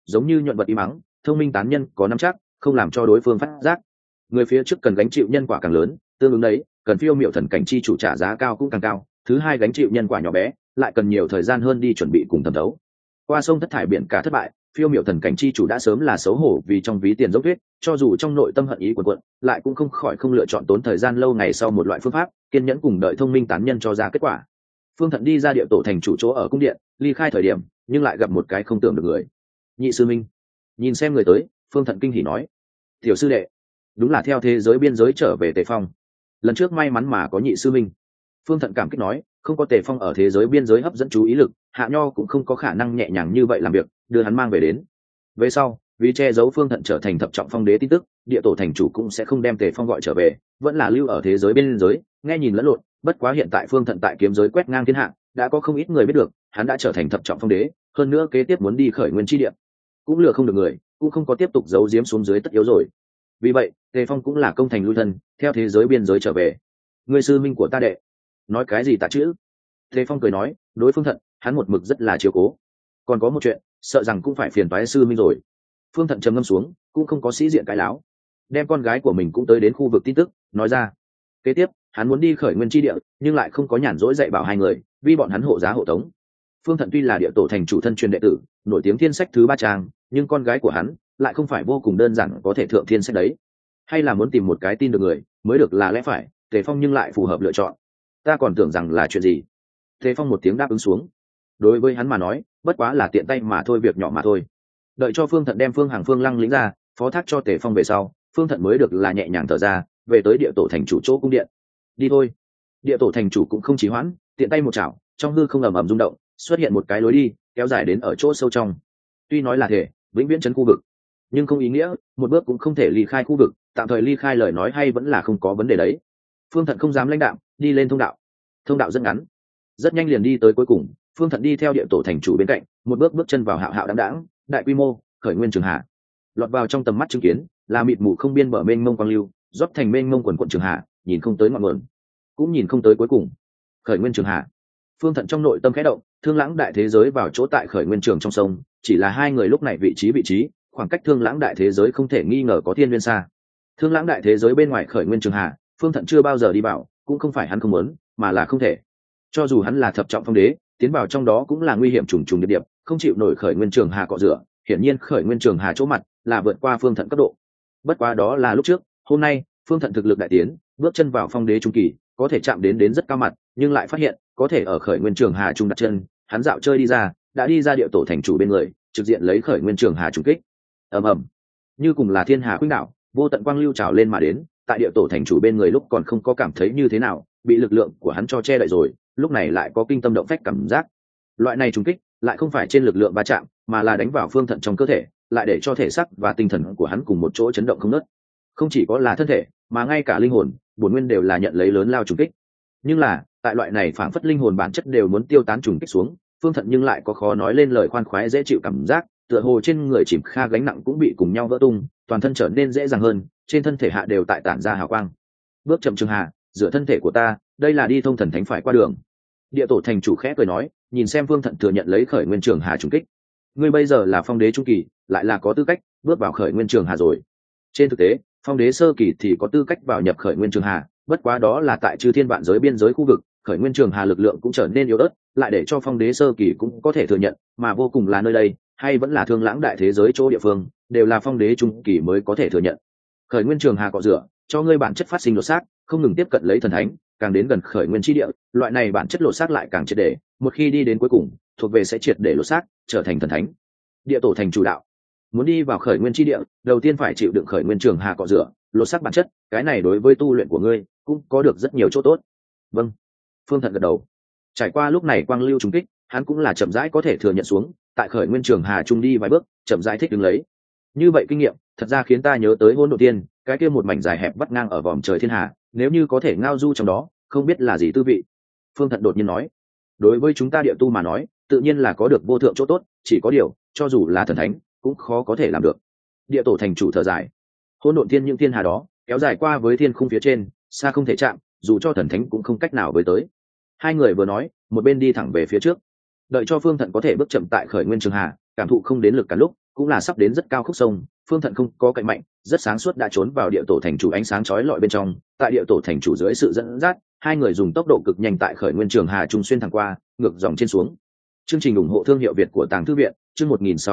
giống như nhuận vật im mắng, thông minh tán nhân có nắm chắc, không làm cho đối phương phát giác. Người phía trước cần gánh chịu nhân quả càng lớn, tương ứng đấy, cần phiêu miệu thần cảnh chi chủ trả giá cao cũng càng cao. Thứ hai, gánh chịu nhân quả nhỏ bé, lại cần nhiều thời gian hơn đi chuẩn bị cùng thẩm thấu. Qua sông thất thải biển cả thất bại, phiêu miệu thần cảnh chi chủ đã sớm là xấu hổ vì trong ví tiền dốc tuyết, cho dù trong nội tâm hận ý quần quận, lại cũng không khỏi không lựa chọn tốn thời gian lâu ngày sau một loại phương pháp, kiên nhẫn cùng đợi thông minh tán nhân cho ra kết quả. Phương Thận đi ra địa tổ thành chủ chỗ ở cung điện, ly khai thời điểm, nhưng lại gặp một cái không tưởng được người. Nhị sư minh. Nhìn xem người tới, Phương Thận kinh hỉ nói: "Tiểu sư đệ, đúng là theo thế giới biên giới trở về Tề Phong. Lần trước may mắn mà có nhị sư minh." Phương Thận cảm kích nói: "Không có Tề Phong ở thế giới biên giới hấp dẫn chú ý lực, Hạ Nho cũng không có khả năng nhẹ nhàng như vậy làm việc, đưa hắn mang về đến." Về sau, vì che giấu Phương Thận trở thành thập trọng phong đế tin tức, địa tổ thành chủ cũng sẽ không đem Tề Phong gọi trở về, vẫn là lưu ở thế giới biên giới, nghe nhìn lẫn lộn. Bất quá hiện tại Phương Thận tại kiếm giới quét ngang thiên hạ, đã có không ít người biết được, hắn đã trở thành thập trọng phong đế, hơn nữa kế tiếp muốn đi khởi nguyên chi địa, cũng lừa không được người, cũng không có tiếp tục giấu giếm xuống dưới tất yếu rồi. Vì vậy, Tề Phong cũng là công thành lui thân, theo thế giới biên giới trở về. Ngươi sư minh của ta đệ, nói cái gì tạ chữ? Tề Phong cười nói, đối Phương Thận, hắn một mực rất là chiếu cố. Còn có một chuyện, sợ rằng cũng phải phiền toái sư minh rồi. Phương Thận trầm ngâm xuống, cũng không có sĩ diện cái láo, đem con gái của mình cũng tới đến khu vực tin tức, nói ra. Kế tiếp, hắn muốn đi khởi nguyên chi địa, nhưng lại không có nhàn rỗi dạy bảo hai người, vì bọn hắn hộ giá hộ tống. Phương Thận tuy là địa tổ thành chủ thân truyền đệ tử, nổi tiếng thiên sách thứ 3 trang, nhưng con gái của hắn lại không phải vô cùng đơn giản có thể thượng thiên sách đấy, hay là muốn tìm một cái tin được người mới được là lẽ phải. Tề Phong nhưng lại phù hợp lựa chọn. Ta còn tưởng rằng là chuyện gì. Tề Phong một tiếng đáp ứng xuống. Đối với hắn mà nói, bất quá là tiện tay mà thôi, việc nhỏ mà thôi. Đợi cho Phương Thận đem Phương Hằng Phương Lăng lĩnh ra, phó thác cho Tề Phong về sau, Phương Thận mới được là nhẹ nhàng thở ra, về tới địa tổ thành chủ chỗ cung điện. Đi thôi. Địa tổ thành chủ cũng không trì hoãn, tiện tay một chảo, trong hư không ầm ầm rung động, xuất hiện một cái lối đi kéo dài đến ở chỗ sâu trong. Tuy nói là thể vĩnh viễn trấn khu vực, nhưng không ý nghĩa một bước cũng không thể ly khai khu vực, tạm thời ly khai lời nói hay vẫn là không có vấn đề đấy. Phương Thận không dám lãnh đạm, đi lên thông đạo rất ngắn, rất nhanh liền đi tới cuối cùng. Phương Thận đi theo địa tổ thành chủ bên cạnh, một bước bước chân vào hạo hạo đáng đáng đại quy mô khởi nguyên trường hạ. Lọt vào trong tầm mắt chứng kiến là mịt mù không biên bờ mênh mông quang lưu, rót thành mênh mông quần quận trường hạ, nhìn không tới ngọn nguồn, cũng nhìn không tới cuối cùng. Khởi nguyên trường hạ. Phương Thận trong nội tâm khẽ động, Thương Lãng đại thế giới vào chỗ tại khởi nguyên trường trong sông, chỉ là hai người lúc này vị trí, khoảng cách Thương Lãng đại thế giới không thể nghi ngờ có thiên viên xa. Thương Lãng đại thế giới bên ngoài khởi nguyên trường hạ, Phương Thận chưa bao giờ đi vào, cũng không phải hắn không muốn, mà là không thể. Cho dù hắn là thập trọng phong đế, tiến vào trong đó cũng là nguy hiểm trùng trùng điệp điệp, không chịu nổi khởi nguyên trường hà cọ rửa. Hiển nhiên khởi nguyên trường hà chỗ mặt là vượt qua Phương Thận cấp độ. Bất quá đó là lúc trước, hôm nay Phương Thận thực lực đại tiến, bước chân vào phong đế trung kỳ, có thể chạm đến rất cao mặt, nhưng lại phát hiện có thể ở khởi nguyên trường hà trung đặt chân. Hắn dạo chơi đi ra, đã đi ra địa tổ thành chủ bên người, trực diện lấy khởi nguyên trường hà trùng kích. Ầm ầm, như cùng là thiên hà khuynh đảo, vô tận quang lưu trào lên mà đến. Tại địa tổ thành chủ bên người lúc còn không có cảm thấy như thế nào, bị lực lượng của hắn cho che đậy rồi, lúc này lại có kinh tâm động phách cảm giác. Loại này trùng kích lại không phải trên lực lượng va chạm, mà là đánh vào Phương Thận trong cơ thể, lại để cho thể xác và tinh thần của hắn cùng một chỗ chấn động không ngớt. Không chỉ có là thân thể, mà ngay cả linh hồn, bổn nguyên đều là nhận lấy lớn lao trùng kích. Nhưng là tại loại này phảng phất linh hồn bản chất đều muốn tiêu tán trùng kích xuống, Phương Thận nhưng lại có khó nói lên lời khoan khoái dễ chịu cảm giác, tựa hồ trên người chìm kha gánh nặng cũng bị cùng nhau vỡ tung, toàn thân trở nên dễ dàng hơn, trên thân thể hạ đều tại tản ra hào quang. Bước chậm trường hạ, dựa thân thể của ta, đây là đi thông thần thánh phải qua đường. Địa tổ thành chủ khẽ cười nói, nhìn xem Phương Thận thừa nhận lấy khởi nguyên trường hà trùng kích. Ngươi bây giờ là phong đế trung kỳ, lại là có tư cách bước vào khởi nguyên trường hà rồi. Trên thực tế, phong đế sơ kỳ thì có tư cách vào nhập khởi nguyên trường hà, bất quá đó là tại chư thiên vạn giới biên giới khu vực, khởi nguyên trường hà lực lượng cũng trở nên yếu ớt, lại để cho phong đế sơ kỳ cũng có thể thừa nhận, mà vô cùng là nơi đây, hay vẫn là Thương Lãng đại thế giới chỗ địa phương, đều là phong đế trung kỳ mới có thể thừa nhận. Khởi nguyên trường hà cọ rửa, cho ngươi bản chất phát sinh lột xác, không ngừng tiếp cận lấy thần thánh, càng đến gần khởi nguyên chi địa, loại này bản chất lột xác lại càng triệt để, một khi đi đến cuối cùng, thuộc về sẽ triệt để lột xác, trở thành thần thánh. Địa tổ thành chủ đạo, muốn đi vào khởi nguyên chi địa, đầu tiên phải chịu đựng khởi nguyên trường hà cọ rửa, lột xác bản chất, cái này đối với tu luyện của ngươi cũng có được rất nhiều chỗ tốt. Vâng. Phương Thận gật đầu. Trải qua lúc này quang lưu trùng kích, hắn cũng là chậm rãi có thể thừa nhận xuống, tại khởi nguyên trường hà trung đi vài bước, chậm rãi thích đứng lấy. Như vậy kinh nghiệm, thật ra khiến ta nhớ tới Hỗn Độn Tiên, cái kia một mảnh dài hẹp vắt ngang ở vòm trời thiên hà, nếu như có thể ngao du trong đó, không biết là gì tư vị. Phương Thận đột nhiên nói, đối với chúng ta địa tu mà nói, tự nhiên là có được vô thượng chỗ tốt, chỉ có điều, cho dù là thần thánh, cũng khó có thể làm được. Địa tổ thành chủ thở dài, Hỗn Độn Thiên những thiên hà đó, kéo dài qua với thiên khung phía trên, xa không thể chạm, dù cho thần thánh cũng không cách nào với tới. Hai người vừa nói, một bên đi thẳng về phía trước. Đợi cho Phương Thận có thể bước chậm tại khởi nguyên trường hà, cảm thụ không đến lực cả lúc, cũng là sắp đến rất cao khúc sông. Phương Thận không có cạnh mạnh, rất sáng suốt đã trốn vào địa tổ thành chủ ánh sáng chói lọi bên trong. Tại địa tổ thành chủ dưới sự dẫn dắt, hai người dùng tốc độ cực nhanh tại khởi nguyên trường hà trung xuyên thẳng qua, ngược dòng trên xuống. Chương trình ủng hộ thương hiệu Việt của Tàng Thư viện, chương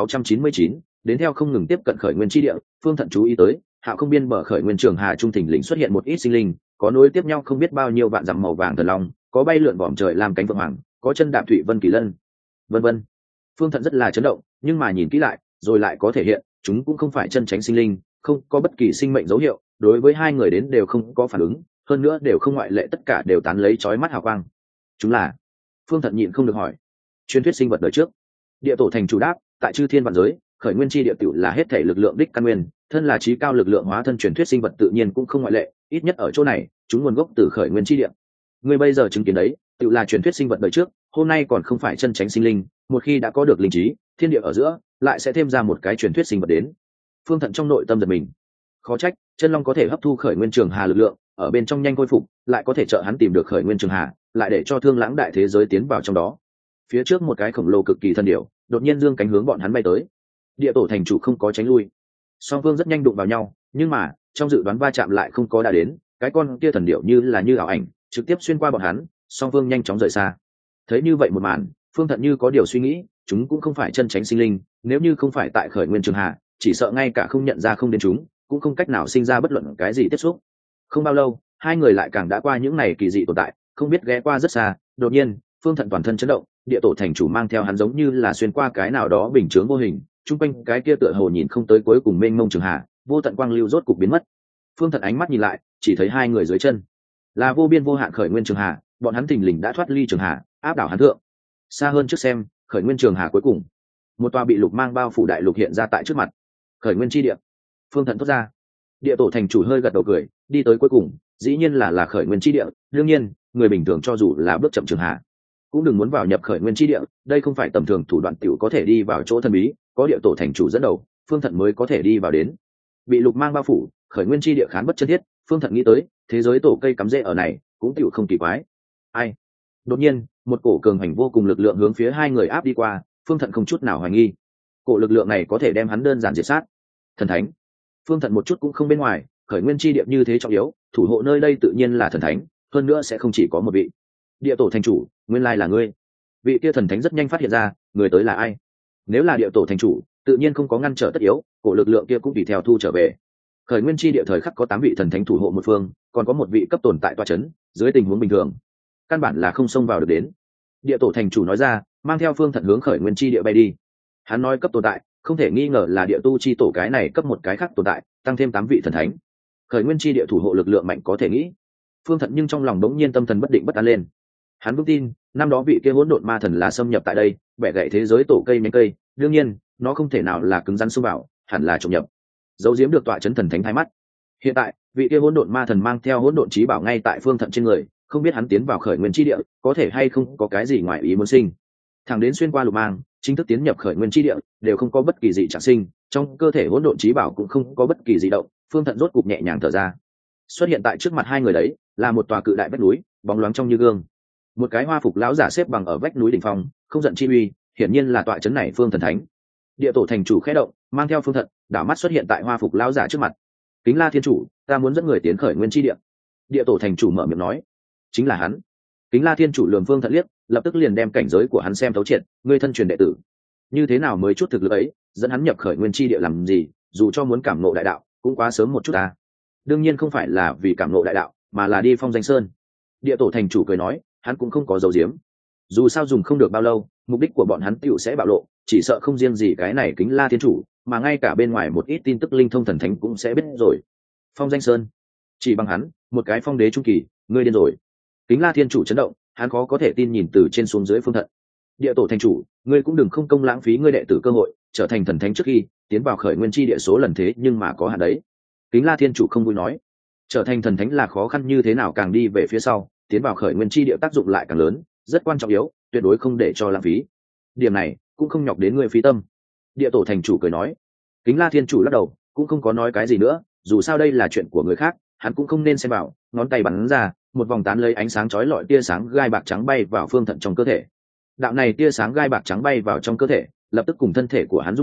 1699, đến theo không ngừng tiếp cận khởi nguyên chi địa. Phương Thận chú ý tới, Hạo không biên bờ khởi nguyên trường hà trung thình lình xuất hiện một ít sinh linh, có nối tiếp nhau không biết bao nhiêu vạn dặm màu vàng thần long, có bay lượn vòm trời làm cánh phượng hoàng, có chân đạp thủy vân kỳ lân, vân vân. Phương Thận rất là chấn động, nhưng mà nhìn kỹ lại, rồi lại có thể hiện, chúng cũng không phải chân tránh sinh linh, không có bất kỳ sinh mệnh dấu hiệu, đối với hai người đến đều không có phản ứng, hơn nữa đều không ngoại lệ tất cả đều tán lấy chói mắt hào quang. Chúng là? Phương Thận nhịn không được hỏi. Truyền thuyết sinh vật đời trước. Địa tổ thành chủ đáp, tại chư thiên vạn giới, khởi nguyên chi địa tiểu là hết thể lực lượng đích căn nguyên, thân là trí cao lực lượng hóa thân truyền thuyết sinh vật tự nhiên cũng không ngoại lệ, ít nhất ở chỗ này, chúng nguồn gốc từ khởi nguyên chi địa. Người bây giờ chứng kiến đấy, tiểu là truyền thuyết sinh vật đời trước, hôm nay còn không phải chân tránh sinh linh, một khi đã có được linh trí, thiên địa ở giữa lại sẽ thêm ra một cái truyền thuyết sinh vật đến. Phương Thận trong nội tâm giật mình, khó trách chân long có thể hấp thu khởi nguyên trường hà lực lượng, ở bên trong nhanh khôi phục, lại có thể trợ hắn tìm được khởi nguyên trường hà, lại để cho thương lãng đại thế giới tiến vào trong đó. Phía trước một cái khổng lồ cực kỳ thân điểu đột nhiên dương cánh hướng bọn hắn bay tới. Địa tổ thành chủ không có tránh lui, song phương rất nhanh đụng vào nhau, nhưng mà trong dự đoán va chạm lại không có đã đến, cái con kia thần điểu như ảo ảnh trực tiếp xuyên qua bọn hắn, song phương nhanh chóng rời xa. Thấy như vậy một màn, Phương Thận như có điều suy nghĩ, chúng cũng không phải chân tránh sinh linh, nếu như không phải tại khởi nguyên trường hà, chỉ sợ ngay cả không nhận ra không đến chúng, cũng không cách nào sinh ra bất luận cái gì tiếp xúc. Không bao lâu, hai người lại càng đã qua những này kỳ dị tồn tại, không biết ghé qua rất xa. Đột nhiên, Phương Thận toàn thân chấn động, địa tổ thành chủ mang theo hắn giống như là xuyên qua cái nào đó bình chướng vô hình, chung quanh cái kia tựa hồ nhìn không tới cuối cùng mênh mông trường hà, vô tận quang lưu rốt cục biến mất. Phương Thận ánh mắt nhìn lại, chỉ thấy hai người dưới chân là vô biên vô hạn khởi nguyên trường hà, bọn hắn thình lình đã thoát ly trường hà, áp đảo hắn thượng. Xa hơn trước xem, khởi nguyên trường hà cuối cùng, một tòa bị lục mang bao phủ đại lục hiện ra tại trước mặt. Khởi nguyên chi địa. Phương Thận thốt ra. Địa tổ thành chủ hơi gật đầu cười, đi tới cuối cùng, dĩ nhiên là khởi nguyên chi địa. Đương nhiên, người bình thường cho dù là bước chậm trường hà, cũng đừng muốn vào nhập khởi nguyên chi địa, đây không phải tầm thường thủ đoạn tiểu có thể đi vào chỗ thần bí, có địa tổ thành chủ dẫn đầu, Phương Thận mới có thể đi vào đến. Bị lục mang bao phủ, khởi nguyên chi địa khán bất chân thiết, Phương Thận nghĩ tới, thế giới tổ cây cắm rễ ở này, cũng tiểu không kỳ quái. Ai? Đột nhiên, một cổ cường hành vô cùng lực lượng hướng phía hai người áp đi qua, Phương Thận không chút nào hoài nghi, cổ lực lượng này có thể đem hắn đơn giản diệt sát. Thần thánh. Phương Thận một chút cũng không bên ngoài, khởi nguyên chi địa như thế trọng yếu, thủ hộ nơi đây tự nhiên là thần thánh, hơn nữa sẽ không chỉ có một vị. Địa tổ thành chủ, nguyên lai là ngươi. Vị kia thần thánh rất nhanh phát hiện ra, người tới là ai. Nếu là địa tổ thành chủ, tự nhiên không có ngăn trở tất yếu, cổ lực lượng kia cũng tùy theo thu trở về. Khởi nguyên chi địa thời khắc có 8 vị thần thánh thủ hộ một phương, còn có một vị cấp tồn tại tọa chấn, dưới tình huống bình thường, căn bản là không xông vào được đến. Địa tổ thành chủ nói ra, mang theo Phương Thận hướng khởi nguyên chi địa bay đi. Hắn nói cấp tồn tại, không thể nghi ngờ là địa tu chi tổ cái này cấp một cái khác tồn tại, tăng thêm 8 vị thần thánh. Khởi nguyên chi địa thủ hộ lực lượng mạnh có thể nghĩ. Phương Thận nhưng trong lòng đống nhiên tâm thần bất định bất an lên. Hắn vững tin, năm đó vị kia hỗn độn ma thần là xâm nhập tại đây, bẻ gãy thế giới tổ cây nhánh cây, đương nhiên, nó không thể nào là cứng rắn xông vào, hẳn là trộm nhập. Giấu giếm được tọa chấn thần thánh hai mắt. Hiện tại, vị kia hỗn độn ma thần mang theo hỗn độn chí bảo ngay tại Phương Thận trên người, không biết hắn tiến vào khởi nguyên chi địa, có thể hay không có cái gì ngoài ý muốn sinh. Thẳng đến xuyên qua lục mang, chính thức tiến nhập khởi nguyên chi địa, đều không có bất kỳ gì trạng sinh, trong cơ thể hỗn độn chí bảo cũng không có bất kỳ gì động, Phương Thận rốt cục nhẹ nhàng thở ra. Xuất hiện tại trước mặt hai người đấy, là một tòa cự đại vách núi, bóng loáng trong như gương. Một cái hoa phục lão giả xếp bằng ở vách núi đỉnh phong, không giận chi uy, hiển nhiên là tọa chấn này Phương thần thánh. Địa tổ thành chủ khẽ động, mang theo Phương Thận, đảo mắt xuất hiện tại hoa phục lão giả trước mặt. Kính La thiên chủ, ta muốn dẫn người tiến khởi nguyên chi địa. Địa tổ thành chủ mở miệng nói. Chính là hắn. Kính La thiên chủ lườm Phương Thận liếc, lập tức liền đem cảnh giới của hắn xem thấu triệt, ngươi thân truyền đệ tử, như thế nào mới chút thực lực ấy, dẫn hắn nhập khởi nguyên chi địa làm gì, dù cho muốn cảm ngộ đại đạo, cũng quá sớm một chút ta. Đương nhiên không phải là vì cảm ngộ đại đạo, mà là đi phong danh sơn. Địa tổ thành chủ cười nói, hắn cũng không có dấu diếm, dù sao dùng không được bao lâu, mục đích của bọn hắn tựu sẽ bạo lộ, chỉ sợ không riêng gì cái này Kính La thiên chủ, mà ngay cả bên ngoài một ít tin tức linh thông thần thánh cũng sẽ biết rồi. Phong danh sơn, chỉ bằng hắn, một cái phong đế trung kỳ, ngươi điên rồi. Kính La thiên chủ chấn động, hắn khó có thể tin nhìn từ trên xuống dưới Phương Thận. Địa tổ thành chủ, ngươi cũng đừng không công lãng phí ngươi đệ tử cơ hội, trở thành thần thánh trước khi tiến vào khởi nguyên chi địa số lần thế nhưng mà có hạn đấy. Kính La thiên chủ không vui nói, trở thành thần thánh là khó khăn như thế nào, càng đi về phía sau, tiến vào khởi nguyên chi địa tác dụng lại càng lớn, rất quan trọng yếu, tuyệt đối không để cho lãng phí. Điểm này cũng không nhọc đến ngươi phí tâm. Địa tổ thành chủ cười nói. Kính La thiên chủ lắc đầu, cũng không có nói cái gì nữa, dù sao đây là chuyện của người khác, hắn cũng không nên xem vào. Ngón tay bắn ra, một vòng tán lấy ánh sáng chói lọi tia sáng gai bạc trắng bay vào Phương Thận trong cơ thể. Đạo này tia sáng gai bạc trắng bay vào trong cơ thể, lập tức cùng thân thể của hắn dung hợp,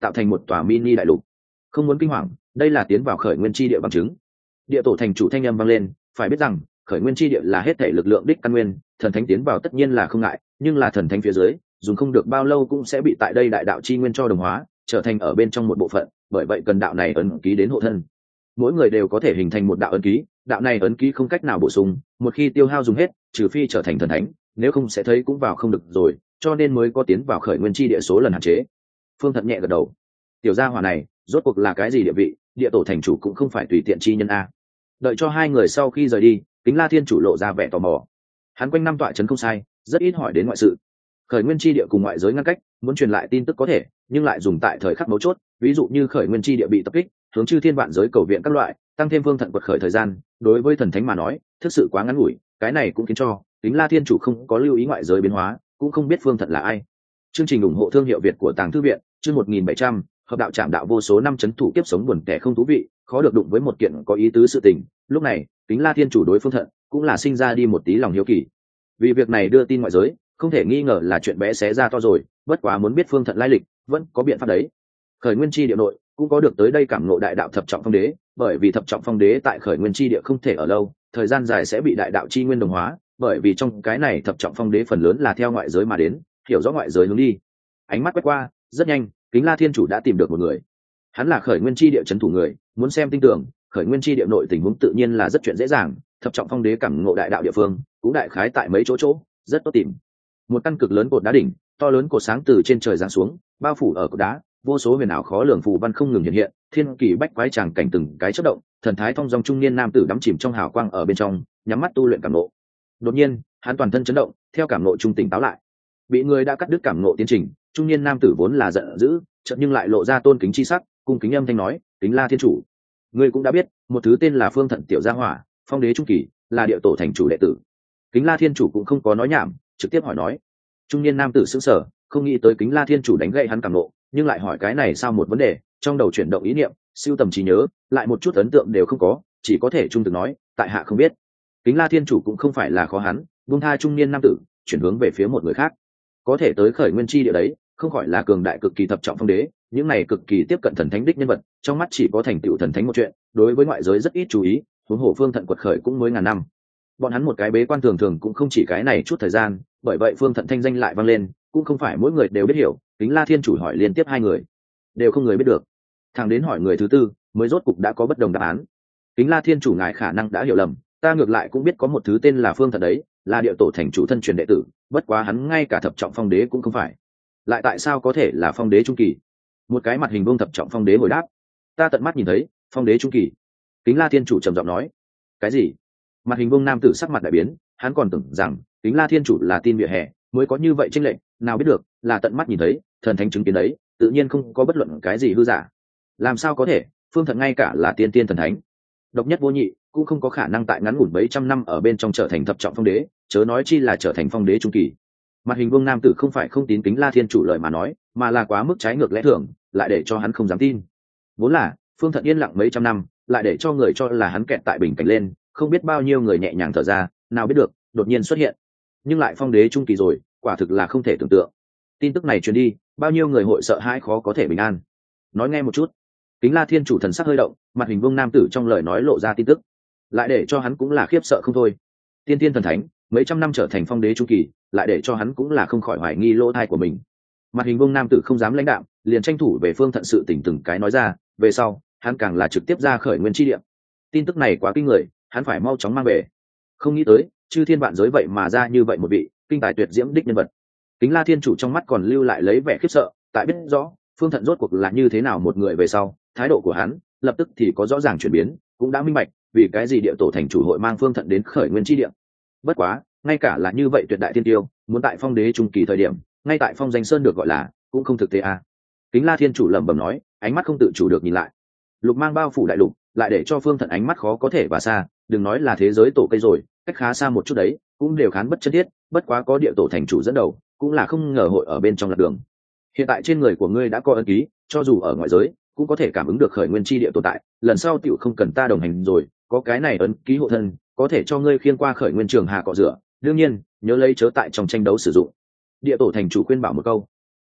tạo thành một tòa mini đại lục. Không muốn kinh hoàng, đây là tiến vào khởi nguyên chi địa bằng chứng. Địa tổ thành chủ thanh âm vang lên, phải biết rằng khởi nguyên chi địa là hết thảy lực lượng đích căn nguyên, thần thánh tiến vào tất nhiên là không ngại, nhưng là thần thánh phía dưới dùng không được bao lâu cũng sẽ bị tại đây đại đạo chi nguyên cho đồng hóa, trở thành ở bên trong một bộ phận, bởi vậy cần đạo này ấn ký đến hộ thân. Mỗi người đều có thể hình thành một đạo ấn ký, đạo này ấn ký không cách nào bổ sung, một khi tiêu hao dùng hết, trừ phi trở thành thần thánh, nếu không sẽ thấy cũng vào không được rồi, cho nên mới có tiến vào khởi nguyên chi địa số lần hạn chế. Phương Thận nhẹ gật đầu. Tiểu gia hỏa này, rốt cuộc là cái gì địa vị, địa tổ thành chủ cũng không phải tùy tiện chi nhân a. Đợi cho hai người sau khi rời đi, Kính La Thiên chủ lộ ra vẻ tò mò. Hắn quanh năm tọa trấn không sai, rất ít hỏi đến ngoại sự. Khởi nguyên chi địa cùng ngoại giới ngăn cách, muốn truyền lại tin tức có thể, nhưng lại dùng tại thời khắc mấu chốt, ví dụ như khởi nguyên chi địa bị tập kích, hướng chư thiên vạn giới cầu viện các loại, tăng thêm Phương Thận quật khởi thời gian, đối với thần thánh mà nói, thực sự quá ngắn ngủi, cái này cũng khiến cho Kính La Thiên chủ không có lưu ý ngoại giới biến hóa, cũng không biết Phương Thận là ai. Chương trình ủng hộ thương hiệu Việt của Tàng Thư viện, chương 1700, hợp đạo trạm đạo vô số năm chấn thủ kiếp sống buồn tẻ không thú vị, khó được đụng với một kiện có ý tứ sự tình. Lúc này, Kính La Thiên chủ đối Phương Thận cũng là sinh ra đi một tí lòng hiếu kỳ. Vì việc này đưa tin ngoại giới, không thể nghi ngờ là chuyện bé xé ra to rồi, bất quá muốn biết Phương Thận lai lịch, vẫn có biện pháp đấy. Khởi nguyên chi địa nội cũng có được tới đây cảm ngộ đại đạo thập trọng phong đế, bởi vì thập trọng phong đế tại khởi nguyên chi địa không thể ở lâu, thời gian dài sẽ bị đại đạo chi nguyên đồng hóa, bởi vì trong cái này thập trọng phong đế phần lớn là theo ngoại giới mà đến, hiểu rõ ngoại giới hướng đi. Ánh mắt quét qua, rất nhanh, Kính La Thiên chủ đã tìm được một người. Hắn là khởi nguyên chi địa trấn thủ người, muốn xem tin tưởng, khởi nguyên chi địa nội tình huống tự nhiên là rất chuyện dễ dàng, thập trọng phong đế cảm ngộ đại đạo địa phương, cũng đại khái tại mấy chỗ, rất tốt tìm. Một căn cực lớn cột đá đỉnh, to lớn cột sáng từ trên trời giáng xuống, bao phủ ở cột đá, vô số huyền ảo khó lường phù văn không ngừng hiện hiện, thiên kỳ bách quái tràng cảnh từng cái chớp động, thần thái thông dong trung niên nam tử đắm chìm trong hào quang ở bên trong, nhắm mắt tu luyện cảm ngộ. Đột nhiên, hắn toàn thân chấn động, theo cảm ngộ trung tỉnh táo lại. Bị người đã cắt đứt cảm ngộ tiến trình, trung niên nam tử vốn là giận dữ, chợt nhưng lại lộ ra tôn kính chi sắc, cung kính âm thanh nói: "Kính La Thiên chủ, ngươi cũng đã biết, một thứ tên là Phương Thận tiểu gia hỏa, phong đế trung kỳ, là địa tổ thành chủ đệ tử." Kính La Thiên chủ cũng không có nói nhảm, trực tiếp hỏi nói. Trung niên nam tử sững sờ, không nghĩ tới Kính La Thiên chủ đánh gậy hắn cảm ngộ, nhưng lại hỏi cái này sao một vấn đề, trong đầu chuyển động ý niệm, siêu tầm trí nhớ, lại một chút ấn tượng đều không có, chỉ có thể trung thực nói, tại hạ không biết. Kính La Thiên chủ cũng không phải là khó hắn, buông tha trung niên nam tử, chuyển hướng về phía một người khác. Có thể tới khởi nguyên chi địa đấy, không khỏi là cường đại cực kỳ thập trọng phong đế, những này cực kỳ tiếp cận thần thánh đích nhân vật, trong mắt chỉ có thành tựu thần thánh một chuyện, đối với ngoại giới rất ít chú ý, huống hồ Phương Thận quật khởi cũng mới ngàn năm. Bọn hắn một cái bế quan thường thường cũng không chỉ cái này chút thời gian, bởi vậy Phương Thận thanh danh lại vang lên, cũng không phải mỗi người đều biết hiểu. Kính La Thiên chủ hỏi liên tiếp hai người, đều không người biết được. Thằng đến hỏi người thứ tư, mới rốt cục đã có bất đồng đáp án. Kính La Thiên chủ ngài khả năng đã hiểu lầm, ta ngược lại cũng biết có một thứ tên là Phương Thận đấy, là địa tổ thành chủ thân truyền đệ tử, bất quá hắn ngay cả thập trọng phong đế cũng không phải. Lại tại sao có thể là phong đế trung kỳ? Một cái mặt hình vuông thập trọng phong đế hồi đáp, ta tận mắt nhìn thấy, phong đế trung kỳ. Kính La Thiên chủ trầm giọng nói. Cái gì? Mặt hình vuông nam tử sắc mặt đại biến, hắn còn tưởng rằng Kính La Thiên chủ là tin vỉa hè mới có như vậy chênh lệch, nào biết được là tận mắt nhìn thấy, thần thánh chứng kiến đấy, tự nhiên không có bất luận cái gì hư giả. Làm sao có thể? Phương Thận ngay cả là tiên tiên thần thánh, độc nhất vô nhị, cũng không có khả năng tại ngắn ngủn mấy trăm năm ở bên trong trở thành thập trọng phong đế, chớ nói chi là trở thành phong đế trung kỳ. Mặt hình vuông nam tử không phải không tín Kính La Thiên chủ lời mà nói, mà là quá mức trái ngược lẽ thường, lại để cho hắn không dám tin. Vốn là Phương Thận yên lặng mấy trăm năm, lại để cho người cho là hắn kẹt tại bình cảnh lên, không biết bao nhiêu người nhẹ nhàng thở ra, nào biết được đột nhiên xuất hiện, nhưng lại phong đế trung kỳ rồi, quả thực là không thể tưởng tượng. Tin tức này truyền đi, bao nhiêu người hội sợ hãi khó có thể bình an. Nói nghe một chút. Kính La Thiên chủ thần sắc hơi động, mặt hình vuông nam tử trong lời nói lộ ra tin tức, lại để cho hắn cũng là khiếp sợ không thôi. Tiên tiên thần thánh, mấy trăm năm trở thành phong đế trung kỳ, lại để cho hắn cũng là không khỏi hoài nghi lỗ thai của mình. Mặt hình vuông nam tử không dám lãnh đạm, liền tranh thủ về Phương Thận sự tình từng cái nói ra, về sau hắn càng là trực tiếp ra khởi nguyên chi địa. Tin tức này quá kinh người, hắn phải mau chóng mang về. Không nghĩ tới chư thiên vạn giới vậy mà ra như vậy một vị kinh tài tuyệt diễm đích nhân vật. Kính La Thiên chủ trong mắt còn lưu lại lấy vẻ khiếp sợ, tại biết rõ Phương Thận rốt cuộc là như thế nào một người về sau, thái độ của hắn lập tức thì có rõ ràng chuyển biến, cũng đã minh bạch vì cái gì địa tổ thành chủ hội mang Phương Thận đến khởi nguyên chi địa. Bất quá ngay cả là như vậy tuyệt đại thiên tiêu, muốn tại phong đế trung kỳ thời điểm, ngay tại phong danh sơn được gọi là cũng không thực tế à. Kính La Thiên chủ lẩm bẩm nói, ánh mắt không tự chủ được nhìn lại. Lục mang bao phủ đại lục, lại để cho Phương Thận ánh mắt khó có thể và xa, đừng nói là thế giới tổ cây rồi, cách khá xa một chút đấy, cũng đều khán bất chân thiết, bất quá có địa tổ thành chủ dẫn đầu, cũng là không ngờ hội ở bên trong lạc đường. Hiện tại trên người của ngươi đã có ấn ký, cho dù ở ngoại giới, cũng có thể cảm ứng được khởi nguyên chi địa tồn tại, lần sau tiểu không cần ta đồng hành rồi, có cái này ấn ký hộ thân, có thể cho ngươi khiêng qua khởi nguyên trường hà cọ rửa, đương nhiên, nhớ lấy chớ tại trong tranh đấu sử dụng. Địa tổ thành chủ khuyên bảo một câu.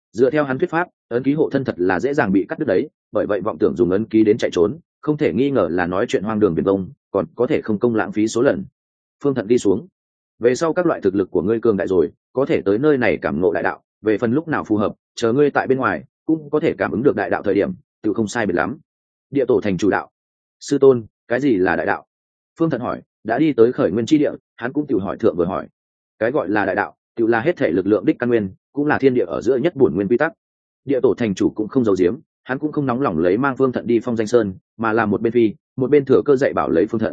Dựa theo hắn thuyết pháp, ấn ký hộ thân thật là dễ dàng bị cắt đứt đấy, bởi vậy vọng tưởng dùng ấn ký đến chạy trốn không thể nghi ngờ là nói chuyện hoang đường viển vông, còn có thể không công lãng phí số lần. Phương Thận đi xuống. Về sau các loại thực lực của ngươi cường đại rồi, có thể tới nơi này cảm ngộ đại đạo, về phần lúc nào phù hợp, chờ ngươi tại bên ngoài cũng có thể cảm ứng được đại đạo thời điểm, tự không sai biệt lắm. Địa tổ thành chủ đạo. Sư tôn, cái gì là đại đạo? Phương Thận hỏi. Đã đi tới khởi nguyên chi địa, hắn cũng tự hỏi thượng vừa hỏi. Cái gọi là đại đạo, tự là hết thể lực lượng đích căn nguyên, cũng là thiên địa ở giữa nhất bổn nguyên quy tắc. Địa tổ thành chủ cũng không giấu giếm, hắn cũng không nóng lòng lấy mang Phương Thận đi Phong Danh Sơn, mà làm một bên phi, một bên thừa cơ dạy bảo lấy Phương Thận.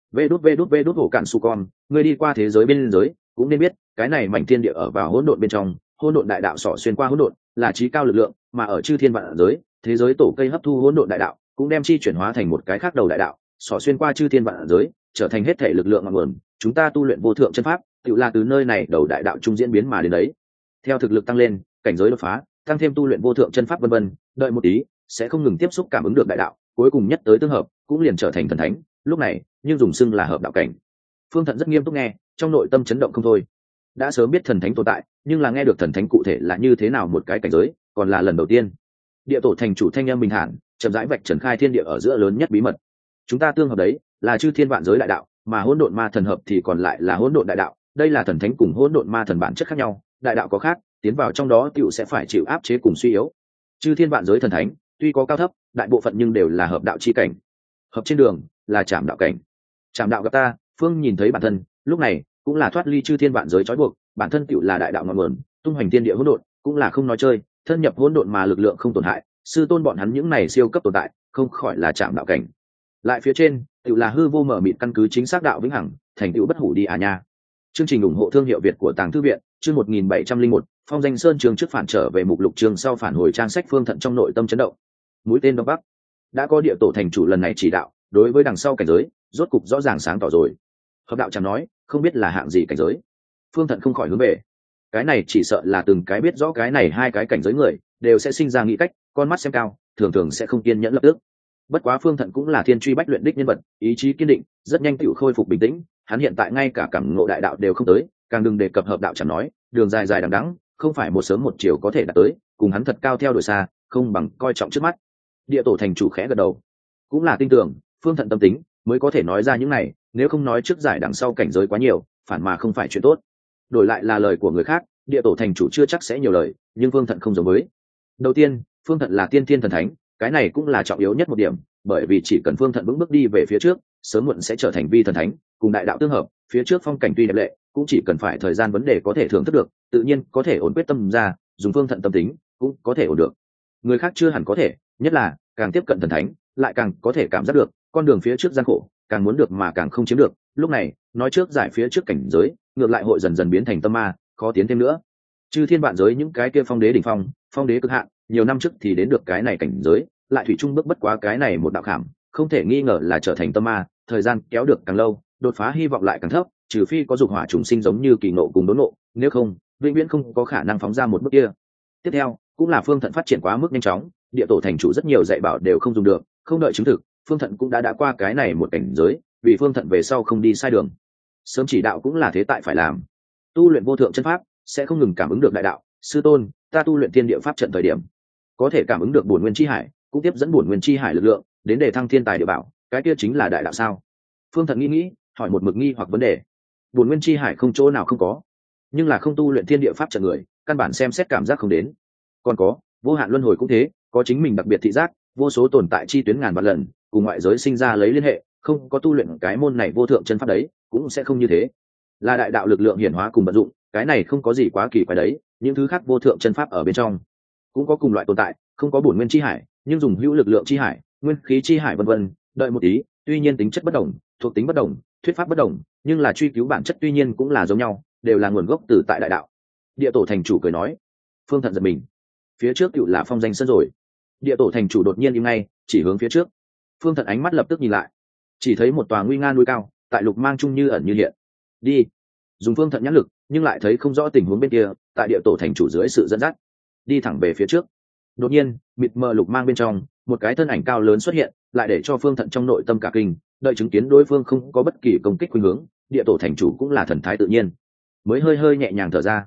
Vê đút hổ cạn su con, ngươi đi qua thế giới bên giới, cũng nên biết, cái này mảnh thiên địa ở vào hỗn độn bên trong, hỗn độn đại đạo xỏ xuyên qua hỗn độn, là trí cao lực lượng, mà ở chư thiên vạn giới, thế giới tổ cây hấp thu hỗn độn đại đạo, cũng đem chi chuyển hóa thành một cái khác đầu đại đạo, xỏ xuyên qua chư thiên vạn giới, trở thành hết thể lực lượng ngọn nguồn. Chúng ta tu luyện vô thượng chân pháp, tự là từ nơi này đầu đại đạo trung diễn biến mà đến đấy. Theo thực lực tăng lên, cảnh giới đột phá, tăng thêm tu luyện vô thượng chân pháp vân vân, đợi một tí, sẽ không ngừng tiếp xúc cảm ứng được đại đạo, cuối cùng nhất tới tương hợp, cũng liền trở thành thần thánh. Lúc này, nhưng dùng xưng là hợp đạo cảnh. Phương Thận rất nghiêm túc nghe, trong nội tâm chấn động không thôi. Đã sớm biết thần thánh tồn tại, nhưng là nghe được thần thánh cụ thể là như thế nào một cái cảnh giới, còn là lần đầu tiên. Địa tổ thành chủ thanh âm bình thản, chậm rãi vạch trần khai thiên địa ở giữa lớn nhất bí mật. Chúng ta tương hợp đấy, là chư thiên vạn giới đại đạo, mà hỗn độn ma thần hợp thì còn lại là hỗn độn đại đạo. Đây là thần thánh cùng hỗn độn ma thần bản chất khác nhau, đại đạo có khác, tiến vào trong đó tựu sẽ phải chịu áp chế cùng suy yếu. Chư thiên vạn giới thần thánh, tuy có cao thấp, đại bộ phận nhưng đều là hợp đạo chi cảnh. Hợp trên đường là trảm đạo cảnh. Trảm đạo gặp ta, Phương nhìn thấy bản thân, lúc này cũng là thoát ly chư thiên vạn giới trói buộc, bản thân tựu là đại đạo ngọn nguồn, tung hoành thiên địa hỗn độn, cũng là không nói chơi, thân nhập hỗn độn mà lực lượng không tổn hại, sư tôn bọn hắn những này siêu cấp tồn tại, không khỏi là trảm đạo cảnh. Lại phía trên, tựu là hư vô mở mịt căn cứ chính xác đạo vĩnh hằng, thành tựu bất hủ đi à nha. Chương trình ủng hộ thương hiệu Việt của Tàng Thư viện, chương 1701, Phong Danh Sơn trường trước phản trở về mục lục chương sau phản hồi trang sách. Phương Thận trong nội tâm chấn động. Mũi tên đông bắc, đã có địa tổ thành chủ lần này chỉ đạo, đối với đằng sau cảnh giới, rốt cục rõ ràng sáng tỏ rồi. Hợp đạo chẳng nói, không biết là hạng gì cảnh giới. Phương Thận không khỏi hướng về. Cái này chỉ sợ là từng cái biết rõ cái này hai cái cảnh giới người, đều sẽ sinh ra nghĩ cách, con mắt xem cao, thường thường sẽ không kiên nhẫn lập tức. Bất quá Phương Thận cũng là thiên truy bách luyện đích nhân vật, ý chí kiên định, rất nhanh tựu khôi phục bình tĩnh. Hắn hiện tại ngay cả cảm ngộ đại đạo đều không tới, càng đừng đề cập hợp đạo chẳng nói, đường dài dài đằng đẵng, không phải một sớm một chiều có thể đạt tới, cùng hắn thật cao theo đuổi xa, không bằng coi trọng trước mắt. Địa tổ thành chủ khẽ gật đầu, cũng là tin tưởng Phương Thận tâm tính mới có thể nói ra những này, nếu không nói trước giải đằng sau cảnh giới quá nhiều, phản mà không phải chuyện tốt. Đổi lại là lời của người khác, địa tổ thành chủ chưa chắc sẽ nhiều lời, nhưng Phương Thận không giống với. Đầu tiên, Phương Thận là tiên thiên thần thánh, cái này cũng là trọng yếu nhất một điểm, bởi vì chỉ cần Phương Thận vững bước đi về phía trước, sớm muộn sẽ trở thành vi thần thánh, cùng đại đạo tương hợp. Phía trước phong cảnh tuy đẹp lệ, cũng chỉ cần phải thời gian vấn đề có thể thưởng thức được, tự nhiên có thể ổn quyết tâm ra, dùng Phương Thận tâm tính cũng có thể ổn được. Người khác chưa hẳn có thể, nhất là càng tiếp cận thần thánh, lại càng có thể cảm giác được con đường phía trước gian khổ, càng muốn được mà càng không chiếm được. Lúc này, nói trước giải phía trước cảnh giới, ngược lại hội dần dần biến thành tâm ma, khó tiến thêm nữa. Chư thiên vạn giới những cái kia phong đế đỉnh phong, phong đế cực hạn, nhiều năm trước thì đến được cái này cảnh giới, lại thủy chung bước bất quá cái này một đạo khảm, không thể nghi ngờ là trở thành tâm ma. Thời gian kéo được càng lâu, đột phá hy vọng lại càng thấp, trừ phi có dục hỏa trùng sinh giống như kỳ ngộ cùng đốn ngộ, nếu không, vĩnh viễn không có khả năng phóng ra một bước kia. Tiếp theo, cũng là Phương Thận phát triển quá mức nhanh chóng, địa tổ thành chủ rất nhiều dạy bảo đều không dùng được, không đợi chứng thực, Phương Thận cũng đã qua cái này một cảnh giới, vì Phương Thận về sau không đi sai đường. Sớm chỉ đạo cũng là thế tại phải làm. Tu luyện vô thượng chân pháp, sẽ không ngừng cảm ứng được đại đạo. Sư tôn, ta tu luyện thiên địa pháp trận thời điểm, có thể cảm ứng được bổn nguyên chi hải, cũng tiếp dẫn bổn nguyên chi hải lực lượng, đến để thăng thiên tài địa bảo, cái kia chính là đại đạo sao? Phương Thận nghĩ, hỏi một mực nghi hoặc vấn đề. Bổn nguyên chi hải không chỗ nào không có, nhưng là không tu luyện thiên địa pháp trận người, căn bản xem xét cảm giác không đến. Còn có, vô hạn luân hồi cũng thế, có chính mình đặc biệt thị giác, vô số tồn tại chi tuyến ngàn vạn lần, cùng ngoại giới sinh ra lấy liên hệ, không có tu luyện cái môn này vô thượng chân pháp đấy, cũng sẽ không như thế. Là đại đạo lực lượng hiển hóa cùng vận dụng, cái này không có gì quá kỳ quái đấy, những thứ khác vô thượng chân pháp ở bên trong cũng có cùng loại tồn tại, không có bổn nguyên chi hải, nhưng dùng hữu lực lượng chi hải, nguyên khí chi hải vân vân, đợi một tí, tuy nhiên tính chất bất đồng, thuộc tính bất đồng, thuyết pháp bất đồng, nhưng là truy cứu bản chất tuy nhiên cũng là giống nhau, đều là nguồn gốc từ tại đại đạo. Địa tổ thành chủ cười nói. Phương Thận giật mình, phía trước tựu là Phong Danh Sơn rồi. Địa tổ thành chủ đột nhiên im ngay, chỉ hướng phía trước. Phương Thận ánh mắt lập tức nhìn lại, chỉ thấy một tòa nguy nga núi cao, tại lục mang trung như ẩn như hiện. Đi. Dùng Phương Thận nhãn lực, nhưng lại thấy không rõ tình huống bên kia, tại địa tổ thành chủ dưới sự dẫn dắt, đi thẳng về phía trước. Đột nhiên, mịt mờ lục mang bên trong, một cái thân ảnh cao lớn xuất hiện, lại để cho Phương Thận trong nội tâm cả kinh, đợi chứng kiến đối phương không có bất kỳ công kích khuynh hướng, địa tổ thành chủ cũng là thần thái tự nhiên, mới hơi hơi nhẹ nhàng thở ra.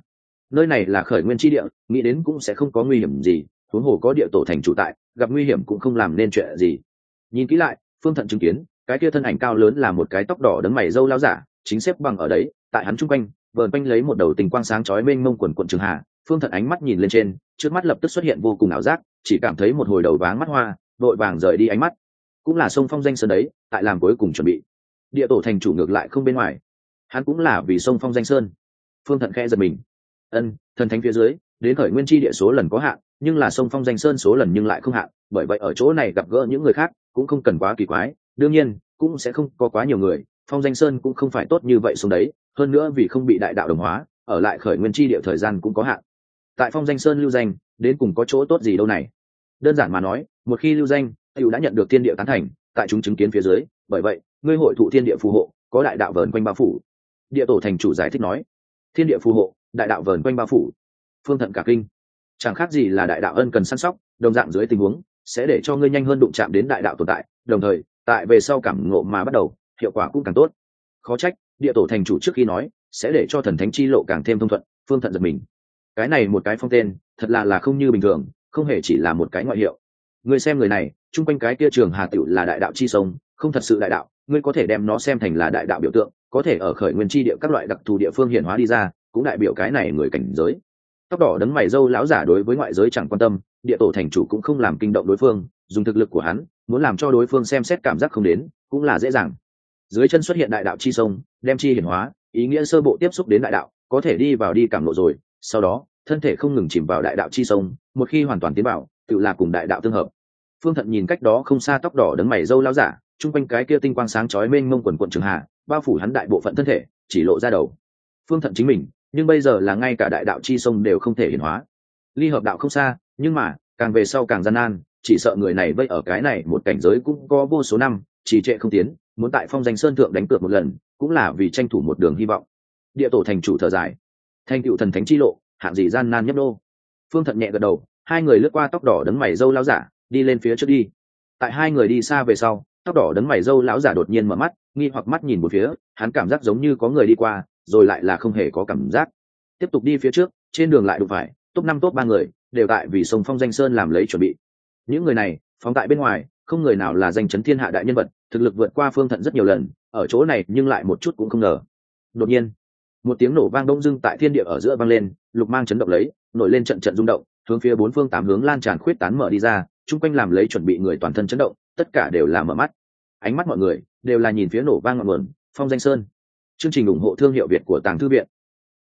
nơi này là khởi nguyên tri địa, nghĩ đến cũng sẽ không có nguy hiểm gì, huống hồ có địa tổ thành chủ tại, gặp nguy hiểm cũng không làm nên chuyện gì. Nhìn kỹ lại, Phương Thận chứng kiến cái kia thân ảnh cao lớn là một cái tóc đỏ đấng mày râu lao giả, chính xếp bằng ở đấy, tại hắn trung quanh vờn quanh lấy một đầu tình quang sáng chói mênh mông quần quận trường hà. Phương Thận ánh mắt nhìn lên trên, trước mắt lập tức xuất hiện vô cùng ảo giác, chỉ cảm thấy một hồi đầu váng mắt hoa, vội vàng rời đi ánh mắt. Cũng là sông Phong Danh Sơn đấy, tại làm cuối cùng chuẩn bị. Địa tổ thành chủ ngược lại không bên ngoài, hắn cũng là vì sông Phong Danh Sơn. Phương Thận khẽ giật mình. Thần thánh phía dưới đến khởi nguyên chi địa số lần có hạn, nhưng là sông Phong Danh Sơn số lần nhưng lại không hạn, bởi vậy ở chỗ này gặp gỡ những người khác cũng không cần quá kỳ quái, đương nhiên cũng sẽ không có quá nhiều người. Phong Danh Sơn cũng không phải tốt như vậy xuống đấy, hơn nữa vì không bị đại đạo đồng hóa, ở lại khởi nguyên chi địa thời gian cũng có hạn. Tại Phong Danh Sơn lưu danh đến cùng có chỗ tốt gì đâu này? Đơn giản mà nói, một khi lưu danh tiểu đã nhận được thiên địa tán thành, tại chúng chứng kiến phía dưới, bởi vậy ngươi hội thụ thiên địa phù hộ, có đại đạo vờn quanh bao phủ. Địa tổ thành chủ giải thích nói, thiên địa phù hộ, đại đạo vờn quanh bao phủ. Phương Thận cả kinh, chẳng khác gì là đại đạo ân cần săn sóc, đồng dạng dưới tình huống sẽ để cho ngươi nhanh hơn đụng chạm đến đại đạo tồn tại, đồng thời tại về sau cảm ngộ mà bắt đầu, hiệu quả cũng càng tốt. Khó trách địa tổ thành chủ trước khi nói sẽ để cho thần thánh chi lộ càng thêm thông thuận. Phương Thận giật mình, cái này một cái phong tên thật là không như bình thường, không hề chỉ là một cái ngoại hiệu. Ngươi xem người này, chung quanh cái kia trường hà tiểu là đại đạo chi sông, không thật sự đại đạo, ngươi có thể đem nó xem thành là đại đạo biểu tượng, có thể ở khởi nguyên chi địa các loại đặc thù địa phương hiện hóa đi ra, cũng đại biểu cái này người cảnh giới. Tóc đỏ đấng mày râu lão giả đối với ngoại giới chẳng quan tâm, địa tổ thành chủ cũng không làm kinh động đối phương, dùng thực lực của hắn muốn làm cho đối phương xem xét cảm giác không đến cũng là dễ dàng. Dưới chân xuất hiện đại đạo chi sông, đem chi hiển hóa, ý nghĩa sơ bộ tiếp xúc đến đại đạo, có thể đi vào đi cảm ngộ rồi, sau đó thân thể không ngừng chìm vào đại đạo chi sông, một khi hoàn toàn tiến vào tự là cùng đại đạo tương hợp. Phương Thận nhìn cách đó không xa tóc đỏ đấng mày râu lão giả, trung quanh cái kia tinh quang sáng chói mênh mông quần quận trường hà, bao phủ hắn đại bộ phận thân thể, chỉ lộ ra đầu. Phương Thận chính mình, nhưng bây giờ là ngay cả đại đạo chi sông đều không thể hiển hóa. Ly hợp đạo không xa, nhưng mà càng về sau càng gian nan, chỉ sợ người này vây ở cái này một cảnh giới cũng có vô số năm, trì trệ không tiến, muốn tại Phong Danh Sơn thượng đánh cược một lần, cũng là vì tranh thủ một đường hy vọng. Địa tổ thành chủ thở dài, thành tựu thần thánh chi lộ, hạng gì gian nan nhấp đô. Phương Thận nhẹ gật đầu, hai người lướt qua tóc đỏ đấng mày râu lão giả, đi lên phía trước đi. Tại hai người đi xa về sau, tóc đỏ đấng mày râu lão giả đột nhiên mở mắt, nghi hoặc mắt nhìn một phía, hắn cảm giác giống như có người đi qua, rồi lại là không hề có cảm giác. Tiếp tục đi phía trước, trên đường lại đụng phải top 5 top 3 người, đều tại vì sông Phong Danh Sơn làm lấy chuẩn bị. Những người này phóng tại bên ngoài, không người nào là danh chấn thiên hạ đại nhân vật, thực lực vượt qua Phương Thận rất nhiều lần, ở chỗ này nhưng lại một chút cũng không ngờ. Đột nhiên, một tiếng nổ vang đông dưng tại thiên địa ở giữa vang lên, lục mang chấn động lấy, nổi lên trận trận rung động, hướng phía bốn phương tám hướng lan tràn khuyết tán mở đi ra, chung quanh làm lấy chuẩn bị người toàn thân chấn động, tất cả đều là mở mắt. Ánh mắt mọi người đều là nhìn phía nổ vang ngọn nguồn, Phong Danh Sơn. Chương trình ủng hộ thương hiệu Việt của Tàng Thư viện.